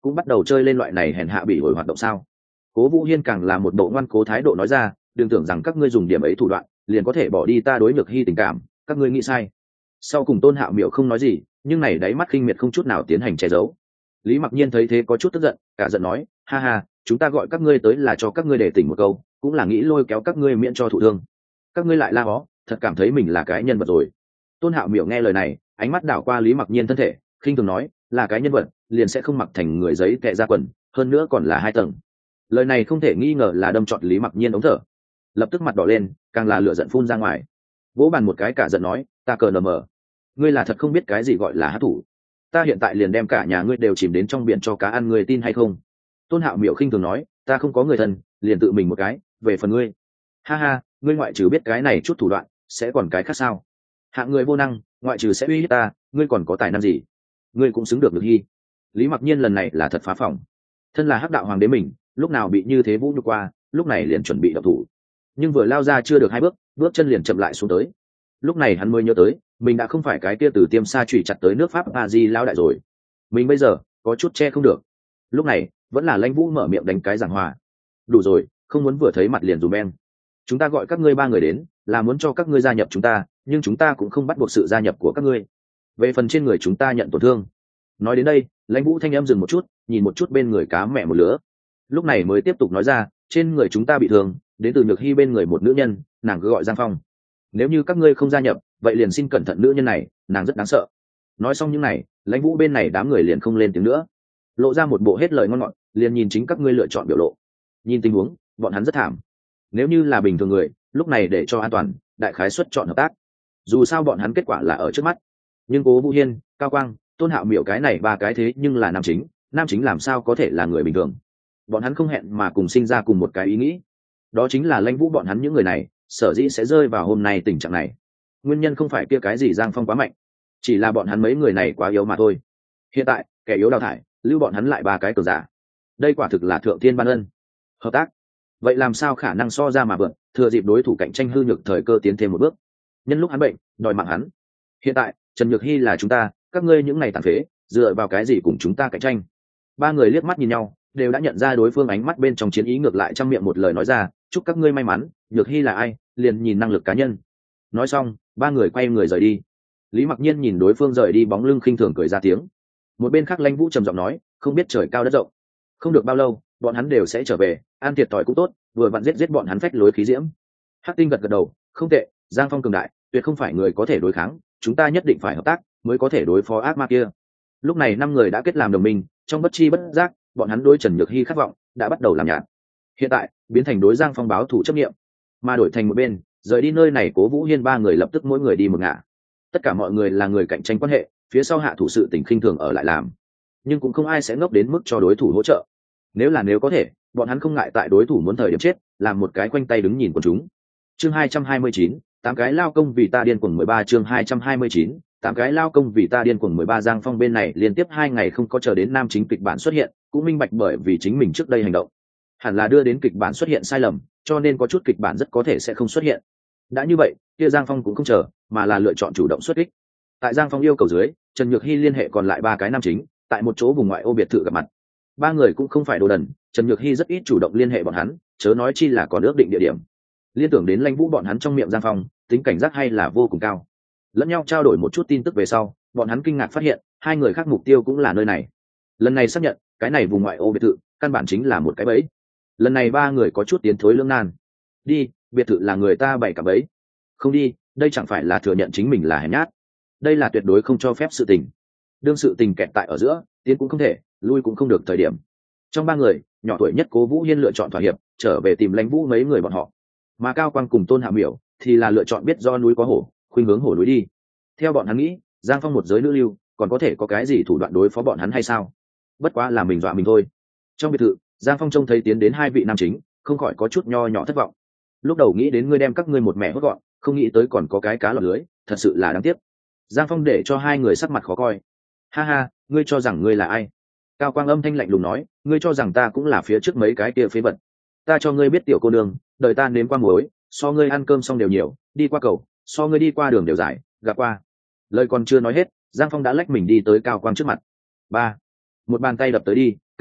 cũng bắt đầu chơi lên loại này hèn hạ bị ổi hoạt động sao? Cố Vũ Hiên càng là một bộ ngoan cố thái độ nói ra, đừng tưởng rằng các ngươi dùng điểm ấy thủ đoạn liền có thể bỏ đi ta đối Nhược Hy tình cảm, các ngươi nghĩ sai. Sau cùng Tôn Hạo Miểu không nói gì, nhưng này đáy mắt khinh miệt không chút nào tiến hành che giấu. Lý Mặc Nhiên thấy thế có chút tức giận, cả giận nói, ha ha, chúng ta gọi các ngươi tới là cho các ngươi để tỉnh một câu, cũng là nghĩ lôi kéo các ngươi miễn cho thụ thương. Các ngươi lại la hó, thật cảm thấy mình là cái nhân vật rồi. Tôn Hạo Miểu nghe lời này, ánh mắt đảo qua Lý Mặc Nhiên thân thể, khinh thường nói, là cái nhân vật liền sẽ không mặc thành người giấy kệ ra quần, hơn nữa còn là hai tầng. Lời này không thể nghi ngờ là đâm trọn Lý Mặc Nhiên ống thở, lập tức mặt đỏ lên, càng là lửa giận phun ra ngoài, vỗ bàn một cái cả giận nói, ta cờ nờ mờ, ngươi là thật không biết cái gì gọi là hát thủ, ta hiện tại liền đem cả nhà ngươi đều chìm đến trong biển cho cá ăn, ngươi tin hay không? Tôn Hạo Miểu khinh thường nói, ta không có người thân, liền tự mình một cái, về phần ngươi, ha ha, ngươi ngoại trừ biết cái này chút thủ đoạn, sẽ còn cái khác sao? Hạng người vô năng, ngoại trừ sẽ uy hiếp ta, ngươi còn có tài năng gì? Ngươi cũng xứng được được Hy. Lý Mặc Nhiên lần này là thật phá phòng, thân là hắc đạo hoàng đế mình, lúc nào bị như thế vũ nhục qua, lúc này liền chuẩn bị độc thủ, nhưng vừa lao ra chưa được hai bước, bước chân liền chậm lại xuống tới. Lúc này hắn mới nhớ tới, mình đã không phải cái kia từ tiêm sa chủy chặt tới nước Pháp a di lao đại rồi, mình bây giờ có chút che không được. Lúc này vẫn là Lãnh Vũ mở miệng đánh cái giảng hòa, đủ rồi, không muốn vừa thấy mặt liền dùm beng. Chúng ta gọi các ngươi ba người đến là muốn cho các ngươi gia nhập chúng ta, nhưng chúng ta cũng không bắt buộc sự gia nhập của các ngươi. Về phần trên người chúng ta nhận tổn thương. Nói đến đây, Lãnh Vũ thanh em dừng một chút, nhìn một chút bên người cá mẹ một lứa, lúc này mới tiếp tục nói ra, trên người chúng ta bị thương đến từ Nhược Hy bên người một nữ nhân, nàng cứ gọi Giang Phong. Nếu như các ngươi không gia nhập, vậy liền xin cẩn thận nữ nhân này, nàng rất đáng sợ. Nói xong những này, Lãnh Vũ bên này đám người liền không lên tiếng nữa, lộ ra một bộ hết lời ngon ngọt, liền nhìn chính các ngươi lựa chọn biểu lộ. Nhìn tình huống, bọn hắn rất thảm. Nếu như là bình thường người, lúc này để cho an toàn, đại khái suất chọn hợp tác. Dù sao bọn hắn kết quả là ở trước mắt. Nhưng Cố Vũ Hiên, Cao Quang, Tôn Hạo Miểu cái này ba cái thế nhưng là nam chính, nam chính làm sao có thể là người bình thường? Bọn hắn không hẹn mà cùng sinh ra cùng một cái ý nghĩ, đó chính là Lãnh Vũ bọn hắn những người này sở dĩ sẽ rơi vào hôm nay tình trạng này. Nguyên nhân không phải kia cái gì Giang Phong quá mạnh, chỉ là bọn hắn mấy người này quá yếu mà thôi. Hiện tại kẻ yếu đào thải, lưu bọn hắn lại ba cái cường giả, đây quả thực là thượng thiên ban ân. Hợp tác, vậy làm sao khả năng so ra mà vượt, thừa dịp đối thủ cạnh tranh hư nhược thời cơ tiến thêm một bước, nhân lúc hắn bệnh đòi mạng hắn. Hiện tại Trần Nhược Hy là chúng ta, các ngươi những này tàn phế dựa vào cái gì cùng chúng ta cạnh tranh? Ba người liếc mắt nhìn nhau, đều đã nhận ra đối phương ánh mắt bên trong chiến ý, ngược lại trăm miệng một lời nói ra, chúc các ngươi may mắn, Nhược Hy là ai liền nhìn năng lực cá nhân. Nói xong ba người quay người rời đi. Lý Mặc Nhiên nhìn đối phương rời đi bóng lưng khinh thường cười ra tiếng. Một bên khác Lãnh Vũ trầm giọng nói, không biết trời cao đất rộng, không được bao lâu bọn hắn đều sẽ trở về, an thiệt thòi cũng tốt, vừa vặn giết giết bọn hắn phách lối khí diễm. Hắc Tinh gật gật đầu, không tệ, Giang Phong cường đại, tuyệt không phải người có thể đối kháng, chúng ta nhất định phải hợp tác mới có thể đối phó ác ma kia. Lúc này năm người đã kết làm đồng minh, trong bất chi bất giác bọn hắn đối Trần Nhược Hy khát vọng đã bắt đầu làm nhạt, hiện tại biến thành đối Giang Phong báo thủ chấp nghiệm, mà đổi thành một bên rời đi nơi này. Cố Vũ Hiên ba người lập tức mỗi người đi một ngả, tất cả mọi người là người cạnh tranh quan hệ, phía sau hạ thủ sự tình khinh thường ở lại làm, nhưng cũng không ai sẽ ngốc đến mức cho đối thủ hỗ trợ. Nếu là nếu có thể, bọn hắn không ngại tại đối thủ muốn thời điểm chết, làm một cái quanh tay đứng nhìn của chúng. Chương hai trăm hai mươi chín, tám cái lao công vì ta điên cuồng mười ba. Chương hai trăm hai mươi chín, tám cái lao công vì ta điên cuồng mười ba. Giang Phong bên này liên tiếp hai ngày không có chờ đến nam chính kịch bản xuất hiện, cũng minh bạch bởi vì chính mình trước đây hành động hẳn là đưa đến kịch bản xuất hiện sai lầm, cho nên có chút kịch bản rất có thể sẽ không xuất hiện. Đã như vậy, kia Giang Phong cũng không chờ, mà là lựa chọn chủ động xuất kích. Tại Giang Phong yêu cầu dưới, Trần Nhược Hy liên hệ còn lại ba cái nam chính, tại một chỗ vùng ngoại ô biệt thự gặp mặt. Ba người cũng không phải đồ đần, Trần Nhược Hy rất ít chủ động liên hệ bọn hắn, chớ nói chi là còn ước định địa điểm. Liên tưởng đến Lãnh Vũ bọn hắn trong miệng Giang Phong, tính cảnh giác hay là vô cùng cao. Lẫn nhau trao đổi một chút tin tức về sau, bọn hắn kinh ngạc phát hiện hai người khác mục tiêu cũng là nơi này. Lần này xác nhận cái này vùng ngoại ô biệt thự căn bản chính là một cái bẫy. Lần này ba người có chút tiến thối lưỡng nan. Đi, biệt thự là người ta bày cả bẫy. Không đi, đây chẳng phải là thừa nhận chính mình là hèn nhát. Đây là tuyệt đối không cho phép sự tình. Đương sự tình kẹt tại ở giữa, tiến cũng không thể, lui cũng không được thời điểm. Trong ba người, nhỏ tuổi nhất Cố Vũ Hiên lựa chọn thỏa hiệp, trở về tìm Lãnh Vũ mấy người bọn họ. Mà Cao Quang cùng Tôn Hạ Miểu thì là lựa chọn biết do núi có hổ, khuynh hướng hổ núi đi. Theo bọn hắn nghĩ, Giang Phong một giới nữ lưu, còn có thể có cái gì thủ đoạn đối phó bọn hắn hay sao? Bất quá là mình dọa mình thôi. Trong biệt thự, Giang Phong trông thấy tiến đến hai vị nam chính, không khỏi có chút nho nhỏ thất vọng. Lúc đầu nghĩ đến ngươi đem các ngươi một mẹ hốt gọn, không nghĩ tới còn có cái cá lọt lưới, thật sự là đáng tiếc. Giang Phong để cho hai người sắc mặt khó coi. Ha ha, ngươi cho rằng ngươi là ai? Cao Quang âm thanh lạnh lùng nói, ngươi cho rằng ta cũng là phía trước mấy cái kia phế vật. Ta cho ngươi biết tiểu cô nương, đời ta nếm qua muối, so ngươi ăn cơm xong đều nhiều, đi qua cầu, so ngươi đi qua đường đều dài, gặp qua. Lời còn chưa nói hết, Giang Phong đã lách mình đi tới Cao Quang trước mặt. Ba, một bàn tay đập tới đi,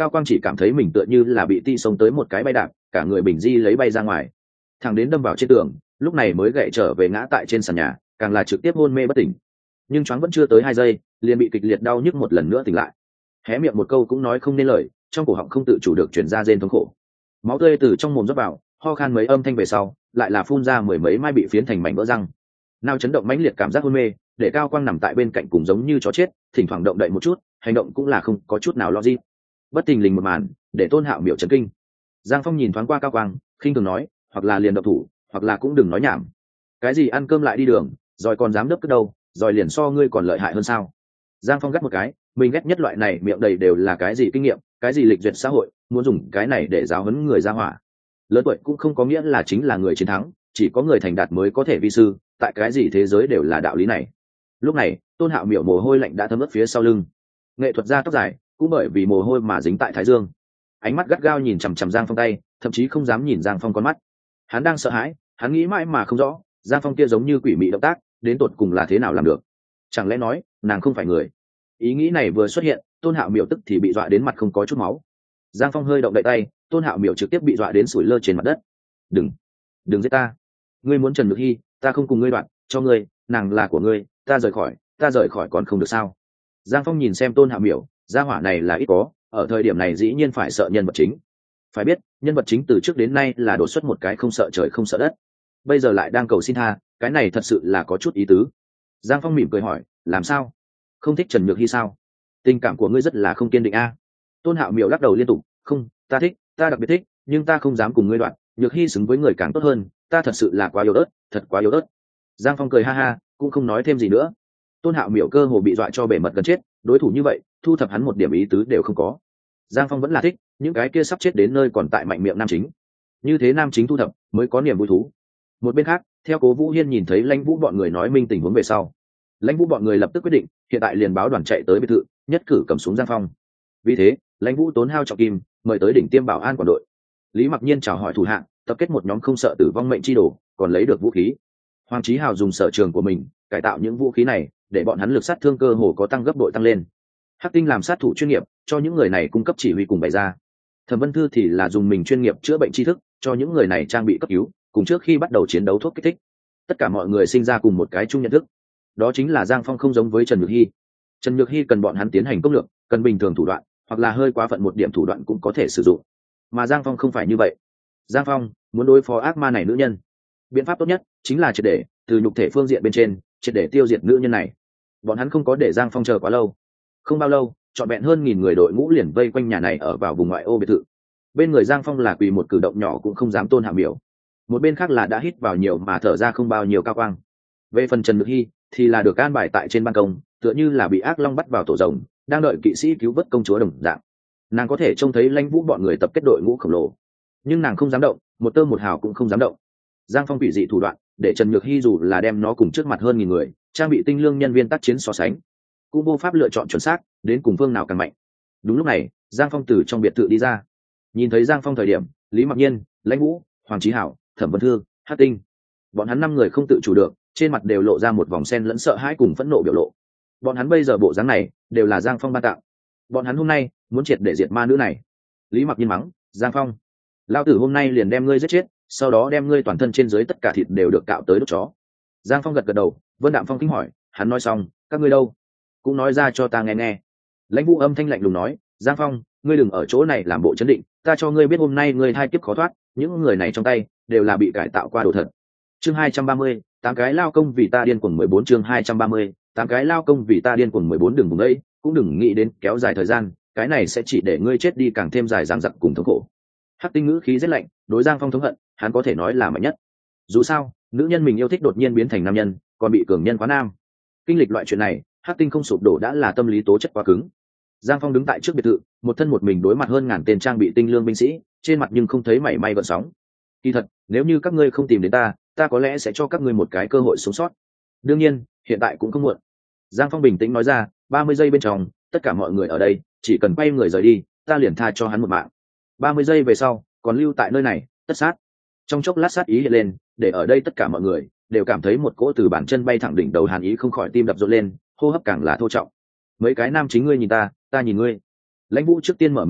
Cao Quang chỉ cảm thấy mình tựa như là bị ti sông tới một cái bay đạp, cả người bình di lấy bay ra ngoài, thẳng đến đâm vào trên tường, lúc này mới gậy trở về ngã tại trên sàn nhà, càng là trực tiếp hôn mê bất tỉnh. Nhưng choáng vẫn chưa tới hai giây, liền bị kịch liệt đau nhức một lần nữa tỉnh lại, hé miệng một câu cũng nói không nên lời, trong cổ họng không tự chủ được truyền ra rên thống khổ, máu tươi từ trong mồm rót vào, ho khan mấy âm thanh về sau, lại là phun ra mười mấy mai bị phiến thành mảnh vỡ răng. Nào chấn động mãnh liệt cảm giác hôn mê, để Cao Quang nằm tại bên cạnh cùng giống như chó chết, thỉnh thoảng động đậy một chút, hành động cũng là không có chút nào lo gì. Bất tình lình một màn, để Tôn Hạo miểu chấn kinh. Giang Phong nhìn thoáng qua Cao Quang, khinh thường nói, hoặc là liền độc thủ, hoặc là cũng đừng nói nhảm. Cái gì ăn cơm lại đi đường, rồi còn dám đớp cất đâu, rồi liền so ngươi còn lợi hại hơn sao? Giang Phong gắt một cái, mình ghét nhất loại này miệng đầy đều là cái gì kinh nghiệm, cái gì lịch duyệt xã hội, muốn dùng cái này để giáo huấn người ra hỏa. Lớn tuổi cũng không có nghĩa là chính là người chiến thắng, chỉ có người thành đạt mới có thể vi sư, tại cái gì thế giới đều là đạo lý này. Lúc này, Tôn Hạo miểu mồ hôi lạnh đã thấm ướt phía sau lưng, nghệ thuật gia tóc dài cũng bởi vì mồ hôi mà dính tại thái dương, ánh mắt gắt gao nhìn chằm chằm Giang Phong tay, thậm chí không dám nhìn Giang Phong con mắt. Hắn đang sợ hãi, hắn nghĩ mãi mà không rõ, Giang Phong kia giống như quỷ mị động tác, đến tột cùng là thế nào làm được? Chẳng lẽ nói, nàng không phải người? Ý nghĩ này vừa xuất hiện, Tôn Hạo miểu tức thì bị dọa đến mặt không có chút máu. Giang Phong hơi động đậy tay, Tôn Hạo miểu trực tiếp bị dọa đến sủi lơ trên mặt đất. Đừng, đừng giết ta! Ngươi muốn Trần Nhược Hy, ta không cùng ngươi đoạn, cho ngươi, nàng là của ngươi, ta rời khỏi, ta rời khỏi còn không được sao? Giang Phong nhìn xem Tôn Hạo miểu, gia hỏa này là ít có, ở thời điểm này dĩ nhiên phải sợ nhân vật chính. Phải biết, nhân vật chính từ trước đến nay là đột xuất một cái không sợ trời không sợ đất, bây giờ lại đang cầu xin tha, cái này thật sự là có chút ý tứ. Giang Phong mỉm cười hỏi, làm sao? Không thích Trần Nhược Hy sao? Tình cảm của ngươi rất là không kiên định a. Tôn Hạo miểu lắc đầu liên tục, không, ta thích, ta đặc biệt thích, nhưng ta không dám cùng ngươi đoạn, Nhược Hy xứng với người càng tốt hơn, ta thật sự là quá yếu ớt, thật quá yếu ớt. Giang Phong cười ha ha, cũng không nói thêm gì nữa. Tôn Hạo miểu cơ hồ bị dọa cho bể mật gần chết, đối thủ như vậy, thu thập hắn một điểm ý tứ đều không có. Giang Phong vẫn là thích, những cái kia sắp chết đến nơi còn tại mạnh miệng nam chính. Như thế nam chính thu thập mới có niềm vui thú. Một bên khác, theo Cố Vũ Hiên nhìn thấy Lãnh Vũ bọn người nói minh tình huống về sau, Lãnh Vũ bọn người lập tức quyết định, hiện tại liền báo đoàn chạy tới biệt thự, nhất cử cầm xuống Giang Phong. Vì thế, Lãnh Vũ tốn hao trọng kim, mời tới đỉnh tiêm bảo an quản đội. Lý Mặc Nhiên chào hỏi thủ hạ, tập kết một nhóm không sợ tử vong mệnh chi đồ, còn lấy được vũ khí. Hoàng Chí Hào dùng sở trường của mình cải tạo những vũ khí này, để bọn hắn lực sát thương cơ hồ có tăng gấp đội tăng lên. Hắc Tinh làm sát thủ chuyên nghiệp, cho những người này cung cấp chỉ huy cùng bày ra. Thẩm Vân Thư thì là dùng mình chuyên nghiệp chữa bệnh tri thức, cho những người này trang bị cấp cứu, cùng trước khi bắt đầu chiến đấu thuốc kích thích. Tất cả mọi người sinh ra cùng một cái chung nhận thức, đó chính là Giang Phong không giống với Trần Nhược Hy. Trần Nhược Hy cần bọn hắn tiến hành công lược, cần bình thường thủ đoạn, hoặc là hơi quá phận một điểm thủ đoạn cũng có thể sử dụng. Mà Giang Phong không phải như vậy. Giang Phong muốn đối phó ác ma này nữ nhân, biện pháp tốt nhất chính là triệt để từ nhục thể phương diện bên trên, triệt để tiêu diệt nữ nhân này. Bọn hắn không có để Giang Phong chờ quá lâu. Không bao lâu, trọn vẹn hơn nghìn người đội ngũ liền vây quanh nhà này ở vào vùng ngoại ô biệt thự. Bên người Giang Phong là quỳ một cử động nhỏ cũng không dám Tôn Hạo miểu. Một bên khác là đã hít vào nhiều mà thở ra không bao nhiêu Cao Quang. Về phần Trần Nhược Hy thì là được an bài tại trên ban công, tựa như là bị ác long bắt vào tổ rồng, đang đợi kỵ sĩ cứu vớt công chúa đồng dạng. Nàng có thể trông thấy Lãnh Vũ bọn người tập kết đội ngũ khổng lồ, nhưng nàng không dám động, một tơ một hào cũng không dám động. Giang Phong bị dị thủ đoạn, để Trần Nhược Hy dù là đem nó cùng trước mặt hơn nghìn người, trang bị tinh lương nhân viên tác chiến so sánh, cũng vô pháp lựa chọn chuẩn xác đến cùng phương nào càng mạnh. Đúng lúc này, Giang Phong từ trong biệt thự đi ra. Nhìn thấy Giang Phong thời điểm, Lý Mặc Nhiên, Lãnh Vũ, Hoàng Chí Hảo, Thẩm Vân Thư, Hắc Tinh, bọn hắn năm người không tự chủ được, trên mặt đều lộ ra một vòng sen lẫn sợ hãi cùng phẫn nộ biểu lộ. Bọn hắn bây giờ bộ dáng này đều là Giang Phong ban tặng. Bọn hắn hôm nay muốn triệt để diệt ma nữ này. Lý Mặc Nhiên mắng, Giang Phong, lão tử hôm nay liền đem ngươi giết chết, sau đó đem ngươi toàn thân trên dưới tất cả thịt đều được cạo tới đốt chó. Giang Phong gật gật đầu. Vân Đạm Phong kính hỏi, hắn nói xong, các ngươi đâu? Cũng nói ra cho ta nghe nghe. Lãnh Vũ âm thanh lạnh lùng nói, Giang Phong, ngươi đừng ở chỗ này làm bộ chấn định, ta cho ngươi biết hôm nay ngươi thai kiếp khó thoát, những người này trong tay đều là bị cải tạo qua đồ thật. Chương hai trăm ba mươi, tám cái lao công vì ta điên cuồng mười bốn chương hai trăm ba mươi, tám cái lao công vì ta điên cuồng mười bốn đừng vùng ấy, cũng đừng nghĩ đến kéo dài thời gian, cái này sẽ chỉ để ngươi chết đi càng thêm dài dằng dặc cùng thống khổ. Hắc Tinh ngữ khí rất lạnh, đối Giang Phong thống hận, hắn có thể nói là mạnh nhất. Dù sao, nữ nhân mình yêu thích đột nhiên biến thành nam nhân, còn bị cường nhân quá nam. Kinh lịch loại chuyện này, Hắc Tinh không sụp đổ đã là tâm lý tố chất quá cứng. Giang Phong đứng tại trước biệt thự, một thân một mình đối mặt hơn ngàn tên trang bị tinh lương binh sĩ, trên mặt nhưng không thấy mảy may gợn sóng. Kỳ thật, nếu như các ngươi không tìm đến ta, ta có lẽ sẽ cho các ngươi một cái cơ hội sống sót. Đương nhiên, hiện tại cũng không muộn. Giang Phong bình tĩnh nói ra, ba mươi giây bên trong, tất cả mọi người ở đây, chỉ cần quay người rời đi, ta liền tha cho hắn một mạng. ba mươi giây về sau, còn lưu tại nơi này, tất sát. Trong chốc lát sát ý hiện lên, để ở đây tất cả mọi người đều cảm thấy một cỗ từ bàn chân bay thẳng đỉnh đầu hàn ý không khỏi tim đập rộn lên, hô hấp càng là thô trọng. Mấy cái nam chính ngươi nhìn ta, ta nhìn ngươi. Lãnh Vũ trước tiên mở miệng nói,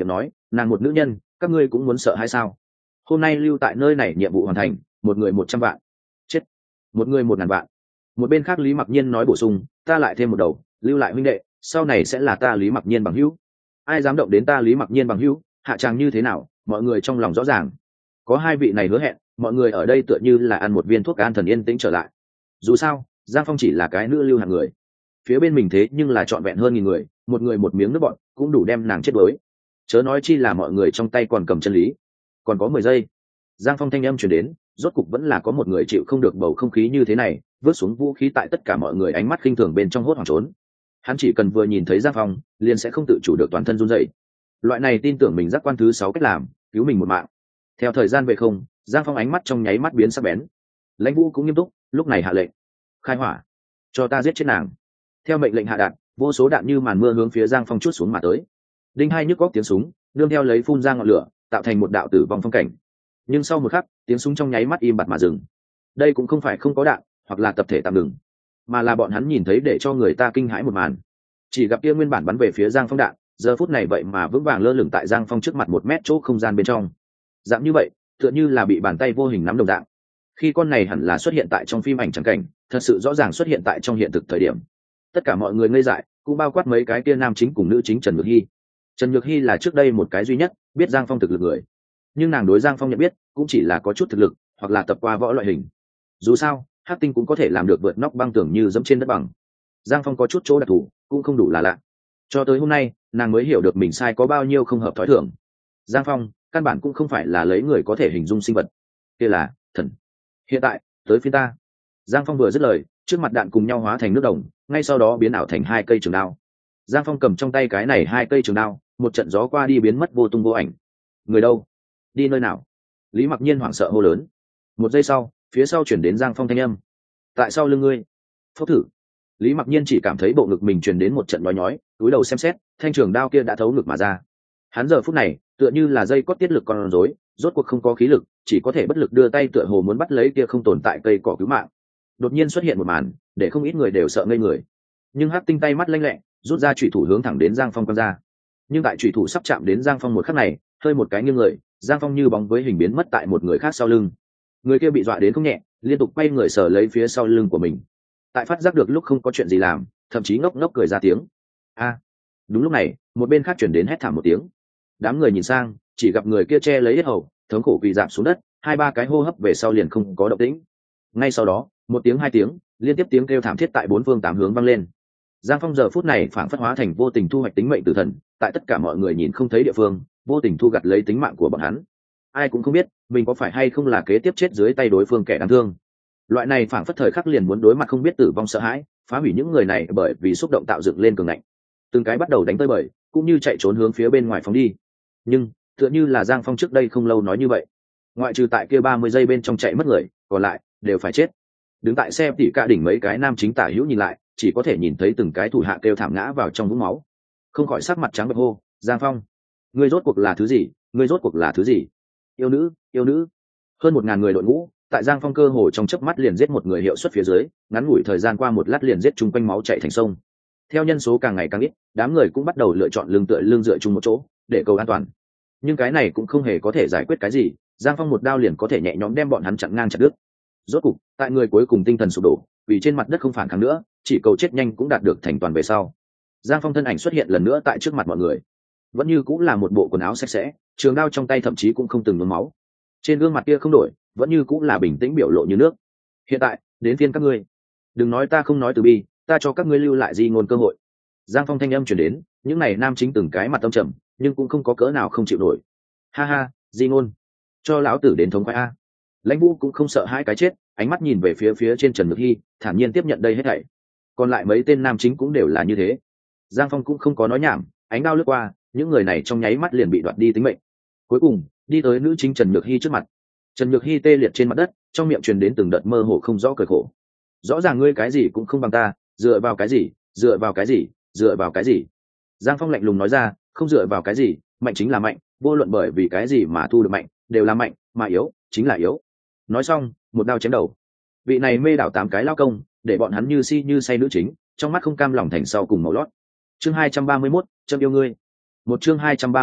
nàng một nữ nhân các ngươi cũng muốn sợ hay sao? Hôm nay lưu tại nơi này nhiệm vụ hoàn thành, một người một trăm vạn. Chết. Một người một ngàn vạn. Một bên khác Lý Mặc Nhiên nói bổ sung, ta lại thêm một đầu, lưu lại huynh đệ, sau này sẽ là ta Lý Mặc Nhiên bằng hữu. Ai dám động đến ta Lý Mặc Nhiên bằng hữu, hạ tràng như thế nào, mọi người trong lòng rõ ràng. Có hai vị này hứa hẹn, mọi người ở đây tựa như là ăn một viên thuốc an thần yên tĩnh trở lại. Dù sao, Giang Phong chỉ là cái nữ lưu hạng người, phía bên mình thế nhưng là trọn vẹn hơn nghìn người, một người một miếng nước bọn cũng đủ đem nàng chết đuối, chớ nói chi là mọi người trong tay còn cầm chân lý. Còn có mười giây, Giang Phong thanh âm truyền đến, rốt cục vẫn là có một người chịu không được bầu không khí như thế này, vứt xuống vũ khí tại tất cả mọi người ánh mắt khinh thường bên trong hốt hoảng trốn. Hắn chỉ cần vừa nhìn thấy Giang Phong, liền sẽ không tự chủ được toàn thân run rẩy. Loại này tin tưởng mình giác quan thứ sáu cách làm, cứu mình một mạng. Theo thời gian về không, Giang Phong ánh mắt trong nháy mắt biến sắc bén. Lãnh Vũ cũng nghiêm túc, lúc này hạ lệnh, khai hỏa, cho ta giết chết nàng. Theo mệnh lệnh hạ đạn, vô số đạn như màn mưa hướng phía Giang Phong chút xuống mà tới. Đinh hai nhức góc tiếng súng, nương theo lấy phun ra ngọn lửa, tạo thành một đạo tử vong phong cảnh. Nhưng sau một khắc, tiếng súng trong nháy mắt im bặt mà dừng. Đây cũng không phải không có đạn, hoặc là tập thể tạm ngừng, mà là bọn hắn nhìn thấy để cho người ta kinh hãi một màn. Chỉ gặp kia nguyên bản bắn về phía Giang Phong đạn, giờ phút này vậy mà vững vàng lơ lửng tại Giang Phong trước mặt một mét chỗ không gian bên trong. Dạng như vậy, tựa như là bị bàn tay vô hình nắm đồng dạng. Khi con này hẳn là xuất hiện tại trong phim ảnh chẳng cảnh, thật sự rõ ràng xuất hiện tại trong hiện thực thời điểm. Tất cả mọi người ngây dại, cũng bao quát mấy cái kia nam chính cùng nữ chính Trần Nhược Hy. Trần Nhược Hy là trước đây một cái duy nhất biết Giang Phong thực lực người, nhưng nàng đối Giang Phong nhận biết cũng chỉ là có chút thực lực, hoặc là tập qua võ loại hình. Dù sao, Hắc Tinh cũng có thể làm được vượt nóc băng tường như dẫm trên đất bằng. Giang Phong có chút chỗ đặc thù, cũng không đủ là lạ. Cho tới hôm nay, nàng mới hiểu được mình sai có bao nhiêu không hợp thói thường. Giang Phong căn bản cũng không phải là lấy người có thể hình dung sinh vật, kia là thần. Hiện tại tới phía ta. Giang Phong vừa dứt lời, trước mặt đạn cùng nhau hóa thành nước đồng, ngay sau đó biến ảo thành hai cây trường đao. Giang Phong cầm trong tay cái này hai cây trường đao, một trận gió qua đi biến mất vô tung vô ảnh. Người đâu? Đi nơi nào? Lý Mặc Nhiên hoảng sợ hô lớn. Một giây sau, phía sau chuyển đến Giang Phong thanh âm. Tại sao lưng ngươi? Phốc thử. Lý Mặc Nhiên chỉ cảm thấy bộ ngực mình truyền đến một trận nhói nhói, túi đầu xem xét, thanh trường đao kia đã thấu ngực mà ra. Hắn giờ phút này, tựa như là dây cót tiết lực con rối, rốt cuộc không có khí lực, chỉ có thể bất lực đưa tay tựa hồ muốn bắt lấy kia không tồn tại cây cỏ cứu mạng. Đột nhiên xuất hiện một màn, để không ít người đều sợ ngây người. Nhưng Hắc Tinh tay mắt lanh lẹ, rút ra chủy thủ hướng thẳng đến Giang Phong quăng ra. Nhưng tại chủy thủ sắp chạm đến Giang Phong một khắc này, hơi một cái nghiêng người, Giang Phong như bóng với hình biến mất tại một người khác sau lưng. Người kia bị dọa đến không nhẹ, liên tục quay người sờ lấy phía sau lưng của mình. Tại phát giác được lúc không có chuyện gì làm, thậm chí ngốc ngốc cười ra tiếng. A! Đúng lúc này, một bên khác chuyển đến hét thảm một tiếng. Đám người nhìn sang, chỉ gặp người kia che lấy hết hầu, thống khổ quỳ rạp xuống đất, hai ba cái hô hấp về sau liền không có động tĩnh. Ngay sau đó, một tiếng hai tiếng, liên tiếp tiếng kêu thảm thiết tại bốn phương tám hướng vang lên. Giang Phong giờ phút này phảng phất hóa thành vô tình thu hoạch tính mệnh tử thần, tại tất cả mọi người nhìn không thấy địa phương, vô tình thu gặt lấy tính mạng của bọn hắn. Ai cũng không biết mình có phải hay không là kế tiếp chết dưới tay đối phương kẻ đáng thương. Loại này phảng phất thời khắc liền muốn đối mặt không biết tử vong sợ hãi, phá hủy những người này bởi vì xúc động tạo dựng lên cường ngạnh. Từng cái bắt đầu đánh tới bời, cũng như chạy trốn hướng phía bên ngoài phóng đi. Nhưng tựa như là Giang Phong trước đây không lâu nói như vậy, ngoại trừ tại kia ba mươi giây bên trong chạy mất người, còn lại đều phải chết. Đứng tại xe tỉ cả đỉnh mấy cái nam chính tả hữu nhìn lại, chỉ có thể nhìn thấy từng cái thủ hạ kêu thảm ngã vào trong vũng máu, không khỏi sắc mặt trắng bệch hô, Giang Phong, ngươi rốt cuộc là thứ gì? Ngươi rốt cuộc là thứ gì? Yêu nữ, yêu nữ. Hơn một ngàn người đội ngũ, tại Giang Phong cơ hồ trong chớp mắt liền giết một người hiệu suất phía dưới, ngắn ngủi thời gian qua một lát liền giết chung quanh máu chảy thành sông. Theo nhân số càng ngày càng ít, đám người cũng bắt đầu lựa chọn lưng tựa lưng dựa chung một chỗ, để cầu an toàn. Nhưng cái này cũng không hề có thể giải quyết cái gì, Giang Phong một đao liền có thể nhẹ nhõm đem bọn hắn chặn ngang chặt đứt. Rốt cục, tại người cuối cùng tinh thần sụp đổ, vì trên mặt đất không phản kháng nữa, chỉ cầu chết nhanh cũng đạt được thành toàn về sau. Giang Phong thân ảnh xuất hiện lần nữa tại trước mặt mọi người, vẫn như cũng là một bộ quần áo sạch sẽ, trường đao trong tay thậm chí cũng không từng nhuốm máu, trên gương mặt kia không đổi, vẫn như cũng là bình tĩnh biểu lộ như nước. Hiện tại đến phiên các ngươi, đừng nói ta không nói từ bi, ta cho các ngươi lưu lại di ngôn cơ hội. Giang Phong thanh âm truyền đến, những này nam chính từng cái mặt tâm trầm, nhưng cũng không có cỡ nào không chịu nổi. Ha ha, di ngôn, cho lão tử đến thống khoái a. Lãnh Vũ cũng không sợ hai cái chết, ánh mắt nhìn về phía phía trên Trần Nhược Hy, thản nhiên tiếp nhận đây hết thảy. Còn lại mấy tên nam chính cũng đều là như thế. Giang Phong cũng không có nói nhảm, ánh đao lướt qua, những người này trong nháy mắt liền bị đoạt đi tính mệnh. Cuối cùng đi tới nữ chính Trần Nhược Hy trước mặt. Trần Nhược Hy tê liệt trên mặt đất, trong miệng truyền đến từng đợt mơ hồ không rõ cười khổ. Rõ ràng ngươi cái gì cũng không bằng ta, dựa vào cái gì, dựa vào cái gì, dựa vào cái gì? Giang Phong lạnh lùng nói ra, không dựa vào cái gì, mạnh chính là mạnh, vô luận bởi vì cái gì mà thu được mạnh, đều là mạnh, mà yếu chính là yếu. Nói xong, một đao chém đầu. Vị này mê đảo tám cái lao công, để bọn hắn như si như say nữ chính, trong mắt không cam lòng thành sau cùng màu lót. Chương hai trăm ba mươi mốt, châm yêu ngươi. Một chương hai trăm ba mươi mốt,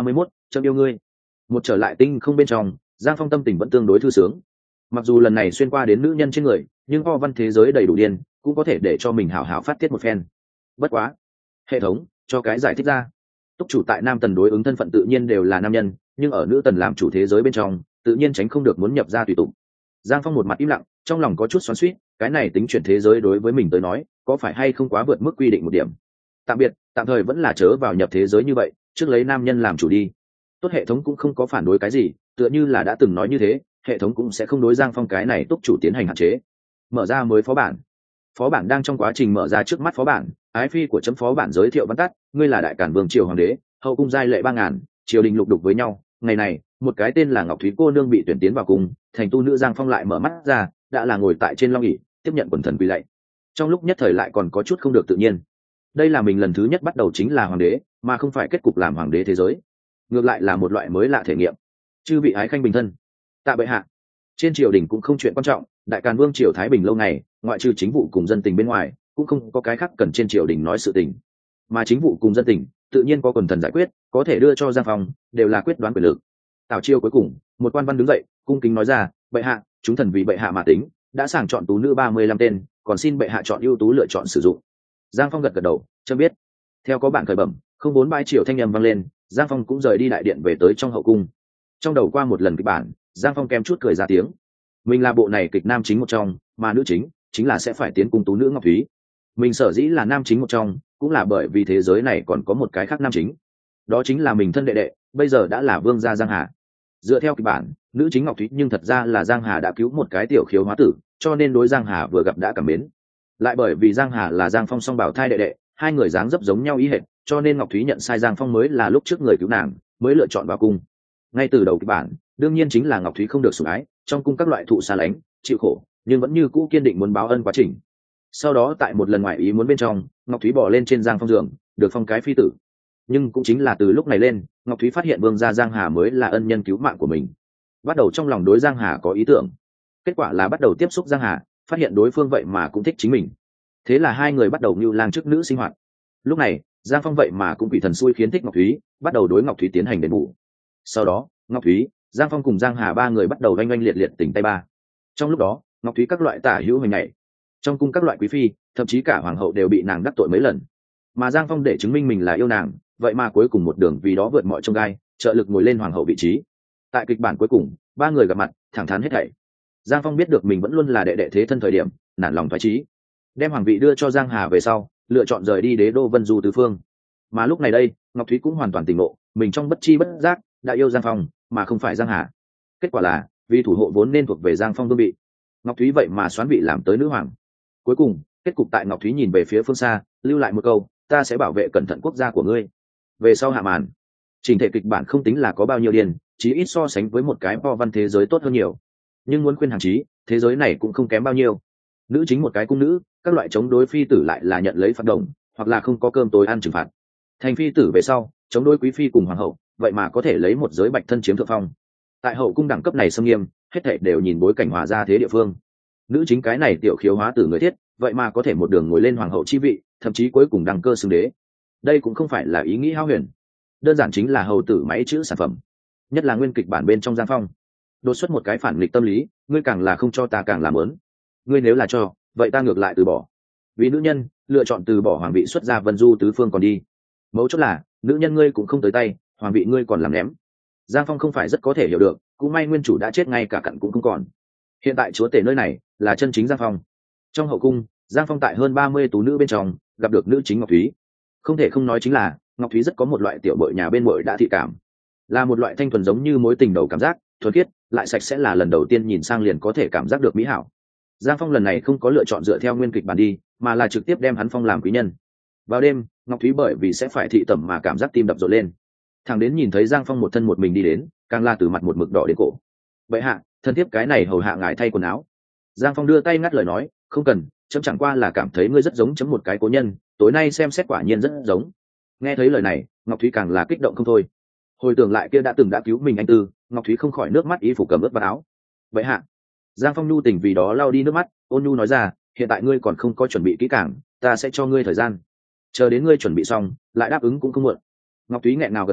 chấm yêu ngươi. Một trở lại tinh không bên trong, Giang Phong tâm tình vẫn tương đối thư sướng. Mặc dù lần này xuyên qua đến nữ nhân trên người, nhưng ho văn thế giới đầy đủ điên, cũng có thể để cho mình hảo hảo phát tiết một phen. Bất quá, hệ thống cho cái giải thích ra. Túc chủ tại nam tần đối ứng thân phận tự nhiên đều là nam nhân, nhưng ở nữ tần làm chủ thế giới bên trong, tự nhiên tránh không được muốn nhập ra tùy tụng. Giang Phong một mặt im lặng, trong lòng có chút xoắn xuýt, cái này tính chuyển thế giới đối với mình tới nói, có phải hay không quá vượt mức quy định một điểm. Tạm biệt, tạm thời vẫn là chớ vào nhập thế giới như vậy, trước lấy nam nhân làm chủ đi. Tốt, hệ thống cũng không có phản đối cái gì, tựa như là đã từng nói như thế, hệ thống cũng sẽ không đối Giang Phong cái này túc chủ tiến hành hạn chế. Mở ra mới phó bản. Phó bản đang trong quá trình mở ra trước mắt phó bản, ái phi của chấm phó bản giới thiệu văn tắt, ngươi là đại cản vương triều hoàng đế, hậu cung giai lệ ba ngàn, triều đình lục đục với nhau. Ngày này, một cái tên là Ngọc Thúy cô nương bị tuyển tiến vào cung, thành tu nữ. Giang Phong lại mở mắt ra, đã là ngồi tại trên long ỷ, tiếp nhận quần thần quỳ lạy. Trong lúc nhất thời lại còn có chút không được tự nhiên. Đây là mình lần thứ nhất bắt đầu chính là hoàng đế, mà không phải kết cục làm hoàng đế thế giới. Ngược lại là một loại mới lạ thể nghiệm. Chư vị ái khanh bình thân. Tạ bệ hạ. Trên triều đình cũng không chuyện quan trọng, đại càn vương triều thái bình lâu ngày, ngoại trừ chính vụ cùng dân tình bên ngoài, cũng không có cái khác cần trên triều đình nói sự tình. Mà chính vụ cùng dân tình, tự nhiên có quần thần giải quyết, có thể đưa cho Giang Phong, đều là quyết đoán quyền lực. Tào chiêu cuối cùng, một quan văn đứng dậy, cung kính nói ra, bệ hạ, chúng thần vì bệ hạ mà tính, đã sàng chọn tú nữ ba mươi lăm tên, còn xin bệ hạ chọn ưu tú lựa chọn sử dụng. Giang Phong gật gật đầu, cho biết. Theo có bản khởi bẩm, không bốn bãi triều thanh âm vang lên, Giang Phong cũng rời đi đại điện về tới trong hậu cung. Trong đầu qua một lần kịch bản, Giang Phong kem chút cười ra tiếng. Mình là bộ này kịch nam chính một trong, mà nữ chính chính là sẽ phải tiến cung tú nữ Ngọc Thúy. Mình sở dĩ là nam chính một trong, cũng là bởi vì thế giới này còn có một cái khác nam chính, đó chính là mình thân đệ đệ, bây giờ đã là vương gia Giang Hà. Dựa theo kịch bản, nữ chính Ngọc Thúy nhưng thật ra là Giang Hà đã cứu một cái tiểu khiếu hóa tử, cho nên đối Giang Hà vừa gặp đã cảm mến. Lại bởi vì Giang Hà là Giang Phong song bảo thai đệ đệ, hai người dáng dấp giống nhau ý hệt, cho nên Ngọc Thúy nhận sai Giang Phong mới là lúc trước người cứu nàng, mới lựa chọn vào cung. Ngay từ đầu kịch bản, đương nhiên chính là Ngọc Thúy không được sủng ái, trong cung các loại thụ xa lánh, chịu khổ, nhưng vẫn như cũ kiên định muốn báo ân quá trình. Sau đó tại một lần ngoại ý muốn bên trong, Ngọc Thúy bỏ lên trên Giang Phong giường, được phong cái phi tử. Nhưng cũng chính là từ lúc này lên, Ngọc Thúy phát hiện vương gia Giang Hà mới là ân nhân cứu mạng của mình, bắt đầu trong lòng đối Giang Hà có ý tưởng. Kết quả là bắt đầu tiếp xúc Giang Hà, phát hiện đối phương vậy mà cũng thích chính mình. Thế là hai người bắt đầu như lang trước nữ sinh hoạt. Lúc này Giang Phong vậy mà cũng bị thần xui khiến thích Ngọc Thúy, bắt đầu đối Ngọc Thúy tiến hành đền bù. Sau đó Ngọc Thúy, Giang Phong cùng Giang Hà ba người bắt đầu oanh oanh liệt liệt tình tay ba. Trong lúc đó Ngọc Thúy các loại tả hữu hình này, trong cung các loại quý phi, thậm chí cả hoàng hậu đều bị nàng đắc tội mấy lần. Mà Giang Phong để chứng minh mình là yêu nàng, vậy mà cuối cùng một đường vì đó vượt mọi chông gai, trợ lực ngồi lên hoàng hậu vị trí. Tại kịch bản cuối cùng, ba người gặp mặt, thẳng thắn hết thảy. Giang Phong biết được mình vẫn luôn là đệ đệ thế thân thời điểm, nản lòng thoái chí, đem hoàng vị đưa cho Giang Hà về sau, lựa chọn rời đi đế đô Vân Du tứ phương. Mà lúc này đây, Ngọc Thúy cũng hoàn toàn tỉnh ngộ, mình trong bất chi bất giác đã yêu Giang Phong, mà không phải Giang Hà. Kết quả là, vì thủ hộ vốn nên thuộc về Giang Phong vương vị, Ngọc Thúy vậy mà xoán vị làm tới nữ hoàng. Cuối cùng, kết cục tại Ngọc Thúy nhìn về phía phương xa, lưu lại một câu, ta sẽ bảo vệ cẩn thận quốc gia của ngươi. Về sau hạ màn, trình thể kịch bản không tính là có bao nhiêu điên, chí ít so sánh với một cái po văn thế giới tốt hơn nhiều. Nhưng muốn khuyên hàng chí, thế giới này cũng không kém bao nhiêu. Nữ chính một cái cung nữ, các loại chống đối phi tử lại là nhận lấy phạt đồng, hoặc là không có cơm tối ăn trừng phạt. Thành phi tử về sau, chống đối quý phi cùng hoàng hậu, vậy mà có thể lấy một giới bạch thân chiếm thượng phong. Tại hậu cung đẳng cấp này xâm nghiêm, hết thảy đều nhìn bối cảnh hòa ra thế địa phương. Nữ chính cái này tiểu khiếu hóa tử người thiết, vậy mà có thể một đường ngồi lên hoàng hậu chi vị, thậm chí cuối cùng đăng cơ xưng đế. Đây cũng không phải là ý nghĩ hão huyền, đơn giản chính là hầu tử máy chữ sản phẩm. Nhất là nguyên kịch bản bên trong Giang Phong, đột xuất một cái phản nghịch tâm lý, ngươi càng là không cho ta càng làm lớn, ngươi nếu là cho, vậy ta ngược lại từ bỏ. Vì nữ nhân, lựa chọn từ bỏ hoàng vị xuất ra Vân Du tứ phương còn đi. Mấu chốt là, nữ nhân ngươi cũng không tới tay, hoàng vị ngươi còn làm ném. Giang Phong không phải rất có thể hiểu được, cũng may nguyên chủ đã chết ngay cả cặn cũng không còn. Hiện tại chúa tể nơi này là chân chính Giang Phong. Trong hậu cung, Giang Phong tại hơn ba mươi tú nữ bên trong gặp được nữ chính Ngọc Thúy. Không thể không nói chính là Ngọc Thúy rất có một loại tiểu bội nhà bên bội đã thị cảm, là một loại thanh thuần giống như mối tình đầu cảm giác, thuần khiết lại sạch sẽ, là lần đầu tiên nhìn sang liền có thể cảm giác được mỹ hảo. Giang Phong lần này không có lựa chọn dựa theo nguyên kịch bản đi, mà là trực tiếp đem hắn phong làm quý nhân. Vào đêm, Ngọc Thúy bởi vì sẽ phải thị tẩm mà cảm giác tim đập rộn lên. Thằng đến nhìn thấy Giang Phong một thân một mình đi đến, càng la từ mặt một mực đỏ đến cổ. Vậy hạ, thân thiết cái này hầu hạ ngài thay quần áo. Giang Phong đưa tay ngắt lời nói, không cần, chấm chẳng qua là cảm thấy ngươi rất giống chấm một cái cố nhân, tối nay xem xét quả nhiên rất giống. Nghe thấy lời này, Ngọc Thúy càng là kích động không thôi. Hồi tưởng lại kia đã từng đã cứu mình anh tư, Ngọc Thúy không khỏi nước mắt ý phủ cầm ướt vào áo. Vậy hạ, Giang Phong nhu tình vì đó lau đi nước mắt, ôn nhu nói ra, hiện tại ngươi còn không có chuẩn bị kỹ càng, ta sẽ cho ngươi thời gian, chờ đến ngươi chuẩn bị xong lại đáp ứng cũng không muộn. Ngọc Thúy nghẹn ngào gật đầu,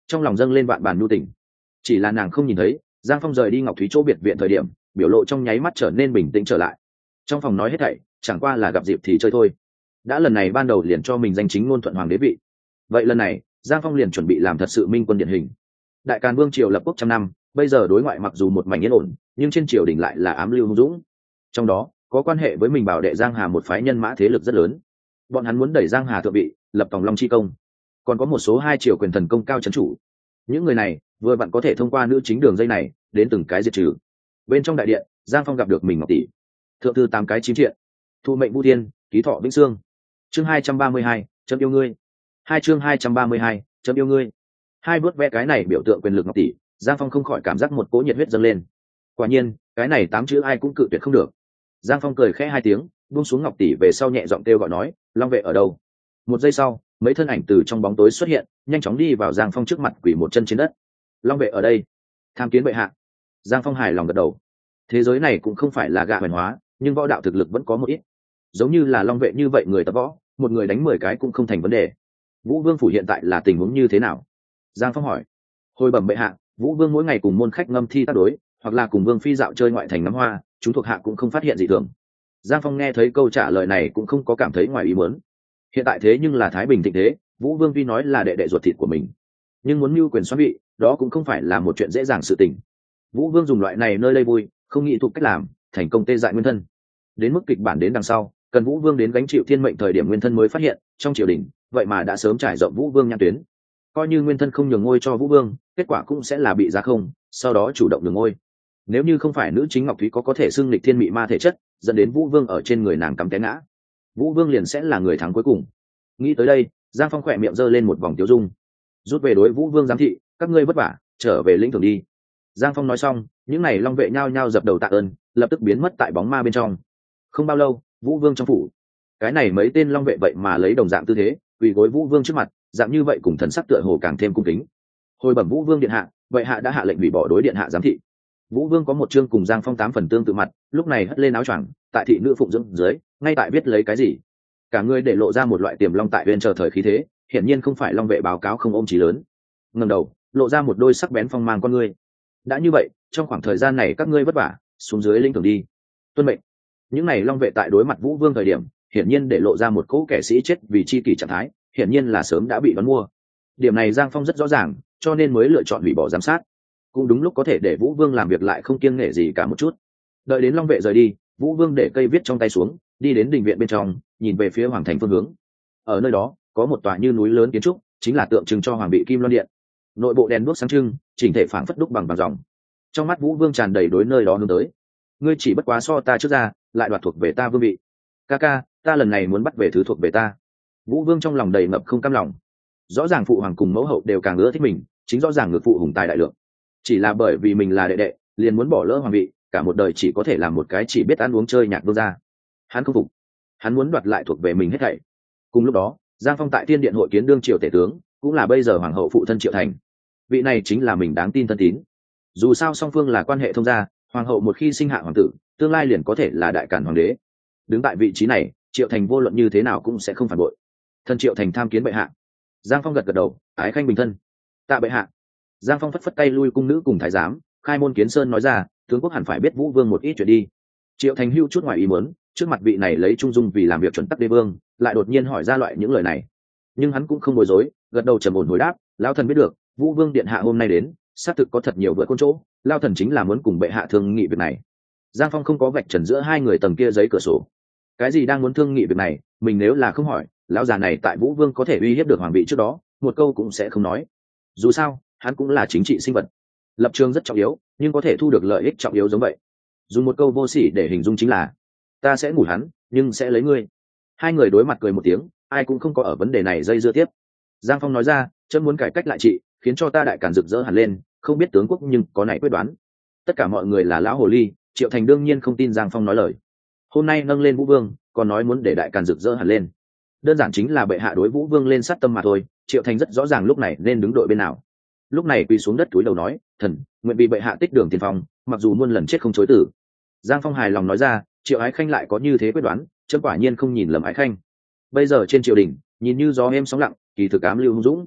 trong lòng dâng lên vạn bản nhu tình. Chỉ là nàng không nhìn thấy Giang Phong rời đi Ngọc Thúy chỗ biệt viện thời điểm biểu lộ trong nháy mắt trở nên bình tĩnh trở lại. Trong phòng nói hết thảy chẳng qua là gặp dịp thì chơi thôi. Đã lần này ban đầu liền cho mình danh chính ngôn thuận hoàng đế vị, vậy lần này Giang Phong liền chuẩn bị làm thật sự minh quân điển hình. Đại Càn Vương triều lập quốc trăm năm, bây giờ đối ngoại mặc dù một mảnh yên ổn, nhưng trên triều đình lại là ám lưu hung dũng. Trong đó có quan hệ với mình bảo đệ Giang Hà một phái nhân mã thế lực rất lớn. Bọn hắn muốn đẩy Giang Hà thượng vị, lập Tòng Long chi công. Còn có một số hai triều quyền thần công cao trấn chủ. Những người này vừa bạn có thể thông qua nữ chính đường dây này đến từng cái diệt trừ. Bên trong đại điện, Giang Phong gặp được mình Ngọc tỷ. Thượng thư tám cái chín triện. Thu mệnh Vũ Thiên, ký thọ vĩnh sương. Chương hai trăm ba mươi hai, chấm yêu ngươi. Hai chương hai trăm ba mươi hai, chấm yêu ngươi. Hai bước vẽ cái này biểu tượng quyền lực Ngọc tỷ, Giang Phong không khỏi cảm giác một cỗ nhiệt huyết dâng lên. Quả nhiên, cái này tám chữ ai cũng cự tuyệt không được. Giang Phong cười khẽ hai tiếng, buông xuống Ngọc tỷ về sau nhẹ giọng kêu gọi nói, Long vệ ở đâu? Một giây sau, mấy thân ảnh từ trong bóng tối xuất hiện, nhanh chóng đi vào Giang Phong trước mặt, quỳ một chân trên đất. Long vệ ở đây, tham kiến bệ hạ. Giang Phong hài lòng gật đầu. Thế giới này cũng không phải là gạ huyền hóa, nhưng võ đạo thực lực vẫn có một ít. Giống như là Long vệ như vậy người tập võ, một người đánh mười cái cũng không thành vấn đề. Vũ Vương phủ hiện tại là tình huống như thế nào? Giang Phong hỏi. Hồi bẩm bệ hạ, Vũ Vương mỗi ngày cùng môn khách ngâm thi tác đối, hoặc là cùng Vương phi dạo chơi ngoại thành ngắm hoa, chúng thuộc hạ cũng không phát hiện gì thường. Giang Phong nghe thấy câu trả lời này cũng không có cảm thấy ngoài ý muốn. Hiện tại thế nhưng là thái bình thịnh thế, Vũ Vương tuy nói là đệ đệ ruột thịt của mình, nhưng muốn mưu quyền xoán vị, đó cũng không phải là một chuyện dễ dàng sự tình. Vũ Vương dùng loại này nơi lây vui, không nghĩ thuộc cách làm, thành công tê dại nguyên thân. Đến mức kịch bản đến đằng sau, cần Vũ Vương đến gánh chịu thiên mệnh thời điểm nguyên thân mới phát hiện, trong triều đình, vậy mà đã sớm trải rộng Vũ Vương nhãn tuyến. Coi như nguyên thân không nhường ngôi cho Vũ Vương, kết quả cũng sẽ là bị giá không, sau đó chủ động nhường ngôi. Nếu như không phải nữ chính Ngọc Thúy có có thể xưng lịch thiên mị ma thể chất, dẫn đến Vũ Vương ở trên người nàng cắm té ngã, Vũ Vương liền sẽ là người thắng cuối cùng. Nghĩ tới đây, Giang Phong khỏe miệng giơ lên một vòng tiêu dung. Rút về đối Vũ Vương giám thị, các ngươi vất vả, trở về lĩnh thưởng đi. Giang Phong nói xong, những này long vệ nhao nhao dập đầu tạ ơn, lập tức biến mất tại bóng ma bên trong. Không bao lâu, Vũ Vương trong phủ, cái này mấy tên long vệ vậy mà lấy đồng dạng tư thế, quỳ gối Vũ Vương trước mặt, dạng như vậy cùng thần sắc tựa hồ càng thêm cung kính. Hồi bẩm Vũ Vương điện hạ, vậy hạ đã hạ lệnh hủy bỏ đối điện hạ giám thị. Vũ Vương có một chương cùng Giang Phong tám phần tương tự mặt, lúc này hất lên áo choàng, tại thị nữ phụng dưỡng dưới, ngay tại biết lấy cái gì. Cả người để lộ ra một loại tiềm long tại bên chờ thời khí thế, hiển nhiên không phải long vệ báo cáo không ôm chí lớn. Ngẩng đầu, lộ ra một đôi sắc bén phong mang con ngươi. Đã như vậy, trong khoảng thời gian này các ngươi vất vả, xuống dưới lĩnh thưởng đi. Tuân mệnh. Những này long vệ tại đối mặt Vũ Vương thời điểm, hiển nhiên để lộ ra một cỗ kẻ sĩ chết vì chi kỷ trạng thái, hiển nhiên là sớm đã bị đón mua. Điểm này Giang Phong rất rõ ràng, cho nên mới lựa chọn hủy bỏ giám sát. Cũng đúng lúc có thể để Vũ Vương làm việc lại không kiêng nể gì cả một chút. Đợi đến long vệ rời đi, Vũ Vương để cây viết trong tay xuống, đi đến đình viện bên trong, nhìn về phía hoàng thành phương hướng. Ở nơi đó có một tòa như núi lớn kiến trúc, chính là tượng trưng cho hoàng bị Kim Loan Điện. Nội bộ đèn đuốc sáng trưng, chỉnh thể phảng phất đúc bằng bằng dòng. Trong mắt Vũ Vương tràn đầy đối nơi đó hướng tới. Ngươi chỉ bất quá so ta trước ra, lại đoạt thuộc về ta vương vị. Ca ca, ta lần này muốn bắt về thứ thuộc về ta. Vũ Vương trong lòng đầy ngập không cam lòng. Rõ ràng phụ hoàng cùng mẫu hậu đều càng ưa thích mình, chính rõ ràng ngược phụ hùng tài đại lượng. Chỉ là bởi vì mình là đệ đệ, liền muốn bỏ lỡ hoàng vị, cả một đời chỉ có thể làm một cái chỉ biết ăn uống chơi nhạc đô gia. Hắn không phục, hắn muốn đoạt lại thuộc về mình hết thảy. Cùng lúc đó, Giang Phong tại Thiên Điện hội kiến đương triều tể tướng, cũng là bây giờ hoàng hậu phụ thân Triệu Thành. Vị này chính là mình đáng tin thân tín. Dù sao song phương là quan hệ thông gia, hoàng hậu một khi sinh hạ hoàng tử, tương lai liền có thể là đại cản hoàng đế. Đứng tại vị trí này, Triệu Thành vô luận như thế nào cũng sẽ không phản bội. Thân Triệu Thành tham kiến bệ hạ. Giang Phong gật gật đầu, ái khanh bình thân. Tạ bệ hạ. Giang Phong phất phất tay lui cung nữ cùng thái giám, khai môn kiến sơn nói ra, tướng quốc hẳn phải biết Vũ Vương một ít chuyện đi. Triệu Thành hưu chút ngoài ý muốn, trước mặt vị này lấy trung dung vì làm việc chuẩn tắc đế vương, lại đột nhiên hỏi ra loại những lời này. Nhưng hắn cũng không bối rối, gật đầu trầm ổn hồi đáp, lão thần biết được, Vũ Vương điện hạ hôm nay đến, xác thực có thật nhiều vượt côn chỗ, lão thần chính là muốn cùng bệ hạ thương nghị việc này. Giang Phong không có vạch trần giữa hai người tầng kia giấy cửa sổ. Cái gì đang muốn thương nghị việc này, mình nếu là không hỏi, lão già này tại Vũ Vương có thể uy hiếp được hoàng vị trước đó, một câu cũng sẽ không nói. Dù sao, hắn cũng là chính trị sinh vật, lập trường rất trọng yếu, nhưng có thể thu được lợi ích trọng yếu giống vậy. Dùng một câu vô sỉ để hình dung chính là, ta sẽ ngủ hắn, nhưng sẽ lấy ngươi. Hai người đối mặt cười một tiếng, ai cũng không có ở vấn đề này dây dưa tiếp. Giang Phong nói ra, chấm muốn cải cách lại trị, khiến cho ta đại càn rực rỡ hẳn lên, không biết tướng quốc nhưng có này quyết đoán. Tất cả mọi người là lão hồ ly, Triệu Thành đương nhiên không tin Giang Phong nói lời. Hôm nay nâng lên Vũ Vương, còn nói muốn để đại càn rực rỡ hẳn lên, đơn giản chính là bệ hạ đối Vũ Vương lên sát tâm mà thôi. Triệu Thành rất rõ ràng lúc này nên đứng đội bên nào. Lúc này quỳ xuống đất túi đầu nói, thần nguyện vì bệ hạ tích đường tiền phong, mặc dù muôn lần chết không chối tử. Giang Phong hài lòng nói ra, Triệu ái khanh lại có như thế quyết đoán, chấm quả nhiên không nhìn lầm ái khanh. Bây giờ trên triều đình, nhìn như gió êm sóng lặng, kỳ thực ám lưu hung dũng.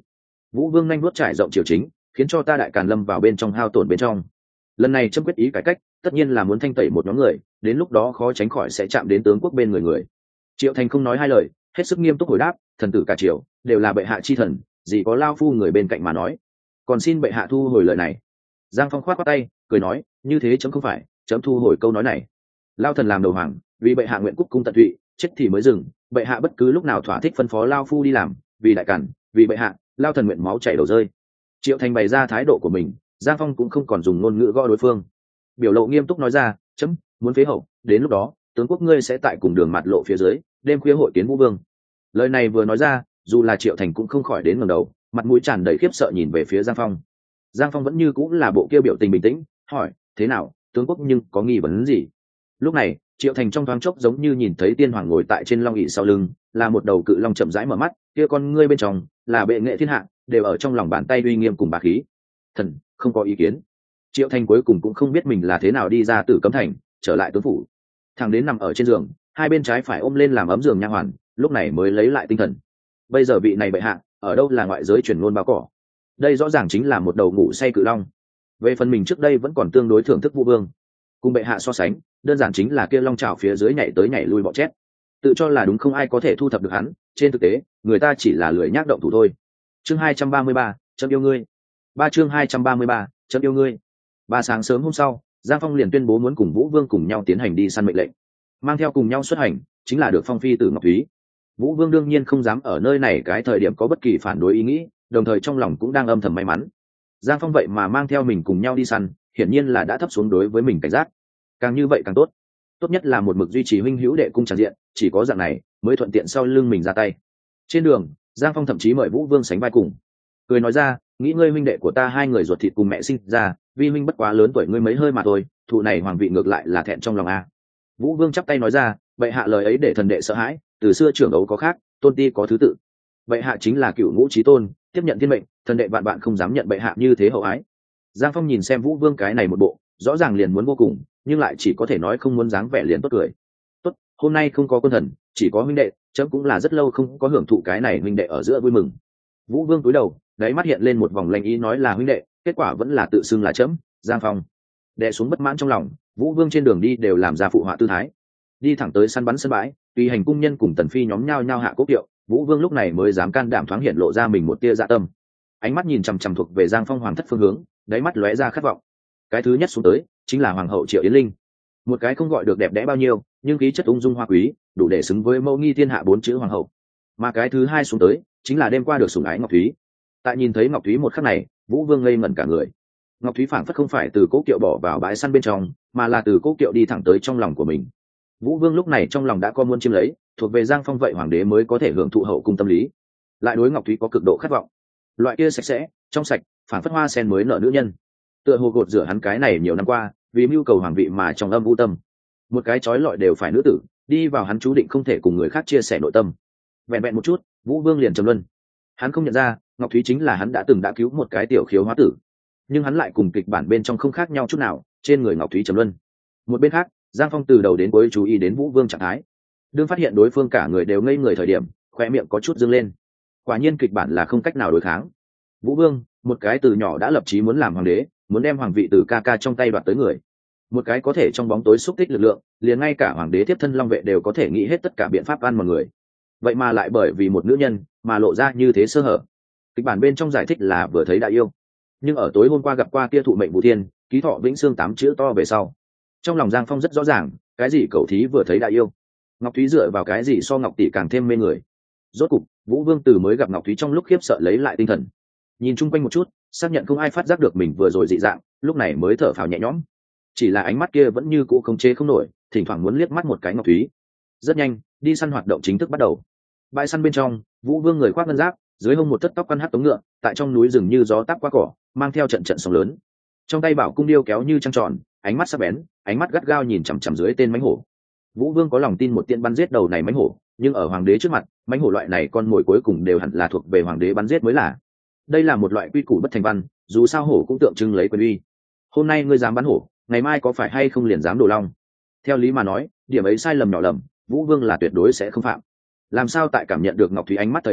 Vũ Vương nhanh vuốt trải rộng triều chính, khiến cho ta đại càn lâm vào bên trong hao tổn bên trong. Lần này chấm quyết ý cải cách, tất nhiên là muốn thanh tẩy một nhóm người, đến lúc đó khó tránh khỏi sẽ chạm đến tướng quốc bên người người. Triệu Thành không nói hai lời, hết sức nghiêm túc hồi đáp, thần tử cả triều đều là bệ hạ chi thần, gì có lao phu người bên cạnh mà nói. Còn xin bệ hạ thu hồi lời này. Giang Phong khoát khoát tay, cười nói, như thế chấm không phải, chấm thu hồi câu nói này. Lao thần làm đầu hoàng, vì bệ hạ nguyện cúc cung tận tụy, chết thì mới dừng. Bệ hạ bất cứ lúc nào thỏa thích phân phó lao phu đi làm, vì đại càn, vì bệ hạ, lao thần nguyện máu chảy đầu rơi. Triệu Thành bày ra thái độ của mình, Giang Phong cũng không còn dùng ngôn ngữ gõ đối phương, biểu lộ nghiêm túc nói ra, chấm muốn phế hậu, đến lúc đó tướng quốc ngươi sẽ tại cùng đường mặt lộ phía dưới, đêm khuya hội kiến Vũ Vương. Lời này vừa nói ra, dù là Triệu Thành cũng không khỏi đến ngẩng đầu, mặt mũi tràn đầy khiếp sợ nhìn về phía Giang Phong. Giang Phong vẫn như cũng là bộ kia biểu tình bình tĩnh, hỏi, thế nào, tướng quốc nhưng có nghi vấn gì? Lúc này Triệu Thành trong thoáng chốc giống như nhìn thấy tiên hoàng ngồi tại trên long ỷ sau lưng, là một đầu cự long chậm rãi mở mắt, kia con ngươi bên trong là bệ nghệ thiên hạ, đều ở trong lòng bàn tay uy nghiêm cùng bá khí. Thần không có ý kiến. Triệu Thành cuối cùng cũng không biết mình là thế nào đi ra từ cấm thành, trở lại tướng phủ. Thằng đến nằm ở trên giường, hai bên trái phải ôm lên làm ấm giường nha hoàn, lúc này mới lấy lại tinh thần. Bây giờ vị này bệ hạ, ở đâu là ngoại giới truyền ngôn bao cỏ, đây rõ ràng chính là một đầu ngủ say cự long. Về phần mình trước đây vẫn còn tương đối thưởng thức Vũ Vương, cùng bệ hạ so sánh, đơn giản chính là kia long trào phía dưới nhảy tới nhảy lui bọ chét, tự cho là đúng không ai có thể thu thập được hắn. Trên thực tế, người ta chỉ là lười nhác động thủ thôi. Chương hai trăm ba mươi ba, chấm yêu ngươi. Ba chương hai trăm ba mươi ba, chấm yêu ngươi. Ba sáng sớm hôm sau, Giang Phong liền tuyên bố muốn cùng Vũ Vương cùng nhau tiến hành đi săn mệnh lệnh, mang theo cùng nhau xuất hành chính là được phong phi tử Ngọc Thúy. Vũ Vương đương nhiên không dám ở nơi này cái thời điểm có bất kỳ phản đối ý nghĩ, đồng thời trong lòng cũng đang âm thầm may mắn. Giang Phong vậy mà mang theo mình cùng nhau đi săn, hiển nhiên là đã thấp xuống đối với mình cảnh giác. Càng như vậy càng tốt, tốt nhất là một mực duy trì huynh hữu đệ cung tràn diện, chỉ có dạng này mới thuận tiện sau lưng mình ra tay. Trên đường, Giang Phong thậm chí mời Vũ Vương sánh vai cùng, cười nói ra, nghĩ ngươi huynh đệ của ta hai người ruột thịt cùng mẹ sinh ra, vi huynh bất quá lớn tuổi ngươi mấy hơi mà thôi, thụ này hoàng vị ngược lại là thẹn trong lòng a. Vũ Vương chắp tay nói ra, bệ hạ lời ấy để thần đệ sợ hãi, từ xưa trưởng ấu có khác, tôn ti có thứ tự. Bệ hạ chính là cựu ngũ chí tôn, tiếp nhận thiên mệnh, thần đệ vạn bạn không dám nhận bệ hạ như thế hậu ái. Giang Phong nhìn xem Vũ Vương cái này một bộ, rõ ràng liền muốn vô cùng, nhưng lại chỉ có thể nói không muốn dáng vẻ liền tốt cười. Tốt, hôm nay không có quân thần, chỉ có huynh đệ, chấm cũng là rất lâu không có hưởng thụ cái này huynh đệ ở giữa vui mừng. Vũ Vương cúi đầu, đáy mắt hiện lên một vòng lanh ý nói là huynh đệ, kết quả vẫn là tự xưng là chấm. Giang Phong đè xuống bất mãn trong lòng, Vũ Vương trên đường đi đều làm ra phụ họa tư thái, đi thẳng tới săn bắn sân bãi, tùy hành cung nhân cùng tần phi nhóm nhao nhao hạ cốt kiệu. Vũ Vương lúc này mới dám can đảm thoáng hiện lộ ra mình một tia dạ tâm, ánh mắt nhìn chằm chằm thuộc về Giang Phong hoàng thất phương hướng, đáy mắt lóe ra khát vọng. Cái thứ nhất xuống tới chính là hoàng hậu Triệu Yến Linh, một cái không gọi được đẹp đẽ bao nhiêu, nhưng khí chất ung dung hoa quý, đủ để xứng với mẫu nghi thiên hạ bốn chữ hoàng hậu. Mà cái thứ hai xuống tới chính là đêm qua được sủng ái Ngọc Thúy. Tại nhìn thấy Ngọc Thúy một khắc này, Vũ Vương ngây ngẩn cả người. Ngọc Thúy phảng phất không phải từ cố kiệu bỏ vào bãi săn bên trong, mà là từ cố kiệu đi thẳng tới trong lòng của mình. Vũ Vương lúc này trong lòng đã có muốn chiếm lấy, thuộc về Giang Phong vậy hoàng đế mới có thể hưởng thụ hậu cung tâm lý, lại đối Ngọc Thúy có cực độ khát vọng. Loại kia sạch sẽ, trong sạch, phảng phất hoa sen mới nở nữ nhân, tựa hồ gột rửa hắn cái này nhiều năm qua vì mưu cầu hoàng vị mà trong âm u tâm. Một cái chói lọi đều phải nữ tử, đi vào hắn chú định không thể cùng người khác chia sẻ nội tâm. Vẹn vẹn một chút, Vũ Vương liền trầm luân. Hắn không nhận ra Ngọc Thúy chính là hắn đã từng đã cứu một cái tiểu khiếu hóa tử, nhưng hắn lại cùng kịch bản bên trong không khác nhau chút nào, trên người Ngọc Thúy trầm luân. Một bên khác, Giang Phong từ đầu đến cuối chú ý đến Vũ Vương trạng thái, đương phát hiện đối phương cả người đều ngây người thời điểm, khoe miệng có chút dương lên. Quả nhiên kịch bản là không cách nào đối kháng. Vũ Vương, một cái từ nhỏ đã lập chí muốn làm hoàng đế, muốn đem hoàng vị từ ca ca trong tay đoạt tới người, một cái có thể trong bóng tối xúc tích lực lượng, liền ngay cả hoàng đế tiếp thân long vệ đều có thể nghĩ hết tất cả biện pháp ăn một người, vậy mà lại bởi vì một nữ nhân mà lộ ra như thế sơ hở. Kịch bản bên trong giải thích là vừa thấy đã yêu, nhưng ở tối hôm qua gặp qua kia thụ mệnh Vũ Thiên, ký thọ vĩnh xương tám chữ to về sau, trong lòng Giang Phong rất rõ ràng, cái gì cậu thí vừa thấy đã yêu, Ngọc Thúy dựa vào cái gì so Ngọc tỷ càng thêm mê người. Rốt cục, Vũ Vương từ mới gặp Ngọc Thúy trong lúc khiếp sợ lấy lại tinh thần, nhìn chung quanh một chút, xác nhận không ai phát giác được mình vừa rồi dị dạng, lúc này mới thở phào nhẹ nhõm. Chỉ là ánh mắt kia vẫn như cũ không chế không nổi, thỉnh thoảng muốn liếc mắt một cái Ngọc Thúy. Rất nhanh, đi săn hoạt động chính thức bắt đầu. Bãi săn bên trong, Vũ Vương người khoác ngân giáp, dưới hông một thất tóc căn hắc tống ngựa, tại trong núi rừng như gió táp qua cỏ, mang theo trận trận sóng lớn. Trong tay bảo cung điêu kéo như trăng tròn, ánh mắt sắc bén, ánh mắt gắt gao nhìn chằm chằm dưới tên mãnh hổ. Vũ Vương có lòng tin một tiên bắn giết đầu này mãnh hổ, nhưng ở hoàng đế trước mặt, mãnh hổ loại này con mồi cuối cùng đều hẳn là thuộc về hoàng đế bắn giết mới là. Đây là một loại quy củ bất thành văn, dù sao hổ cũng tượng trưng lấy quyền uy. Hôm nay ngươi dám bắn hổ, ngày mai có phải hay không liền dám đổ long. Theo lý mà nói, điểm ấy sai lầm nhỏ lầm, Vũ Vương là tuyệt đối sẽ không phạm. Làm sao tại cảm nhận được Ngọc Thúy ánh mắt thời điểm,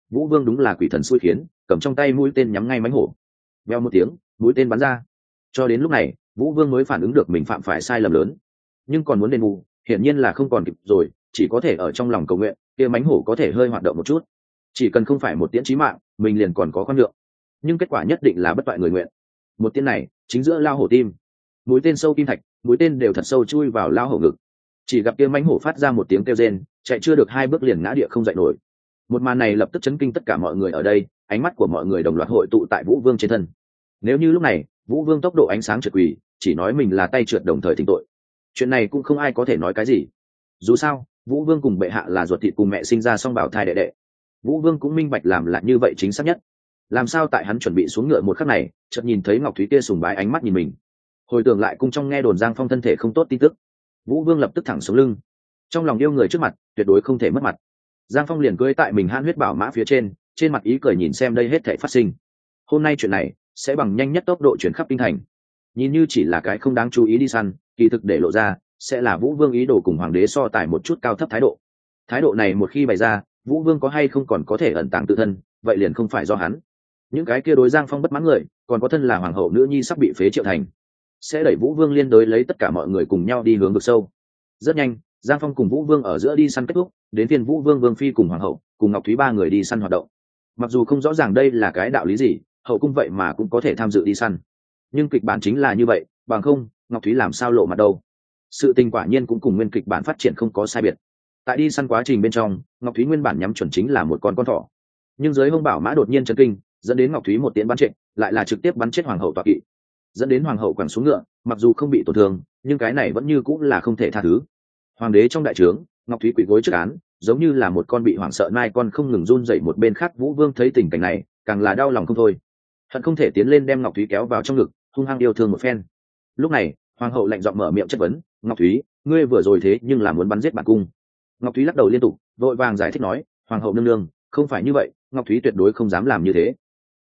Vũ Vương đúng là quỷ thần xui khiến, cầm trong tay mũi tên nhắm ngay mãnh hổ. Veo một tiếng, mũi tên bắn ra. Cho đến lúc này, Vũ Vương mới phản ứng được mình phạm phải sai lầm lớn, nhưng còn muốn đền bù, hiển nhiên là không còn kịp rồi, chỉ có thể ở trong lòng cầu nguyện, kia mãnh hổ có thể hơi hoạt động một chút, chỉ cần không phải một tiễn chí mạng, mình liền còn có con lượng. Nhưng kết quả nhất định là bất toại người nguyện. Một tiễn này, chính giữa lao hổ tim, mũi tên sâu kim thạch, mũi tên đều thật sâu chui vào lao hổ ngực. Chỉ gặp kia mãnh hổ phát ra một tiếng kêu rên, chạy chưa được hai bước liền ngã địa không dậy nổi. Một màn này lập tức chấn kinh tất cả mọi người ở đây, ánh mắt của mọi người đồng loạt hội tụ tại Vũ Vương trên thân. Nếu như lúc này, Vũ Vương tốc độ ánh sáng trượt quỷ, chỉ nói mình là tay trượt đồng thời thỉnh tội. Chuyện này cũng không ai có thể nói cái gì. Dù sao, Vũ Vương cùng bệ hạ là ruột thịt cùng mẹ sinh ra song bảo thai đệ đệ. Vũ Vương cũng minh bạch làm là như vậy chính xác nhất. Làm sao tại hắn chuẩn bị xuống ngựa một khắc này, chợt nhìn thấy Ngọc Thúy kia sùng bái ánh mắt nhìn mình. Hồi tưởng lại cung trong nghe đồn Giang Phong thân thể không tốt tin tức, Vũ Vương lập tức thẳng xuống lưng. Trong lòng yêu người trước mặt, tuyệt đối không thể mất mặt. Giang Phong liền cưỡi tại mình han huyết bảo mã phía trên, trên mặt ý cười nhìn xem đây hết thảy phát sinh. Hôm nay chuyện này sẽ bằng nhanh nhất tốc độ chuyển khắp kinh thành. Nhìn như chỉ là cái không đáng chú ý đi săn, kỳ thực để lộ ra sẽ là Vũ Vương ý đồ cùng hoàng đế so tài một chút cao thấp thái độ. Thái độ này một khi bày ra, Vũ Vương có hay không còn có thể ẩn tàng tự thân, vậy liền không phải do hắn. Những cái kia đối Giang Phong bất mãn người, còn có thân là hoàng hậu nữ nhi sắp bị phế Triệu Thành, sẽ đẩy Vũ Vương liên đối lấy tất cả mọi người cùng nhau đi hướng vực sâu. Rất nhanh, Giang Phong cùng Vũ Vương ở giữa đi săn kết thúc, đến phiên Vũ Vương, Vương phi cùng hoàng hậu cùng Ngọc Thúy ba người đi săn hoạt động. Mặc dù không rõ ràng đây là cái đạo lý gì, hậu cung vậy mà cũng có thể tham dự đi săn, nhưng kịch bản chính là như vậy, bằng không Ngọc Thúy làm sao lộ mặt đâu. Sự tình quả nhiên cũng cùng nguyên kịch bản phát triển không có sai biệt. Tại đi săn quá trình bên trong, Ngọc Thúy nguyên bản nhắm chuẩn chính là một con con thỏ, nhưng dưới hông bảo mã đột nhiên chấn kinh, dẫn đến Ngọc Thúy một tiễn bắn trệ, lại là trực tiếp bắn chết hoàng hậu tọa kỵ, dẫn đến hoàng hậu quẳng xuống ngựa. Mặc dù không bị tổn thương, nhưng cái này vẫn như cũng là không thể tha thứ. Hoàng đế trong đại trướng, Ngọc Thúy quỳ gối trước án, giống như là một con bị hoảng sợ nai con không ngừng run dậy. Một bên khác Vũ Vương thấy tình cảnh này, càng là đau lòng không thôi, hận không thể tiến lên đem Ngọc Thúy kéo vào trong ngực, hung hăng yêu thương một phen. Lúc này, hoàng hậu lạnh giọng mở miệng chất vấn: Ngọc Thúy, ngươi vừa rồi thế nhưng là muốn bắn giết bản cung? Ngọc Thúy lắc đầu liên tục, vội vàng giải thích nói: Hoàng hậu nương nương, không phải như vậy, Ngọc Thúy tuyệt đối không dám làm như thế.